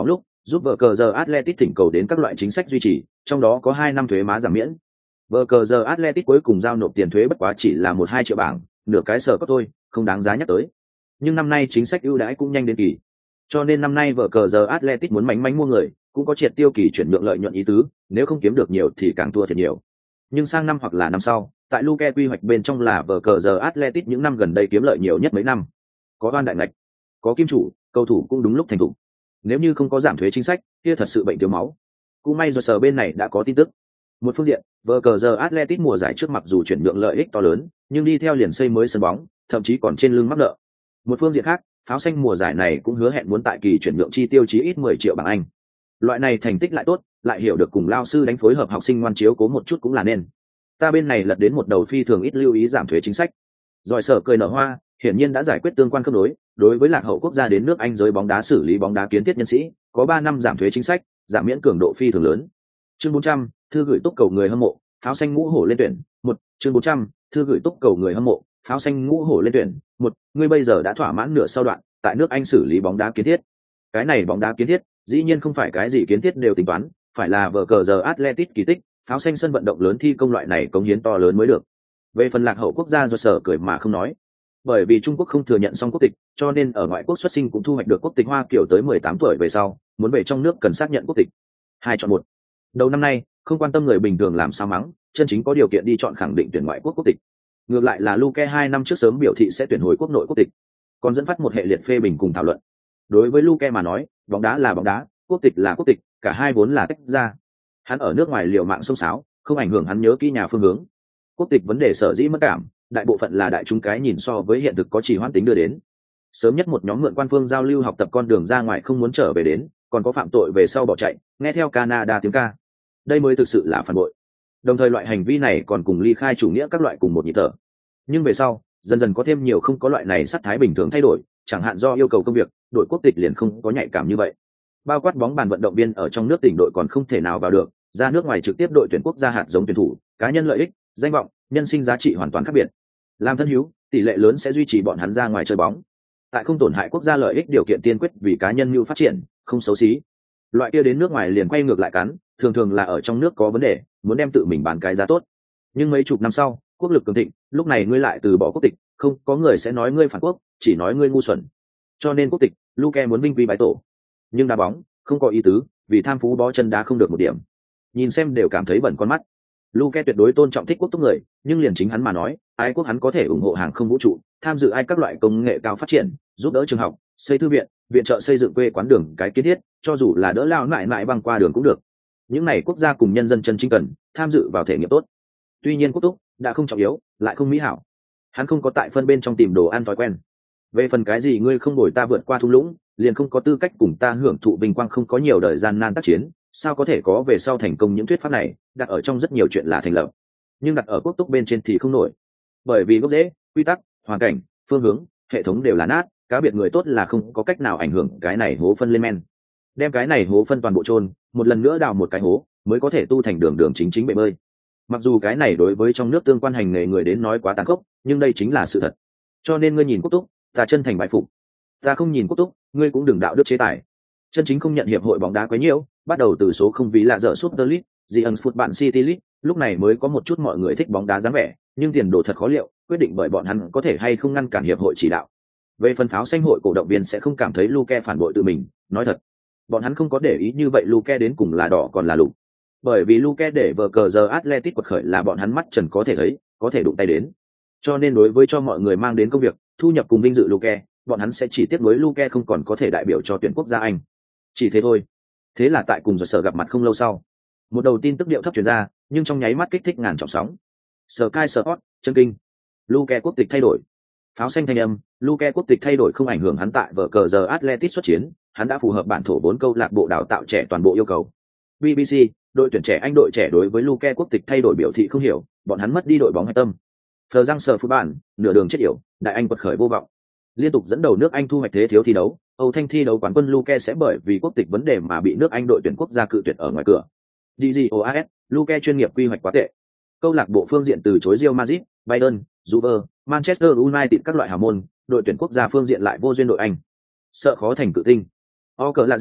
giúp vợ cờ giờ Atletic thỉnh cầu đến các loại chính sách duy trì, trong đó có hai năm thuế má giảm miễn. Vợ cờ giờ Atletic cuối cùng giao nộp tiền thuế bất quá chỉ là một hai triệu bảng, nửa cái sở có thôi, không đáng giá nhắc tới. Nhưng năm nay chính sách ưu đãi cũng nhanh đến kỳ. Cho nên năm nay vợ cờ giờ Atletic muốn mánh mánh mua người, cũng có triệt tiêu kỳ chuyển nhượng lợi nhuận ý tứ, nếu không kiếm được nhiều thì càng thua thiệt nhiều. Nhưng sang năm hoặc là năm sau, tại Luke quy hoạch bên trong là vở cờ giờ Atletico những năm gần đây kiếm lợi nhiều nhất mấy năm. Có oan đại ngạch, có kim chủ, cầu thủ cũng đúng lúc thành thủ. Nếu như không có giảm thuế chính sách, kia thật sự bệnh thiếu máu. Cũng may rồi sở bên này đã có tin tức. Một phương diện, vở cờ giờ Atletico mùa giải trước mặc dù chuyển nhượng lợi ích to lớn, nhưng đi theo liền xây mới sân bóng, thậm chí còn trên lưng mắc nợ. Một phương diện khác, pháo xanh mùa giải này cũng hứa hẹn muốn tại kỳ chuyển nhượng chi tiêu chí ít mười triệu bảng Anh. Loại này thành tích lại tốt, lại hiểu được cùng lao sư đánh phối hợp học sinh ngoan chiếu cố một chút cũng là nên. Ta bên này lật đến một đầu phi thường ít lưu ý giảm thuế chính sách. Rồi sở cười nở hoa, hiển nhiên đã giải quyết tương quan khớp nối, đối với lạc hậu quốc gia đến nước Anh giới bóng đá xử lý bóng đá kiến thiết nhân sĩ, có ba năm giảm thuế chính sách, giảm miễn cường độ phi thường lớn. Chương bốn trăm, thư gửi túc cầu người hâm mộ, pháo xanh ngũ hổ lên tuyển. Một, chương bốn trăm, thư gửi túc cầu người hâm mộ, pháo xanh ngũ hổ lên tuyển. Một, ngươi bây giờ đã thỏa mãn nửa sau đoạn, tại nước Anh xử lý bóng đá kiến thiết. Cái này bóng đá kiến thiết, dĩ nhiên không phải cái gì kiến thiết đều tính toán, phải là vở cờ giờ Atletico kỳ tích, pháo xanh sân vận động lớn thi công loại này cống hiến to lớn mới được. Về phần lạc hậu quốc gia do sở cười mà không nói, bởi vì Trung Quốc không thừa nhận song quốc tịch, cho nên ở ngoại quốc xuất sinh cũng thu hoạch được quốc tịch Hoa kiểu tới mười tám tuổi về sau, muốn về trong nước cần xác nhận quốc tịch. Hai chọn một. Đầu năm nay, không quan tâm người bình thường làm sao mắng, chân chính có điều kiện đi chọn khẳng định tuyển ngoại quốc quốc tịch. Ngược lại là Luke hai năm trước sớm biểu thị sẽ tuyển hồi quốc nội quốc tịch, còn dẫn phát một hệ liệt phê bình cùng thảo luận. Đối với Luke mà nói, bóng đá là bóng đá, quốc tịch là quốc tịch, cả hai vốn là tách ra. Hắn ở nước ngoài liều mạng xông xáo, không ảnh hưởng hắn nhớ kỹ nhà phương hướng. Quốc tịch vấn đề sở dĩ mất cảm, đại bộ phận là đại chúng cái nhìn so với hiện thực có chỉ hoãn tính đưa đến. Sớm nhất một nhóm mượn quan phương giao lưu học tập con đường ra ngoài không muốn trở về đến, còn có phạm tội về sau bỏ chạy, nghe theo Canada tiếng ca. Đây mới thực sự là phản bội. Đồng thời loại hành vi này còn cùng ly khai chủ nghĩa các loại cùng một nhịp thở. Nhưng về sau, dần dần có thêm nhiều không có loại này sắc thái bình thường thay đổi, chẳng hạn do yêu cầu công việc, đội quốc tịch liền không có nhạy cảm như vậy. Bao quát bóng bàn vận động viên ở trong nước tỉnh đội còn không thể nào vào được, ra nước ngoài trực tiếp đội tuyển quốc gia hạt giống tuyển thủ, cá nhân lợi ích, danh vọng, nhân sinh giá trị hoàn toàn khác biệt. Làm thân hữu, tỷ lệ lớn sẽ duy trì bọn hắn ra ngoài chơi bóng. Tại không tổn hại quốc gia lợi ích điều kiện tiên quyết vì cá nhân mưu phát triển, không xấu xí. Loại kia đến nước ngoài liền quay ngược lại cắn, thường thường là ở trong nước có vấn đề, muốn đem tự mình bán cái giá tốt. Nhưng mấy chục năm sau, quốc lực cường thịnh, lúc này ngươi lại từ bỏ quốc tịch, không có người sẽ nói ngươi phản quốc, chỉ nói ngươi ngu xuẩn. Cho nên quốc tịch, Luke muốn vinh quy bái tổ. Nhưng đá bóng, không có ý tứ, vì tham phú bó chân đá không được một điểm. Nhìn xem đều cảm thấy bẩn con mắt. Luke tuyệt đối tôn trọng thích quốc túc người, nhưng liền chính hắn mà nói, ái quốc hắn có thể ủng hộ hàng không vũ trụ, tham dự ai các loại công nghệ cao phát triển, giúp đỡ trường học, xây thư viện, viện trợ xây dựng quê quán đường cái kiến thiết, cho dù là đỡ lao mãi mãi băng qua đường cũng được. Những này quốc gia cùng nhân dân chân chính cần tham dự vào thể nghiệm tốt. Tuy nhiên quốc túc đã không trọng yếu, lại không mỹ hảo. Hắn không có tại phân bên trong tìm đồ ăn thói quen. Về phần cái gì ngươi không đổi ta vượt qua thung lũng, liền không có tư cách cùng ta hưởng thụ vinh quang, không có nhiều đời gian nan tác chiến, sao có thể có về sau thành công những thuyết pháp này, đặt ở trong rất nhiều chuyện là thành lập, nhưng đặt ở quốc túc bên trên thì không nổi. Bởi vì gốc rễ, quy tắc, hoàn cảnh, phương hướng, hệ thống đều là nát, cá biệt người tốt là không có cách nào ảnh hưởng cái này hố phân lên men. Đem cái này hố phân toàn bộ chôn, một lần nữa đào một cái hố, mới có thể tu thành đường đường chính chính bể bơi. Mặc dù cái này đối với trong nước tương quan hành nghề người đến nói quá tàn khốc, nhưng đây chính là sự thật. Cho nên ngươi nhìn quốc túc, ta chân thành bái phục. Ta không nhìn quốc túc, ngươi cũng đừng đạo đức chế tài. Chân chính không nhận hiệp hội bóng đá quấy nhiễu, bắt đầu từ số không ví lạ dở Super League, Giants Football City League, lúc này mới có một chút mọi người thích bóng đá dáng vẻ, nhưng tiền đồ thật khó liệu, quyết định bởi bọn hắn có thể hay không ngăn cản hiệp hội chỉ đạo. Về phần pháo xanh hội cổ động viên sẽ không cảm thấy Luke phản bội tự mình, nói thật, bọn hắn không có để ý như vậy Luke đến cùng là đỏ còn là lục. Bởi vì Luke để vờ cờ giờ Atletico quật khởi là bọn hắn mắt trần có thể thấy, có thể đụng tay đến. Cho nên đối với cho mọi người mang đến công việc, thu nhập cùng vinh dự Luke, bọn hắn sẽ chỉ tiếc nuối Luke không còn có thể đại biểu cho tuyển quốc gia Anh. Chỉ thế thôi. Thế là tại cùng giờ sở gặp mặt không lâu sau, một đầu tin tức điệu thấp truyền ra, nhưng trong nháy mắt kích thích ngàn trọng sóng. Sky Sport, chân kinh. Luke quốc tịch thay đổi. Pháo xanh thanh âm, Luke quốc tịch thay đổi không ảnh hưởng hắn tại vở cờ giờ Atletico xuất chiến, hắn đã phù hợp bản thổ bốn câu lạc bộ đào tạo trẻ toàn bộ yêu cầu. bê bê xê, đội tuyển trẻ Anh đội trẻ đối với Luke quốc tịch thay đổi biểu thị không hiểu, bọn hắn mất đi đội bóng hạch tâm. Phờ răng sờ phút bản, nửa đường chết yểu, đại Anh quật khởi vô vọng. Liên tục dẫn đầu nước Anh thu hoạch thế thiếu thi đấu, Âu Thanh thi đấu quán quân Luke sẽ bởi vì quốc tịch vấn đề mà bị nước Anh đội tuyển quốc gia cự tuyệt ở ngoài cửa. đê giê o a ét, Luke chuyên nghiệp quy hoạch quá tệ. Câu lạc bộ phương diện từ chối Real Madrid, Bayern, Juve, Manchester United các loại hào môn, đội tuyển quốc gia phương diện lại vô duyên đội Anh. Sợ khó thành cự tinh. O cờ là dìm,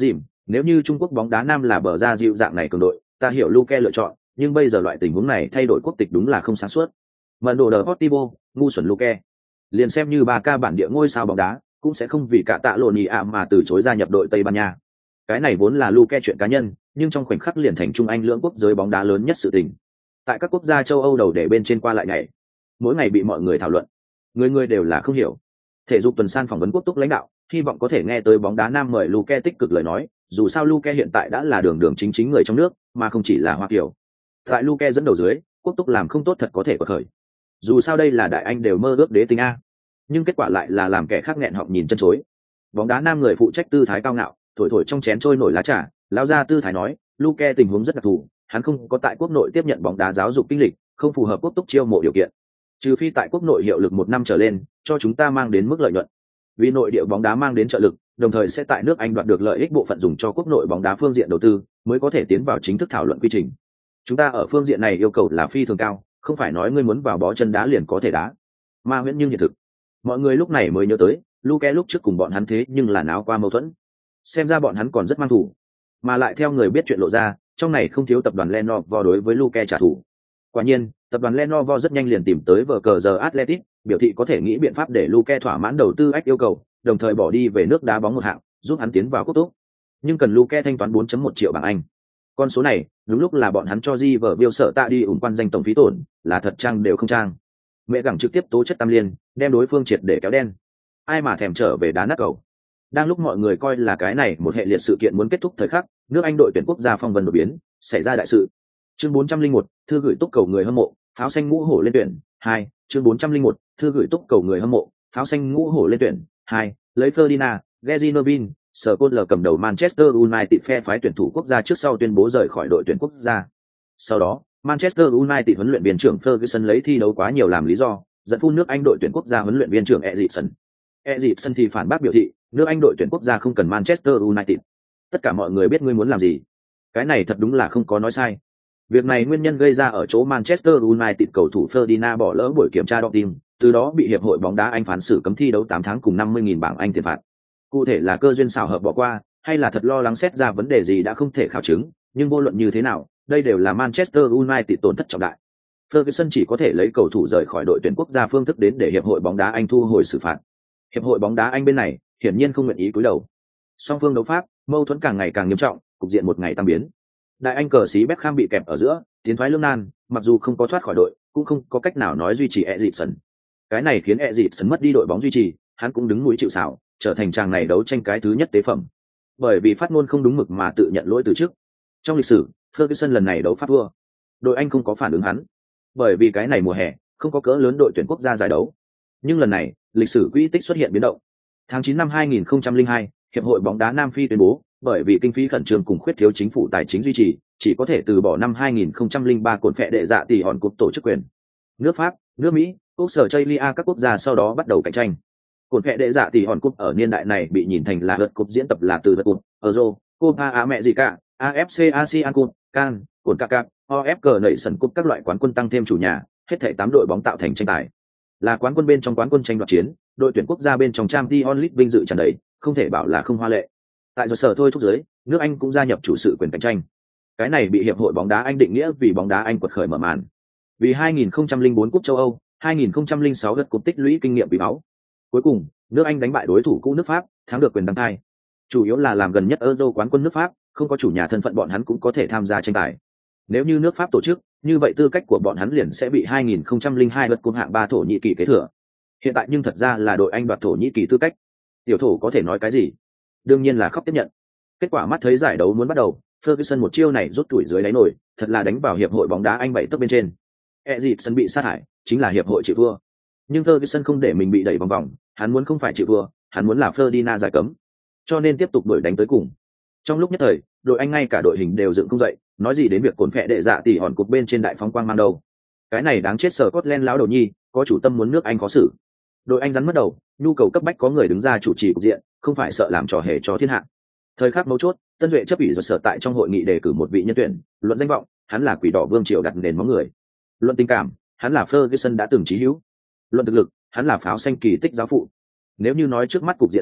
Nếu như Trung Quốc bóng đá nam là bờ ra dịu dạng này cường đội, ta hiểu Luke lựa chọn, nhưng bây giờ loại tình huống này thay đổi quốc tịch đúng là không sáng suốt. Mận đồ Deportivo, ngu xuẩn Luke. Liền xem như ba ca bản địa ngôi sao bóng đá, cũng sẽ không vì cả tạ lộn nhị ạ mà từ chối gia nhập đội Tây Ban Nha. Cái này vốn là Luke chuyện cá nhân, nhưng trong khoảnh khắc liền thành Trung Anh lưỡng quốc giới bóng đá lớn nhất sự tình. Tại các quốc gia châu Âu đầu để bên trên qua lại ngày, mỗi ngày bị mọi người thảo luận, người người đều là không hiểu. Thể dục tuần san phỏng vấn quốc túc lãnh đạo, hy vọng có thể nghe tới bóng đá nam mời Luke tích cực lời nói, dù sao Luke hiện tại đã là đường đường chính chính người trong nước, mà không chỉ là Hoa Kiều. Tại Luke dẫn đầu dưới, quốc túc làm không tốt thật có thể bật khởi. Dù sao đây là đại anh đều mơ ước đế tinh a, nhưng kết quả lại là làm kẻ khác nghẹn họng nhìn chân chối. Bóng đá nam người phụ trách tư thái cao ngạo, thổi thổi trong chén trôi nổi lá trà, lão ra tư thái nói, Luke tình huống rất đặc thù, hắn không có tại quốc nội tiếp nhận bóng đá giáo dục kinh lịch, không phù hợp quốc túc chiêu mộ điều kiện. Trừ phi tại quốc nội hiệu lực một năm trở lên, cho chúng ta mang đến mức lợi nhuận. Vì nội địa bóng đá mang đến trợ lực, đồng thời sẽ tại nước Anh đoạt được lợi ích bộ phận dùng cho quốc nội bóng đá phương diện đầu tư, mới có thể tiến vào chính thức thảo luận quy trình. Chúng ta ở phương diện này yêu cầu là phi thường cao, không phải nói ngươi muốn vào bó chân đá liền có thể đá. Ma huyễn nhưng hiện thực. Mọi người lúc này mới nhớ tới, Luke lúc trước cùng bọn hắn thế nhưng là náo qua mâu thuẫn. Xem ra bọn hắn còn rất mang thủ, mà lại theo người biết chuyện lộ ra, trong này không thiếu tập đoàn Lenovo đối với Luke trả thù. Quả nhiên, tập đoàn Lenovo rất nhanh liền tìm tới vở cờ giờ Athletic, biểu thị có thể nghĩ biện pháp để Luke thỏa mãn đầu tư ách yêu cầu, đồng thời bỏ đi về nước đá bóng một hạng, giúp hắn tiến vào quốc túc. Nhưng cần Luke thanh toán bốn phẩy một triệu bảng Anh. Con số này, đúng lúc là bọn hắn cho Di vở Bill sợ tạ đi ủng quan danh tổng phí tổn, là thật trang đều không trang. Mẹ gẳng trực tiếp tố chất tam liên, đem đối phương triệt để kéo đen. Ai mà thèm trở về đá nát cầu. Đang lúc mọi người coi là cái này một hệ liệt sự kiện muốn kết thúc thời khắc, nước Anh đội tuyển quốc gia phong vân đột biến, xảy ra đại sự. Chương bốn trăm lẻ một, thư gửi túc cầu người hâm mộ, pháo xanh ngũ hổ lên tuyển. Hai, chương bốn trăm lẻ một, thư gửi túc cầu người hâm mộ, pháo xanh ngũ hổ lên tuyển. Hai, lấy Ferdinand, Gezi Novin, Sở Côn L cầm đầu Manchester United phe phái tuyển thủ quốc gia trước sau tuyên bố rời khỏi đội tuyển quốc gia. Sau đó, Manchester United huấn luyện viên trưởng Ferguson lấy thi đấu quá nhiều làm lý do, dẫn phun nước Anh đội tuyển quốc gia huấn luyện viên trưởng Eriksen. Eriksen thì phản bác biểu thị, nước Anh đội tuyển quốc gia không cần Manchester United. Tất cả mọi người biết ngươi muốn làm gì. Cái này thật đúng là không có nói sai. Việc này nguyên nhân gây ra ở chỗ Manchester United cầu thủ Ferdinand bỏ lỡ buổi kiểm tra doping, từ đó bị hiệp hội bóng đá Anh phán xử cấm thi đấu tám tháng cùng năm mươi nghìn bảng Anh tiền phạt. Cụ thể là cơ duyên xảo hợp bỏ qua, hay là thật lo lắng xét ra vấn đề gì đã không thể khảo chứng, nhưng vô luận như thế nào, đây đều là Manchester United tổn thất trọng đại. Ferguson chỉ có thể lấy cầu thủ rời khỏi đội tuyển quốc gia phương thức đến để hiệp hội bóng đá Anh thu hồi xử phạt. Hiệp hội bóng đá Anh bên này, hiển nhiên không nguyện ý cúi đầu. Song phương đấu pháp, mâu thuẫn càng ngày càng nghiêm trọng, cục diện một ngày tăng biến. Đại Anh cờ sĩ Beckham bị kẹp ở giữa, tiến thoái lưỡng nan, mặc dù không có thoát khỏi đội, cũng không có cách nào nói duy trì Eriksen. Cái này khiến Eriksen mất đi đội bóng duy trì, hắn cũng đứng núi chịu sào, trở thành chàng này đấu tranh cái thứ nhất tế phẩm. Bởi vì phát ngôn không đúng mực mà tự nhận lỗi từ trước. Trong lịch sử, Ferguson lần này đấu pháp thua. Đội Anh không có phản ứng hắn. Bởi vì cái này mùa hè, không có cỡ lớn đội tuyển quốc gia giải đấu. Nhưng lần này, lịch sử quỹ tích xuất hiện biến động. Tháng chín năm hai nghìn không trăm lẻ hai, Hiệp hội bóng đá Nam Phi tuyên bố, bởi vì kinh phí khẩn trương cùng khuyết thiếu chính phủ tài chính duy trì, chỉ có thể từ bỏ năm hai nghìn không trăm lẻ ba cột phệ đệ dạ tỷ hòn cúp tổ chức quyền. Nước Pháp, nước Mỹ, Úc Sở Chailia các quốc gia sau đó bắt đầu cạnh tranh. Cột phệ đệ dạ tỷ hòn cúp ở niên đại này bị nhìn thành là lượt cúp diễn tập là từ lượt cúp, Euro, Copa America, a ép xê Asian Cup, CAN, cột ca cáp, o ép xê Nation Cup các loại quán quân tăng thêm chủ nhà, hết thảy tám đội bóng tạo thành tranh tài. Là quán quân bên trong quán quân tranh đoạt chiến, đội tuyển quốc gia bên trong Champions League vinh dự tràn đầy, không thể bảo là không hoa lệ. Tại do sở thôi thúc giới, nước Anh cũng gia nhập chủ sự quyền cạnh tranh. Cái này bị hiệp hội bóng đá Anh định nghĩa vì bóng đá Anh quật khởi mở màn. Vì hai nghìn không trăm lẻ bốn cúp châu Âu, hai nghìn không trăm lẻ sáu lượt cúp tích lũy kinh nghiệm quý báu. Cuối cùng, nước Anh đánh bại đối thủ cũ nước Pháp, thắng được quyền đăng cai. Chủ yếu là làm gần nhất Euro quán quân nước Pháp, không có chủ nhà thân phận bọn hắn cũng có thể tham gia tranh tài. Nếu như nước Pháp tổ chức, như vậy tư cách của bọn hắn liền sẽ bị hai nghìn không trăm lẻ hai lượt cúp hạng ba Thổ Nhĩ Kỳ kế thừa. Hiện tại nhưng thật ra là đội Anh đoạt Thổ Nhĩ Kỳ tư cách. Tiểu thổ có thể nói cái gì? Đương nhiên là khóc tiếp nhận. Kết quả mắt thấy giải đấu muốn bắt đầu, Ferguson một chiêu này rút tuổi dưới đáy nổi, thật là đánh vào hiệp hội bóng đá Anh bảy tấc bên trên. Eriksen bị sát hại, chính là hiệp hội chịu thua. Nhưng Ferguson không để mình bị đẩy vòng vòng, hắn muốn không phải chịu thua, hắn muốn là Ferdinand giải cấm. Cho nên tiếp tục đuổi đánh tới cùng. Trong lúc nhất thời, đội Anh ngay cả đội hình đều dựng không dậy, nói gì đến việc cồn phệ đệ dạ tỷ hòn cột bên trên đại phóng quang mang đầu. Cái này đáng chết Scotland lão đầu nhi, có chủ tâm muốn nước Anh khó xử. Đội Anh rắn mất đầu, nhu cầu cấp bách có người đứng ra chủ trì cục diện, không phải sợ làm trò hề cho thiên hạ. Thời khắc mấu chốt, Tân Duệ chấp ủy rồi sở tại trong hội nghị đề cử một vị nhân tuyển, luận danh vọng, hắn là quỷ đỏ vương triều đặt nền móng người. Luận tình cảm, hắn là Ferguson đã từng chí hữu. Luận thực lực, hắn là pháo xanh kỳ tích giáo phụ. Nếu như nói trước mắt cục diện dưới,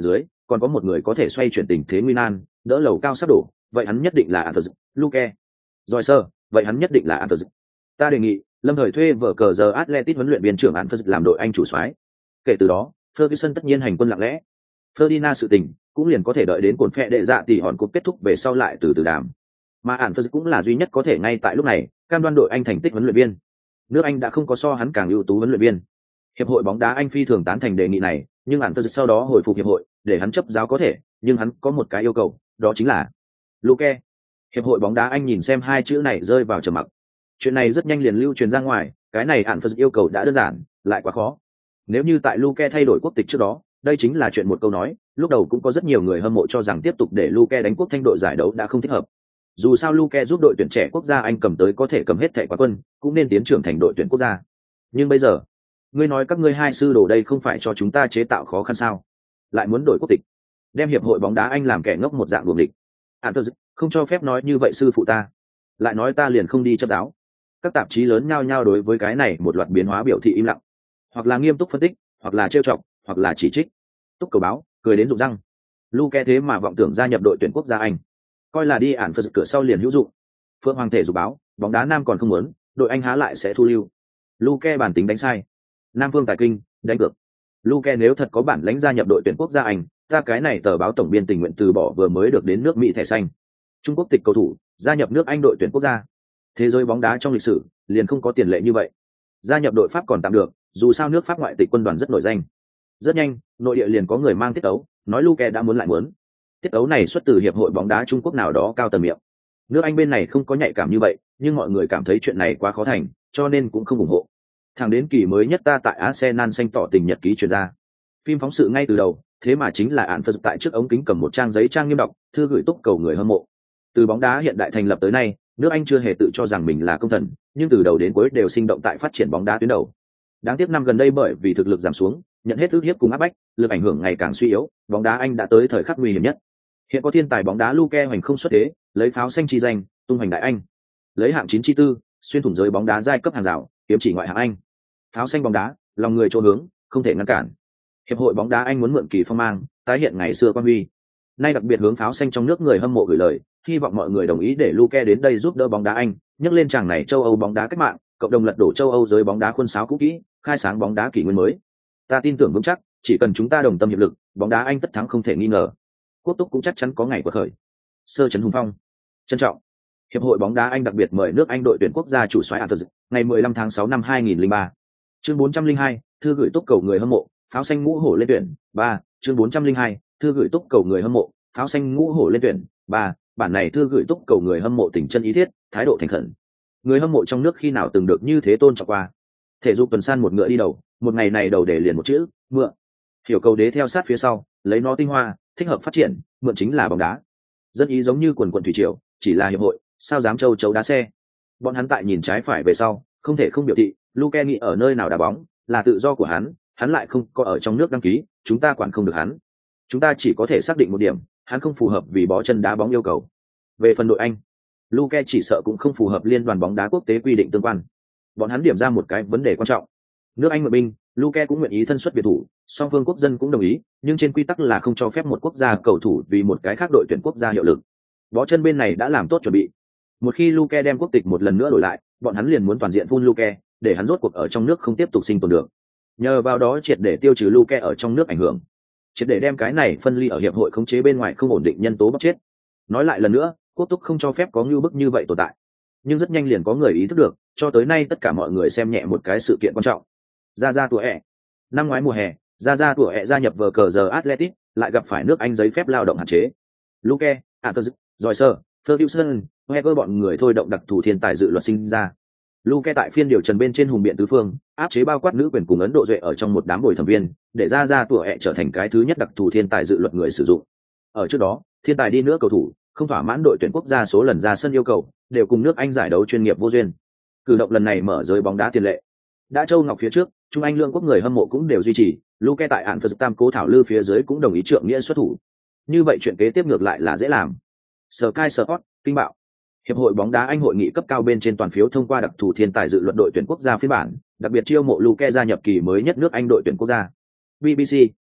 còn có một người có thể xoay chuyển tình thế nguy nan, đỡ lầu cao sắp đổ, vậy hắn nhất định là Anthony, Luke. Rồi sơ, vậy hắn nhất định là Anthony. Ta đề nghị, Lâm thời thuê vở cờ giờ Atletico huấn luyện viên trưởng Anthony làm đội Anh chủ soái. Kể từ đó, Ferguson tất nhiên hành quân lặng lẽ. Ferdinand sự tình cũng liền có thể đợi đến cồn phệ đệ dạ tỷ hòn cúp kết thúc về sau lại từ từ đàm. Mà Anthony cũng là duy nhất có thể ngay tại lúc này cam đoan đội Anh thành tích huấn luyện viên. Nước Anh đã không có so hắn càng ưu tú huấn luyện viên. Hiệp hội bóng đá Anh phi thường tán thành đề nghị này, nhưng Anthony sau đó hồi phục hiệp hội, để hắn chấp giáo có thể, nhưng hắn có một cái yêu cầu, đó chính là Luke. Hiệp hội bóng đá Anh nhìn xem hai chữ này rơi vào trầm mặc. Chuyện này rất nhanh liền lưu truyền ra ngoài, cái này Anthony yêu cầu đã đơn giản, lại quá khó. Nếu như tại Luke thay đổi quốc tịch trước đó, đây chính là chuyện một câu nói, lúc đầu cũng có rất nhiều người hâm mộ cho rằng tiếp tục để Luke đánh quốc thanh đội giải đấu đã không thích hợp. Dù sao Luke giúp đội tuyển trẻ quốc gia Anh cầm tới có thể cầm hết thẻ quán quân, cũng nên tiến trưởng thành đội tuyển quốc gia. Nhưng bây giờ, ngươi nói các ngươi hai sư đồ đây không phải cho chúng ta chế tạo khó khăn sao? Lại muốn đổi quốc tịch, đem hiệp hội bóng đá Anh làm kẻ ngốc một dạng đuổi địch. Anthony, không cho phép nói như vậy sư phụ ta. Lại nói ta liền không đi chấp giáo. Các tạp chí lớn nhao nhao đối với cái này một loạt biến hóa biểu thị im lặng, hoặc là nghiêm túc phân tích, hoặc là trêu chọc, hoặc là chỉ trích. Túc cầu báo cười đến rụng răng. Luke thế mà vọng tưởng gia nhập đội tuyển quốc gia Anh, coi là đi ản phật cửa sau liền hữu dụng. Phượng Hoàng thể dục báo, bóng đá nam còn không muốn, đội Anh há lại sẽ thu lưu. Luke bản tính đánh sai. Nam Phương Tài Kinh đánh cược. Luke nếu thật có bản lãnh gia nhập đội tuyển quốc gia Anh, ta cái này tờ báo tổng biên tình nguyện từ bỏ vừa mới được đến nước Mỹ thẻ xanh. Trung Quốc tịch cầu thủ gia nhập nước Anh đội tuyển quốc gia. Thế giới bóng đá trong lịch sử liền không có tiền lệ như vậy. Gia nhập đội Pháp còn tạm được, dù sao nước Pháp ngoại tịch quân đoàn rất nổi danh. Rất nhanh, nội địa liền có người mang tiết tấu, nói Luke đã muốn lại muốn. Tiết tấu này xuất từ hiệp hội bóng đá Trung Quốc nào đó cao tầng miệng. Nước Anh bên này không có nhạy cảm như vậy, nhưng mọi người cảm thấy chuyện này quá khó thành, cho nên cũng không ủng hộ. Thẳng đến kỳ mới nhất ta tại Arsenal xanh tỏ tình nhật ký truyền ra. Phim phóng sự ngay từ đầu, thế mà chính là án phật tại trước ống kính cầm một trang giấy trang nghiêm đọc, thư gửi túc cầu người hâm mộ. Từ bóng đá hiện đại thành lập tới nay, nước Anh chưa hề tự cho rằng mình là công thần, nhưng từ đầu đến cuối đều sinh động tại phát triển bóng đá tuyến đầu. Đáng tiếc năm gần đây bởi vì thực lực giảm xuống, nhận hết ức hiếp cùng áp bách, lực ảnh hưởng ngày càng suy yếu, bóng đá Anh đã tới thời khắc nguy hiểm nhất. Hiện có thiên tài bóng đá Luke hoành không xuất thế, lấy pháo xanh chi danh, tung hoành đại Anh. Lấy hạng chín chi tư, xuyên thủng giới bóng đá giai cấp hàng rào, kiếm chỉ ngoại hạng Anh. Pháo xanh bóng đá, lòng người chỗ hướng, không thể ngăn cản. Hiệp hội bóng đá Anh muốn mượn kỳ phong mang, tái hiện ngày xưa quan huy. Nay đặc biệt hướng pháo xanh trong nước người hâm mộ gửi lời, hy vọng mọi người đồng ý để Luke đến đây giúp đỡ bóng đá Anh, nhấc lên chàng này châu Âu bóng đá cách mạng, cộng đồng lật đổ châu Âu giới bóng đá khuôn sáo cũ kỹ, khai sáng bóng đá kỷ nguyên mới. Ta tin tưởng vững chắc, chỉ cần chúng ta đồng tâm hiệp lực, bóng đá Anh tất thắng không thể nghi ngờ. Quốc túc cũng chắc chắn có ngày quật khởi. Sơ Trấn Hùng Phong. Trân trọng. Hiệp hội bóng đá Anh đặc biệt mời nước Anh đội tuyển quốc gia chủ soái Anthony, ngày mười lăm tháng sáu năm hai nghìn lẻ ba. Chương bốn trăm lẻ hai, thư gửi túc cầu người hâm mộ, pháo xanh ngũ hổ lên tuyển. ba. Chương bốn trăm lẻ hai, thư gửi túc cầu người hâm mộ, pháo xanh ngũ hổ lên tuyển. ba. Bản này thư gửi túc cầu người hâm mộ tình chân ý thiết, thái độ thành khẩn. Người hâm mộ trong nước khi nào từng được như thế tôn trọng qua. Thể dục tuần san một ngựa đi đầu, một ngày này đầu để liền một chữ, mượn. Hiểu cầu đế theo sát phía sau, lấy nó tinh hoa, thích hợp phát triển, mượn chính là bóng đá. Dân ý giống như quần quần thủy triều, chỉ là hiệp hội, sao dám châu chấu đá xe. Bọn hắn tại nhìn trái phải về sau, không thể không biểu thị, Luke nghĩ ở nơi nào đá bóng, là tự do của hắn, hắn lại không có ở trong nước đăng ký, chúng ta quản không được hắn. Chúng ta chỉ có thể xác định một điểm, hắn không phù hợp vì bó chân đá bóng yêu cầu. Về phần đội Anh, Luke chỉ sợ cũng không phù hợp liên đoàn bóng đá quốc tế quy định tương quan. Bọn hắn điểm ra một cái vấn đề quan trọng. Nước Anh mượn binh, Luke cũng nguyện ý thân xuất biệt thủ, song phương quốc dân cũng đồng ý, nhưng trên quy tắc là không cho phép một quốc gia cầu thủ vì một cái khác đội tuyển quốc gia hiệu lực. Bó chân bên này đã làm tốt chuẩn bị. Một khi Luke đem quốc tịch một lần nữa đổi lại, bọn hắn liền muốn toàn diện phun Luke, để hắn rốt cuộc ở trong nước không tiếp tục sinh tồn được. Nhờ vào đó triệt để tiêu trừ Luke ở trong nước ảnh hưởng, triệt để đem cái này phân ly ở hiệp hội khống chế bên ngoài không ổn định nhân tố bóc chết. Nói lại lần nữa, quốc túc không cho phép có ngưu bức như vậy tồn tại. Nhưng rất nhanh liền có người ý thức được, cho tới nay tất cả mọi người xem nhẹ một cái sự kiện quan trọng. Ra ra tuổi ẹ. Năm ngoái mùa hè, ra ra tuổi ẹ gia nhập vở cờ giờ Athletic, lại gặp phải nước Anh giấy phép lao động hạn chế. Luke, Anthony, Joyce, Ferguson, Wenger bọn người thôi động đặc thù thiên tài dự luật sinh ra. Luke tại phiên điều trần bên trên hùng biện tứ phương, áp chế bao quát nữ quyền cùng Ấn Độ duệ ở trong một đám bồi thẩm viên, để ra ra tuổi ẹ trở thành cái thứ nhất đặc thù thiên tài dự luật người sử dụng. Ở trước đó, thiên tài đi nữa cầu thủ, không thỏa mãn đội tuyển quốc gia số lần ra sân yêu cầu, đều cùng nước Anh giải đấu chuyên nghiệp vô duyên. Cử động lần này mở giới bóng đá tiền lệ. Đã Châu Ngọc phía trước, Trung Anh lương quốc người hâm mộ cũng đều duy trì, Luke tại án phật tam cố thảo lư phía dưới cũng đồng ý trượng nghĩa xuất thủ. Như vậy chuyện kế tiếp ngược lại là dễ làm. Sky Sport, kinh bạo. Hiệp hội bóng đá Anh hội nghị cấp cao bên trên toàn phiếu thông qua đặc thù thiên tài dự luật đội tuyển quốc gia phiên bản, đặc biệt chiêu mộ Luke gia nhập kỳ mới nhất nước Anh đội tuyển quốc gia. bê bê xê,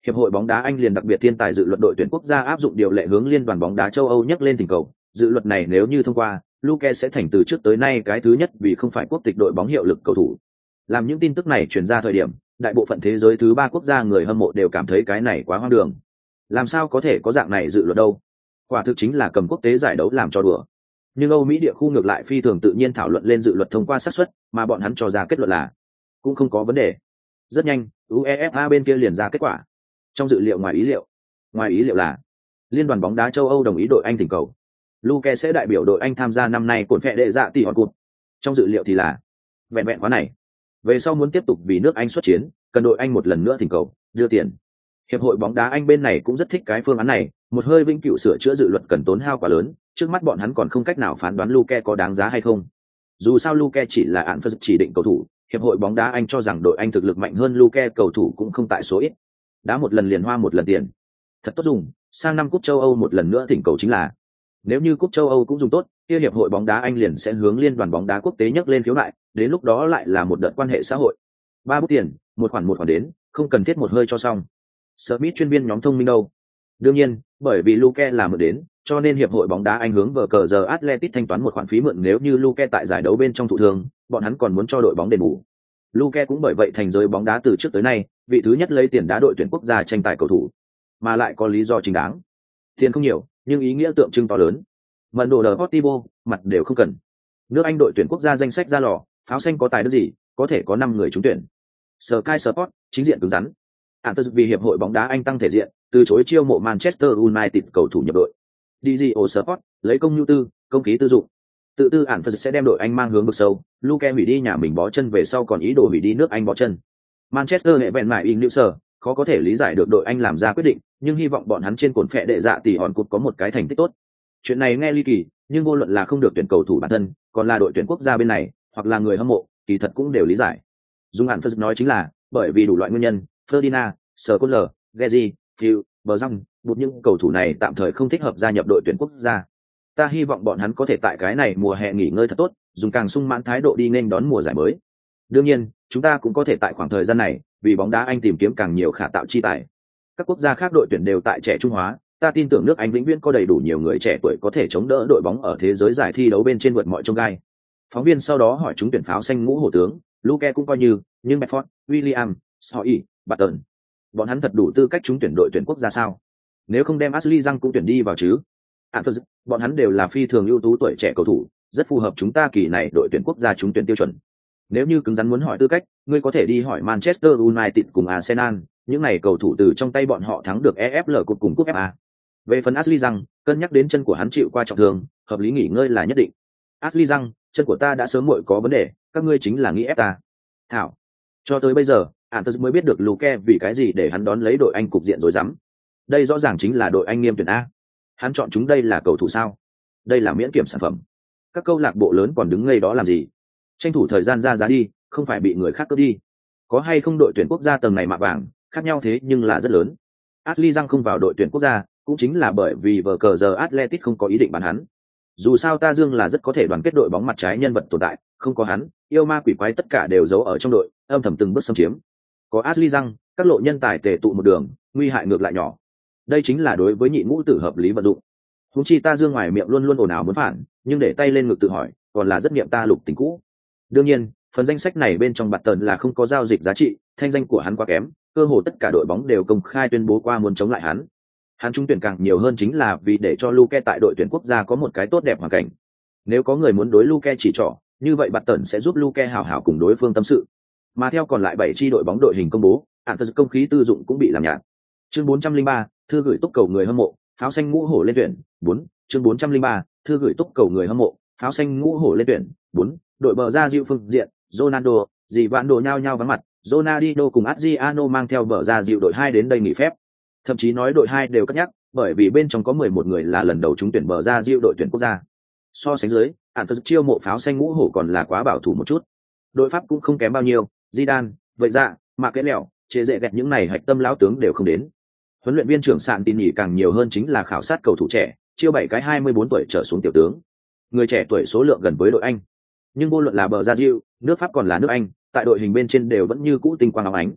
hiệp hội bóng đá Anh liền đặc biệt thiên tài dự luật đội tuyển quốc gia áp dụng điều lệ hướng liên đoàn bóng đá châu Âu nhắc lên thỉnh cầu. Dự luật này nếu như thông qua, Luke sẽ thành từ trước tới nay cái thứ nhất vì không phải quốc tịch đội bóng hiệu lực cầu thủ. Làm những tin tức này truyền ra thời điểm, đại bộ phận thế giới thứ ba quốc gia người hâm mộ đều cảm thấy cái này quá hoang đường. Làm sao có thể có dạng này dự luật đâu? Quả thực chính là cầm quốc tế giải đấu làm cho đùa. Nhưng Âu Mỹ địa khu ngược lại phi thường tự nhiên thảo luận lên dự luật thông qua xác suất, mà bọn hắn cho ra kết luận là cũng không có vấn đề. Rất nhanh, UEFA bên kia liền ra kết quả. Trong dự liệu ngoài ý liệu, ngoài ý liệu là Liên đoàn bóng đá châu Âu đồng ý đội Anh thỉnh cầu. Luke sẽ đại biểu đội Anh tham gia năm nay cuộn phệ đệ dạ tỷ hòn cột. Trong dự liệu thì là vẹn vẹn khóa này. Về sau muốn tiếp tục vì nước Anh xuất chiến, cần đội Anh một lần nữa thỉnh cầu, đưa tiền. Hiệp hội bóng đá Anh bên này cũng rất thích cái phương án này, một hơi vĩnh cửu sửa chữa dự luật cần tốn hao quá lớn, trước mắt bọn hắn còn không cách nào phán đoán Luke có đáng giá hay không. Dù sao Luke chỉ là án phân chỉ định cầu thủ, hiệp hội bóng đá Anh cho rằng đội Anh thực lực mạnh hơn Luke cầu thủ cũng không tại số ít. Đá một lần liền hoa một lần tiền. Thật tốt dùng, sang năm cúp châu Âu một lần nữa thỉnh cầu chính là. Nếu như cúp châu Âu cũng dùng tốt, kia hiệp hội bóng đá Anh liền sẽ hướng liên đoàn bóng đá quốc tế nhắc lên khiếu nại, đến lúc đó lại là một đợt quan hệ xã hội. Ba bút tiền, một khoản một khoản đến, không cần thiết một hơi cho xong. Smith chuyên viên nhóm thông minh đâu? Đương nhiên, bởi vì Luke là mượn đến, cho nên hiệp hội bóng đá Anh hướng vở cờ giờ Atletico thanh toán một khoản phí mượn nếu như Luke tại giải đấu bên trong thụ thương, bọn hắn còn muốn cho đội bóng đền bù. Luke cũng bởi vậy thành giới bóng đá từ trước tới nay, vị thứ nhất lấy tiền đá đội tuyển quốc gia tranh tài cầu thủ, mà lại có lý do chính đáng. Tiền không nhiều, nhưng ý nghĩa tượng trưng to lớn. Mận đồ Deportivo, mặt đều không cần. Nước Anh đội tuyển quốc gia danh sách ra lò, pháo xanh có tài đức gì, có thể có năm người trúng tuyển. Sky Sport, chính diện cứng rắn. Antus vì hiệp hội bóng đá Anh tăng thể diện, từ chối chiêu mộ Manchester United cầu thủ nhập đội. đê giê o Sport, lấy công nhu tư, công khí tư dụng. Tự tư Antus sẽ đem đội Anh mang hướng vực sâu, Luke hủy đi nhà mình bó chân về sau còn ý đồ hủy đi nước Anh bó chân. Manchester hệ bèn mại in Newser, khó có thể lý giải được đội Anh làm ra quyết định, nhưng hy vọng bọn hắn trên cột phệ đệ dạ tỷ hòn cột có một cái thành tích tốt. Chuyện này nghe ly kỳ, nhưng vô luận là không được tuyển cầu thủ bản thân, còn là đội tuyển quốc gia bên này, hoặc là người hâm mộ, kỳ thật cũng đều lý giải. Dung hạn Phật nói chính là, bởi vì đủ loại nguyên nhân, Ferdinand, Scholler, Gezi, Phil, Bờ Răng, một những cầu thủ này tạm thời không thích hợp gia nhập đội tuyển quốc gia. Ta hy vọng bọn hắn có thể tại cái này mùa hè nghỉ ngơi thật tốt, dùng càng sung mãn thái độ đi nên đón mùa giải mới. Đương nhiên, chúng ta cũng có thể tại khoảng thời gian này, vì bóng đá Anh tìm kiếm càng nhiều khả tạo chi tài. Các quốc gia khác đội tuyển đều tại trẻ trung hóa, ta tin tưởng nước Anh vĩnh viễn có đầy đủ nhiều người trẻ tuổi có thể chống đỡ đội bóng ở thế giới giải thi đấu bên trên vượt mọi chông gai. Phóng viên sau đó hỏi chúng tuyển pháo xanh ngũ hổ tướng, Luke cũng coi như, nhưng Bedford, William, Soi, Barton, bọn hắn thật đủ tư cách trúng tuyển đội tuyển quốc gia sao? Nếu không đem Ashley Young cũng tuyển đi vào chứ? Anthony, bọn hắn đều là phi thường ưu tú tuổi trẻ cầu thủ, rất phù hợp chúng ta kỳ này đội tuyển quốc gia trúng tuyển tiêu chuẩn. Nếu như cứng rắn muốn hỏi tư cách, ngươi có thể đi hỏi Manchester United cùng Arsenal, những này cầu thủ từ trong tay bọn họ thắng được e ép lờ cúp cùng cúp ép a. Về phần Ashley Young, cân nhắc đến chân của hắn chịu qua trọng thương, hợp lý nghỉ ngơi là nhất định. Ashley Young, chân của ta đã sớm muội có vấn đề, các ngươi chính là nghĩ ép ta. Thảo. Cho tới bây giờ, Anthony mới biết được Luke vì cái gì để hắn đón lấy đội Anh cục diện rồi dám. Đây rõ ràng chính là đội Anh nghiêm tuyển a. Hắn chọn chúng đây là cầu thủ sao? Đây là miễn kiểm sản phẩm. Các câu lạc bộ lớn còn đứng ngây đó làm gì? Tranh thủ thời gian ra giá đi, không phải bị người khác cướp đi. Có hay không đội tuyển quốc gia tầng này mạ vàng, khác nhau thế nhưng là rất lớn. Ashley Young không vào đội tuyển quốc gia, cũng chính là bởi vì vở cờ giờ Atletico không có ý định bán hắn. Dù sao ta Dương là rất có thể đoàn kết đội bóng mặt trái nhân vật tồn tại, không có hắn, yêu ma quỷ quái tất cả đều giấu ở trong đội, âm thầm từng bước xâm chiếm. Có Ashley Young, các lộ nhân tài tề tụ một đường, nguy hại ngược lại nhỏ. Đây chính là đối với nhị ngũ tử hợp lý vận dụng. Huống chi ta Dương ngoài miệng luôn luôn ồn ào muốn phản, nhưng để tay lên ngực tự hỏi, còn là rất niệm ta lục tình cũ. Đương nhiên, phần danh sách này bên trong bạt tần là không có giao dịch giá trị, thanh danh của hắn quá kém, cơ hồ tất cả đội bóng đều công khai tuyên bố qua muốn chống lại hắn. Hắn trúng tuyển càng nhiều hơn chính là vì để cho Luke tại đội tuyển quốc gia có một cái tốt đẹp hoàn cảnh. Nếu có người muốn đối Luke chỉ trỏ, như vậy bạt tần sẽ giúp Luke hảo hảo cùng đối phương tâm sự. Mà theo còn lại bảy chi đội bóng đội hình công bố, ản cơ công khí tư dụng cũng bị làm nhạt. Chương bốn trăm lẻ ba, thư gửi túc cầu người hâm mộ, pháo xanh ngũ hổ lên tuyển. bốn Chương bốn trăm lẻ ba, thư gửi túc cầu người hâm mộ, pháo xanh ngũ hổ lên tuyển. bốn Đội bờ ra dịu phương diện, Ronaldo, dì vạn đồ nhao nhao vắng mặt, Ronaldinho cùng Adriano mang theo bờ ra dịu đội hai đến đây nghỉ phép. Thậm chí nói đội hai đều cất nhắc, bởi vì bên trong có mười một người là lần đầu trúng tuyển bờ ra dịu đội tuyển quốc gia. So sánh dưới, ản phật chiêu mộ pháo xanh ngũ hổ còn là quá bảo thủ một chút. Đội Pháp cũng không kém bao nhiêu, Zidane, vậy dạ, mà cái lẹo, chế dễ gẹt những này hạch tâm lão tướng đều không đến. Huấn luyện viên trưởng sạn tin nhỉ càng nhiều hơn chính là khảo sát cầu thủ trẻ, chiêu bảy cái hai mươi bốn tuổi trở xuống tiểu tướng. Người trẻ tuổi số lượng gần với đội Anh. Nhưng vô luận là bờ ra dịu, nước Pháp còn là nước Anh, tại đội hình bên trên đều vẫn như cũ tinh quang óng ánh.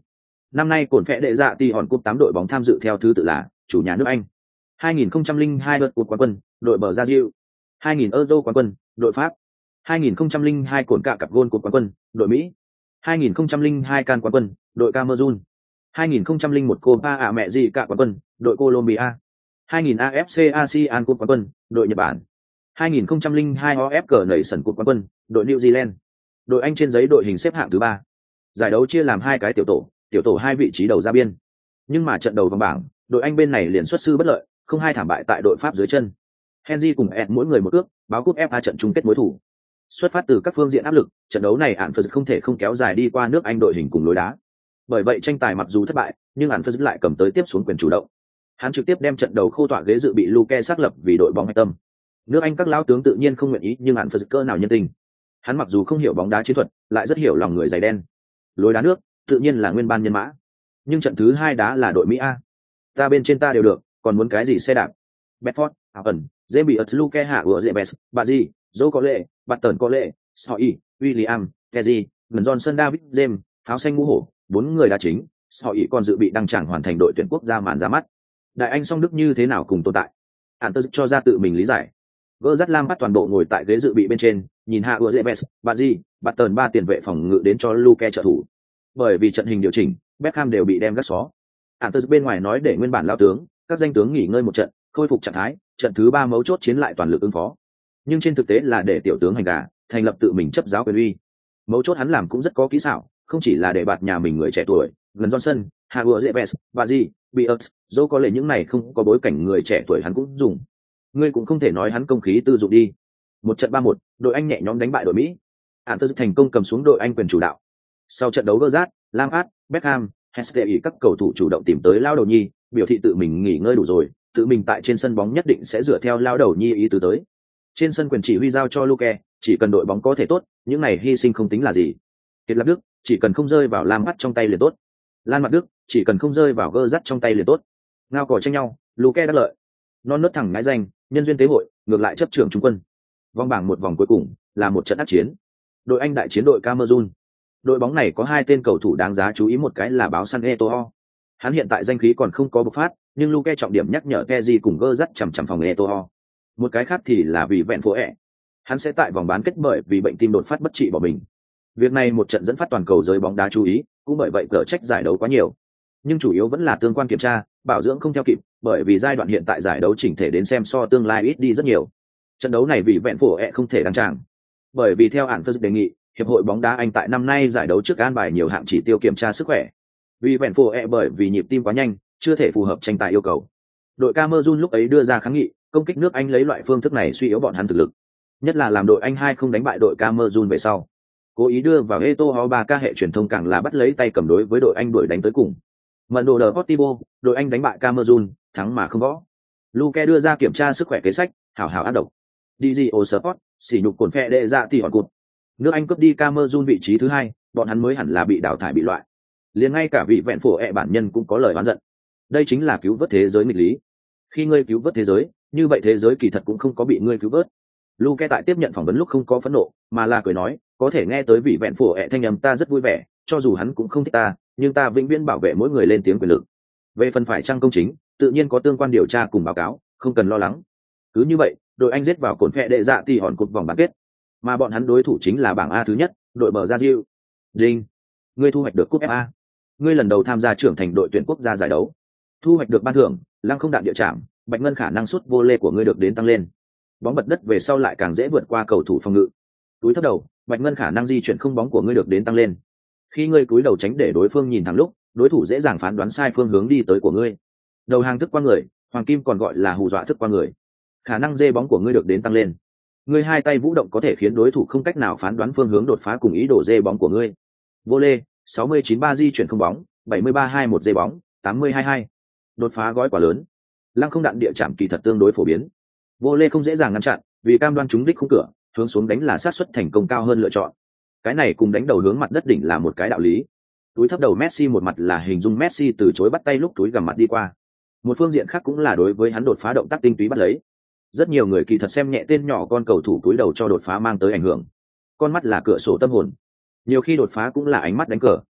Năm nay cổn phệ đệ dạ tỷ hòn cúp tám đội bóng tham dự theo thứ tự là chủ nhà nước Anh, hai nghìn không trăm lẻ hai đợt cúp quán quân, đội bờ Brazil, hai nghìn Euro quán quân, đội Pháp, hai nghìn không trăm lẻ hai cổn cạ cặp gôn cúp quán quân, đội Mỹ, hai nghìn không trăm lẻ hai can quán quân, đội Cameroon, hai nghìn không trăm lẻ một Copa ạ mẹ gì cả quán quân, đội Colombia, hai nghìn a ép xê ASEAN cúp quán quân, đội Nhật Bản, hai nghìn không trăm lẻ hai o ép cờ Nation cúp quán quân, đội New Zealand. Đội Anh trên giấy đội hình xếp hạng thứ ba. Giải đấu chia làm hai cái tiểu tổ, tiểu tổ hai vị trí đầu ra biên. Nhưng mà trận đầu vòng bảng, đội Anh bên này liền xuất sư bất lợi, không hai thảm bại tại đội Pháp dưới chân. Henry cùng Ed mỗi người một ước, báo cúp ép a trận chung kết mối thủ. Xuất phát từ các phương diện áp lực, trận đấu này Ản Phật không thể không kéo dài đi qua nước Anh đội hình cùng lối đá. Bởi vậy tranh tài mặc dù thất bại, nhưng Ản Phật lại cầm tới tiếp xuống quyền chủ động. Hắn trực tiếp đem trận đấu khô tọa ghế dự bị Luke xác lập vì đội bóng hạch tâm. Nước Anh các lão tướng tự nhiên không nguyện ý, nhưng Ản Phật cơ nào nhân tình. Hắn mặc dù không hiểu bóng đá chiến thuật, lại rất hiểu lòng người giày đen. Lối đá nước, tự nhiên là nguyên ban nhân mã. Nhưng trận thứ hai đá là đội Mỹ a. Ta bên trên ta đều được, còn muốn cái gì xe đạp? Bedford, Allen, James Luke hạ của Jebes, Bazi, Joe có lệ, Button có lệ, Soi, William, Kezi, Gần Johnson David James, pháo xanh ngũ hổ, bốn người đá chính, Soi còn dự bị đăng tràng hoàn thành đội tuyển quốc gia màn ra mắt. Đại Anh song Đức như thế nào cùng tồn tại? Ản Tơ cho ra tự mình lý giải. Gỡ dắt Lam bắt toàn bộ ngồi tại ghế dự bị bên trên, nhìn hạ ưa dễ best, Bazi, Button ba tiền vệ phòng ngự đến cho Luke trợ thủ. Bởi vì trận hình điều chỉnh, Beckham đều bị đem gác xó. Ản Tơ bên ngoài nói để nguyên bản lao tướng, các danh tướng nghỉ ngơi một trận, khôi phục trạng thái, trận thứ ba mấu chốt chiến lại toàn lực ứng phó. Nhưng trên thực tế là để tiểu tướng hành gà, thành lập tự mình chấp giáo quyền uy. Mấu chốt hắn làm cũng rất có kỹ xảo, không chỉ là để bạt nhà mình người trẻ tuổi, Gần Johnson, hạ ưa dễ best, Bazi, Beers, dẫu có lẽ những này không có bối cảnh người trẻ tuổi hắn cũng dùng. Ngươi cũng không thể nói hắn công khí tư dụng đi. Một trận ba một, đội Anh nhẹ nhõm đánh bại đội Mỹ. Ản Tơ thành công cầm xuống đội Anh quyền chủ đạo. Sau trận đấu gỡ rát, Lampard, Beckham, Hestey các cầu thủ chủ động tìm tới lao đầu nhi, biểu thị tự mình nghỉ ngơi đủ rồi, tự mình tại trên sân bóng nhất định sẽ dựa theo lao đầu nhi ý tứ tới. Trên sân quyền chỉ huy giao cho Luke, chỉ cần đội bóng có thể tốt, những này hy sinh không tính là gì. Kiệt Lập Đức, chỉ cần không rơi vào Lampard trong tay liền tốt. Lan Mặt Đức, chỉ cần không rơi vào gỡ rát trong tay liền tốt. Ngao cỏ tranh nhau, Luke đắc lợi. Non nớt thẳng ngái danh, nhân duyên tế hội, ngược lại chấp trưởng trung quân. Vòng bảng một vòng cuối cùng là một trận ác chiến. Đội Anh đại chiến đội Cameroon. Đội bóng này có hai tên cầu thủ đáng giá chú ý, một cái là báo săn Eto'o. Hắn hiện tại danh khí còn không có bộc phát, nhưng Luke trọng điểm nhắc nhở Kezi cùng gơ dắt chằm chằm phòng Eto'o. Một cái khác thì là vì vẹn phố ẹ. Hắn sẽ tại vòng bán kết bởi vì bệnh tim đột phát bất trị bỏ mình. Việc này một trận dẫn phát toàn cầu giới bóng đá chú ý, cũng bởi vậy cờ trách giải đấu quá nhiều. Nhưng chủ yếu vẫn là tương quan kiểm tra, bảo dưỡng không theo kịp, bởi vì giai đoạn hiện tại giải đấu chỉnh thể đến xem so tương lai ít đi rất nhiều. Trận đấu này vì vẹn phổ ẹ không thể đăng tràng, bởi vì theo Ản Phật đề nghị, hiệp hội bóng đá Anh tại năm nay giải đấu trước an bài nhiều hạng chỉ tiêu kiểm tra sức khỏe. Vì vẹn phổ ẹ bởi vì nhịp tim quá nhanh, chưa thể phù hợp tranh tài yêu cầu. Đội Cameroon lúc ấy đưa ra kháng nghị, công kích nước Anh lấy loại phương thức này suy yếu bọn hắn thực lực, nhất là làm đội Anh hai không đánh bại đội Cameroon về sau. Cố ý đưa vào Eto'o ba ca hệ truyền thông càng là bắt lấy tay cầm đối với đội Anh đuổi đánh tới cùng. Mận đồ Deportivo, đội Anh đánh bại Cameroon, thắng mà không võ. Luke đưa ra kiểm tra sức khỏe kế sách, hảo hảo ác độc. đê giê ô Sport, sỉ nhục cồn phe đệ dạ tỷ hòn cụt. Nước Anh cướp đi Cameroon vị trí thứ hai, bọn hắn mới hẳn là bị đào thải bị loại. Liền ngay cả vị vẹn phổ ẹ bản nhân cũng có lời oán giận. Đây chính là cứu vớt thế giới nghịch lý. Khi ngươi cứu vớt thế giới, như vậy thế giới kỳ thật cũng không có bị ngươi cứu vớt. Luke tại tiếp nhận phỏng vấn lúc không có phẫn nộ, mà là cười nói, có thể nghe tới vị vẹn phổ ẹ thanh âm ta rất vui vẻ, cho dù hắn cũng không thích ta, nhưng ta vĩnh viễn bảo vệ mỗi người lên tiếng quyền lực. Về phần phải trang công chính, tự nhiên có tương quan điều tra cùng báo cáo, không cần lo lắng. Cứ như vậy, đội Anh giết vào cồn phe đệ dạ tỷ hòn cột vòng bán kết, mà bọn hắn đối thủ chính là bảng A thứ nhất, đội bờ Brazil. Đinh, ngươi thu hoạch được cúp ép a. Ngươi lần đầu tham gia trưởng thành đội tuyển quốc gia giải đấu, thu hoạch được ban thưởng, lăng không đạn địa chạm, bạch ngân khả năng sút vô lê của ngươi được đến tăng lên. Bóng bật đất về sau lại càng dễ vượt qua cầu thủ phòng ngự. Túi thấp đầu, bạch ngân khả năng di chuyển không bóng của ngươi được đến tăng lên. Khi ngươi cúi đầu tránh để đối phương nhìn thẳng lúc, đối thủ dễ dàng phán đoán sai phương hướng đi tới của ngươi. Đầu hàng thức qua người, hoàng kim còn gọi là hù dọa thức qua người. Khả năng dê bóng của ngươi được đến tăng lên. Ngươi hai tay vũ động có thể khiến đối thủ không cách nào phán đoán phương hướng đột phá cùng ý đồ dê bóng của ngươi. Vô lê, sáu mươi chín ba di chuyển không bóng, bảy mươi ba hai một dê bóng, tám mươi hai hai. Đột phá gói quả lớn. Lăng không đạn địa chạm kỳ thật tương đối phổ biến. Vô lê không dễ dàng ngăn chặn, vì cam đoan trúng đích khung cửa, hướng xuống đánh là xác suất thành công cao hơn lựa chọn. Cái này cùng đánh đầu hướng mặt đất đỉnh là một cái đạo lý. Túi thấp đầu Messi một mặt là hình dung Messi từ chối bắt tay lúc túi gằm mặt đi qua. Một phương diện khác cũng là đối với hắn đột phá động tác tinh túy bắt lấy. Rất nhiều người kỳ thật xem nhẹ tên nhỏ con cầu thủ túi đầu cho đột phá mang tới ảnh hưởng. Con mắt là cửa sổ tâm hồn. Nhiều khi đột phá cũng là ánh mắt đánh cờ.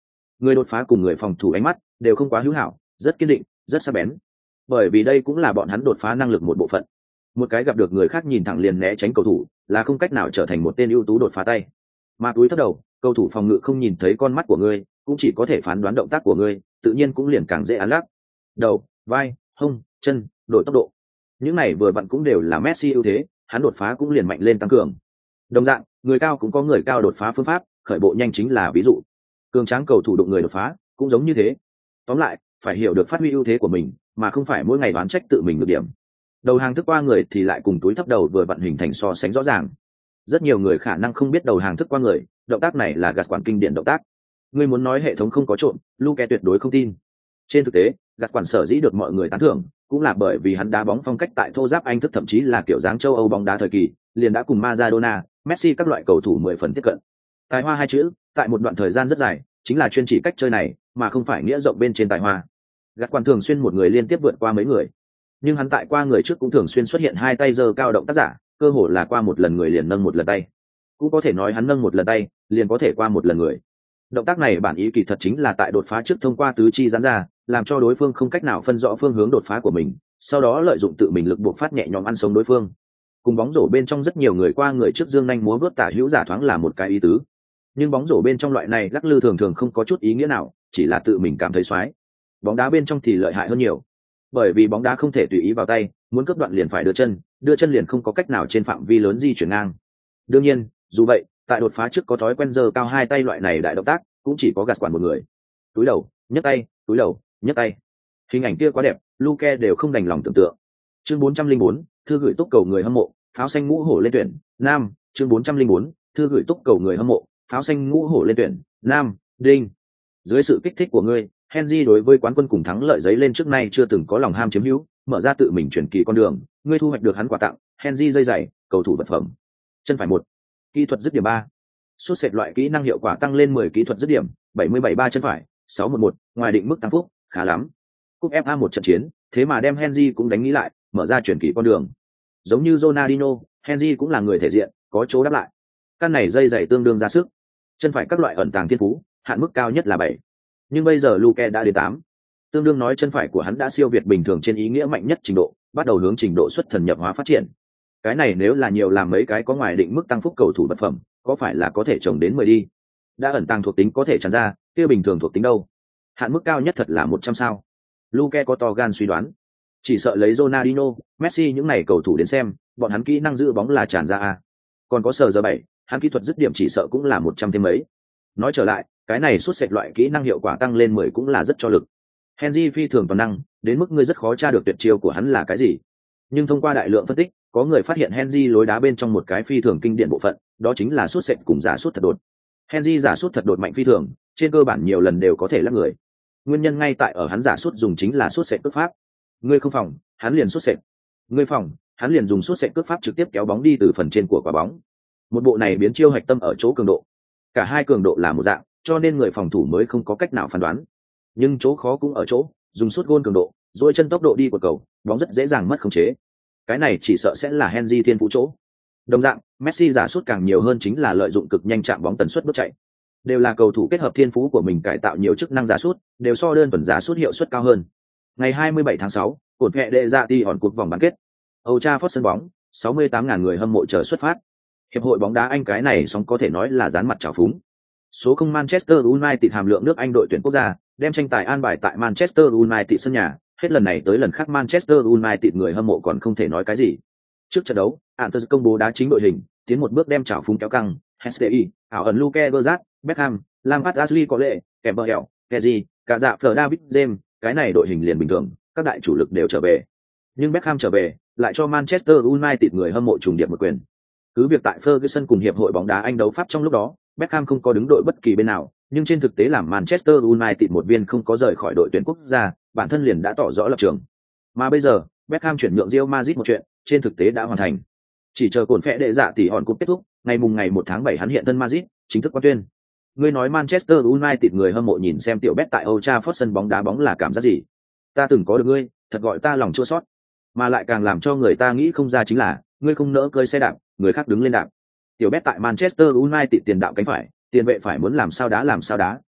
Người đột phá cùng người phòng thủ ánh mắt đều không quá hữu hảo, rất kiên định, rất sắc bén. Bởi vì đây cũng là bọn hắn đột phá năng lực một bộ phận. Một cái gặp được người khác nhìn thẳng liền né tránh cầu thủ, là không cách nào trở thành một tên ưu tú đột phá tay. Mà túi thấp đầu, cầu thủ phòng ngự không nhìn thấy con mắt của ngươi, cũng chỉ có thể phán đoán động tác của ngươi, tự nhiên cũng liền càng dễ ăn lắc. Đầu, vai, hông, chân, đổi tốc độ. Những này vừa vặn cũng đều là Messi ưu thế, hắn đột phá cũng liền mạnh lên tăng cường. Đồng dạng, người cao cũng có người cao đột phá phương pháp, khởi bộ nhanh chính là ví dụ. Cường tráng cầu thủ đụng người đột phá, cũng giống như thế. Tóm lại, phải hiểu được phát huy ưu thế của mình, mà không phải mỗi ngày đoán trách tự mình được điểm. Đầu hàng thức qua người thì lại cùng túi thấp đầu vừa vặn hình thành so sánh rõ ràng. Rất nhiều người khả năng không biết đầu hàng thức qua người, động tác này là gạt quản kinh điển động tác. Ngươi muốn nói hệ thống không có trộm, Luke tuyệt đối không tin. Trên thực tế, gạt quản sở dĩ được mọi người tán thưởng, cũng là bởi vì hắn đá bóng phong cách tại thô giáp Anh thức thậm chí là kiểu dáng châu Âu bóng đá thời kỳ, liền đã cùng Maradona, Messi các loại cầu thủ mười phần tiếp cận. Tài hoa hai chữ, tại một đoạn thời gian rất dài, chính là chuyên chỉ cách chơi này, mà không phải nghĩa rộng bên trên tài hoa. Gạt quản thường xuyên một người liên tiếp vượt qua mấy người, nhưng hắn tại qua người trước cũng thường xuyên xuất hiện hai tay giơ cao động tác giả, cơ hồ là qua một lần người liền nâng một lần tay. Cũng có thể nói hắn nâng một lần tay, liền có thể qua một lần người. Động tác này bản ý kỳ thật chính là tại đột phá trước thông qua tứ chi giãn ra, làm cho đối phương không cách nào phân rõ phương hướng đột phá của mình, sau đó lợi dụng tự mình lực buộc phát nhẹ nhõm ăn sống đối phương. Cùng bóng rổ bên trong rất nhiều người qua người trước dương nhanh múa vớt tả hữu giả thoáng là một cái ý tứ. Nhưng bóng rổ bên trong loại này lắc lư thường thường không có chút ý nghĩa nào, chỉ là tự mình cảm thấy xoái. Bóng đá bên trong thì lợi hại hơn nhiều. Bởi vì bóng đá không thể tùy ý vào tay, muốn cướp đoạn liền phải đưa chân, đưa chân liền không có cách nào trên phạm vi lớn di chuyển ngang. Đương nhiên, dù vậy, tại đột phá trước có thói quen giơ cao hai tay loại này đại động tác, cũng chỉ có gạt quản một người. Túi đầu, nhấc tay, túi đầu, nhấc tay. Hình ảnh kia quá đẹp, Luke đều không đành lòng tưởng tượng. Chương bốn trăm linh bốn, thư gửi túc cầu người hâm mộ, pháo xanh ngũ hổ lên tuyển, nam, chương bốn trăm linh bốn, thư gửi túc cầu người hâm mộ, pháo xanh ngũ hổ lên tuyển, nam, đinh. Dưới sự kích thích của ngươi, Henry đối với quán quân cùng thắng lợi giấy lên trước nay chưa từng có lòng ham chiếm hữu, mở ra tự mình chuyển kỳ con đường, ngươi thu hoạch được hắn quà tặng, Henry dây giày, cầu thủ vật phẩm. Chân phải một, kỹ thuật dứt điểm ba. Sút sệt loại kỹ năng hiệu quả tăng lên mười kỹ thuật dứt điểm, bảy mươi bảy ba chân phải, sáu một một, ngoài định mức tăng phúc, khá lắm. Cúp ép a một trận chiến, thế mà đem Henry cũng đánh nghĩ lại, mở ra chuyển kỳ con đường. Giống như Ronaldinho, Henry cũng là người thể diện, có chỗ đáp lại. Căn này dây giày tương đương ra sức. Chân phải các loại ẩn tàng thiên phú, hạn mức cao nhất là bảy. Nhưng bây giờ Luke đã đến tám. Tương đương nói chân phải của hắn đã siêu việt bình thường trên ý nghĩa mạnh nhất trình độ, bắt đầu hướng trình độ xuất thần nhập hóa phát triển. Cái này nếu là nhiều làm mấy cái có ngoài định mức tăng phúc cầu thủ vật phẩm, có phải là có thể trồng đến mười đi. Đã ẩn tàng thuộc tính có thể tràn ra, kia bình thường thuộc tính đâu? Hạn mức cao nhất thật là một trăm sao. Luke có to gan suy đoán. Chỉ sợ lấy Ronaldinho, Messi những này cầu thủ đến xem, bọn hắn kỹ năng giữ bóng là tràn ra a. Còn có sờ giờ bảy, hắn kỹ thuật dứt điểm chỉ sợ cũng là một trăm thêm mấy. Nói trở lại, cái này sút sệt loại kỹ năng hiệu quả tăng lên mười cũng là rất cho lực. Henry phi thường toàn năng, đến mức ngươi rất khó tra được tuyệt chiêu của hắn là cái gì. Nhưng thông qua đại lượng phân tích, có người phát hiện Henry lối đá bên trong một cái phi thường kinh điển bộ phận, đó chính là sút sệt cùng giả sút thật đột. Henry giả sút thật đột mạnh phi thường, trên cơ bản nhiều lần đều có thể lắc người. Nguyên nhân ngay tại ở hắn giả sút dùng chính là sút sệt cước pháp. Ngươi không phòng, hắn liền sút sệt. Ngươi phòng, hắn liền dùng sút sệt cước pháp trực tiếp kéo bóng đi từ phần trên của quả bóng. Một bộ này biến chiêu hạch tâm ở chỗ cường độ. Cả hai cường độ là một dạng, cho nên người phòng thủ mới không có cách nào phán đoán. Nhưng chỗ khó cũng ở chỗ, dùng sút gôn cường độ, rồi chân tốc độ đi của cầu, bóng rất dễ dàng mất khống chế. Cái này chỉ sợ sẽ là Henry thiên phú chỗ. Đồng dạng, Messi giả sút càng nhiều hơn chính là lợi dụng cực nhanh chạm bóng tần suất bước chạy. Đều là cầu thủ kết hợp thiên phú của mình cải tạo nhiều chức năng giả sút, đều so đơn thuần giả sút hiệu suất cao hơn. Ngày hai mươi bảy tháng sáu, cột hệ đệ dạ đi hòn cuộc vòng bán kết. Old Trafford sân bóng, sáu mươi tám nghìn người hâm mộ chờ xuất phát. Hiệp hội bóng đá Anh cái này song có thể nói là dán mặt trào phúng. Số không Manchester United hàm lượng nước Anh đội tuyển quốc gia, đem tranh tài an bài tại Manchester United sân nhà, hết lần này tới lần khác Manchester United người hâm mộ còn không thể nói cái gì. Trước trận đấu, Anters công bố đá chính đội hình, tiến một bước đem trào phúng kéo căng, ét tê i, ảo ẩn Luke Gerrard, Beckham, Lampard, Ashley Cole, Campbell, Kessié, cả dạ Fleur David James, cái này đội hình liền bình thường, các đại chủ lực đều trở về. Nhưng Beckham trở về, lại cho Manchester United người hâm mộ trùng điệp một quyền. Cứ việc tại Ferguson cùng hiệp hội bóng đá Anh đấu pháp trong lúc đó, Beckham không có đứng đội bất kỳ bên nào, nhưng trên thực tế làm Manchester United một viên không có rời khỏi đội tuyển quốc gia, bản thân liền đã tỏ rõ lập trường. Mà bây giờ, Beckham chuyển nhượng Real Madrid một chuyện, trên thực tế đã hoàn thành. Chỉ chờ cổn phệ đệ dạ tỷ hòn cúp kết thúc, ngày mùng ngày một tháng bảy hắn hiện thân Madrid, chính thức quan tuyên. Ngươi nói Manchester United người hâm mộ nhìn xem tiểu Bet tại Old Trafford sân bóng đá bóng là cảm giác gì? Ta từng có được ngươi, thật gọi ta lòng chua xót. Mà lại càng làm cho người ta nghĩ không ra chính là, ngươi không nỡ cơi xe đạp, người khác đứng lên đạp. Tiểu Bet tại Manchester United tiền đạo cánh phải, tiền vệ phải muốn làm sao đá làm sao đá,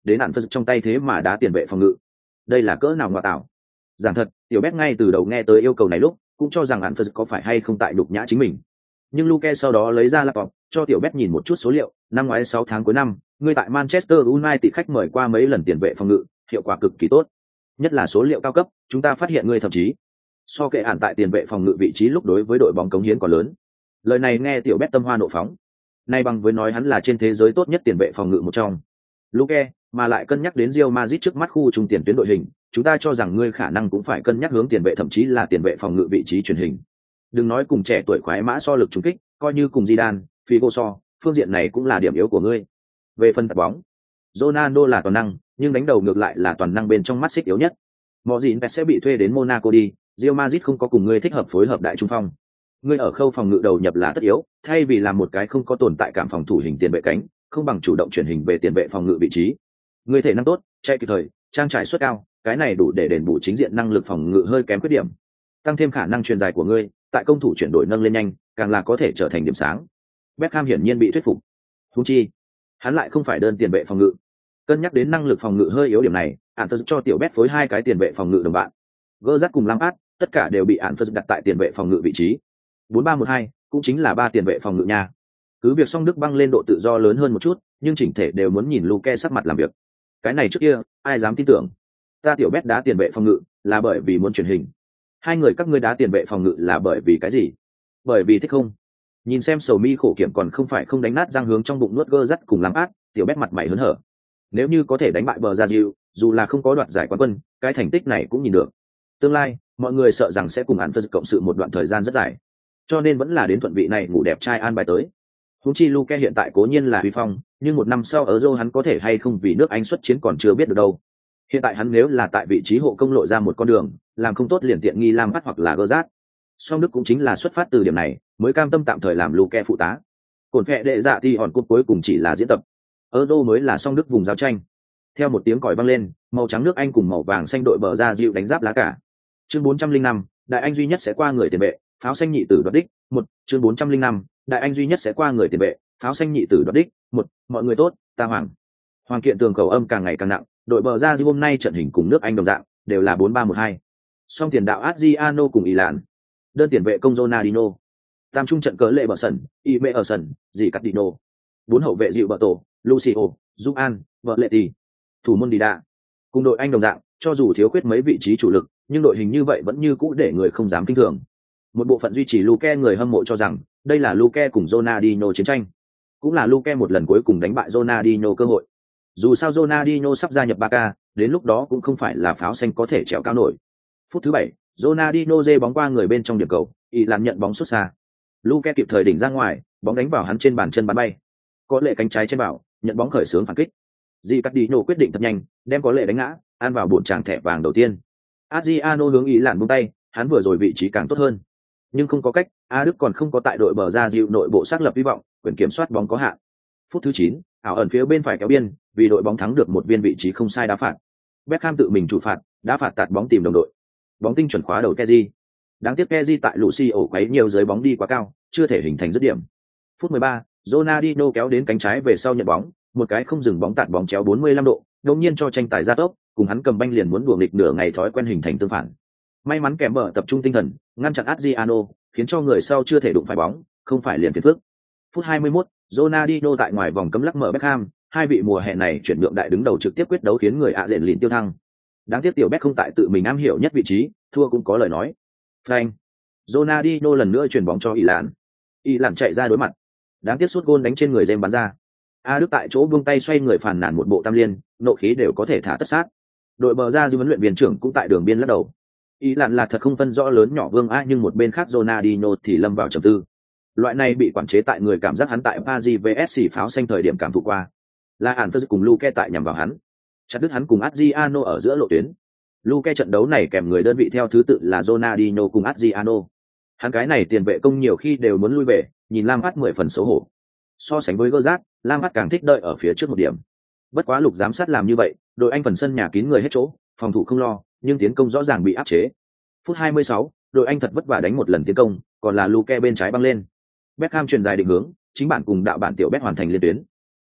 đến ạn phật trong tay thế mà đá tiền vệ phòng ngự. Đây là cỡ nào ngoại tạo. Giảng thật, tiểu bé ngay từ đầu nghe tới yêu cầu này lúc cũng cho rằng ạn phật có phải hay không tại đục nhã chính mình, nhưng Luke sau đó lấy ra laptop cho tiểu bé nhìn một chút số liệu. Năm ngoái sáu tháng cuối năm, ngươi tại Manchester United khách mời qua mấy lần tiền vệ phòng ngự, hiệu quả cực kỳ tốt, nhất là số liệu cao cấp. Chúng ta phát hiện ngươi thậm chí so kệ ản tại tiền vệ phòng ngự vị trí lúc đối với đội bóng cống hiến còn lớn. Lời này nghe tiểu bé tâm hoa nộ phóng, nay bằng với nói hắn là trên thế giới tốt nhất tiền vệ phòng ngự một trong. Luke, mà lại cân nhắc đến Real Madrid trước mắt khu trung tiền tuyến đội hình, chúng ta cho rằng ngươi khả năng cũng phải cân nhắc hướng tiền vệ, thậm chí là tiền vệ phòng ngự vị trí truyền hình. Đừng nói cùng trẻ tuổi khoái mã so lực trúng kích, coi như cùng Zidane, Figo so, phương diện này cũng là điểm yếu của ngươi. Về phần tạt bóng, Ronaldo là toàn năng, nhưng đánh đầu ngược lại là toàn năng bên trong mắt xích yếu nhất. Modric sẽ bị thuê đến Monaco đi, Real Madrid không có cùng ngươi thích hợp phối hợp đại trung phong. Ngươi ở khâu phòng ngự đầu nhập là tất yếu, thay vì làm một cái không có tồn tại cảm phòng thủ hình tiền vệ cánh, không bằng chủ động chuyển hình về tiền vệ phòng ngự vị trí. Ngươi thể năng tốt, chạy kịp thời, trang trải suất cao, cái này đủ để đền bù chính diện năng lực phòng ngự hơi kém khuyết điểm. Tăng thêm khả năng truyền dài của ngươi, tại công thủ chuyển đổi nâng lên nhanh, càng là có thể trở thành điểm sáng. Beckham hiển nhiên bị thuyết phục. Huống chi, hắn lại không phải đơn tiền vệ phòng ngự. Cân nhắc đến năng lực phòng ngự hơi yếu điểm này, Anters cho tiểu Beck phối hai cái tiền vệ phòng ngự đồng bạn. Gerrard cùng Lampard, tất cả đều bị Anters đặt tại tiền vệ phòng ngự vị trí. bốn ba một hai cũng chính là ba tiền vệ phòng ngự nha. Cứ việc song Đức băng lên độ tự do lớn hơn một chút, nhưng chỉnh thể đều muốn nhìn Luke sắc mặt làm việc. Cái này trước kia, ai dám tin tưởng? Ta tiểu Beck đá tiền vệ phòng ngự là bởi vì muốn truyền hình. Hai người các ngươi đá tiền vệ phòng ngự là bởi vì cái gì? Bởi vì thích không? Nhìn xem sầu mi khổ kiểm còn không phải không đánh nát răng hướng trong bụng nuốt Gerrard cùng Lampard, tiểu Beck mặt mày hớn hở. Nếu như có thể đánh bại bờ ra diệu, dù là không có đoạt giải quán quân, cái thành tích này cũng nhìn được. Tương lai, mọi người sợ rằng sẽ cùng Anters cộng sự một đoạn thời gian rất dài, cho nên vẫn là đến thuận vị này ngủ đẹp trai an bài tới. Huống chi Luke hiện tại cố nhiên là huy phong, nhưng một năm sau ở Euro hắn có thể hay không vì nước Anh xuất chiến còn chưa biết được đâu. Hiện tại hắn nếu là tại vị trí hộ công lộ ra một con đường, làm không tốt liền tiện nghi Lampard hoặc là Gerrard. Song Đức cũng chính là xuất phát từ điểm này, mới cam tâm tạm thời làm Luke phụ tá. Cổn phệ đệ dạ thì hòn cúp cuối cùng chỉ là diễn tập. Euro mới là Song Đức vùng giao tranh. Theo một tiếng còi vang lên, màu trắng nước Anh cùng màu vàng xanh đội bờ ra dịu đánh giáp lá cả. Chương bốn trăm linh năm, đại anh duy nhất sẽ qua người tiền vệ, pháo xanh nhị tử đoạt đích. Một, chương bốn trăm linh năm, đại anh duy nhất sẽ qua người tiền vệ, pháo xanh nhị tử đoạt đích. Một, mọi người tốt, ta Hoàng. Hoàng kiện tường khẩu âm càng ngày càng nặng, đội bờ ra dịu hôm nay trận hình cùng nước Anh đồng dạng, đều là bốn ba một hai. Song tiền đạo Adriano cùng Ilan. Đơn tiền vệ công Ronaldinho. Tam trung trận cớ lệ bờ sân, Ime ở sân, dì cắt Dino. Bốn hậu vệ dịu bờ tổ, Lucio, Juan, vợ lệ tỷ. Thủ môn đi đạ. Cùng đội Anh đồng dạng, cho dù thiếu khuyết mấy vị trí chủ lực, nhưng đội hình như vậy vẫn như cũ để người không dám kinh thường. Một bộ phận duy trì Luke người hâm mộ cho rằng, đây là Luke cùng Ronaldinho chiến tranh. Cũng là Luke một lần cuối cùng đánh bại Ronaldinho cơ hội. Dù sao Ronaldinho sắp gia nhập Barca, đến lúc đó cũng không phải là pháo xanh có thể trèo cao nổi. Phút thứ bảy, Ronaldinho dê bóng qua người bên trong điểm cầu, ý làm nhận bóng xuất xa. Luke kịp thời đỉnh ra ngoài, bóng đánh vào hắn trên bàn chân bắn bay. Có lệ cánh trái trên bảo, nhận bóng khởi xướng phản kích. Di Cắt Đi Nổ quyết định thật nhanh, đem có lệ đánh ngã, ăn vào bổn tràng thẻ vàng đầu tiên. Adriano hướng ý lạn buông tay, hắn vừa rồi vị trí càng tốt hơn. Nhưng không có cách, A Đức còn không có tại đội bờ ra dịu nội bộ xác lập hy vọng, quyền kiểm soát bóng có hạn. Phút thứ chín, ảo ẩn phía bên phải kéo biên, vì đội bóng thắng được một viên vị trí không sai đá phạt. Beckham tự mình chủ phạt, đá phạt tạt bóng tìm đồng đội. Bóng tinh chuẩn khóa đầu Kessié. Đáng tiếc Kessié tại Lucio quấy nhiều dưới bóng đi quá cao, chưa thể hình thành dứt điểm. Phút mười ba, Ronaldinho kéo đến cánh trái về sau nhận bóng, một cái không dừng bóng tạt bóng chéo bốn mươi lăm độ, đột nhiên cho tranh tài ra tốc, cùng hắn cầm banh liền muốn đùa nghịch nửa ngày thói quen hình thành tương phản. May mắn kèm bờ tập trung tinh thần, ngăn chặn Adriano, khiến cho người sau chưa thể đụng phải bóng, không phải liền phiền phức. Phút hai mươi mốt, Ronaldinho tại ngoài vòng cấm lắc mở Beckham, hai vị mùa hè này chuyển nhượng đại đứng đầu trực tiếp quyết đấu khiến người ạ rèn lìn tiêu thăng. Đáng tiếc tiểu Beck không tại tự mình am hiểu nhất vị trí, thua cũng có lời nói. Frank. Ronaldinho lần nữa chuyển bóng cho Ilan. Ilan chạy ra đối mặt. Đáng tiếc sút gôn đánh trên người James bắn ra. A Đức tại chỗ buông tay xoay người phản nàn một bộ tam liên, nộ khí đều có thể thả tất sát. Đội bờ ra dư huấn luyện viên trưởng cũng tại đường biên lắc đầu. Ý lạn là thật không phân rõ lớn nhỏ vương a, nhưng một bên khác Ronaldinho thì lâm vào trầm tư. Loại này bị quản chế tại người cảm giác hắn tại Paris vs xỉ pháo xanh thời điểm cảm thụ qua. Là ản phơ cùng Luke tại nhằm vào hắn. Chặt đứt hắn cùng Adriano ở giữa lộ tuyến. Luke trận đấu này kèm người đơn vị theo thứ tự là Ronaldinho cùng Adriano. Hắn cái này tiền vệ công nhiều khi đều muốn lui về, nhìn Lampard mười phần xấu hổ. So sánh với Gerrard, Lampard càng thích đợi ở phía trước một điểm. Bất quá lục giám sát làm như vậy, đội Anh phần sân nhà kín người hết chỗ, phòng thủ không lo, nhưng tiến công rõ ràng bị áp chế. Phút hai mươi sáu, đội Anh thật vất vả đánh một lần tiến công, còn là Luke bên trái băng lên. Beckham truyền dài định hướng, chính bản cùng đạo bản tiểu Beck hoàn thành liên tuyến.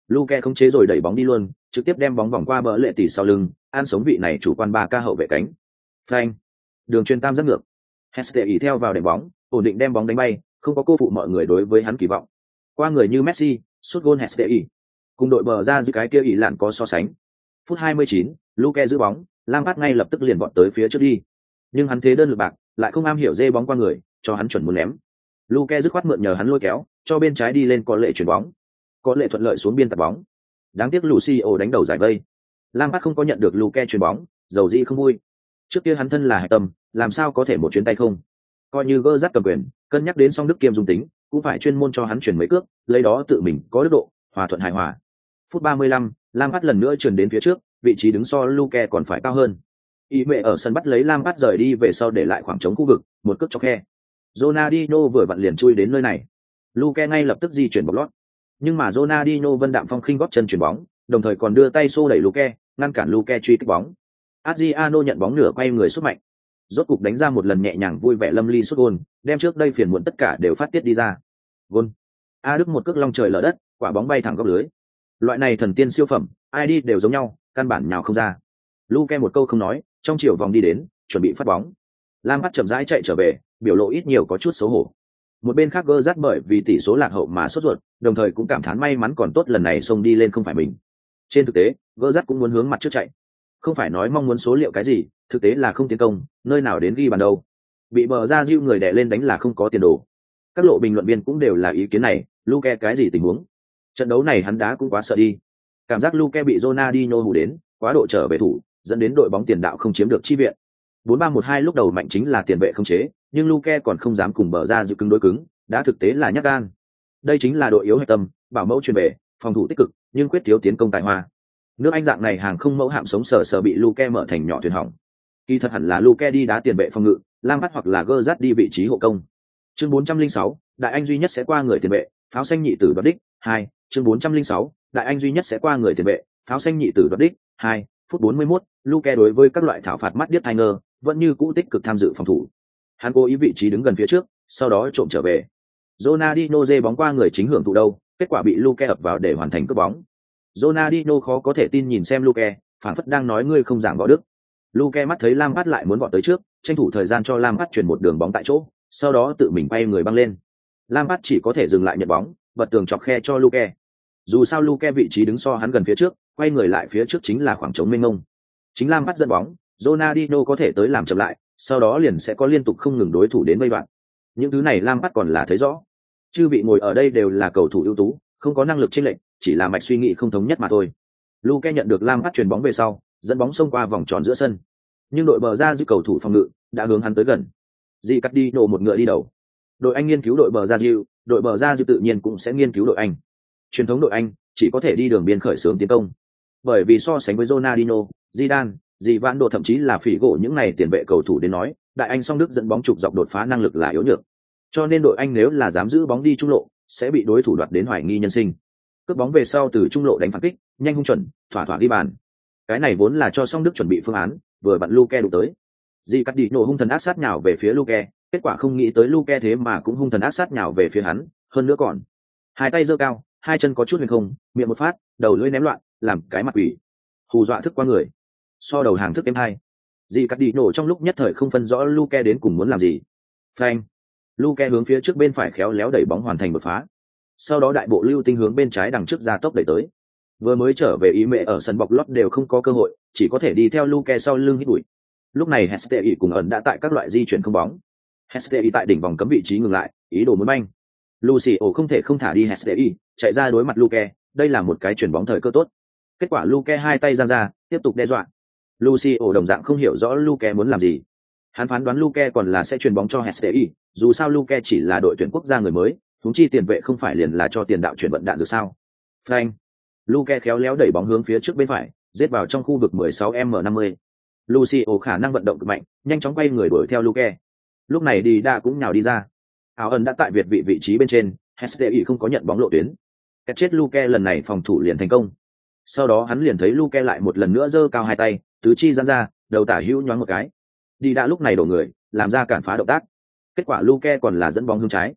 Luke khống chế rồi đẩy bóng đi luôn, trực tiếp đem bóng vòng qua bờ lệ tỷ sau lưng, ăn sống vị này chủ quan ba ca hậu vệ cánh. Phanh. Đường truyền tam rất ngược. Hestey theo vào đệm bóng, ổn định đem bóng đánh bay, không có cô phụ mọi người đối với hắn kỳ vọng. Qua người như Messi, sút gôn Hestey. Cùng đội bờ ra giữ cái kia ỷ lạn có so sánh. Phút hai mươi chín, Luke giữ bóng, Lampard ngay lập tức liền vọt tới phía trước đi. Nhưng hắn thế đơn lực bạc, lại không am hiểu dê bóng qua người, cho hắn chuẩn muốn ném. Luke dứt khoát mượn nhờ hắn lôi kéo, cho bên trái đi lên có lệ chuyển bóng. Có lệ thuận lợi xuống biên tạt bóng. Đáng tiếc Lucio đánh đầu giải vây. Lampard không có nhận được Luke chuyền bóng, dầu dĩ không vui. Trước kia hắn thân là hải tâm, làm sao có thể một chuyến tay không? Coi như gơ dắt cầm quyền, cân nhắc đến song đức kiêm dung tính, cũng phải chuyên môn cho hắn chuyển mấy cước, lấy đó tự mình có đức độ, hòa thuận hài hòa. Phút ba mươi lăm, Lampard lần nữa chuyển đến phía trước, vị trí đứng so Luke còn phải cao hơn. Ý mẹ ở sân bắt lấy Lampard rời đi về sau để lại khoảng trống khu vực, một cước cho khe. Ronaldinho vừa vặn liền chui đến nơi này. Luke ngay lập tức di chuyển bọc lót. Nhưng mà Ronaldinho vân đạm phong khinh góp chân chuyển bóng, đồng thời còn đưa tay xô đẩy Luke, ngăn cản Luke truy kích bóng. Adriano nhận bóng nửa quay người sút mạnh. Rốt cục đánh ra một lần nhẹ nhàng vui vẻ lâm ly sút gol, đem trước đây phiền muộn tất cả đều phát tiết đi ra. Gol. A Đức một cước long trời lở đất, quả bóng bay thẳng góc lưới. Loại này thần tiên siêu phẩm, ai đi đều giống nhau, căn bản nhào không ra. Luke một câu không nói, trong chiều vòng đi đến, chuẩn bị phát bóng. Lampard chậm rãi chạy trở về, biểu lộ ít nhiều có chút xấu hổ. Một bên khác gơ rát bởi vì tỷ số lạc hậu mà sốt ruột, đồng thời cũng cảm thán may mắn còn tốt lần này xông đi lên không phải mình. Trên thực tế, gơ rát cũng muốn hướng mặt trước chạy. Không phải nói mong muốn số liệu cái gì, thực tế là không tiến công, nơi nào đến ghi bàn đâu. Bị bờ ra diêu người đè lên đánh là không có tiền đồ. Các lộ bình luận viên cũng đều là ý kiến này, Luke cái gì tình huống? Trận đấu này hắn đá cũng quá sợ đi. Cảm giác Luke bị Ronaldinho hù đến, quá độ trở về thủ, dẫn đến đội bóng tiền đạo không chiếm được chi viện. bốn ba một hai lúc đầu mạnh chính là tiền vệ không chế, nhưng Luke còn không dám cùng bờ ra giữ cứng đối cứng, đã thực tế là nhát gan. Đây chính là đội yếu hạch tâm, bảo mẫu truyền về, phòng thủ tích cực, nhưng quyết thiếu tiến công tài hoa. Nước Anh dạng này hàng không mẫu hạm sống sờ sờ bị Luke mở thành nhỏ thuyền hỏng. Kỳ thật hẳn là Luke đi đá tiền vệ phòng ngự, Lampard hoặc là Gerrard đi vị trí hộ công. Chương bốn trăm lẻ sáu, đại anh duy nhất sẽ qua người tiền vệ, pháo xanh nhị tử đoạt đích, hai. Chương bốn trăm lẻ sáu, đại anh duy nhất sẽ qua người tiền vệ, pháo xanh nhị tử đoạt đích, hai. Phút bốn mươi mốt, Luke đối với các loại thảo phạt mắt điếc tai ngơ, vẫn như cũ tích cực tham dự phòng thủ. Hắn cố ý vị trí đứng gần phía trước, sau đó trộm trở về. Ronaldinho dê bóng qua người chính hưởng thụ đâu, kết quả bị Luke ập vào để hoàn thành cướp bóng. Ronaldinho khó có thể tin nhìn xem Luke, phản phất đang nói ngươi không giảng võ đức. Luke mắt thấy Lampard lại muốn vọt tới trước, tranh thủ thời gian cho Lampard chuyển một đường bóng tại chỗ, sau đó tự mình bay người băng lên. Lampard chỉ có thể dừng lại nhận bóng, bật tường chọc khe cho Luke. Dù sao Luke vị trí đứng so hắn gần phía trước, quay người lại phía trước chính là khoảng trống mênh mông. Chính Lampard dẫn bóng, Ronaldinho có thể tới làm chậm lại, sau đó liền sẽ có liên tục không ngừng đối thủ đến vây đoạn. Những thứ này Lampard còn là thấy rõ. Chư vị ngồi ở đây đều là cầu thủ ưu tú, không có năng lực chênh lệch, chỉ là mạch suy nghĩ không thống nhất mà thôi. Luke nhận được Lampard chuyền bóng về sau, dẫn bóng xông qua vòng tròn giữa sân. Nhưng đội bờ ra giữ cầu thủ phòng ngự đã hướng hắn tới gần. Di cắt đi nổ một ngựa đi đầu. Đội Anh nghiên cứu đội bờ ra diệu, đội bờ ra diệu tự nhiên cũng sẽ nghiên cứu đội Anh. Truyền thống đội Anh chỉ có thể đi đường biên khởi xướng tiến công. Bởi vì so sánh với Ronaldinho, Zidane, Di Vãn Đồ thậm chí là phỉ gỗ những này tiền vệ cầu thủ đến nói, đại Anh song Đức dẫn bóng trục dọc đột phá năng lực là yếu nhược. Cho nên đội Anh nếu là dám giữ bóng đi trung lộ, sẽ bị đối thủ đoạt đến hoài nghi nhân sinh. Cướp bóng về sau từ trung lộ đánh phản kích, nhanh hung chuẩn, thỏa thỏa ghi bàn. Cái này vốn là cho song Đức chuẩn bị phương án, vừa vặn Luke đụng tới. Di cắt đi nổ hung thần ác sát nhào về phía Luke, kết quả không nghĩ tới Luke thế mà cũng hung thần ác sát nhào về phía hắn, hơn nữa còn hai tay giơ cao, hai chân có chút huyền không, miệng một phát, đầu lưỡi ném loạn, làm cái mặt quỷ. Hù dọa thức qua người. So đầu hàng thức em hai. Di cắt đi nổ trong lúc nhất thời không phân rõ Luke đến cùng muốn làm gì. Phanh. Luke hướng phía trước bên phải khéo léo đẩy bóng hoàn thành đột phá. Sau đó đại bộ lưu tinh hướng bên trái đằng trước ra tốc đẩy tới. Vừa mới trở về ý mẹ ở sân bọc lót đều không có cơ hội, chỉ có thể đi theo Luke sau lưng hít bụi. Lúc này Hestey cùng ẩn đã tại các loại di chuyển không bóng. Hestey tại đỉnh vòng cấm vị trí ngừng lại, ý đồ muốn banh. Lucio không thể không thả đi Hestey, chạy ra đối mặt Luke, đây là một cái chuyển bóng thời cơ tốt. Kết quả Luke hai tay giang ra, tiếp tục đe dọa. Lucio đồng dạng không hiểu rõ Luke muốn làm gì. Hắn phán đoán Luke còn là sẽ chuyền bóng cho Hestey, dù sao Luke chỉ là đội tuyển quốc gia người mới, huống chi tiền vệ không phải liền là cho tiền đạo chuyển vận đạn rồi sao? Frank. Luke khéo léo đẩy bóng hướng phía trước bên phải, giết vào trong khu vực mười sáu m năm mươi. Lucio khả năng vận động cực mạnh, nhanh chóng quay người đuổi theo Luke. Lúc này đi đã cũng nhào đi ra. Áo ẩn đã tại việt vị vị trí bên trên, Hestey không có nhận bóng lộ tuyến. Cái chết Luke lần này phòng thủ liền thành công. Sau đó hắn liền thấy Luke lại một lần nữa giơ cao hai tay, tứ chi giãn ra, đầu tả hữu nhoáng một cái. Đi đã lúc này đổ người, làm ra cản phá động tác. Kết quả Luke còn là dẫn bóng hướng trái.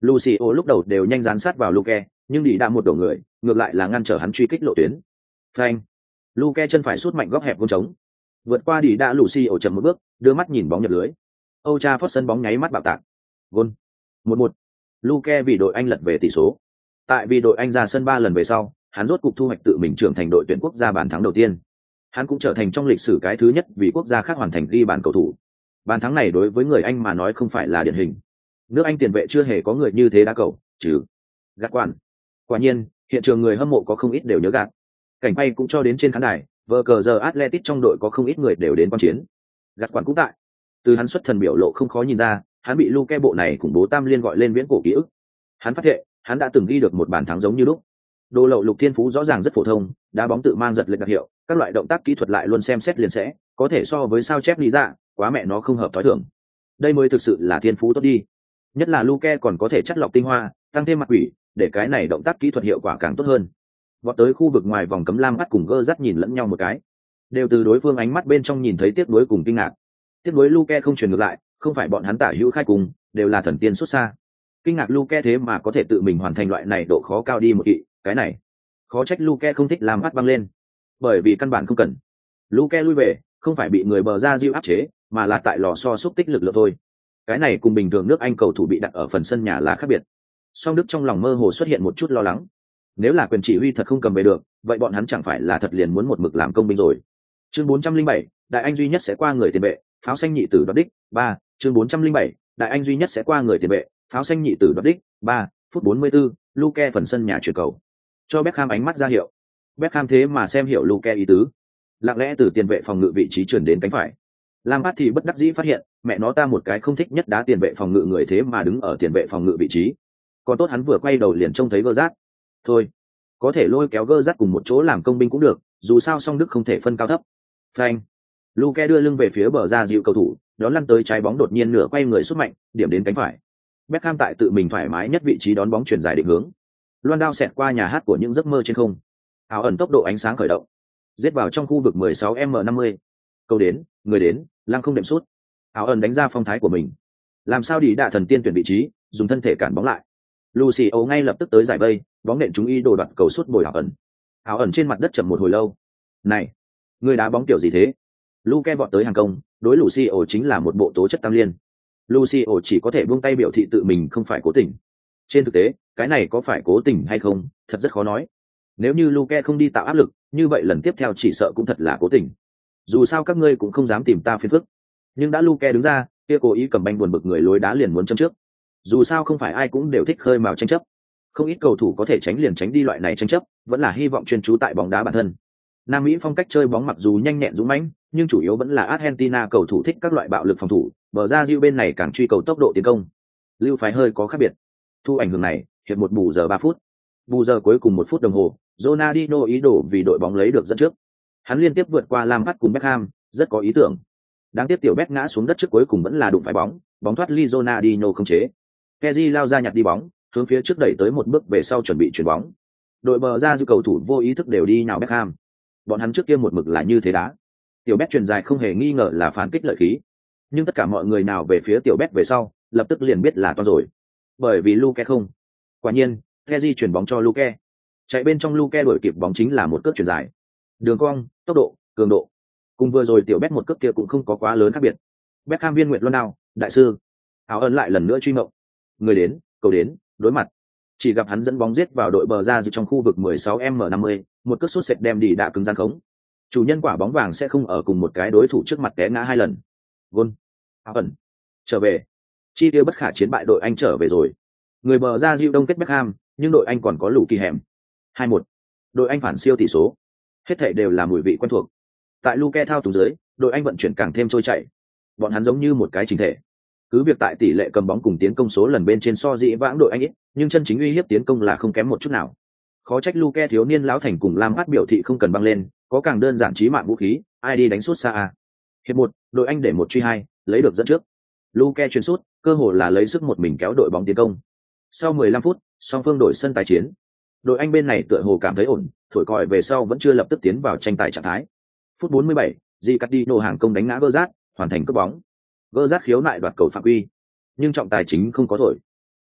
Lucio lúc đầu đều nhanh dán sát vào Luke, nhưng đi đã một đầu người, ngược lại là ngăn trở hắn truy kích lộ tuyến. Phanh. Luke chân phải sút mạnh góc hẹp vuông trống. Vượt qua đi đã Lucio chậm một bước, đưa mắt nhìn bóng nhập lưới. Âu Cha phất sân bóng nháy mắt bạo tạc. Gol. một một. Luke vì đội Anh lật về tỷ số. Tại vì đội Anh ra sân ba lần về sau, hắn rốt cục thu hoạch tự mình trưởng thành đội tuyển quốc gia bàn thắng đầu tiên. Hắn cũng trở thành trong lịch sử cái thứ nhất vì quốc gia khác hoàn thành ghi bàn cầu thủ. Bàn thắng này đối với người Anh mà nói không phải là điển hình. Nước Anh tiền vệ chưa hề có người như thế đá cầu, trừ gạt quản. Quả nhiên, hiện trường người hâm mộ có không ít đều nhớ gạt. Cảnh bay cũng cho đến trên khán đài, vờ cờ giờ Atletic trong đội có không ít người đều đến quan chiến. Gạt quản cũng tại. Từ hắn xuất thần biểu lộ không khó nhìn ra, hắn bị Luke bộ này khủng bố tam liên gọi lên viễn cổ ký ức. Hắn phát hiện, hắn đã từng ghi được một bàn thắng giống như lúc. Đồ lậu Lục Thiên Phú rõ ràng rất phổ thông, đá bóng tự mang giật lệch đặc hiệu, các loại động tác kỹ thuật lại luôn xem xét liền sẽ, có thể so với sao chép lý dạ, quá mẹ nó không hợp thói thường. Đây mới thực sự là thiên phú tốt đi. Nhất là Luke còn có thể chất lọc tinh hoa, tăng thêm mặt quỷ, để cái này động tác kỹ thuật hiệu quả càng tốt hơn. Vọt tới khu vực ngoài vòng cấm Lam bắt cùng gơ dắt nhìn lẫn nhau một cái, đều từ đối phương ánh mắt bên trong nhìn thấy tiếc nuối cùng kinh ngạc. Tiếc nuối Luke không truyền ngược lại, không phải bọn hắn tả hữu khai cùng, đều là thần tiên xuất xa. Kinh ngạc Luke thế mà có thể tự mình hoàn thành loại này độ khó cao đi một kỵ, cái này khó trách Luke không thích làm bắt băng lên, bởi vì căn bản không cần. Luke lui về, không phải bị người bờ ra diêu áp chế, mà là tại lò so xúc tích lực lượng thôi. Cái này cùng bình thường nước Anh cầu thủ bị đặt ở phần sân nhà là khác biệt. Song Đức trong lòng mơ hồ xuất hiện một chút lo lắng. Nếu là quyền chỉ huy thật không cầm về được, vậy bọn hắn chẳng phải là thật liền muốn một mực làm công binh rồi. Chương bốn trăm linh bảy, Đại Anh duy nhất sẽ qua người tiền vệ, pháo xanh nhị tử đoạt đích, ba. Chương bốn trăm linh bảy, Đại Anh duy nhất sẽ qua người tiền vệ, pháo xanh nhị tử đoạt đích, ba. Phút bốn mươi tư, Luke phần sân nhà chuyển cầu. Cho Beckham ánh mắt ra hiệu. Beckham thế mà xem hiểu Luke ý tứ. Lặng lẽ từ tiền vệ phòng ngự vị trí chuyển đến cánh phải. Lampard thì bất đắc dĩ phát hiện, mẹ nó ta một cái không thích nhất đá tiền vệ phòng ngự người thế mà đứng ở tiền vệ phòng ngự vị trí. Còn tốt hắn vừa quay đầu liền trông thấy Gerrard. Thôi, có thể lôi kéo Gerrard cùng một chỗ làm công binh cũng được, dù sao song Đức không thể phân cao thấp. Phanh. Luke đưa lưng về phía bờ ra dịu cầu thủ, đón lăn tới trái bóng đột nhiên nửa quay người sút mạnh, điểm đến cánh phải. Beckham tại tự mình thoải mái nhất vị trí đón bóng chuyển dài định hướng. Loan đao xẹt qua nhà hát của những giấc mơ trên không. Ảo ẩn tốc độ ánh sáng khởi động, giết vào trong khu vực mười sáu m năm mươi. Cầu đến, người đến, lăng không đệm sút. Ảo ẩn đánh ra phong thái của mình. Làm sao đi đạ thần tiên tuyển vị trí, dùng thân thể cản bóng lại. Lucio ngay lập tức tới giải vây, bóng nện chúng y đồ đoạt cầu sút bồi Ảo ẩn. Ảo ẩn trên mặt đất chậm một hồi lâu. Này, người đá bóng kiểu gì thế? Luke vọt tới hàng công, đối Lucio chính là một bộ tố chất tam liên. Lucio chỉ có thể buông tay biểu thị tự mình không phải cố tình. Trên thực tế, cái này có phải cố tình hay không, thật rất khó nói. Nếu như Luke không đi tạo áp lực, như vậy lần tiếp theo chỉ sợ cũng thật là cố tình. Dù sao các ngươi cũng không dám tìm ta phiền phức. Nhưng đã Luke đứng ra, kia cố ý cầm banh buồn bực người lối đá liền muốn châm trước. Dù sao không phải ai cũng đều thích khơi mào tranh chấp. Không ít cầu thủ có thể tránh liền tránh đi loại này tranh chấp, vẫn là hy vọng chuyên chú tại bóng đá bản thân. Nam Mỹ phong cách chơi bóng mặc dù nhanh nhẹn dũng mãnh, nhưng chủ yếu vẫn là Argentina cầu thủ thích các loại bạo lực phòng thủ, bờ ra Diu bên này càng truy cầu tốc độ tiến công. Lưu phái hơi có khác biệt. Thu ảnh hưởng này, hiệp một bù giờ ba phút. Bù giờ cuối cùng một phút đồng hồ, Ronaldinho ý đồ vì đội bóng lấy được dẫn trước. Hắn liên tiếp vượt qua Lampard cùng Beckham, rất có ý tưởng. Đáng tiếc tiểu Beck ngã xuống đất trước cuối cùng vẫn là đụng phải bóng, bóng thoát ly Ronaldinho không chế. Kessié lao ra nhặt đi bóng, hướng phía trước đẩy tới một bước về sau chuẩn bị chuyển bóng. Đội bờ ra Diu cầu thủ vô ý thức đều đi nhào Beckham. Bọn hắn trước kia một mực là như thế đá. Tiểu Beck truyền dài không hề nghi ngờ là phản kích lợi khí, nhưng tất cả mọi người nào về phía tiểu Beck về sau, lập tức liền biết là toan rồi. Bởi vì Luke không. Quả nhiên, Kessié chuyển bóng cho Luke. Chạy bên trong Luke đuổi kịp bóng chính là một cước chuyển dài. Đường cong, tốc độ, cường độ. Cùng vừa rồi tiểu Beck một cước kia cũng không có quá lớn khác biệt. Beckham viên nguyện luôn nào, đại sư. Áo ấn lại lần nữa truy mộng. Người đến, cầu đến, đối mặt. Chỉ gặp hắn dẫn bóng giết vào đội bờ ra trong khu vực mười sáu m năm mươi, một cước sút sệt đem đi đạ cứng gian khống. Chủ nhân quả bóng vàng sẽ không ở cùng một cái đối thủ trước mặt té ngã hai lần. Gol. Áo ẩn. Trở về. Chi tiêu bất khả chiến bại đội Anh trở về rồi. Người bờ ra Diu đông kết Beckham, nhưng đội Anh còn có lũ kỳ hẻm. hai một. Đội Anh phản siêu tỷ số. Hết thảy đều là mùi vị quen thuộc. Tại Luke thao túng dưới, đội Anh vận chuyển càng thêm trôi chảy. Bọn hắn giống như một cái chỉnh thể. Cứ việc tại tỷ lệ cầm bóng cùng tiến công số lần bên trên so dĩ vãng đội Anh ít, nhưng chân chính uy hiếp tiến công là không kém một chút nào. Khó trách Luke thiếu niên lão thành cùng Lampard biểu thị không cần băng lên, có càng đơn giản chí mạng vũ khí, ai đi đánh sút xa à. Hiệp một, đội Anh để một truy hai, lấy được dẫn trước. Luke chuyền sút, cơ hồ là lấy sức một mình kéo đội bóng tiến công. Sau mười lăm phút, song phương đổi sân tái chiến. Đội Anh bên này tựa hồ cảm thấy ổn, thổi còi về sau vẫn chưa lập tức tiến vào tranh tài trạng thái. Phút bốn mươi bảy, Ricardinho hàng công đánh ngã Gerrard, hoàn thành cướp bóng. Gerrard khiếu nại đoạt cầu phạm quy, nhưng trọng tài chính không có thổi.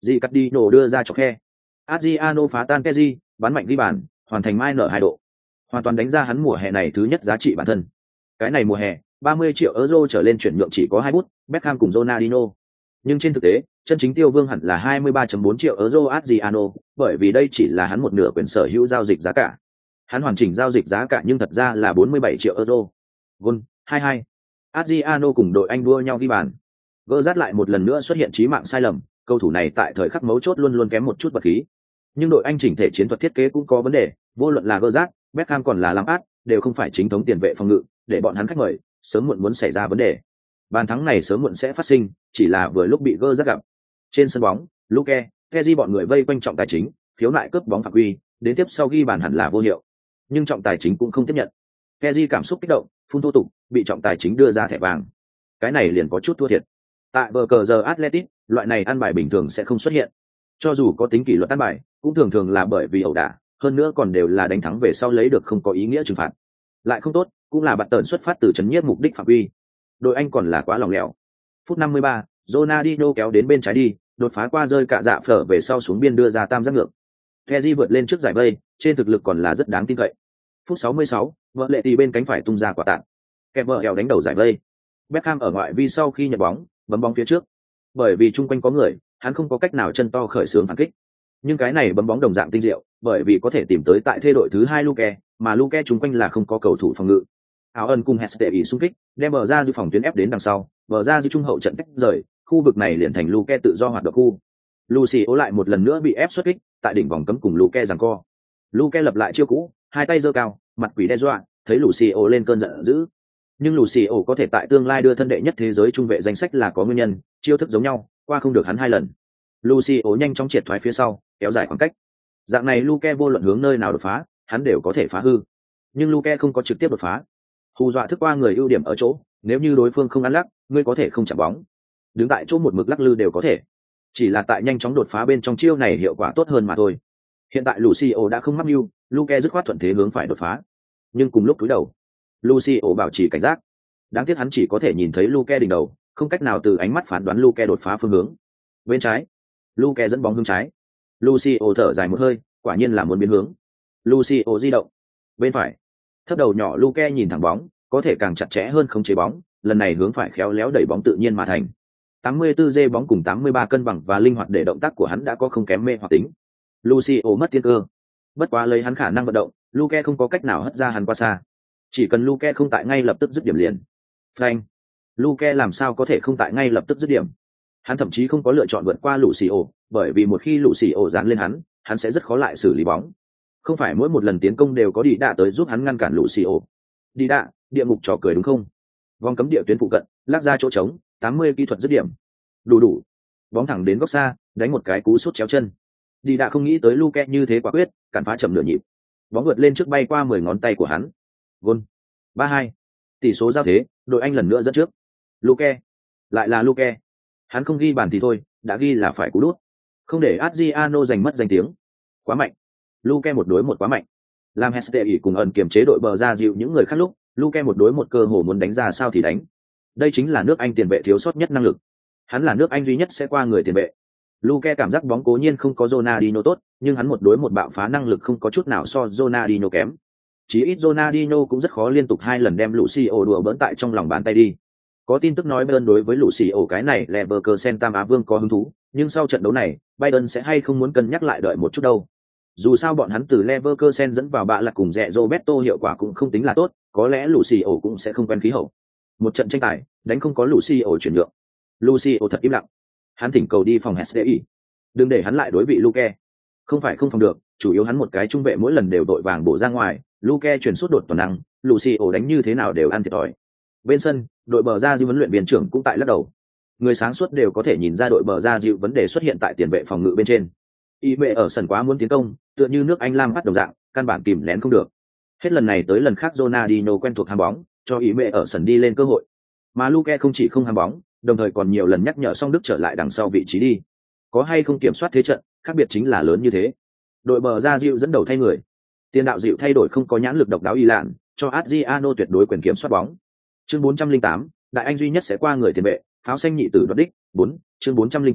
Di cắt đi nổ đưa ra cho khe. Adriano phá tan Kessié, bắn mạnh ghi bàn, hoàn thành mai nở hai độ. Hoàn toàn đánh ra hắn mùa hè này thứ nhất giá trị bản thân. Cái này mùa hè, ba mươi triệu euro trở lên chuyển nhượng chỉ có hai bút, Beckham cùng Ronaldinho. Nhưng trên thực tế, chân chính tiêu vương hẳn là hai mươi ba phẩy bốn triệu euro Adriano, bởi vì đây chỉ là hắn một nửa quyền sở hữu giao dịch giá cả. Hắn hoàn chỉnh giao dịch giá cả nhưng thật ra là bốn mươi bảy triệu euro. Gol hai hai. Adriano cùng đội Anh đua nhau ghi bàn. Gỡ rát lại một lần nữa xuất hiện chí mạng sai lầm, cầu thủ này tại thời khắc mấu chốt luôn luôn kém một chút vật khí. Nhưng đội Anh chỉnh thể chiến thuật thiết kế cũng có vấn đề, vô luận là Gỡ rát, Beckham còn là Lampard, đều không phải chính thống tiền vệ phòng ngự, để bọn hắn khách mời, sớm muộn muốn xảy ra vấn đề. Bàn thắng này sớm muộn sẽ phát sinh, chỉ là vừa lúc bị Gỡ rát gặp. Trên sân bóng, Luke, Kessié bọn người vây quanh trọng tài chính, khiếu nại cướp bóng phạm quy, đến tiếp sau ghi bàn hẳn là vô hiệu. Nhưng trọng tài chính cũng không tiếp nhận. Kessié cảm xúc kích động, phun thô tục, bị trọng tài chính đưa ra thẻ vàng. Cái này liền có chút thua thiệt. Tại bờ cờ giờ Atletico, loại này ăn bài bình thường sẽ không xuất hiện. Cho dù có tính kỷ luật ăn bài, cũng thường thường là bởi vì ẩu đả, hơn nữa còn đều là đánh thắng về sau lấy được không có ý nghĩa trừng phạt. Lại không tốt, cũng là bạt tợn xuất phát từ chấn nhiếp mục đích phạm vi. Đội Anh còn là quá lòng lẻo. Phút năm mươi ba, Ronaldinho kéo đến bên trái đi, đột phá qua rơi cả dạ phở về sau xuống biên đưa ra tam giác ngược. Kessié vượt lên trước giải vây, trên thực lực còn là rất đáng tin cậy. Phút sáu mươi sáu, vợ lệ tỷ bên cánh phải tung ra quả tạn. Kẹp vợ eo đánh đầu giải vây. Beckham ở ngoại vi sau khi nhận bóng, bấm bóng phía trước. Bởi vì chung quanh có người, hắn không có cách nào chân to khởi xướng phản kích. Nhưng cái này bấm bóng đồng dạng tinh diệu, bởi vì có thể tìm tới tại thê đội thứ hai Luke, mà Luke chung quanh là không có cầu thủ phòng ngự. Áo ân cùng Hestey xung kích, đem bờ ra dư phòng tuyến ép đến đằng sau, bờ ra dư trung hậu trận tách rời, khu vực này liền thành Luke tự do hoạt động khu. Lucio lại một lần nữa bị ép xuất kích, tại đỉnh vòng cấm cùng Luke giằng co. Luke lập lại chiêu cũ, hai tay giơ cao, mặt quỷ đe dọa, thấy Lucio lên cơn giận dữ. Nhưng Lucio có thể tại tương lai đưa thân đệ nhất thế giới trung vệ danh sách là có nguyên nhân, chiêu thức giống nhau, qua không được hắn hai lần. Lucio nhanh chóng triệt thoái phía sau, kéo dài khoảng cách. Dạng này Luke vô luận hướng nơi nào đột phá, hắn đều có thể phá hư. Nhưng Luke không có trực tiếp đột phá. Hù dọa thức qua người ưu điểm ở chỗ, nếu như đối phương không ăn lắc, ngươi có thể không chạm bóng. Đứng tại chỗ một mực lắc lư đều có thể. Chỉ là tại nhanh chóng đột phá bên trong chiêu này hiệu quả tốt hơn mà thôi. Hiện tại Lucio đã không mắc mưu, Luke dứt khoát thuận thế hướng phải đột phá. Nhưng cùng lúc cúi đầu, Lucio bảo trì cảnh giác. Đáng tiếc hắn chỉ có thể nhìn thấy Luke đỉnh đầu, không cách nào từ ánh mắt phán đoán Luke đột phá phương hướng. Bên trái, Luke dẫn bóng hướng trái. Lucio thở dài một hơi, quả nhiên là muốn biến hướng. Lucio di động. Bên phải, thấp đầu nhỏ Luke nhìn thẳng bóng, có thể càng chặt chẽ hơn khống chế bóng, lần này hướng phải khéo léo đẩy bóng tự nhiên mà thành. tám mươi tư giây bóng cùng tám mươi ba cân bằng và linh hoạt để động tác của hắn đã có không kém mê hoặc tính. Lucio mất tiên cơ. Bất quá lấy hắn khả năng vận động, Luke không có cách nào hất ra hắn qua xa. Chỉ cần Luke không tại ngay lập tức dứt điểm liền. Phanh. Luke làm sao có thể không tại ngay lập tức dứt điểm? Hắn thậm chí không có lựa chọn vượt qua Lucio, bởi vì một khi Lucio dán lên hắn, hắn sẽ rất khó lại xử lý bóng. Không phải mỗi một lần tiến công đều có đi đạ tới giúp hắn ngăn cản Lucio. Đi đạ, địa ngục trò cười đúng không? Vòng cấm địa tuyến phụ cận, lắc ra chỗ trống, tám mươi kỹ thuật dứt điểm. Đủ đủ. Bóng thẳng đến góc xa, đánh một cái cú sút chéo chân. Đi đạ không nghĩ tới Luke như thế quả quyết, cản phá chậm nửa nhịp. Bóng vượt lên trước bay qua mười ngón tay của hắn. Gol. ba hai. Tỷ số giao thế, đội Anh lần nữa dẫn trước. Luke. Lại là Luke. Hắn không ghi bàn thì thôi, đã ghi là phải cú đút. Không để Adriano giành mất danh tiếng. Quá mạnh. Luke một đối một quá mạnh. Làm Hestey cùng ẩn kiềm chế đội bờ ra dịu những người khác lúc, Luke một đối một cơ hồ muốn đánh ra sao thì đánh. Đây chính là nước Anh tiền vệ thiếu sót nhất năng lực. Hắn là nước Anh duy nhất sẽ qua người tiền vệ. Luke cảm giác bóng cố nhiên không có Ronaldinho tốt, nhưng hắn một đối một bạo phá năng lực không có chút nào so Ronaldinho kém. Chỉ ít Ronaldinho cũng rất khó liên tục hai lần đem Lucio đùa bỡn tại trong lòng bàn tay đi. Có tin tức nói Bayern đối với Lucio cái này Leverkusen Tam Á Vương có hứng thú, nhưng sau trận đấu này, Bayern sẽ hay không muốn cân nhắc lại đợi một chút đâu. Dù sao bọn hắn từ Leverkusen dẫn vào bạ là cùng rẻ Roberto hiệu quả cũng không tính là tốt, có lẽ Lucio cũng sẽ không quen khí hậu. Một trận tranh tài, đánh không có Lucio chuyển nhượng. Lucio thật im lặng. Hắn thỉnh cầu đi phòng Hestey. Đừng để hắn lại đối vị Luke. Không phải không phòng được, chủ yếu hắn một cái trung vệ mỗi lần đều đội vàng bổ ra ngoài, Luke chuyển sút đột toàn năng, Lucio đánh như thế nào đều ăn thiệt thòi. Bên sân, đội bờ ra dịu vấn luyện viên trưởng cũng tại lắc đầu. Người sáng suốt đều có thể nhìn ra đội bờ ra dịu vấn đề xuất hiện tại tiền vệ phòng ngự bên trên. Y mẹ ở sân quá muốn tiến công, tựa như nước Anh Lam bắt đồng dạng, căn bản kìm nén không được. Hết lần này tới lần khác Ronaldinho quen thuộc ham bóng, cho ý mẹ ở sân đi lên cơ hội. Mà Luke không chỉ không ham bóng, đồng thời còn nhiều lần nhắc nhở Song Đức trở lại đằng sau vị trí đi. Có hay không kiểm soát thế trận, khác biệt chính là lớn như thế. Đội bờ ra dịu dẫn đầu thay người. Tiền đạo dịu thay đổi không có nhãn lực độc đáo y lạn, cho Adriano tuyệt đối quyền kiểm soát bóng. Chương bốn trăm linh tám, đại anh duy nhất sẽ qua người tiền vệ, pháo xanh nhị tử đoạt đích. Bốn, chương bốn trăm linh tám,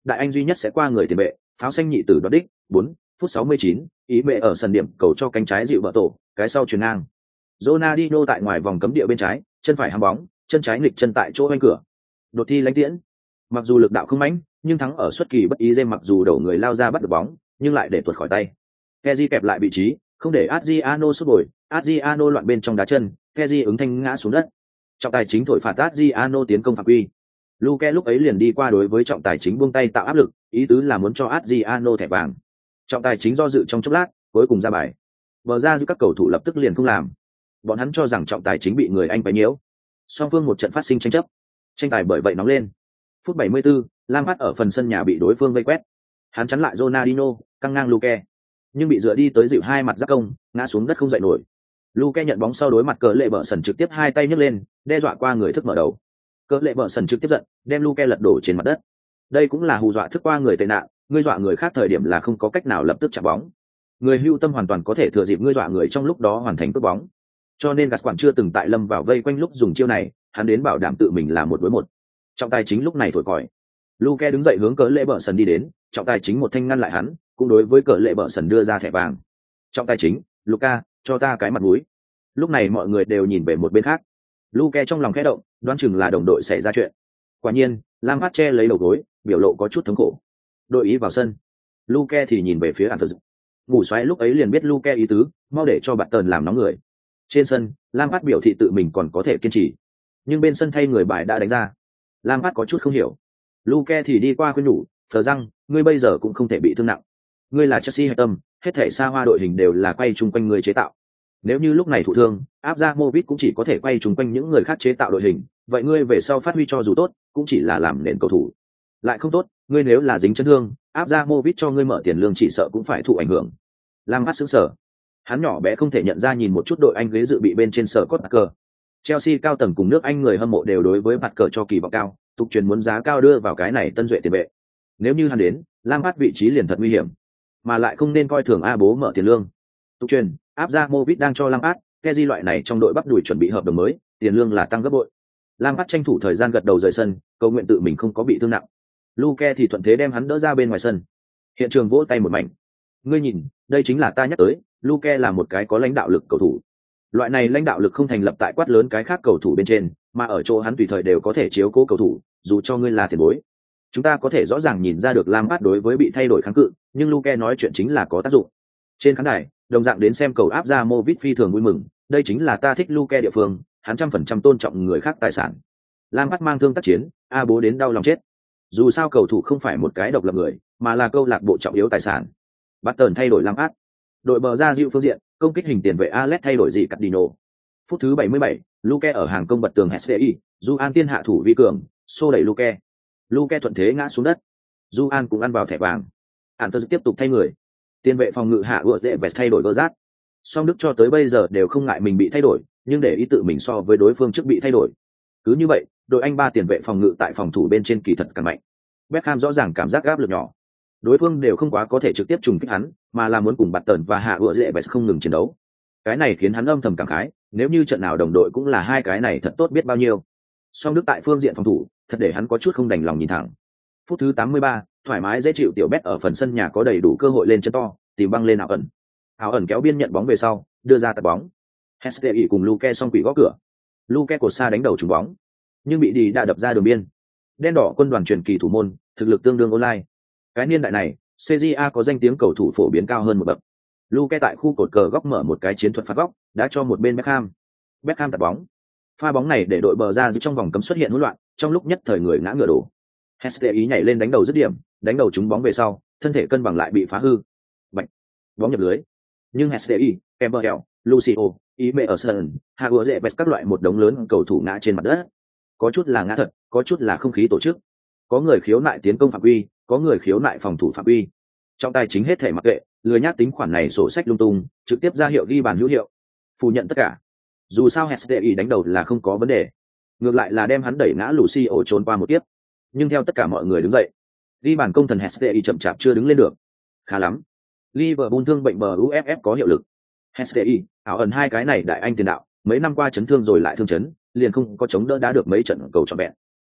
đại anh duy nhất sẽ qua người tiền vệ, pháo xanh nhị tử đoạt đích, bốn phút sáu mươi chín, ý mẹ ở sân điểm cầu cho cánh trái dịu vợ tổ, cái sau chuyền ngang. Ronaldinho tại ngoài vòng cấm địa bên trái, chân phải hăm bóng, chân trái nghịch chân tại chỗ bên cửa. Đột thi lãnh tiễn. Mặc dù lực đạo không mãnh, nhưng thắng ở xuất kỳ bất ý, dêm mặc dù đổ người lao ra bắt được bóng, nhưng lại để tuột khỏi tay. Kessié kẹp lại vị trí, không để Adriano sút bồi, Adriano loạn bên trong đá chân, Kessié ứng thanh ngã xuống đất. Trọng tài chính thổi phạt Adriano tiến công phạm quy. Luke lúc ấy liền đi qua đối với trọng tài chính buông tay tạo áp lực, ý tứ là muốn cho Adriano thẻ vàng. Trọng tài chính do dự trong chốc lát, cuối cùng ra bài. Bờ ra giữa các cầu thủ lập tức liền không làm. Bọn hắn cho rằng trọng tài chính bị người Anh quấy nhiễu. Song phương một trận phát sinh tranh chấp. Tranh tài bởi vậy nóng lên. Phút bảy mươi tư, Lampard ở phần sân nhà bị đối phương vây quét. Hắn chắn lại Ronaldinho, căng ngang Luke, nhưng bị dựa đi tới dịu hai mặt giáp công, ngã xuống đất không dậy nổi. Luke nhận bóng sau đối mặt cờ lệ bờ sần trực tiếp hai tay nhấc lên, đe dọa qua người thức mở đầu. Cờ lệ bờ sần trực tiếp giận, đem Luke lật đổ trên mặt đất. Đây cũng là hù dọa thức qua người tệ nạn, ngươi dọa người khác thời điểm là không có cách nào lập tức chạm bóng. Người hưu tâm hoàn toàn có thể thừa dịp ngươi dọa người trong lúc đó hoàn thành cướp bóng. Cho nên Gascoigne chưa từng tại lâm vào vây quanh lúc dùng chiêu này, hắn đến bảo đảm tự mình là một đối một. Trọng tài chính lúc này thổi còi. Luke đứng dậy hướng cờ lệ bờ sần đi đến, trọng tài chính một thanh ngăn lại hắn, cũng đối với cờ lệ bờ sần đưa ra thẻ vàng. Trọng tài chính, Luca, cho ta cái mặt mũi. Lúc này mọi người đều nhìn về một bên khác. Luke trong lòng khẽ động, đoán chừng là đồng đội xảy ra chuyện. Quả nhiên, Lampard che lấy đầu gối, biểu lộ có chút thống khổ. Đội ý vào sân. Luke thì nhìn về phía Anthony. Ngủ xoáy lúc ấy liền biết Luke ý tứ, mau để cho bạn tần làm nóng người. Trên sân, Lampard biểu thị tự mình còn có thể kiên trì, nhưng bên sân thay người bài đã đánh ra. Lampard có chút không hiểu. Luke thì đi qua khuyên nhủ, "Phờ răng, ngươi bây giờ cũng không thể bị thương nặng. Ngươi là Chelsea hạch tâm, hết thảy xa hoa đội hình đều là quay chung quanh ngươi chế tạo. Nếu như lúc này thụ thương, Abramovich cũng chỉ có thể quay chung quanh những người khác chế tạo đội hình, vậy ngươi về sau phát huy cho dù tốt, cũng chỉ là làm nền cầu thủ. Lại không tốt, ngươi nếu là dính chấn thương, Abramovich cho ngươi mở tiền lương chỉ sợ cũng phải thụ ảnh hưởng." Lampard sững sờ. Hắn nhỏ bé không thể nhận ra nhìn một chút đội Anh ghế dự bị bên trên sở cốt cờ. Chelsea cao tầng cùng nước Anh người hâm mộ đều đối với mặt cờ cho kỳ vọng cao, tục truyền muốn giá cao đưa vào cái này tân duệ tiền vệ. Nếu như hắn đến, Lampard vị trí liền thật nguy hiểm, mà lại không nên coi thường A bố mở tiền lương. Tục truyền, Abramovich đang cho Lampard, Kessié loại này trong đội bắp đuổi chuẩn bị hợp đồng mới, tiền lương là tăng gấp bội. Lampard tranh thủ thời gian gật đầu rời sân, cầu nguyện tự mình không có bị thương nặng. Luke thì thuận thế đem hắn đỡ ra bên ngoài sân. Hiện trường vỗ tay một mảnh. Ngươi nhìn, đây chính là ta nhắc tới, Luke là một cái có lãnh đạo lực cầu thủ. Loại này lãnh đạo lực không thành lập tại quát lớn cái khác cầu thủ bên trên, mà ở chỗ hắn tùy thời đều có thể chiếu cố cầu thủ, dù cho ngươi là tiền bối. Chúng ta có thể rõ ràng nhìn ra được Lampard đối với bị thay đổi kháng cự, nhưng Luke nói chuyện chính là có tác dụng. Trên khán đài, đồng dạng đến xem cầu áp ra Movit phi thường vui mừng, đây chính là ta thích Luke địa phương, hắn trăm phần trăm tôn trọng người khác tài sản. Lampard mang thương tác chiến, A bố đến đau lòng chết. Dù sao cầu thủ không phải một cái độc lập người, mà là câu lạc bộ trọng yếu tài sản. Barton thay đổi Lampard. Đội bờ ra dịu phương diện, công kích hình tiền vệ Alex thay đổi gì Cardino. Phút thứ bảy mươi bảy, Luke ở hàng công bật tường ét đê i, Juan tiên hạ thủ vi cường, xô đẩy Luke. Luke thuận thế ngã xuống đất. Juan cũng ăn vào thẻ vàng. Anthony tiếp tục thay người. Tiền vệ phòng ngự hạ ưa dễ vẹt thay đổi gỡ rát. Song Đức cho tới bây giờ đều không ngại mình bị thay đổi, nhưng để ý tự mình so với đối phương trước bị thay đổi. Cứ như vậy, đội Anh ba tiền vệ phòng ngự tại phòng thủ bên trên kỳ thật càng mạnh. Beckham rõ ràng cảm giác áp lực nhỏ. Đối phương đều không quá có thể trực tiếp trùng kích hắn, mà là muốn cùng bạt tần và hạ ựa dễ bẹt không ngừng chiến đấu. Cái này khiến hắn âm thầm cảm khái, nếu như trận nào đồng đội cũng là hai cái này thật tốt biết bao nhiêu. Song Đức tại phương diện phòng thủ, thật để hắn có chút không đành lòng nhìn thẳng. Phút thứ tám mươi ba, thoải mái dễ chịu tiểu Bét ở phần sân nhà có đầy đủ cơ hội lên chân to, tìm băng lên ảo ẩn. Ảo ẩn kéo biên nhận bóng về sau, đưa ra tạt bóng. Hestey cùng Luke song quỷ gõ cửa. Luke cột xa đánh đầu trúng bóng, nhưng bị đi đã đập ra đường biên. Đen đỏ quân đoàn truyền kỳ thủ môn, thực lực tương đương online. Cái niên đại này, xê giê a có danh tiếng cầu thủ phổ biến cao hơn một bậc. Luke tại khu cột cờ góc mở một cái chiến thuật phạt góc, đã cho một bên Beckham. Beckham tạt bóng. Pha bóng này để đội bờ ra giữ trong vòng cấm xuất hiện hỗn loạn, trong lúc nhất thời người ngã ngửa đổ. Hestey ý nhảy lên đánh đầu dứt điểm, đánh đầu trúng bóng về sau, thân thể cân bằng lại bị phá hư. Bạch. Bóng nhập lưới. Nhưng Hestey, Campbell, Lucio, ý mẹ ở sân, Hague dễ bẹt các loại một đống lớn cầu thủ ngã trên mặt đất. Có chút là ngã thật, có chút là không khí tổ chức. Có người khiếu nại tiến công phạm quy, có người khiếu nại phòng thủ phạm quy. Trong tài chính hết thể mặc kệ, lười nhác tính khoản này sổ sách lung tung, trực tiếp ra hiệu ghi bàn hữu hiệu, phủ nhận tất cả. Dù sao Hestey đánh đầu là không có vấn đề, ngược lại là đem hắn đẩy ngã Lucio trốn qua một tiếp. Nhưng theo tất cả mọi người đứng dậy, ghi bàn công thần Hestey chậm chạp chưa đứng lên được. Khá lắm, Liverpool thương bệnh bờ u ép ép có hiệu lực. Hestey, ảo ẩn hai cái này đại anh tiền đạo, mấy năm qua chấn thương rồi lại thương chấn, liền không có chống đỡ đá được mấy trận cầu trọn vẹn.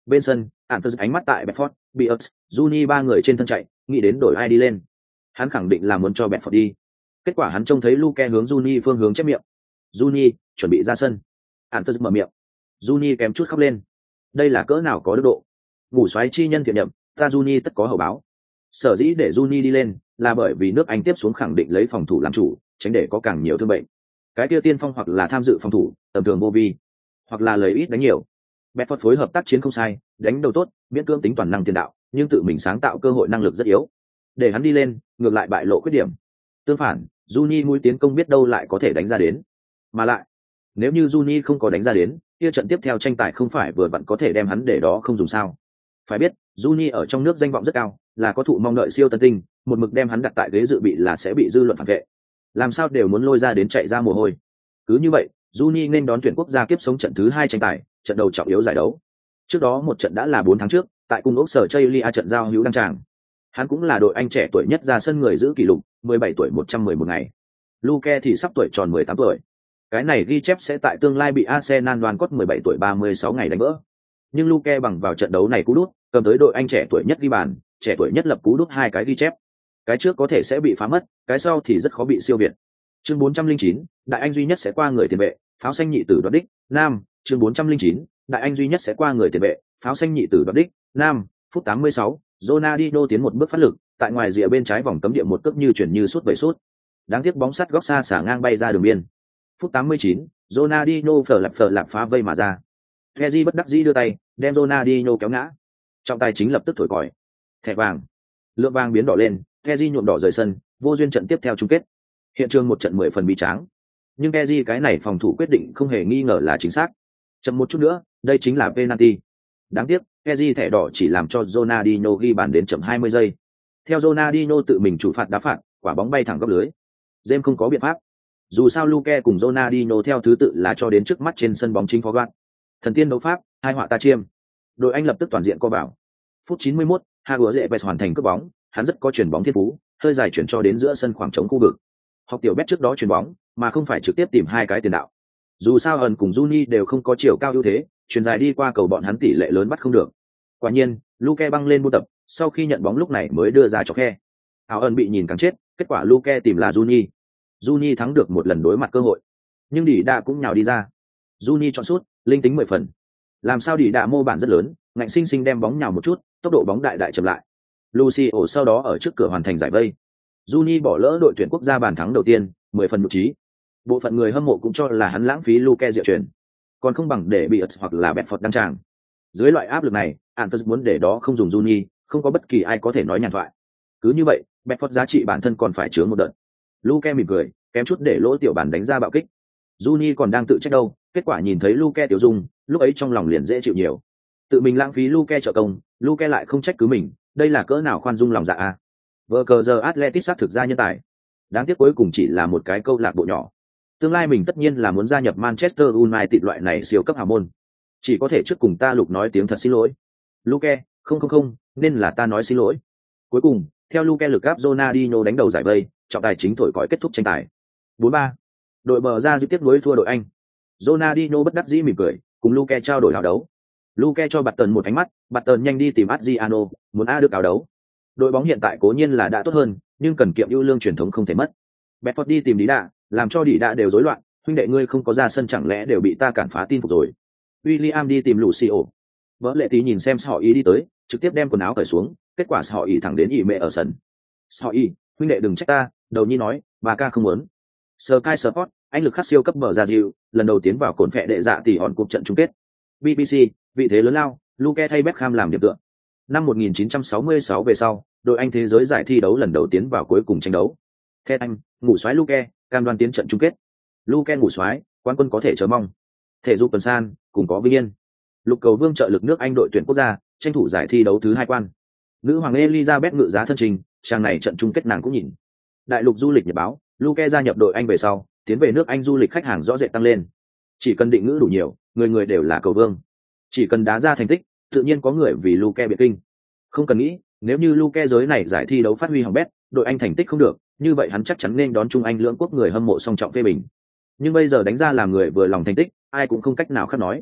Bên sân, Anthony ánh mắt tại Bedford, Beers, Juni ba người trên thân chạy, nghĩ đến đổi ai đi lên. Hắn khẳng định là muốn cho Bedford đi. Kết quả hắn trông thấy Luke hướng Juni phương hướng chép miệng. Juni, chuẩn bị ra sân. Anthony mở miệng. Juni kém chút khóc lên. Đây là cỡ nào có đức độ. Ngủ xoáy chi nhân thiện nhậm, ta Juni tất có hậu báo. Sở dĩ để Juni đi lên, là bởi vì nước Anh tiếp xuống khẳng định lấy phòng thủ làm chủ, tránh để có càng nhiều thương bệnh. Cái kia tiên phong hoặc là tham dự phòng thủ, tầm thường vô vi, hoặc là lấy ít đánh nhiều. Bedford phối hợp tác chiến không sai, đánh đầu tốt, miễn cưỡng tính toàn năng tiền đạo, nhưng tự mình sáng tạo cơ hội năng lực rất yếu. Để hắn đi lên, ngược lại bại lộ khuyết điểm. Tương phản, Juni mũi tiến công biết đâu lại có thể đánh ra đến. Mà lại, nếu như Juni không có đánh ra đến, kia trận tiếp theo tranh tài không phải vừa vặn có thể đem hắn để đó không dùng sao? Phải biết, Juni ở trong nước danh vọng rất cao, là có thụ mong đợi siêu tân tinh, một mực đem hắn đặt tại ghế dự bị là sẽ bị dư luận phản vệ. Làm sao đều muốn lôi ra đến chạy ra mồ hôi. Cứ như vậy, Juni nên đón tuyển quốc gia kiếp sống trận thứ hai tranh tài, trận đầu trọng yếu giải đấu. Trước đó một trận đã là bốn tháng trước, tại cung ốc sở Chaylia trận giao hữu đăng tràng. Hắn cũng là đội Anh trẻ tuổi nhất ra sân người giữ kỷ lục, mười bảy tuổi một trăm mười một ngày. Luke thì sắp tuổi tròn mười tám tuổi. Cái này ghi chép sẽ tại tương lai bị Arsenal đoàn cốt mười bảy tuổi ba mươi sáu ngày đánh vỡ. Nhưng Luke bằng vào trận đấu này cú đút, cầm tới đội Anh trẻ tuổi nhất ghi bàn, trẻ tuổi nhất lập cú đút hai cái ghi chép. Cái trước có thể sẽ bị phá mất, cái sau thì rất khó bị siêu việt. Chương bốn trăm linh chín, đại anh duy nhất sẽ qua người tiền vệ, pháo xanh nhị tử đoạt đích, nam, chương bốn trăm linh chín, đại anh duy nhất sẽ qua người tiền vệ, pháo xanh nhị tử đoạt đích, nam, phút tám mươi sáu, Ronaldinho tiến một bước phát lực, tại ngoài rìa bên trái vòng cấm địa một cước như chuyển như sút về sút. Đáng tiếc bóng sắt góc xa xả ngang bay ra đường biên. Phút tám mươi chín, Ronaldinho phở lạp phở lạp phá vây mà ra. Kessié bất đắc dĩ đưa tay, đem Ronaldinho kéo ngã. Trọng tài chính lập tức thổi còi. Thẻ vàng. Lượng vàng biến đỏ lên, Kessié nhuộm đỏ rời sân, vô duyên trận tiếp theo chung kết. Hiện trường một trận mười phần bi tráng. Nhưng Kessié cái này phòng thủ quyết định không hề nghi ngờ là chính xác. Chậm một chút nữa, đây chính là penalty. Đáng tiếc, Kessié thẻ đỏ chỉ làm cho Ronaldinho ghi bàn đến chậm hai mươi giây. Theo Ronaldinho tự mình chủ phạt đá phạt, quả bóng bay thẳng góc lưới. James không có biện pháp. Dù sao Luke cùng Ronaldinho theo thứ tự là cho đến trước mắt trên sân bóng chính phó gạt. Thần tiên đấu pháp, hai họa ta chiêm. Đội Anh lập tức toàn diện co vào. Phút chín mươi mốt, Havertz hoàn thành cướp bóng, hắn rất có chuyển bóng thiên phú, hơi dài chuyển cho đến giữa sân khoảng trống khu vực. Học tiểu Bet trước đó chuyển bóng, mà không phải trực tiếp tìm hai cái tiền đạo. Dù sao ẩn cùng Juni đều không có chiều cao ưu thế, chuyển dài đi qua cầu bọn hắn tỷ lệ lớn bắt không được. Quả nhiên, Luke băng lên buôn tập, sau khi nhận bóng lúc này mới đưa ra cho khe. Áo ẩn bị nhìn càng chết, kết quả Luke tìm là Juni. Juni thắng được một lần đối mặt cơ hội, nhưng Đỉ Đạ cũng nhào đi ra. Juni chọn sút, linh tính mười phần. Làm sao Đỉ Đạ mô bản rất lớn, ngạnh sinh sinh đem bóng nhào một chút, tốc độ bóng đại đại chậm lại. Lucio sau đó ở trước cửa hoàn thành giải vây. Juni bỏ lỡ đội tuyển quốc gia bàn thắng đầu tiên, mười phần nhục trí. Bộ phận người hâm mộ cũng cho là hắn lãng phí Luke diệu truyền, còn không bằng để bị ật hoặc là Bedford đăng tràng. Dưới loại áp lực này, Anthony muốn để đó không dùng Juni, không có bất kỳ ai có thể nói nhàn thoại. Cứ như vậy, Bedford giá trị bản thân còn phải chướng một đợt. Luke mỉm cười, kém chút để lỗ tiểu bản đánh ra bạo kích. Juni còn đang tự trách đâu, kết quả nhìn thấy Luke tiểu dung, lúc ấy trong lòng liền dễ chịu nhiều. Tự mình lãng phí Luke trợ công, Luke lại không trách cứ mình, đây là cỡ nào khoan dung lòng dạ a. Vở cờ giờ Atletico xác thực ra nhân tài. Đáng tiếc cuối cùng chỉ là một cái câu lạc bộ nhỏ. Tương lai mình tất nhiên là muốn gia nhập Manchester United loại này siêu cấp hào môn. Chỉ có thể trước cùng ta Lục nói tiếng thật xin lỗi. Luke, không không không, nên là ta nói xin lỗi. Cuối cùng, theo Luke lực áp Ronaldinho đánh đầu giải vây, trọng tài chính thổi còi kết thúc tranh tài. bốn ba. Đội bờ ra dứt tiếp nối thua đội Anh. Ronaldinho bất đắc dĩ mỉm cười, cùng Luke trao đổi áo đấu. Luke cho Button một ánh mắt, Button nhanh đi tìm Adriano, muốn a được áo đấu. Đội bóng hiện tại cố nhiên là đã tốt hơn, nhưng cần kiệm ưu lương truyền thống không thể mất. Bedford đi tìm Đỉ Đạ, làm cho Đỉ Đạ đều rối loạn, huynh đệ ngươi không có ra sân chẳng lẽ đều bị ta cản phá tin phục rồi. William đi tìm Lucio. Vỡ lệ tí nhìn xem họ ý đi tới, trực tiếp đem quần áo cởi xuống, kết quả họ ý thẳng đến ỉ mẹ ở sân. Họ ý, huynh đệ đừng trách ta, đầu nhi nói, bà ca không muốn. Sky Sport, anh lực khắc siêu cấp mở ra dịu, lần đầu tiến vào cồn phệ đệ dạ tỷ hòn cuộc trận chung kết. bê bê xê, vị thế lớn lao, Luke thay Beckham làm điểm tựa. Năm một nghìn chín trăm sáu mươi sáu về sau, đội Anh thế giới giải thi đấu lần đầu tiến vào cuối cùng tranh đấu. Theo anh, ngủ xoáy Luke, cam đoan tiến trận chung kết. Luke ngủ xoáy, quán quân có thể chờ mong. Thể dục tuần san, cùng có vinh yên. Lục cầu vương trợ lực nước Anh đội tuyển quốc gia, tranh thủ giải thi đấu thứ hai quan. Nữ hoàng Elizabeth ngự giá thân trình, trang này trận chung kết nàng cũng nhìn. Đại lục du lịch nhật báo, Luke gia nhập đội Anh về sau, tiến về nước Anh du lịch khách hàng rõ rệt tăng lên. Chỉ cần định ngữ đủ nhiều, người người đều là cầu vương. Chỉ cần đá ra thành tích, tự nhiên có người vì Luke biệt kinh. Không cần nghĩ, nếu như Luke giới này giải thi đấu phát huy hỏng bét, đội Anh thành tích không được, như vậy hắn chắc chắn nên đón Trung Anh lưỡng quốc người hâm mộ song trọng phê bình. Nhưng bây giờ đánh ra làm người vừa lòng thành tích, ai cũng không cách nào khác nói.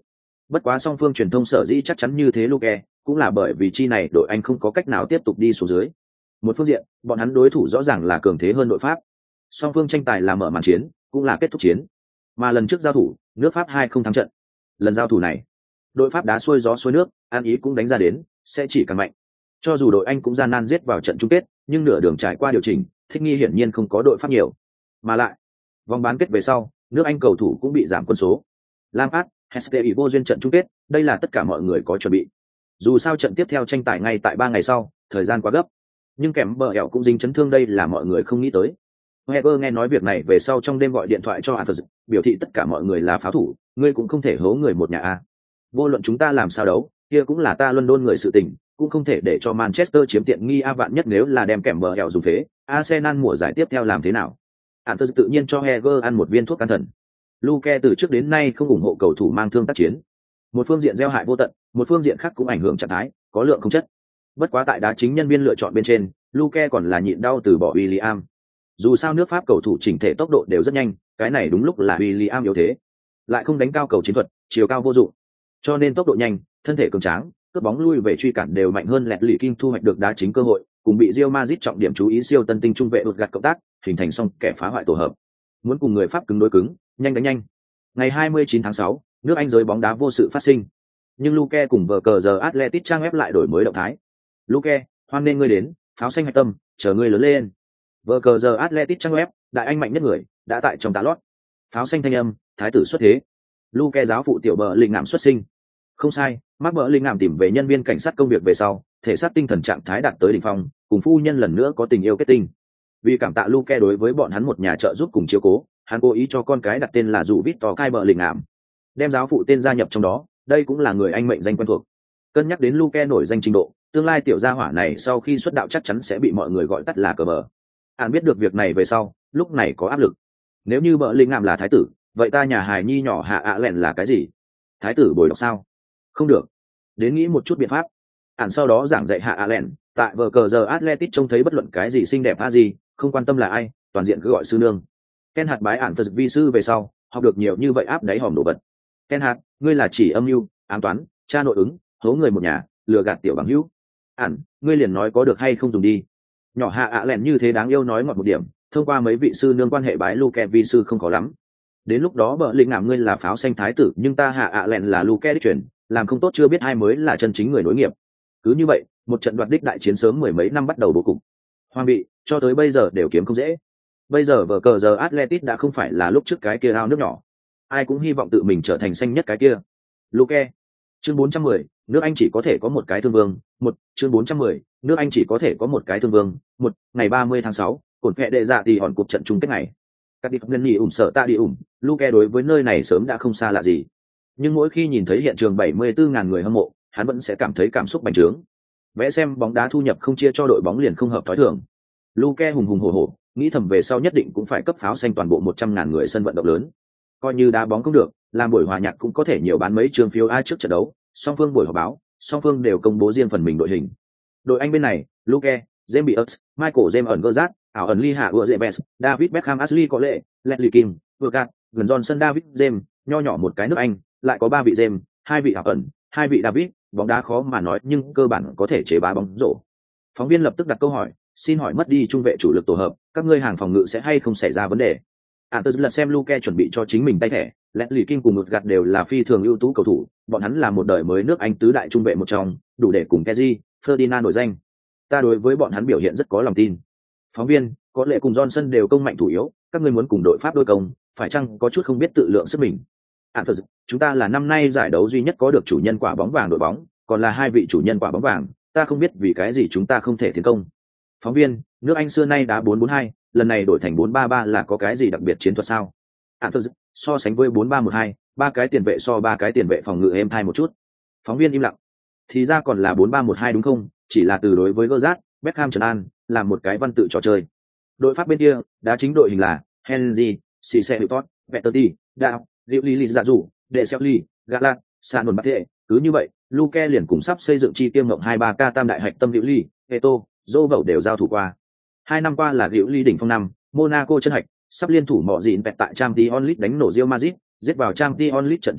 Bất quá song phương truyền thông sở dĩ chắc chắn như thế Luke, cũng là bởi vì chi này đội Anh không có cách nào tiếp tục đi xuống dưới. Một phương diện, bọn hắn đối thủ rõ ràng là cường thế hơn đội Pháp. Song phương tranh tài là mở màn chiến, cũng là kết thúc chiến. Mà lần trước giao thủ, nước Pháp hai không thắng trận. Lần giao thủ này, đội Pháp đá xuôi gió xuôi nước, an ý cũng đánh ra đến, sẽ chỉ càng mạnh. Cho dù đội Anh cũng gian nan giết vào trận chung kết, nhưng nửa đường trải qua điều chỉnh, thích nghi hiển nhiên không có đội Pháp nhiều. Mà lại, vòng bán kết về sau, nước Anh cầu thủ cũng bị giảm quân số. Lampard, Hestey vô duyên trận chung kết, đây là tất cả mọi người có chuẩn bị. Dù sao trận tiếp theo tranh tài ngay tại ba ngày sau, thời gian quá gấp. Nhưng kèm bờ ẻo cũng dính chấn thương đây là mọi người không nghĩ tới. Heger nghe nói việc này về sau trong đêm gọi điện thoại cho Alfred, biểu thị tất cả mọi người là pháo thủ, ngươi cũng không thể hố người một nhà a. Vô luận chúng ta làm sao đấu, kia cũng là ta London người sự tình, cũng không thể để cho Manchester chiếm tiện nghi a vạn nhất nếu là đem kèm bờ ẻo dùng phế, Arsenal mùa giải tiếp theo làm thế nào? Alfred tự nhiên cho Heger ăn một viên thuốc can thần. Luke từ trước đến nay không ủng hộ cầu thủ mang thương tác chiến. Một phương diện gieo hại vô tận, một phương diện khác cũng ảnh hưởng trạng thái, có lượng không chất. Bất quá tại đá chính nhân viên lựa chọn bên trên, Luke còn là nhịn đau từ bỏ William. Dù sao nước Pháp cầu thủ chỉnh thể tốc độ đều rất nhanh, cái này đúng lúc là William yếu thế. Lại không đánh cao cầu chiến thuật, chiều cao vô dụng. Cho nên tốc độ nhanh, thân thể cường tráng, cướp bóng lui về truy cản đều mạnh hơn Lẹt Lì Kim thu hoạch được đá chính cơ hội, cùng bị Real Madrid trọng điểm chú ý siêu tân tinh trung vệ đột gạt cộng tác, hình thành xong kẻ phá hoại tổ hợp. Muốn cùng người Pháp cứng đối cứng, nhanh đánh nhanh. Ngày hai mươi chín tháng sáu, nước Anh giới bóng đá vô sự phát sinh. Nhưng Luke cùng vở cờ giờ Athletic trang web lại đổi mới động thái. Luke, hoan nên ngươi đến, pháo xanh hạch tâm, chờ ngươi lớn lên. Vở cờ giờ Athletic trang web, đại anh mạnh nhất người, đã tại trong tá lót. Pháo xanh thanh âm, thái tử xuất thế. Luke giáo phụ tiểu bờ linh ngạm xuất sinh. Không sai, Mark bờ linh ngạm tìm về nhân viên cảnh sát công việc về sau, thể xác tinh thần trạng thái đạt tới đỉnh phong, cùng phu nhân lần nữa có tình yêu kết tinh. Vì cảm tạ Luke đối với bọn hắn một nhà trợ giúp cùng chiếu cố, hắn cố ý cho con cái đặt tên là dụ Victor Kai bờ linh ngạm, đem giáo phụ tên gia nhập trong đó, đây cũng là người anh mệnh danh quen thuộc. Cân nhắc đến Luke nổi danh trình độ, tương lai tiểu gia hỏa này sau khi xuất đạo chắc chắn sẽ bị mọi người gọi tắt là cờ bờ. Hắn biết được việc này về sau, lúc này có áp lực. Nếu như bờ linh ngạm là thái tử, vậy ta nhà hài nhi nhỏ hạ ạ à lẹn là cái gì? Thái tử bồi đọc sao? Không được. Đến nghĩ một chút biện pháp. Hắn sau đó giảng dạy hạ ạ à lẹn, tại vở cờ giờ Athletic trông thấy bất luận cái gì xinh đẹp a gì, không quan tâm là ai, toàn diện cứ gọi sư nương. Ken hạt bái ản phật vi sư về sau, học được nhiều như vậy áp đáy hòm đồ vật. Ken hạt, ngươi là chỉ âm mưu, ám toán, cha nội ứng, hố người một nhà, lừa gạt tiểu bằng hữu. Ản, ngươi liền nói có được hay không dùng đi. Nhỏ hạ ạ à lẹn như thế đáng yêu nói ngọt một điểm, thông qua mấy vị sư nương quan hệ bái Luke vi sư không khó lắm. Đến lúc đó bợ linh ngạm ngươi là pháo xanh thái tử, nhưng ta hạ ạ à lẹn là Luke đích truyền, làm không tốt chưa biết ai mới là chân chính người nối nghiệp. Cứ như vậy, một trận đoạt đích đại chiến sớm mười mấy năm bắt đầu bố cục. Hoàng bị, cho tới bây giờ đều kiếm không dễ. Bây giờ vở cờ giờ Atletic đã không phải là lúc trước cái kia ao nước nhỏ. Ai cũng hy vọng tự mình trở thành xanh nhất cái kia. Luke. Chương bốn trăm mười, nước Anh chỉ có thể có một cái thương vương. Một, chương bốn trăm mười, nước Anh chỉ có thể có một cái thương vương. Một, ngày ba mươi tháng sáu, cột vẽ đệ dạ thì hòn cuộc trận chung kết ngày. Các đi nhân nhị ủng sợ ta đi ủng, Luke đối với nơi này sớm đã không xa lạ gì. Nhưng mỗi khi nhìn thấy hiện trường bảy mươi tư ngàn người hâm mộ, hắn vẫn sẽ cảm thấy cảm xúc bành trướng. Vẽ xem bóng đá thu nhập không chia cho đội bóng liền không hợp thói thường. Luke hùng hùng hổ hổ, nghĩ thầm về sau nhất định cũng phải cấp pháo xanh toàn bộ một trăm ngàn người sân vận động lớn. Coi như đá bóng cũng được, làm buổi hòa nhạc cũng có thể nhiều bán mấy trường phiếu ai trước trận đấu. Song phương buổi họp báo, song phương đều công bố riêng phần mình đội hình. Đội Anh bên này, Luke, James Bierce, Michael James ẩn Gerrard, ảo ẩn Lee Hạ Uezebes, David Beckham Ashley có lệ, Leslie Kim, Burkhardt, gần Johnson David James, nho nhỏ một cái nước Anh, lại có ba vị James, hai vị ảo ẩn, hai vị David, bóng đá khó mà nói nhưng cơ bản có thể chế bá bóng rổ. Phóng viên lập tức đặt câu hỏi, xin hỏi mất đi trung vệ chủ lực tổ hợp, các ngươi hàng phòng ngự sẽ hay không xảy ra vấn đề? Antus lật xem Luke chuẩn bị cho chính mình tay thẻ, Leslie Kim cùng một gạt đều là phi thường ưu tú cầu thủ, bọn hắn là một đời mới nước Anh tứ đại trung vệ một trong, đủ để cùng Kessié, Ferdinand nổi danh. Ta đối với bọn hắn biểu hiện rất có lòng tin. Phóng viên, có lẽ cùng Johnson đều công mạnh thủ yếu, các ngươi muốn cùng đội Pháp đôi công, phải chăng có chút không biết tự lượng sức mình? Antus, chúng ta là năm nay giải đấu duy nhất có được chủ nhân quả bóng vàng đội bóng, còn là hai vị chủ nhân quả bóng vàng, ta không biết vì cái gì chúng ta không thể tiến công. Phóng viên, nước Anh xưa nay đá bốn bốn hai, lần này đổi thành bốn ba ba là có cái gì đặc biệt chiến thuật sao? Antus, so sánh với bốn ba một hai, ba cái tiền vệ so ba cái tiền vệ phòng ngự êm thai một chút. Phóng viên im lặng. Thì ra còn là bốn ba một hai đúng không? Chỉ là từ đối với Gerrard, Beckham trấn an, làm một cái văn tự trò chơi. Đội Pháp bên kia, đá chính đội hình là Henry, Cisse Houghton, Vettelty, Đạo, Diệu Lý Lý Dạ Dụ, De Selly, Galat, Sanon Bát Thệ. Cứ như vậy, Luke liền cùng sắp xây dựng chi tiêu ngộng hai ba k tam đại hạch tâm Diệu Lý, Eto, Dô Vẩu đều giao thủ qua. Hai năm qua là Diệu Lý đỉnh phong năm, Monaco chân hạch, sắp liên thủ mọ dịn vẹt tại Champions League đánh nổ Real Madrid, giết vào Champions League trận chung kết,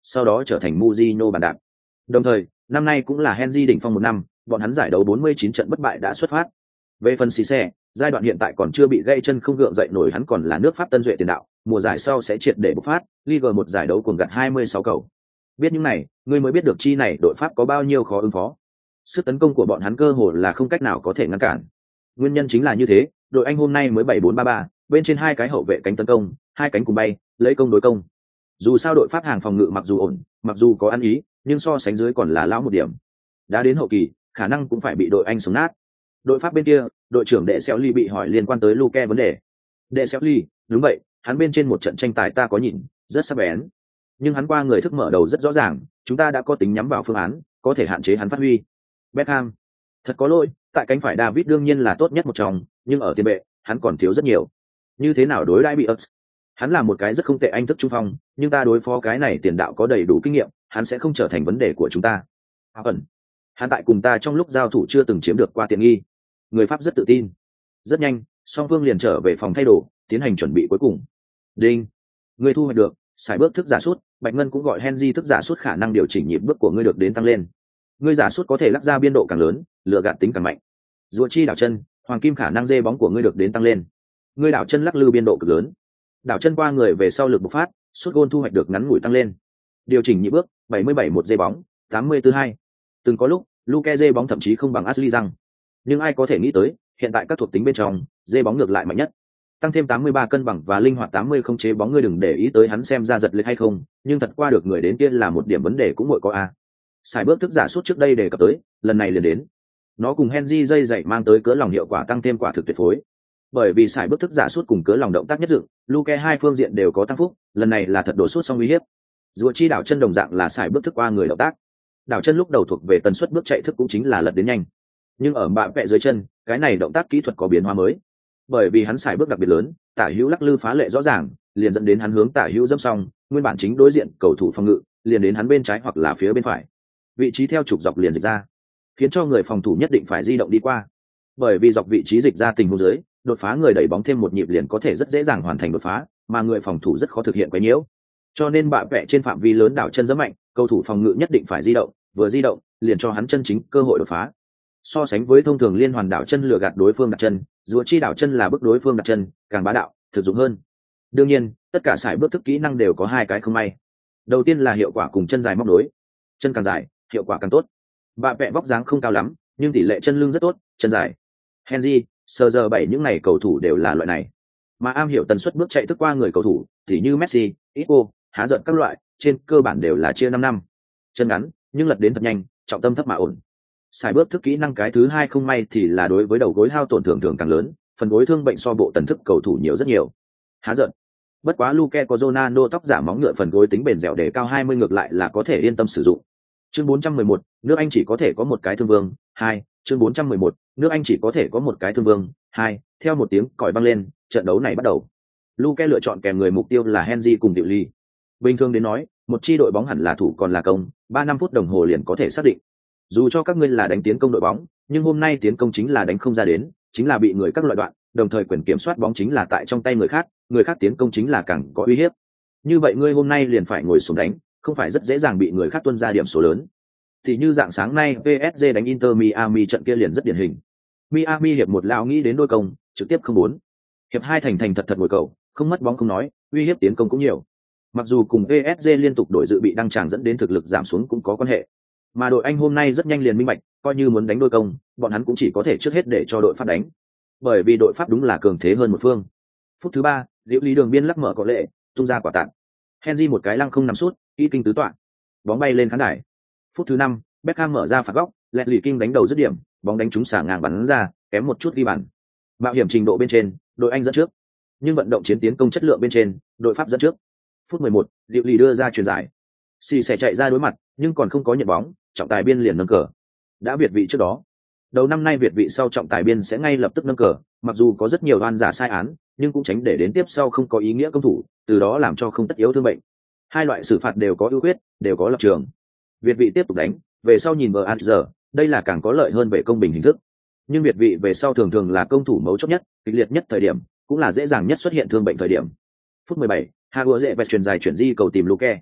sau đó trở thành Mujino bàn đạp. Đồng thời, năm nay cũng là Henry đỉnh phong một năm, bọn hắn giải đấu bốn mươi chín trận bất bại đã xuất phát. Về phần Cisse, giai đoạn hiện tại còn chưa bị gãy chân không gượng dậy nổi, hắn còn là nước Pháp tân duệ tiền đạo, mùa giải sau sẽ triệt để bộc phát, Ligue một giải đấu cuồng gặt hai mươi sáu cầu. Biết những này, ngươi mới biết được chi này đội Pháp có bao nhiêu khó ứng phó. Sức tấn công của bọn hắn cơ hồ là không cách nào có thể ngăn cản. Nguyên nhân chính là như thế, đội Anh hôm nay mới bảy bốn ba ba, bên trên hai cái hậu vệ cánh tấn công, hai cánh cùng bay, lấy công đối công. Dù sao đội Pháp hàng phòng ngự mặc dù ổn, mặc dù có ăn ý, nhưng so sánh dưới còn là lão một điểm. Đã đến hậu kỳ, khả năng cũng phải bị đội Anh sống nát. Đội Pháp bên kia, đội trưởng Đệ Xéo Ly bị hỏi liên quan tới Luke vấn đề. Đệ Xéo Ly, đúng vậy, hắn bên trên một trận tranh tài ta có nhìn, rất sắc bén. Nhưng hắn qua người thức mở đầu rất rõ ràng, chúng ta đã có tính nhắm vào phương án, có thể hạn chế hắn phát huy. Beckham, thật có lỗi, tại cánh phải David đương nhiên là tốt nhất một trong, nhưng ở tiền vệ, hắn còn thiếu rất nhiều. Như thế nào đối đãi bị ức? Hắn là một cái rất không tệ anh thức trung phong, nhưng ta đối phó cái này tiền đạo có đầy đủ kinh nghiệm, hắn sẽ không trở thành vấn đề của chúng ta. Ẩn, hắn tại cùng ta trong lúc giao thủ chưa từng chiếm được qua tiện nghi. Người Pháp rất tự tin. Rất nhanh, song phương liền trở về phòng thay đồ, tiến hành chuẩn bị cuối cùng. Đinh, người thu hoạch được, xài bước thức giả sút, Bạch Ngân cũng gọi Henry thức giả sút, khả năng điều chỉnh nhịp bước của ngươi được đến tăng lên. Ngươi giả sút có thể lắc ra biên độ càng lớn, lựa gạt tính càng mạnh. Rùa chi đảo chân, hoàng kim khả năng dê bóng của ngươi được đến tăng lên. Ngươi đảo chân lắc lư biên độ cực lớn. Đảo chân qua người về sau lực bộc phát, sút gôn thu hoạch được ngắn ngủi tăng lên. Điều chỉnh nhịp bước, bảy mươi bảy một dê bóng, tám mươi tư hai. Từng có lúc, Luke dê bóng thậm chí không bằng Ashley răng. Nhưng ai có thể nghĩ tới, hiện tại các thuộc tính bên trong, dê bóng ngược lại mạnh nhất. Tăng thêm tám mươi ba cân bằng và linh hoạt tám mươi không chế bóng, ngươi đừng để ý tới hắn xem ra giật lịch hay không, nhưng thật qua được người đến kia là một điểm vấn đề cũng muội có a. Xài bước thức giả sút trước đây đề cập tới, lần này liền đến. Nó cùng Henry dây dạy mang tới cỡ lòng hiệu quả tăng thêm quả thực tuyệt phối. Bởi vì xài bước thức giả sút cùng cỡ lòng động tác nhất dựng, Luke hai phương diện đều có tăng phúc, lần này là thật đổ sút xong uy hiếp. Rùa chi đảo chân đồng dạng là xài bước thức qua người động tác. Đảo chân lúc đầu thuộc về tần suất bước chạy thức cũng chính là lật đến nhanh. Nhưng ở bạ vẹ dưới chân, cái này động tác kỹ thuật có biến hóa mới. Bởi vì hắn xài bước đặc biệt lớn, tả hữu lắc lư phá lệ rõ ràng, liền dẫn đến hắn hướng tả hữu dẫm xong, nguyên bản chính đối diện cầu thủ phòng ngự, liền đến hắn bên trái hoặc là phía bên phải. Vị trí theo trục dọc liền dịch ra, khiến cho người phòng thủ nhất định phải di động đi qua. Bởi vì dọc vị trí dịch ra tình huống dưới, đột phá người đẩy bóng thêm một nhịp liền có thể rất dễ dàng hoàn thành đột phá, mà người phòng thủ rất khó thực hiện quấy nhiễu. Cho nên bạ vẹ trên phạm vi lớn đảo chân rất mạnh, cầu thủ phòng ngự nhất định phải di động, vừa di động, liền cho hắn chân chính cơ hội đột phá. So sánh với thông thường liên hoàn đảo chân lừa gạt đối phương đặt chân, rùa chi đảo chân là bước đối phương đặt chân, càng bá đạo, thực dụng hơn. Đương nhiên, tất cả sải bước thức kỹ năng đều có hai cái không may. Đầu tiên là hiệu quả cùng chân dài móc đối. Chân càng dài, hiệu quả càng tốt. Bạ vẹ vóc dáng không cao lắm, nhưng tỷ lệ chân lưng rất tốt, chân dài. Henry, sờ giờ bảy những này cầu thủ đều là loại này. Mà am hiểu tần suất bước chạy thức qua người cầu thủ, thì như Messi, Isco, há giận các loại, trên cơ bản đều là chia năm năm. Chân ngắn, nhưng lật đến thật nhanh, trọng tâm thấp mà ổn. Xài bước thức kỹ năng cái thứ hai không may thì là đối với đầu gối hao tổn thường thường càng lớn, phần gối thương bệnh so bộ tần thức cầu thủ nhiều rất nhiều. Há giận. Bất quá Luke có Ronaldo tóc giả móng ngựa phần gối tính bền dẻo để cao hai mươi ngược lại là có thể yên tâm sử dụng. Chương bốn trăm mười một, nước Anh chỉ có thể có một cái thương vương, hai, chương bốn trăm mười một, nước Anh chỉ có thể có một cái thương vương, hai, theo một tiếng còi vang lên, trận đấu này bắt đầu. Luke lựa chọn kèm người mục tiêu là Henry cùng Diệu Ly. Bình thường đến nói, một chi đội bóng hẳn là thủ còn là công, ba năm phút đồng hồ liền có thể xác định. Dù cho các ngươi là đánh tiến công đội bóng, nhưng hôm nay tiến công chính là đánh không ra đến, chính là bị người các loại đoạn, đồng thời quyền kiểm soát bóng chính là tại trong tay người khác, người khác tiến công chính là càng có uy hiếp. Như vậy ngươi hôm nay liền phải ngồi xuống đánh, không phải rất dễ dàng bị người khác tuân ra điểm số lớn. Thì như dạng sáng nay pê ét giê đánh Inter Miami trận kia liền rất điển hình. Miami hiệp một lão nghĩ đến đôi công, trực tiếp không muốn. Hiệp hai thành thành thật thật ngồi cầu, không mất bóng không nói, uy hiếp tiến công cũng nhiều. Mặc dù cùng pê ét giê liên tục đổi dự bị đăng tràng dẫn đến thực lực giảm xuống cũng có quan hệ. Mà đội Anh hôm nay rất nhanh liền minh bạch, coi như muốn đánh đôi công, bọn hắn cũng chỉ có thể trước hết để cho đội Pháp đánh. Bởi vì đội Pháp đúng là cường thế hơn một phương. Phút thứ ba, Diệu Lý đường biên lắc mở có lệ, tung ra quả tặng. Henry một cái lăng không nằm sút, kỹ kinh tứ toạn. Bóng bay lên khán đài. Phút thứ năm, Beckham mở ra phạt góc, lẹt lì kinh đánh đầu dứt điểm, bóng đánh trúng xả ngang bắn ra, kém một chút ghi bàn. Mạo hiểm trình độ bên trên, đội Anh dẫn trước. Nhưng vận động chiến tiến công chất lượng bên trên, đội Pháp dẫn trước. Phút mười một, Diệu Lý đưa ra chuyền giải. Xì sẽ chạy ra đối mặt, nhưng còn không có nhận bóng, trọng tài biên liền nâng cờ. Đã việt vị trước đó. Đầu năm nay việt vị sau trọng tài biên sẽ ngay lập tức nâng cờ, mặc dù có rất nhiều oan giả sai án, nhưng cũng tránh để đến tiếp sau không có ý nghĩa công thủ, từ đó làm cho không tất yếu thương bệnh. Hai loại xử phạt đều có ưu khuyết, đều có lập trường. Việt vị tiếp tục đánh, về sau nhìn vờ giờ, đây là càng có lợi hơn về công bình hình thức. Nhưng việt vị về sau thường thường là công thủ mấu chốt nhất, kịch liệt nhất thời điểm, cũng là dễ dàng nhất xuất hiện thương bệnh thời điểm. Phút mười bảy, Hago dễ vẹt truyền dài chuyển di cầu tìm Luke.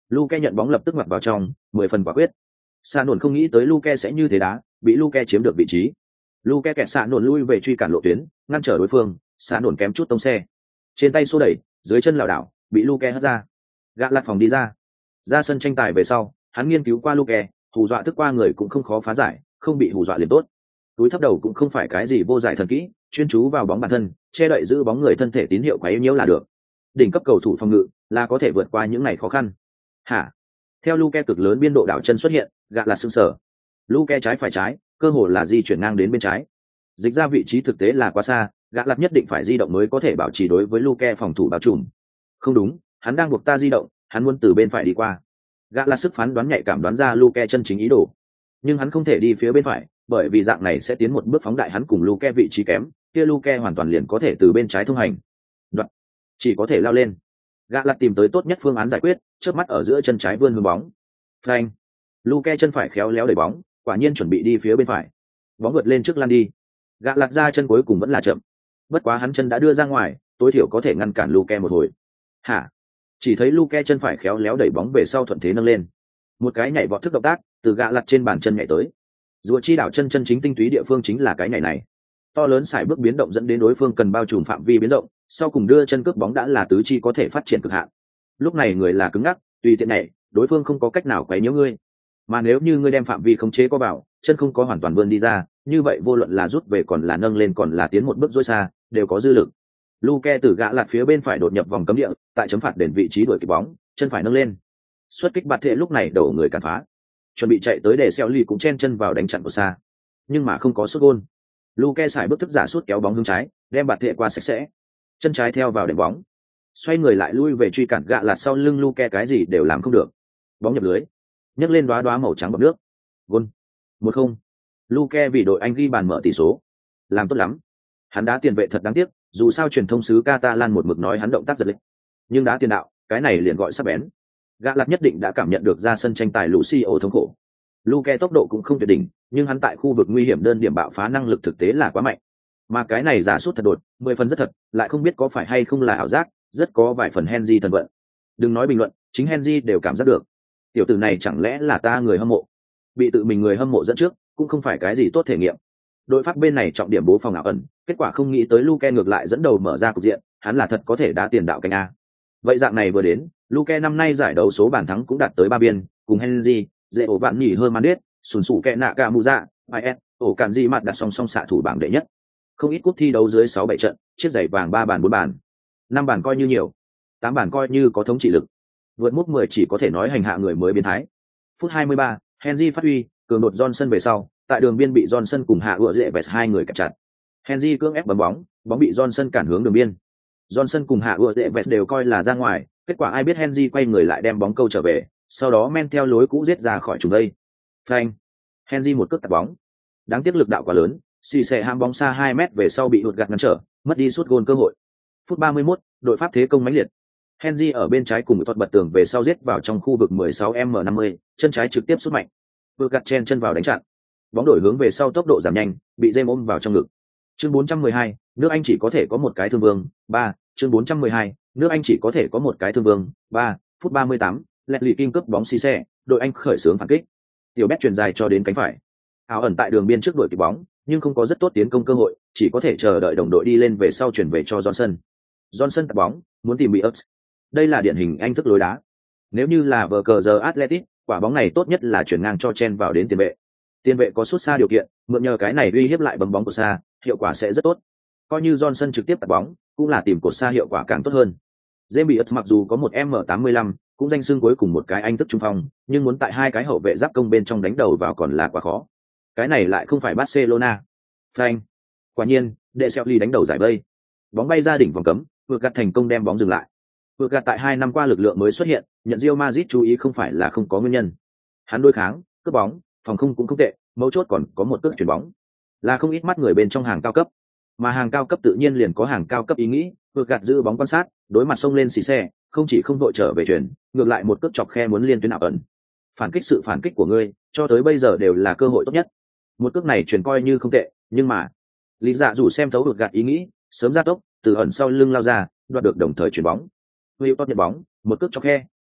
Luke nhận bóng lập tức ngoặt vào trong, mười phần quả quyết. Sa nổn không nghĩ tới Luke sẽ như thế đá, bị Luke chiếm được vị trí. Luke kẹt Sa nổn lui về truy cản lộ tuyến, ngăn trở đối phương, Sa nổn kém chút tông xe. Trên tay xô đẩy, dưới chân lảo đảo, bị Luke hất ra. Gạ lạt phòng đi ra. Ra sân tranh tài về sau, hắn nghiên cứu qua Luke, hù dọa thức qua người cũng không khó phá giải, không bị hù dọa liền tốt. Túi thấp đầu cũng không phải cái gì vô giải thần kỹ, chuyên chú vào bóng bản thân, che đậy giữ bóng người thân thể tín hiệu quá yếu nhiễu là được. Đỉnh cấp cầu thủ phòng ngự là có thể vượt qua những ngày khó khăn. Hả? Theo Luke cực lớn biên độ đảo chân xuất hiện, gạ là sưng sở. Luke trái phải trái, cơ hồ là di chuyển ngang đến bên trái. Dịch ra vị trí thực tế là quá xa, gạ lạt nhất định phải di động mới có thể bảo trì đối với Luke phòng thủ bao trùm. Không đúng, hắn đang buộc ta di động, hắn muốn từ bên phải đi qua. Gạ lạt sức phán đoán nhạy cảm đoán ra Luke chân chính ý đồ, nhưng hắn không thể đi phía bên phải, bởi vì dạng này sẽ tiến một bước phóng đại hắn cùng Luke vị trí kém, kia Luke hoàn toàn liền có thể từ bên trái thông hành. Đoạn, chỉ có thể lao lên. Gạ lạt tìm tới tốt nhất phương án giải quyết, chớp mắt ở giữa chân trái vươn hướng bóng. Phanh. Luke chân phải khéo léo đẩy bóng, quả nhiên chuẩn bị đi phía bên phải. Bóng vượt lên trước lan đi. Gạ lạt ra chân cuối cùng vẫn là chậm. Bất quá hắn chân đã đưa ra ngoài, tối thiểu có thể ngăn cản Luke một hồi. Hả? Chỉ thấy Luke chân phải khéo léo đẩy bóng về sau thuận thế nâng lên. Một cái nhảy vọt thức động tác, từ gạ lạt trên bàn chân nhảy tới. Rùa chi đảo chân chân chính tinh túy địa phương chính là cái nhảy này. To lớn sải bước biến động dẫn đến đối phương cần bao trùm phạm vi biến động, sau cùng đưa chân cướp bóng đã là tứ chi có thể phát triển cực hạn. Lúc này người là cứng ngắc, tùy tiện nhảy, đối phương không có cách nào quấy nhiễu ngươi. Mà nếu như ngươi đem phạm vi khống chế có vào, chân không có hoàn toàn vươn đi ra, như vậy vô luận là rút về còn là nâng lên còn là tiến một bước dối xa, đều có dư lực. Luke từ gã lạt phía bên phải đột nhập vòng cấm địa, tại chấm phạt đền vị trí đuổi kịp bóng, chân phải nâng lên. Xuất kích bạt thệ lúc này đổ người cản phá, chuẩn bị chạy tới để xeo ly cũng chen chân vào đánh chặn của xa, nhưng mà không có sút gôn. Luke xài bước thức giả sút kéo bóng hướng trái, đem bạt thệ qua sạch sẽ, chân trái theo vào đệm bóng, xoay người lại lui về truy cản gạ lạt sau lưng Luke cái gì đều làm không được. Bóng nhập lưới, nhấc lên đóa đóa màu trắng bọt nước. Gôn. một không. Luke vì đội Anh ghi bàn mở tỷ số. Làm tốt lắm. Hắn đá tiền vệ thật đáng tiếc, dù sao truyền thông xứ Catalan một mực nói hắn động tác giật lịch. Nhưng đá tiền đạo, cái này liền gọi sắc bén. Gạ lạt nhất định đã cảm nhận được ra sân tranh tài Lucio thống khổ. Luke tốc độ cũng không tuyệt đỉnh, nhưng hắn tại khu vực nguy hiểm đơn điểm bạo phá năng lực thực tế là quá mạnh. Mà cái này giả sút thật đột, mười phần rất thật, lại không biết có phải hay không là ảo giác, rất có vài phần Henry thần vận. Đừng nói bình luận, chính Henry đều cảm giác được. Tiểu tử này chẳng lẽ là ta người hâm mộ? Bị tự mình người hâm mộ dẫn trước, cũng không phải cái gì tốt thể nghiệm. Đội Pháp bên này trọng điểm bố phòng ảo ẩn, kết quả không nghĩ tới Luke ngược lại dẫn đầu mở ra cục diện, hắn là thật có thể đá tiền đạo cánh a. Vậy dạng này vừa đến, Luke năm nay giải đấu số bàn thắng cũng đạt tới ba biên, cùng Henry, dễ ổ bạn nhỉ hơn Mandet, sùn sụ kẹ nạ cả mù dạ, i ét, ổ cản gì mặt đặt song song xạ thủ bảng đệ nhất. Không ít cúp thi đấu dưới sáu bảy trận, chiếc giày vàng ba bàn bốn bàn. năm bàn coi như nhiều, tám bàn coi như có thống trị lực. Vượt mức mười chỉ có thể nói hành hạ người mới biến thái. Phút hai mươi ba, Henry phát huy, cường đột Johnson về sau, tại đường biên bị Johnson cùng hạ ựa dễ vẹt hai người kẹp chặt. Henry cưỡng ép bấm bóng, bóng bị Johnson cản hướng đường biên. Johnson cùng hạ ựa dễ vẹt đều coi là ra ngoài, kết quả ai biết Henry quay người lại đem bóng câu trở về, sau đó men theo lối cũ giết ra khỏi trùng đây. Phanh. Henry một cước tạt bóng. Đáng tiếc lực đạo quá lớn, xì xè ham bóng xa hai mét về sau bị hụt gạt ngăn trở, mất đi sút gôn cơ hội. Phút ba mươi mốt, đội Pháp thế công mãnh liệt. Henry ở bên trái cùng thuật bật tường về sau giết vào trong khu vực mười sáu m năm mươi, chân trái trực tiếp sút mạnh. Vừa gạt chen chân vào đánh chặn. Bóng đổi hướng về sau tốc độ giảm nhanh, bị James ôm vào trong ngực. Chương bốn trăm mười hai, nước Anh chỉ có thể có một cái thương vương, ba, chương bốn trăm mười hai, nước Anh chỉ có thể có một cái thương vương, ba, phút ba mươi tám, Leslie King cướp bóng xì xe, đội Anh khởi xướng phản kích. Tiểu Bé chuyền dài cho đến cánh phải. Áo ẩn tại đường biên trước đội kịp bóng, nhưng không có rất tốt tiến công cơ hội, chỉ có thể chờ đợi đồng đội đi lên về sau chuyển về cho Johnson. Johnson tạt bóng, muốn tìm bị ấp. Đây là điển hình Anh thức lối đá. Nếu như là vờ cờ giờ Athletic, quả bóng này tốt nhất là chuyển ngang cho chen vào đến tiền vệ. Tiền vệ có sút xa điều kiện, mượn nhờ cái này uy hiếp lại bấm bóng của xa, hiệu quả sẽ rất tốt. Coi như Johnson trực tiếp tạt bóng, cũng là tìm cột xa hiệu quả càng tốt hơn. James mặc dù có một M tám mươi lăm, cũng danh xưng cuối cùng một cái Anh thức trung phong, nhưng muốn tại hai cái hậu vệ giáp công bên trong đánh đầu vào còn là quá khó. Cái này lại không phải Barcelona. Frank. Quả nhiên, De Servi đánh đầu giải vây. Bóng bay ra đỉnh vòng cấm, vượt gạt thành công đem bóng dừng lại. Vượt gạt tại hai năm qua lực lượng mới xuất hiện, nhận Real Madrid chú ý không phải là không có nguyên nhân. Hắn đối kháng, cướp bóng, phòng không cũng không tệ, mấu chốt còn có một cước chuyển bóng. Là không ít mắt người bên trong hàng cao cấp. Mà hàng cao cấp tự nhiên liền có hàng cao cấp ý nghĩ, vượt gạt giữ bóng quan sát, đối mặt xông lên xì xe, không chỉ không đội trở về chuyển, ngược lại một cước chọc khe muốn liên tuyến ảo ẩn. Phản kích sự phản kích của ngươi, cho tới bây giờ đều là cơ hội tốt nhất. Một cước này chuyển coi như không tệ, nhưng mà lý dạ dù xem thấu vượt gạt ý nghĩ, sớm ra tốc, từ ẩn sau lưng lao ra, đoạt được đồng thời chuyển bóng. Will tốt nhận bóng, một cước chọc khe,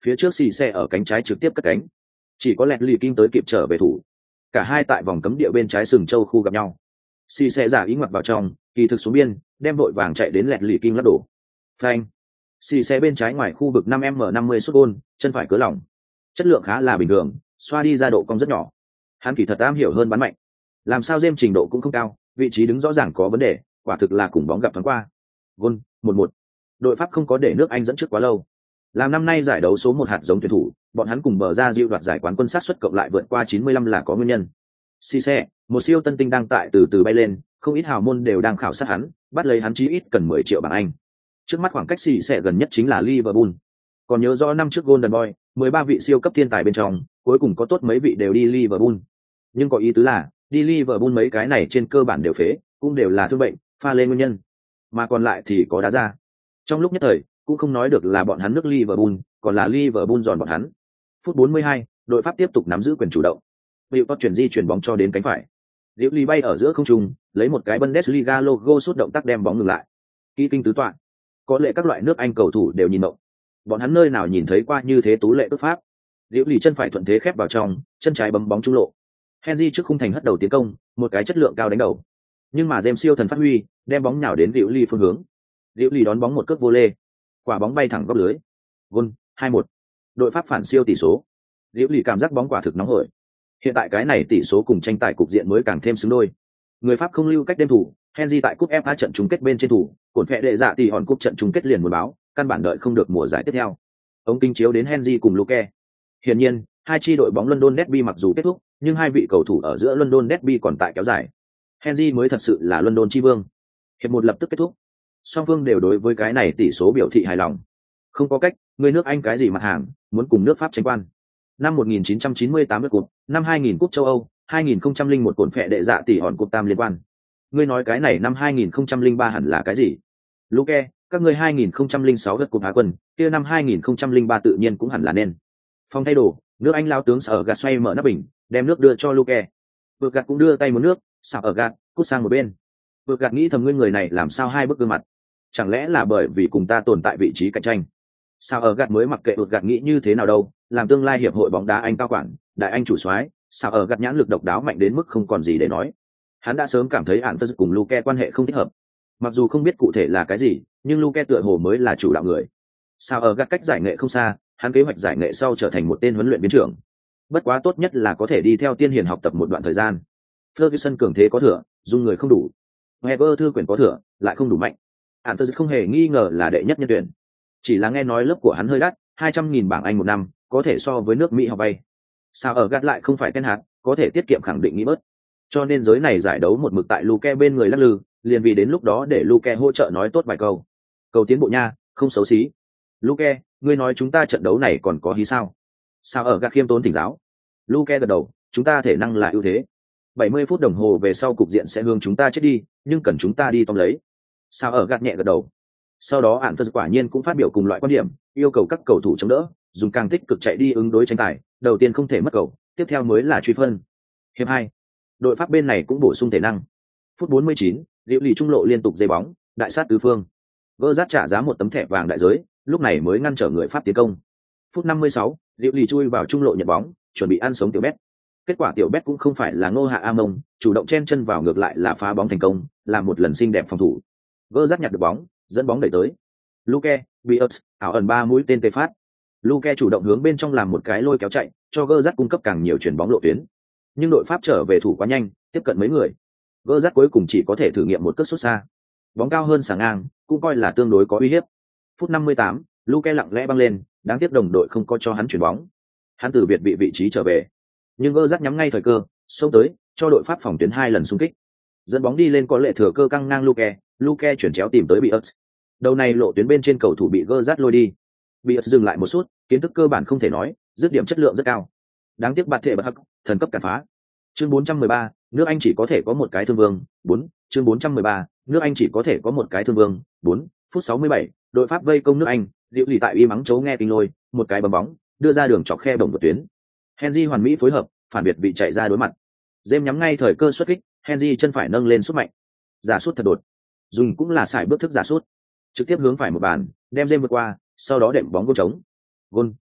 Phía trước xì xe ở cánh trái trực tiếp cất cánh, chỉ có lẹt lì kinh tới kịp trở về thủ. Cả hai tại vòng cấm địa bên trái sừng châu khu gặp nhau. Xì xe giả ý ngoặt vào trong, kỳ thực xuống biên, đem vội vàng chạy đến lẹt lì kinh lắc đổ. Phanh. Xì xe bên trái ngoài khu vực năm m năm mươi sút gôn, chân phải cớ lỏng. Chất lượng khá là bình thường, xoa đi ra độ cong rất nhỏ. Hắn kỳ thật am hiểu hơn bắn mạnh. Làm sao James trình độ cũng không cao, vị trí đứng rõ ràng có vấn đề, quả thực là cùng bóng gặp thoáng qua. Gôn, một một. Đội Pháp không có để nước Anh dẫn trước quá lâu. Làm năm nay giải đấu số một hạt giống tuyển thủ, bọn hắn cùng bờ ra diệu đoạt giải quán quân sát suất cộng lại vượt qua chín mươi lăm là có nguyên nhân. Cisse, một siêu tân tinh đang tại từ từ bay lên, không ít hào môn đều đang khảo sát hắn, bắt lấy hắn chí ít cần mười triệu bảng Anh. Trước mắt khoảng cách Cisse gần nhất chính là Liverpool. Còn nhớ rõ năm trước Golden Boy, mười ba vị siêu cấp thiên tài bên trong, cuối cùng có tốt mấy vị đều đi Liverpool. Nhưng có ý tứ là, đi Liverpool mấy cái này trên cơ bản đều phế, cũng đều là thương bệnh, pha lên nguyên nhân. Mà còn lại thì có đá ra. Trong lúc nhất thời, cũng không nói được là bọn hắn nước Liverpool, còn là Liverpool giòn bọn hắn. Phút bốn mươi hai, đội Pháp tiếp tục nắm giữ quyền chủ động. Hiệu có chuyển di chuyển bóng cho đến cánh phải. Diệu Ly bay ở giữa không trung, lấy một cái Bundesliga logo sút động tác đem bóng ngừng lại. Kỹ kinh tứ toạn. Có lẽ các loại nước Anh cầu thủ đều nhìn động. Bọn hắn nơi nào nhìn thấy qua như thế tú lệ cước pháp. Diệu Ly chân phải thuận thế khép vào trong, chân trái bấm bóng trung lộ. Henry trước khung thành hất đầu tiến công, một cái chất lượng cao đánh đầu. Nhưng mà James siêu thần phát huy, đem bóng nhào đến Diệu Ly phương hướng. Diệu Ly đón bóng một cước vô lê. Quả bóng bay thẳng góc lưới. Gol, hai một. Đội Pháp phản siêu tỷ số. Diệu Ly cảm giác bóng quả thực nóng hổi. Hiện tại cái này tỷ số cùng tranh tài cục diện mới càng thêm xứng đôi. Người Pháp không lưu cách đêm thủ, Henry tại cúp ép a trận chung kết bên trên thủ, cổn phệ đệ dạ tỷ hòn cúp trận chung kết liền muốn báo, căn bản đợi không được mùa giải tiếp theo. Ông kinh chiếu đến Henry cùng Luke. Hiển nhiên, hai chi đội bóng London Derby mặc dù kết thúc, nhưng hai vị cầu thủ ở giữa London Derby còn tại kéo dài. Henry mới thật sự là London chi vương. Hiệp một lập tức kết thúc. Song phương đều đối với cái này tỷ số biểu thị hài lòng. Không có cách, người nước Anh cái gì mặt hàng, muốn cùng nước Pháp tranh quan. Năm một nghìn chín trăm chín mươi tám nước cúp, năm hai nghìn cúp châu Âu, hai nghìn không trăm lẻ một cổn phệ đệ dạ tỷ hòn cúp tam liên quan. Ngươi nói cái này năm hai nghìn không trăm lẻ ba hẳn là cái gì? Luke, các ngươi hai nghìn không trăm lẻ sáu đất cúp Á quân, kia năm hai nghìn không trăm lẻ ba tự nhiên cũng hẳn là nên. Phong thay đồ, nước Anh lao tướng Sở gạt xoay mở nắp bình, đem nước đưa cho Luke. Vượt gạt cũng đưa tay một nước, xào ở gạt, cút sang một bên. Vượt gạt nghĩ thầm ngươi người này làm sao hai bức gương mặt? Chẳng lẽ là bởi vì cùng ta tồn tại vị trí cạnh tranh? Sao ở gạt mới mặc kệ vượt gạt nghĩ như thế nào đâu, làm tương lai hiệp hội bóng đá Anh cao quản, đại anh chủ soái, sao ở gạt nhãn lực độc đáo mạnh đến mức không còn gì để nói. Hắn đã sớm cảm thấy Ản Phật cùng Luke quan hệ không thích hợp. Mặc dù không biết cụ thể là cái gì, nhưng Luke tựa hồ mới là chủ đạo người. Sao ở gạt cách giải nghệ không xa, hắn kế hoạch giải nghệ sau trở thành một tên huấn luyện viên trưởng. Bất quá tốt nhất là có thể đi theo tiên hiền học tập một đoạn thời gian. Ferguson cường thế có thừa, dung người không đủ. Wenger thư quyền có thừa, lại không đủ mạnh. Ản Phật không hề nghi ngờ là đệ nhất nhân tuyển. Chỉ là nghe nói lớp của hắn hơi đắt, hai trăm nghìn bảng Anh một năm, có thể so với nước Mỹ học bay. Sao ở gạt lại không phải Ten Hag, có thể tiết kiệm khẳng định nghĩ bớt. Cho nên giới này giải đấu một mực tại Luke bên người lắc lư, liền vì đến lúc đó để Luke hỗ trợ nói tốt vài câu. Cầu tiến bộ nha, không xấu xí. Luke, ngươi nói chúng ta trận đấu này còn có hí sao? Sao ở gạt khiêm tốn thỉnh giáo. Luke gật đầu, chúng ta thể năng là ưu thế. bảy mươi phút đồng hồ về sau cục diện sẽ hướng chúng ta chết đi, nhưng cần chúng ta đi tóm lấy. Sao ở gạt nhẹ gật đầu. Sau đó Ản Phật quả nhiên cũng phát biểu cùng loại quan điểm, yêu cầu các cầu thủ chống đỡ, dùng càng tích cực chạy đi ứng đối tranh tài, đầu tiên không thể mất cầu, tiếp theo mới là truy phân. Hiệp hai, đội Pháp bên này cũng bổ sung thể năng. Phút bốn mươi chín, Diệu Lì trung lộ liên tục dây bóng, đại sát tứ phương. Vơ rát trả giá một tấm thẻ vàng đại giới, lúc này mới ngăn trở người Pháp tiến công. Phút năm mươi sáu, Diệu Lì chui vào trung lộ nhận bóng, chuẩn bị ăn sống Tiểu Bét. Kết quả Tiểu Bét cũng không phải là Ngô Hạ A Mông, chủ động chen chân vào ngược lại là phá bóng thành công, làm một lần xinh đẹp phòng thủ. Vơ rát nhặt được bóng, dẫn bóng đẩy tới. Luke, Bios, ảo ẩn ba mũi tên tê phát. Luke chủ động hướng bên trong làm một cái lôi kéo chạy, cho Gerrard cung cấp càng nhiều chuyển bóng lộ tuyến. Nhưng đội Pháp trở về thủ quá nhanh, tiếp cận mấy người. Gerrard cuối cùng chỉ có thể thử nghiệm một cước sút xa. Bóng cao hơn sàng ngang, cũng coi là tương đối có uy hiếp. Phút năm mươi tám, Luke lặng lẽ băng lên, đáng tiếc đồng đội không có cho hắn chuyển bóng. Hắn từ biệt bị vị trí trở về. Nhưng Gerrard nhắm ngay thời cơ, xông tới, cho đội Pháp phòng tuyến hai lần xung kích. Dẫn bóng đi lên có lệ thừa cơ căng ngang Luke, Luke chuyển chéo tìm tới Bios. Đầu này lộ tuyến bên trên cầu thủ bị Gerrard lôi đi. Bios dừng lại một sút, kiến thức cơ bản không thể nói, dứt điểm chất lượng rất cao. Đáng tiếc bạt thể bất hắc, thần cấp cản phá. Chương bốn trăm mười ba, nước Anh chỉ có thể có một cái thương vương, bốn, chương bốn trăm mười ba, nước Anh chỉ có thể có một cái thương vương, bốn, phút sáu mươi bảy, đội Pháp vây công nước Anh, Diệu Lì tại uy mắng chấu nghe kinh lôi, một cái bấm bóng, đưa ra đường chọc khe bổng vượt tuyến. Henry hoàn mỹ phối hợp, phản biệt bị chạy ra đối mặt. James nhắm ngay thời cơ xuất kích, Henry chân phải nâng lên sút mạnh. Giả sút thật đột. Dùng cũng là sải bước thức giả sút. Trực tiếp hướng phải một bàn, đem James vượt qua, sau đó đệm bóng gôn trống. Gôn,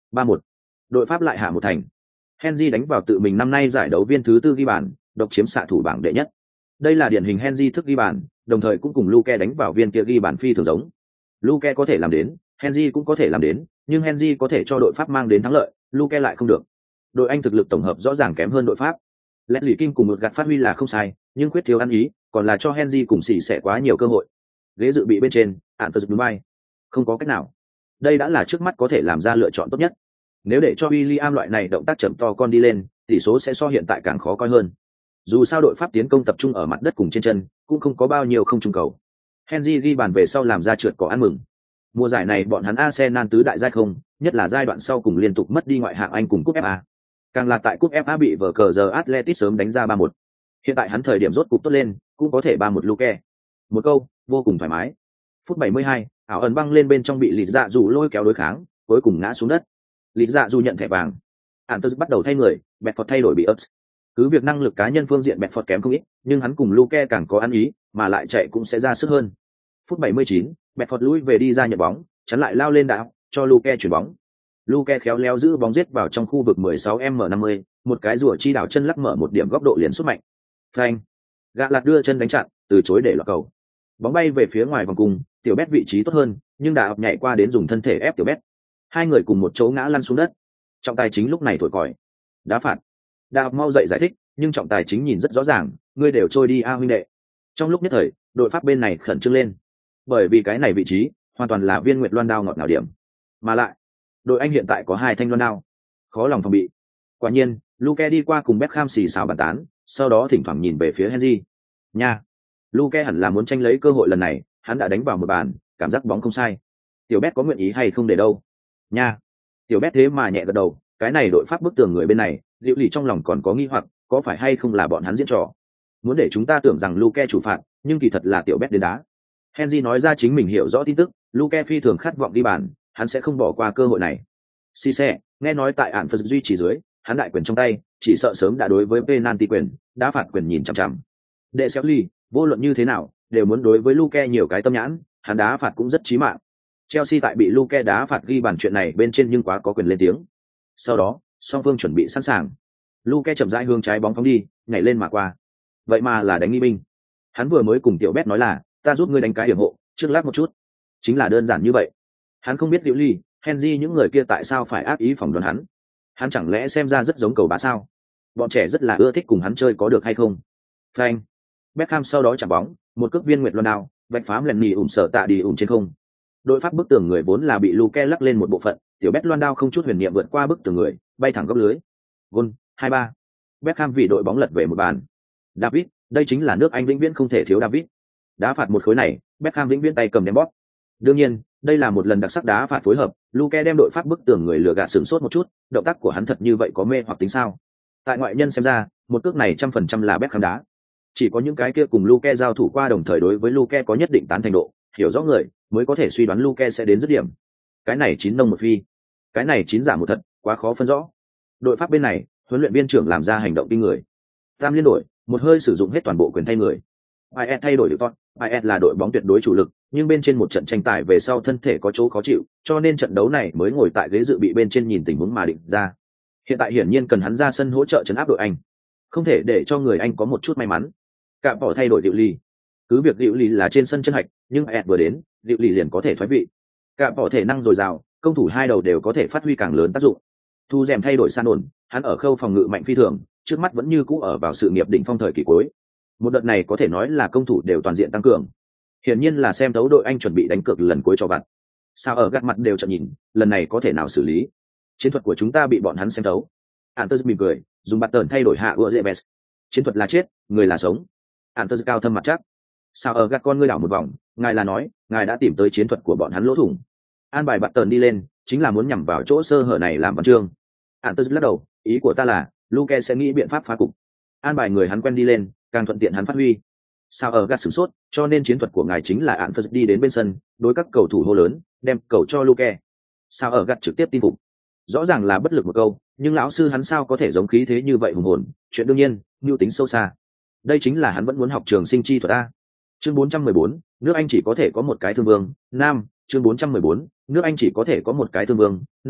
ba một. Đội Pháp lại hạ một thành. Henry đánh vào tự mình năm nay giải đấu viên thứ tư ghi bàn, độc chiếm xạ thủ bảng đệ nhất. Đây là điển hình Henry thức ghi bàn, đồng thời cũng cùng Luke đánh vào viên kia ghi bàn phi thường giống. Luke có thể làm đến, Henry cũng có thể làm đến, nhưng Henry có thể cho đội Pháp mang đến thắng lợi, Luke lại không được. Đội Anh thực lực tổng hợp rõ ràng kém hơn đội Pháp. Leslie King cùng một gạt phát huy là không sai, nhưng khuyết thiếu ăn ý, còn là cho Henry cùng xỉ sẽ quá nhiều cơ hội. Ghế dự bị bên trên, Anthony bay. Không có cách nào. Đây đã là trước mắt có thể làm ra lựa chọn tốt nhất. Nếu để cho William loại này động tác chậm to con đi lên, tỷ số sẽ so hiện tại càng khó coi hơn. Dù sao đội Pháp tiến công tập trung ở mặt đất cùng trên chân, cũng không có bao nhiêu không trúng cầu. Henry ghi bàn về sau làm ra trượt cỏ ăn mừng. Mùa giải này bọn hắn Arsenal tứ đại giai không, nhất là giai đoạn sau cùng liên tục mất đi ngoại hạng Anh cùng cúp ép a. Càng là tại cúp ép a bị vở cờ giờ Atletico sớm đánh ra ba một. Hiện tại hắn thời điểm rốt cục tốt lên, cũng có thể ba một Luke. Một câu, vô cùng thoải mái. Phút bảy mươi hai, ảo ẩn băng lên bên trong bị Lý Dạ Dù lôi kéo đối kháng, cuối cùng ngã xuống đất. Lý Dạ Dù nhận thẻ vàng. Antus bắt đầu thay người, Bedford thay đổi bị ớt. Cứ việc năng lực cá nhân phương diện Bedford kém không ít, nhưng hắn cùng Luke càng có ăn ý, mà lại chạy cũng sẽ ra sức hơn. Phút bảy mươi chín, Bedford lùi về đi ra nhận bóng, chắn lại lao lên đạo, cho Luke chuyển bóng. Luke khéo léo giữ bóng giết vào trong khu vực mười sáu m năm mươi, một cái rùa chi đảo chân lắc mở một điểm góc độ liền xuất mạnh. Phanh. Gạ lạt đưa chân đánh chặn, từ chối để lọt cầu. Bóng bay về phía ngoài vòng cung, tiểu Bet vị trí tốt hơn, nhưng đã nhảy qua đến dùng thân thể ép tiểu Bet. Hai người cùng một chỗ ngã lăn xuống đất. Trọng tài chính lúc này thổi còi. Đá phạt. Đạp mau dậy giải thích, nhưng trọng tài chính nhìn rất rõ ràng, ngươi đều trôi đi a huynh đệ. Trong lúc nhất thời, đội Pháp bên này khẩn trương lên. Bởi vì cái này vị trí, hoàn toàn là viên nguyệt loan đao ngọt ngào điểm. Mà lại, đội Anh hiện tại có hai thanh loan đao. Khó lòng phòng bị. Quả nhiên, Luke đi qua cùng Beckham xì xào bàn tán, sau đó thỉnh thoảng nhìn về phía Henry. Nha. Luke hẳn là muốn tranh lấy cơ hội lần này, hắn đã đánh vào một bàn, cảm giác bóng không sai. Tiểu Bet có nguyện ý hay không để đâu? Nha. Tiểu Bet thế mà nhẹ gật đầu, cái này đội Pháp bức tường người bên này, Diệu Lì trong lòng còn có nghi hoặc, có phải hay không là bọn hắn diễn trò? Muốn để chúng ta tưởng rằng Luke chủ phạt, nhưng kỳ thật là Tiểu Bet đến đá. Henry nói ra chính mình hiểu rõ tin tức, Luke phi thường khát vọng đi bàn, hắn sẽ không bỏ qua cơ hội này. Cisse, nghe nói tại án phật duy trì dưới, hắn đại quyền trong tay, chỉ sợ sớm đã đối với penalty quyền, đã phạt quyền nhìn chằm chằm. Đệ xéo ly, vô luận như thế nào, đều muốn đối với Luke nhiều cái tâm nhãn, hắn đá phạt cũng rất chí mạng. Chelsea tại bị Luke đá phạt ghi bàn chuyện này bên trên nhưng quá có quyền lên tiếng. Sau đó, song phương chuẩn bị sẵn sàng. Luke chậm rãi hướng trái bóng phóng đi, nhảy lên mà qua. Vậy mà là đánh nghi binh. Hắn vừa mới cùng tiểu Bet nói là, ta giúp ngươi đánh cái điểm hộ, trước lát một chút. Chính là đơn giản như vậy. Hắn không biết Diệu Ly, Henry những người kia tại sao phải ác ý phỏng đoán hắn. Hắn chẳng lẽ xem ra rất giống cầu bá sao? Bọn trẻ rất là ưa thích cùng hắn chơi có được hay không? Frank. Beckham sau đó chạm bóng, một cước viên nguyệt loan đao, vạch phá lần nhì ủn sở tạ đi ủn trên không. Đội Pháp bức tường người vốn là bị Luke lắc lên một bộ phận, tiểu Bet loan đao không chút huyền niệm vượt qua bức tường người, bay thẳng góc lưới. Gol, hai ba. Beckham vì đội bóng lật về một bàn. David, đây chính là nước Anh vĩnh viễn không thể thiếu David. Đá phạt một khối này, Beckham vĩnh viễn tay cầm đem bóp. Đương nhiên, đây là một lần đặc sắc đá phạt phối hợp, Luke đem đội Pháp bức tường người lừa gạt sửng sốt một chút, động tác của hắn thật như vậy có mê hoặc tính sao? Tại ngoại nhân xem ra, một cước này trăm phần trăm là Beckham đá. Chỉ có những cái kia cùng Luke giao thủ qua đồng thời đối với Luke có nhất định tán thành độ, hiểu rõ người, mới có thể suy đoán Luke sẽ đến dứt điểm. Cái này chín nông một phi, cái này chín giả một thật, quá khó phân rõ. Đội Pháp bên này, huấn luyện viên trưởng làm ra hành động kinh người. Tam liên đổi, một hơi sử dụng hết toàn bộ quyền thay người. i ét thay đổi được tốt, i ét là đội bóng tuyệt đối chủ lực, nhưng bên trên một trận tranh tài về sau thân thể có chỗ khó chịu, cho nên trận đấu này mới ngồi tại ghế dự bị bên trên nhìn tình huống mà định ra. Hiện tại hiển nhiên cần hắn ra sân hỗ trợ trấn áp đội Anh, không thể để cho người Anh có một chút may mắn. Cạm bỏ thay đổi Diệu Ly. Cứ việc Diệu Ly là trên sân chân hạch, nhưng i ét vừa đến, Diệu Ly liền có thể thoái vị. Cạm bỏ thể năng dồi dào, công thủ hai đầu đều có thể phát huy càng lớn tác dụng. Thu Dèm thay đổi San ổn, hắn ở khâu phòng ngự mạnh phi thường, trước mắt vẫn như cũ ở vào sự nghiệp đỉnh phong thời kỳ cuối. Một đợt này có thể nói là công thủ đều toàn diện tăng cường. Hiển nhiên là xem thấu đội Anh chuẩn bị đánh cược lần cuối cho vặt. Sao ở gạt mặt đều chợt nhìn, lần này có thể nào xử lý? Chiến thuật của chúng ta bị bọn hắn xem thấu. Antus mỉm cười, dùng bạt tờn thay đổi hạ Uezebes. Chiến thuật là chết, người là sống. Antus cao thâm mặt chắc. Sao ở gạt con ngươi đảo một vòng, ngài là nói, ngài đã tìm tới chiến thuật của bọn hắn lỗ thủng. An bài bạt tờn đi lên, chính là muốn nhằm vào chỗ sơ hở này làm văn chương. Antus lắc đầu, ý của ta là, Luke sẽ nghĩ biện pháp phá cục. An bài người hắn quen đi lên, càng thuận tiện hắn phát huy. Sao ở gạt sửng sốt, cho nên chiến thuật của ngài chính là án phật đi đến bên sân, đối các cầu thủ hô lớn, đem cầu cho Luke. Sao ở gạt trực tiếp tin phục. Rõ ràng là bất lực một câu, nhưng lão sư hắn sao có thể giống khí thế như vậy hùng hồn, chuyện đương nhiên, mưu tính sâu xa. Đây chính là hắn vẫn muốn học trường sinh chi thuật a. Chương bốn trăm mười bốn, nước Anh chỉ có thể có một cái thương vương, nam, chương bốn trăm mười bốn, nước Anh chỉ có thể có một cái thương vương, nam,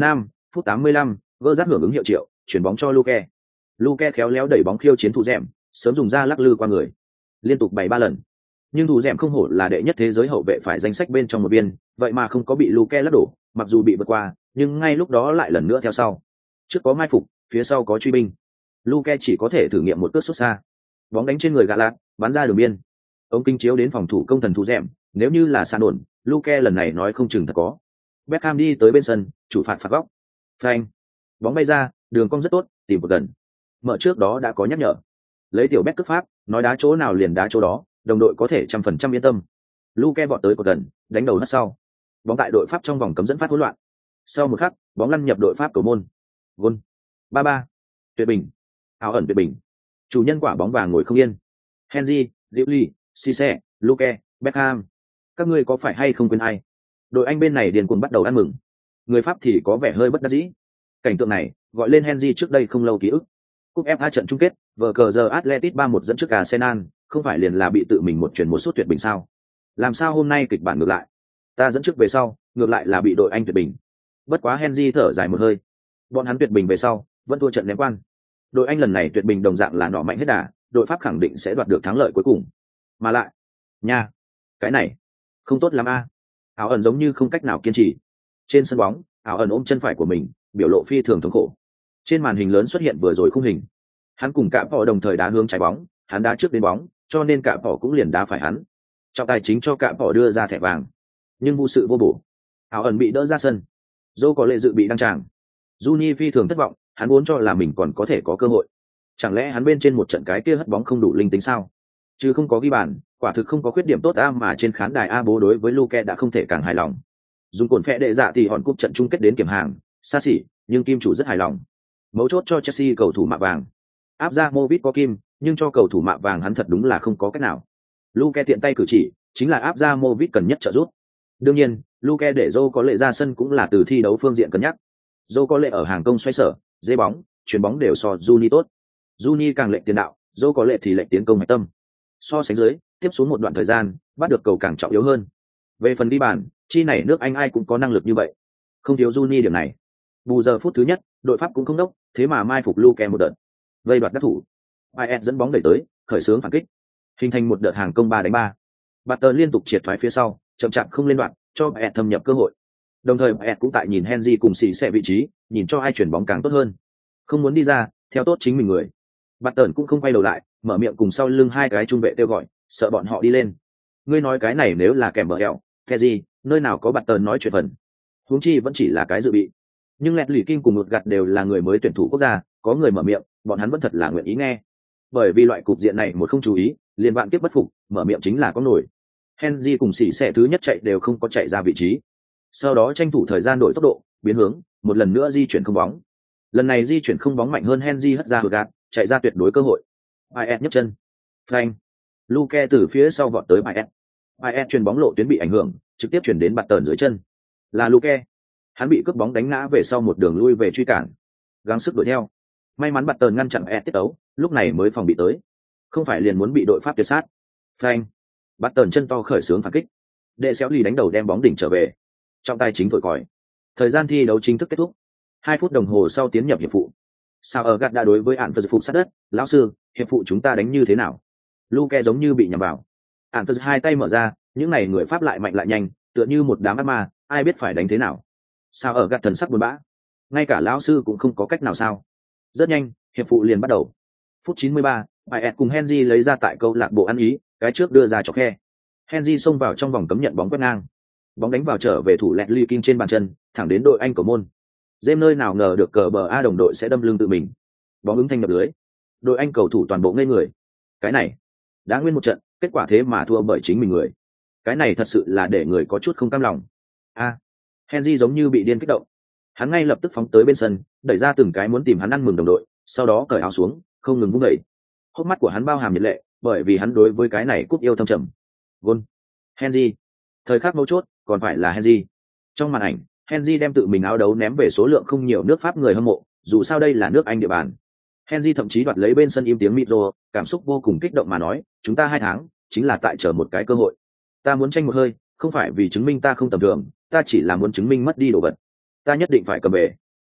Phút tám mươi lăm, gỡ rát hưởng ứng hiệu triệu, chuyển bóng cho Luke. Luke khéo léo đẩy bóng khiêu chiến thủ dẻm, sớm dùng ra lắc lư qua người. Liên tục bảy ba lần. Nhưng thủ dẻm không hổ là đệ nhất thế giới hậu vệ phải danh sách bên trong một biên, vậy mà không có bị Luke lắc đổ, mặc dù bị vượt qua, nhưng ngay lúc đó lại lần nữa theo sau. Trước có mai phục, phía sau có truy binh. Luke chỉ có thể thử nghiệm một cước xuất xa. Bóng đánh trên người gã lạt, bắn ra đường biên. Ông kinh chiếu đến phòng thủ công thần thủ dẻm, nếu như là san ổn, Luke lần này nói không chừng thật có. Beckham đi tới bên sân, chủ phạt phạt góc. Phanh. Bóng bay ra, đường cong rất tốt, tìm một gần. Mở trước đó đã có nhắc nhở. Lấy tiểu Beck cướp pháp, nói đá chỗ nào liền đá chỗ đó, đồng đội có thể trăm phần trăm yên tâm. Luke vọt tới một gần, đánh đầu nát sau. Bóng tại đội Pháp trong vòng cấm dẫn phát hỗn loạn. Sau một khắc, bóng lăn nhập đội Pháp cầu môn. Gol. ba ba. Tuyệt bình. Ảo ẩn tuyệt bình. Chủ nhân quả bóng vàng ngồi không yên. Henry, Diệu Cisse, Luke, Beckham. Các ngươi có phải hay không quên ai? Đội Anh bên này điền cuồng bắt đầu ăn mừng. Người Pháp thì có vẻ hơi bất đắc dĩ. Cảnh tượng này gọi lên Henry trước đây không lâu ký ức. Cúp ép a trận chung kết, vờ cờ giờ Atletico ba một dẫn trước Arsenal, không phải liền là bị tự mình một chuyển một sút tuyệt bình sao? Làm sao hôm nay kịch bản ngược lại? Ta dẫn trước về sau, ngược lại là bị đội Anh tuyệt bình. Bất quá Henry thở dài một hơi. Bọn hắn tuyệt bình về sau, vẫn thua trận ném quan. Đội Anh lần này tuyệt bình đồng dạng là nọ mạnh hết đà, đội Pháp khẳng định sẽ đoạt được thắng lợi cuối cùng. Mà lại, nha, cái này không tốt lắm a. Áo ẩn giống như không cách nào kiên trì. Trên sân bóng, áo ẩn ôm chân phải của mình, biểu lộ phi thường thống khổ. Trên màn hình lớn xuất hiện vừa rồi khung hình. Hắn cùng cả bỏ đồng thời đá hướng trái bóng, hắn đá trước đến bóng, cho nên cả bỏ cũng liền đá phải hắn. Trọng tài chính cho cả bỏ đưa ra thẻ vàng, nhưng vô sự vô bổ. Áo ẩn bị đỡ ra sân. Dô có lệ dự bị đăng tràng. Juni phi thường thất vọng, hắn muốn cho là mình còn có thể có cơ hội. Chẳng lẽ hắn bên trên một trận cái kia hất bóng không đủ linh tính sao? Chứ không có ghi bàn, quả thực không có khuyết điểm tốt a, mà trên khán đài A bố đối với Luke đã không thể càng hài lòng. Dùng cồn phệ đệ dạ thì hòn cúp trận chung kết đến kiểm hàng, xa xỉ, nhưng kim chủ rất hài lòng. Mấu chốt cho Chelsea cầu thủ mạ vàng. Áp ra Movit có kim, nhưng cho cầu thủ mạ vàng hắn thật đúng là không có cách nào. Luke tiện tay cử chỉ, chính là áp ra Movit cần nhất trợ giúp. Đương nhiên, Luke để Joe có lệ ra sân cũng là từ thi đấu phương diện cân nhắc. Joe có lệ ở hàng công xoay sở, dễ bóng, chuyền bóng đều so Juni tốt. Juni càng lệnh tiền đạo, Joe có lệ thì lệnh tiến công mạch tâm. So sánh dưới, tiếp xuống một đoạn thời gian, bắt được cầu càng trọng yếu hơn. Về phần đi bàn, chi này nước Anh ai cũng có năng lực như vậy. Không thiếu Juni điểm này. Bù giờ phút thứ nhất, đội Pháp cũng không đốc, thế mà mai phục Luke một đợt. Vây đoạt đắc thủ. Payet dẫn bóng đẩy tới, khởi xướng phản kích. Hình thành một đợt hàng công ba đánh ba. Barton liên tục triệt thoái phía sau, chậm chạp không lên đoạn, cho Payet thâm nhập cơ hội. Đồng thời Payet cũng tại nhìn Henry cùng xì xe vị trí, nhìn cho ai chuyển bóng càng tốt hơn. Không muốn đi ra, theo tốt chính mình người. Barton cũng không quay đầu lại, mở miệng cùng sau lưng hai cái trung vệ kêu gọi, sợ bọn họ đi lên. Ngươi nói cái này nếu là kèm bờ hẹo, Kezi, nơi nào có Barton nói chuyện phần. Huống chi vẫn chỉ là cái dự bị. Nhưng Lẹt Lỷ Kim cùng một gặt đều là người mới tuyển thủ quốc gia, có người mở miệng, bọn hắn vẫn thật là nguyện ý nghe. Bởi vì loại cục diện này một không chú ý, liền vạn kiếp bất phục, mở miệng chính là có nổi. Henry cùng xỉ xe thứ nhất chạy đều không có chạy ra vị trí. Sau đó tranh thủ thời gian đổi tốc độ, biến hướng, một lần nữa di chuyển không bóng. Lần này di chuyển không bóng mạnh hơn Henry hất ra hụt gạt, chạy ra tuyệt đối cơ hội. Payet nhấc chân. Frank. Luke từ phía sau vọt tới Payet. Payet chuyền bóng lộ tuyến bị ảnh hưởng, trực tiếp chuyển đến bạt tờn dưới chân. Là Luke. Hắn bị cướp bóng đánh ngã về sau một đường lui về truy cản, gắng sức đuổi theo. May mắn bạt tờn ngăn chặn Payet tiết tấu, lúc này mới phòng bị tới. Không phải liền muốn bị đội Pháp tuyệt sát. Frank. Bạt tờn chân to khởi xướng phản kích. Đệ xéo lì đánh đầu đem bóng đỉnh trở về. Trọng tài chính thổi còi. Thời gian thi đấu chính thức kết thúc. Hai phút đồng hồ sau tiến nhập hiệp phụ. Sao ở gạt đã đối với ạn phật phục sát đất, lão sư, hiệp phụ chúng ta đánh như thế nào? Luke giống như bị nhầm vào. Ạn phật hai tay mở ra, những này người Pháp lại mạnh lại nhanh, tựa như một đám ác ma, ai biết phải đánh thế nào? Sao ở gạt thần sắc buồn bã. Ngay cả lão sư cũng không có cách nào sao? Rất nhanh, hiệp phụ liền bắt đầu. Phút chín mươi ba, Payet cùng Henry lấy ra tại câu lạc bộ ăn ý, cái trước đưa ra chọc khe. Henry xông vào trong vòng cấm nhận bóng quét ngang. Bóng đánh vào trở về thủ Lẹt Ly King trên bàn chân, thẳng đến đội Anh cầu môn. James nơi nào ngờ được cờ bờ A đồng đội sẽ đâm lưng tự mình. Bóng ứng thanh nhập lưới. Đội Anh cầu thủ toàn bộ ngây người. Cái này, đã nguyên một trận, kết quả thế mà thua bởi chính mình người. Cái này thật sự là để người có chút không cam lòng. A, Henry giống như bị điên kích động. Hắn ngay lập tức phóng tới bên sân, đẩy ra từng cái muốn tìm hắn ăn mừng đồng đội, sau đó cởi áo xuống, không ngừng vung đẩy. Hốc mắt của hắn bao hàm nhiệt lệ, bởi vì hắn đối với cái này cúp yêu thâm trầm. Gol. Henry. Thời khắc mấu chốt, còn phải là Henry. Trong màn ảnh, Henry đem tự mình áo đấu ném về số lượng không nhiều nước Pháp người hâm mộ, dù sao đây là nước Anh địa bàn. Henry thậm chí đoạt lấy bên sân im tiếng micro, cảm xúc vô cùng kích động mà nói, chúng ta hai tháng, chính là tại chờ một cái cơ hội. Ta muốn tranh một hơi, không phải vì chứng minh ta không tầm thường, ta chỉ là muốn chứng minh mất đi đồ vật. Ta nhất định phải cầm về.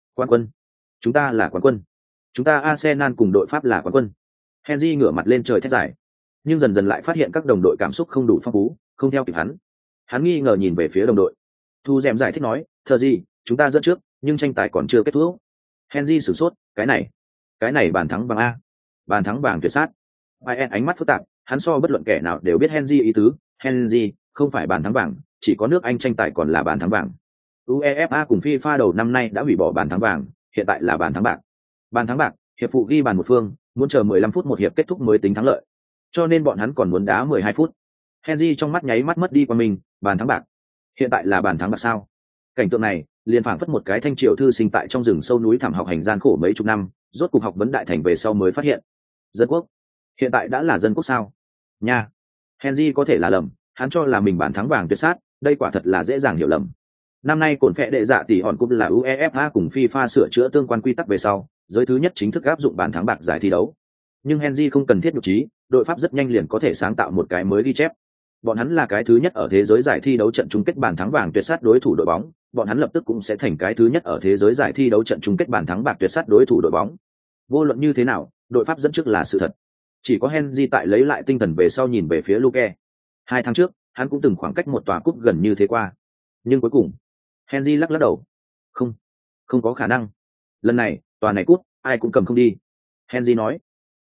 Quán quân, chúng ta là quán quân, chúng ta Arsenal cùng đội Pháp là quán quân. Henry ngửa mặt lên trời thét dài, nhưng dần dần lại phát hiện các đồng đội cảm xúc không đủ phong phú, không theo kịp hắn. Hắn nghi ngờ nhìn về phía đồng đội. Thu Dẻm giải thích nói, "Thờ gì, chúng ta dẫn trước, nhưng tranh tài còn chưa kết thúc." Henry sửng sốt, "Cái này, cái này bàn thắng bằng a, bàn thắng vàng tuyệt sát." Bayern ánh mắt phức tạp, hắn so bất luận kẻ nào đều biết Henry ý tứ, "Henry, không phải bàn thắng vàng, chỉ có nước Anh tranh tài còn là bàn thắng vàng. UEFA cùng FIFA đầu năm nay đã hủy bỏ bàn thắng vàng, hiện tại là bàn thắng bạc. Bàn thắng bạc, hiệp phụ ghi bàn một phương, muốn chờ mười lăm phút một hiệp kết thúc mới tính thắng lợi. Cho nên bọn hắn còn muốn đá mười hai phút." Henry trong mắt nháy mắt mất đi qua mình, bàn thắng bạc. Hiện tại là bàn thắng bạc sao? Cảnh tượng này, liền phảng phất một cái thanh triều thư sinh tại trong rừng sâu núi thẳm học hành gian khổ mấy chục năm, rốt cục học vấn đại thành về sau mới phát hiện. Dân quốc, hiện tại đã là dân quốc sao? Nha. Henry có thể là lầm, hắn cho là mình bàn thắng vàng tuyệt sát, đây quả thật là dễ dàng hiểu lầm. Năm nay cổn phệ đệ dạ tỷ hòn cúp là UEFA cùng FIFA sửa chữa tương quan quy tắc về sau, giới thứ nhất chính thức áp dụng bàn thắng bạc giải thi đấu. Nhưng Henry không cần thiết nhục trí, đội Pháp rất nhanh liền có thể sáng tạo một cái mới ghi chép. Bọn hắn là cái thứ nhất ở thế giới giải thi đấu trận chung kết bàn thắng vàng tuyệt sát đối thủ đội bóng, bọn hắn lập tức cũng sẽ thành cái thứ nhất ở thế giới giải thi đấu trận chung kết bàn thắng bạc tuyệt sát đối thủ đội bóng. Vô luận như thế nào, đội Pháp dẫn trước là sự thật. Chỉ có Henry tại lấy lại tinh thần về sau nhìn về phía Luke. Hai tháng trước, hắn cũng từng khoảng cách một tòa cúp gần như thế qua. Nhưng cuối cùng, Henry lắc lắc đầu. Không, không có khả năng. Lần này, tòa này cúp, ai cũng cầm không đi. Henry nói.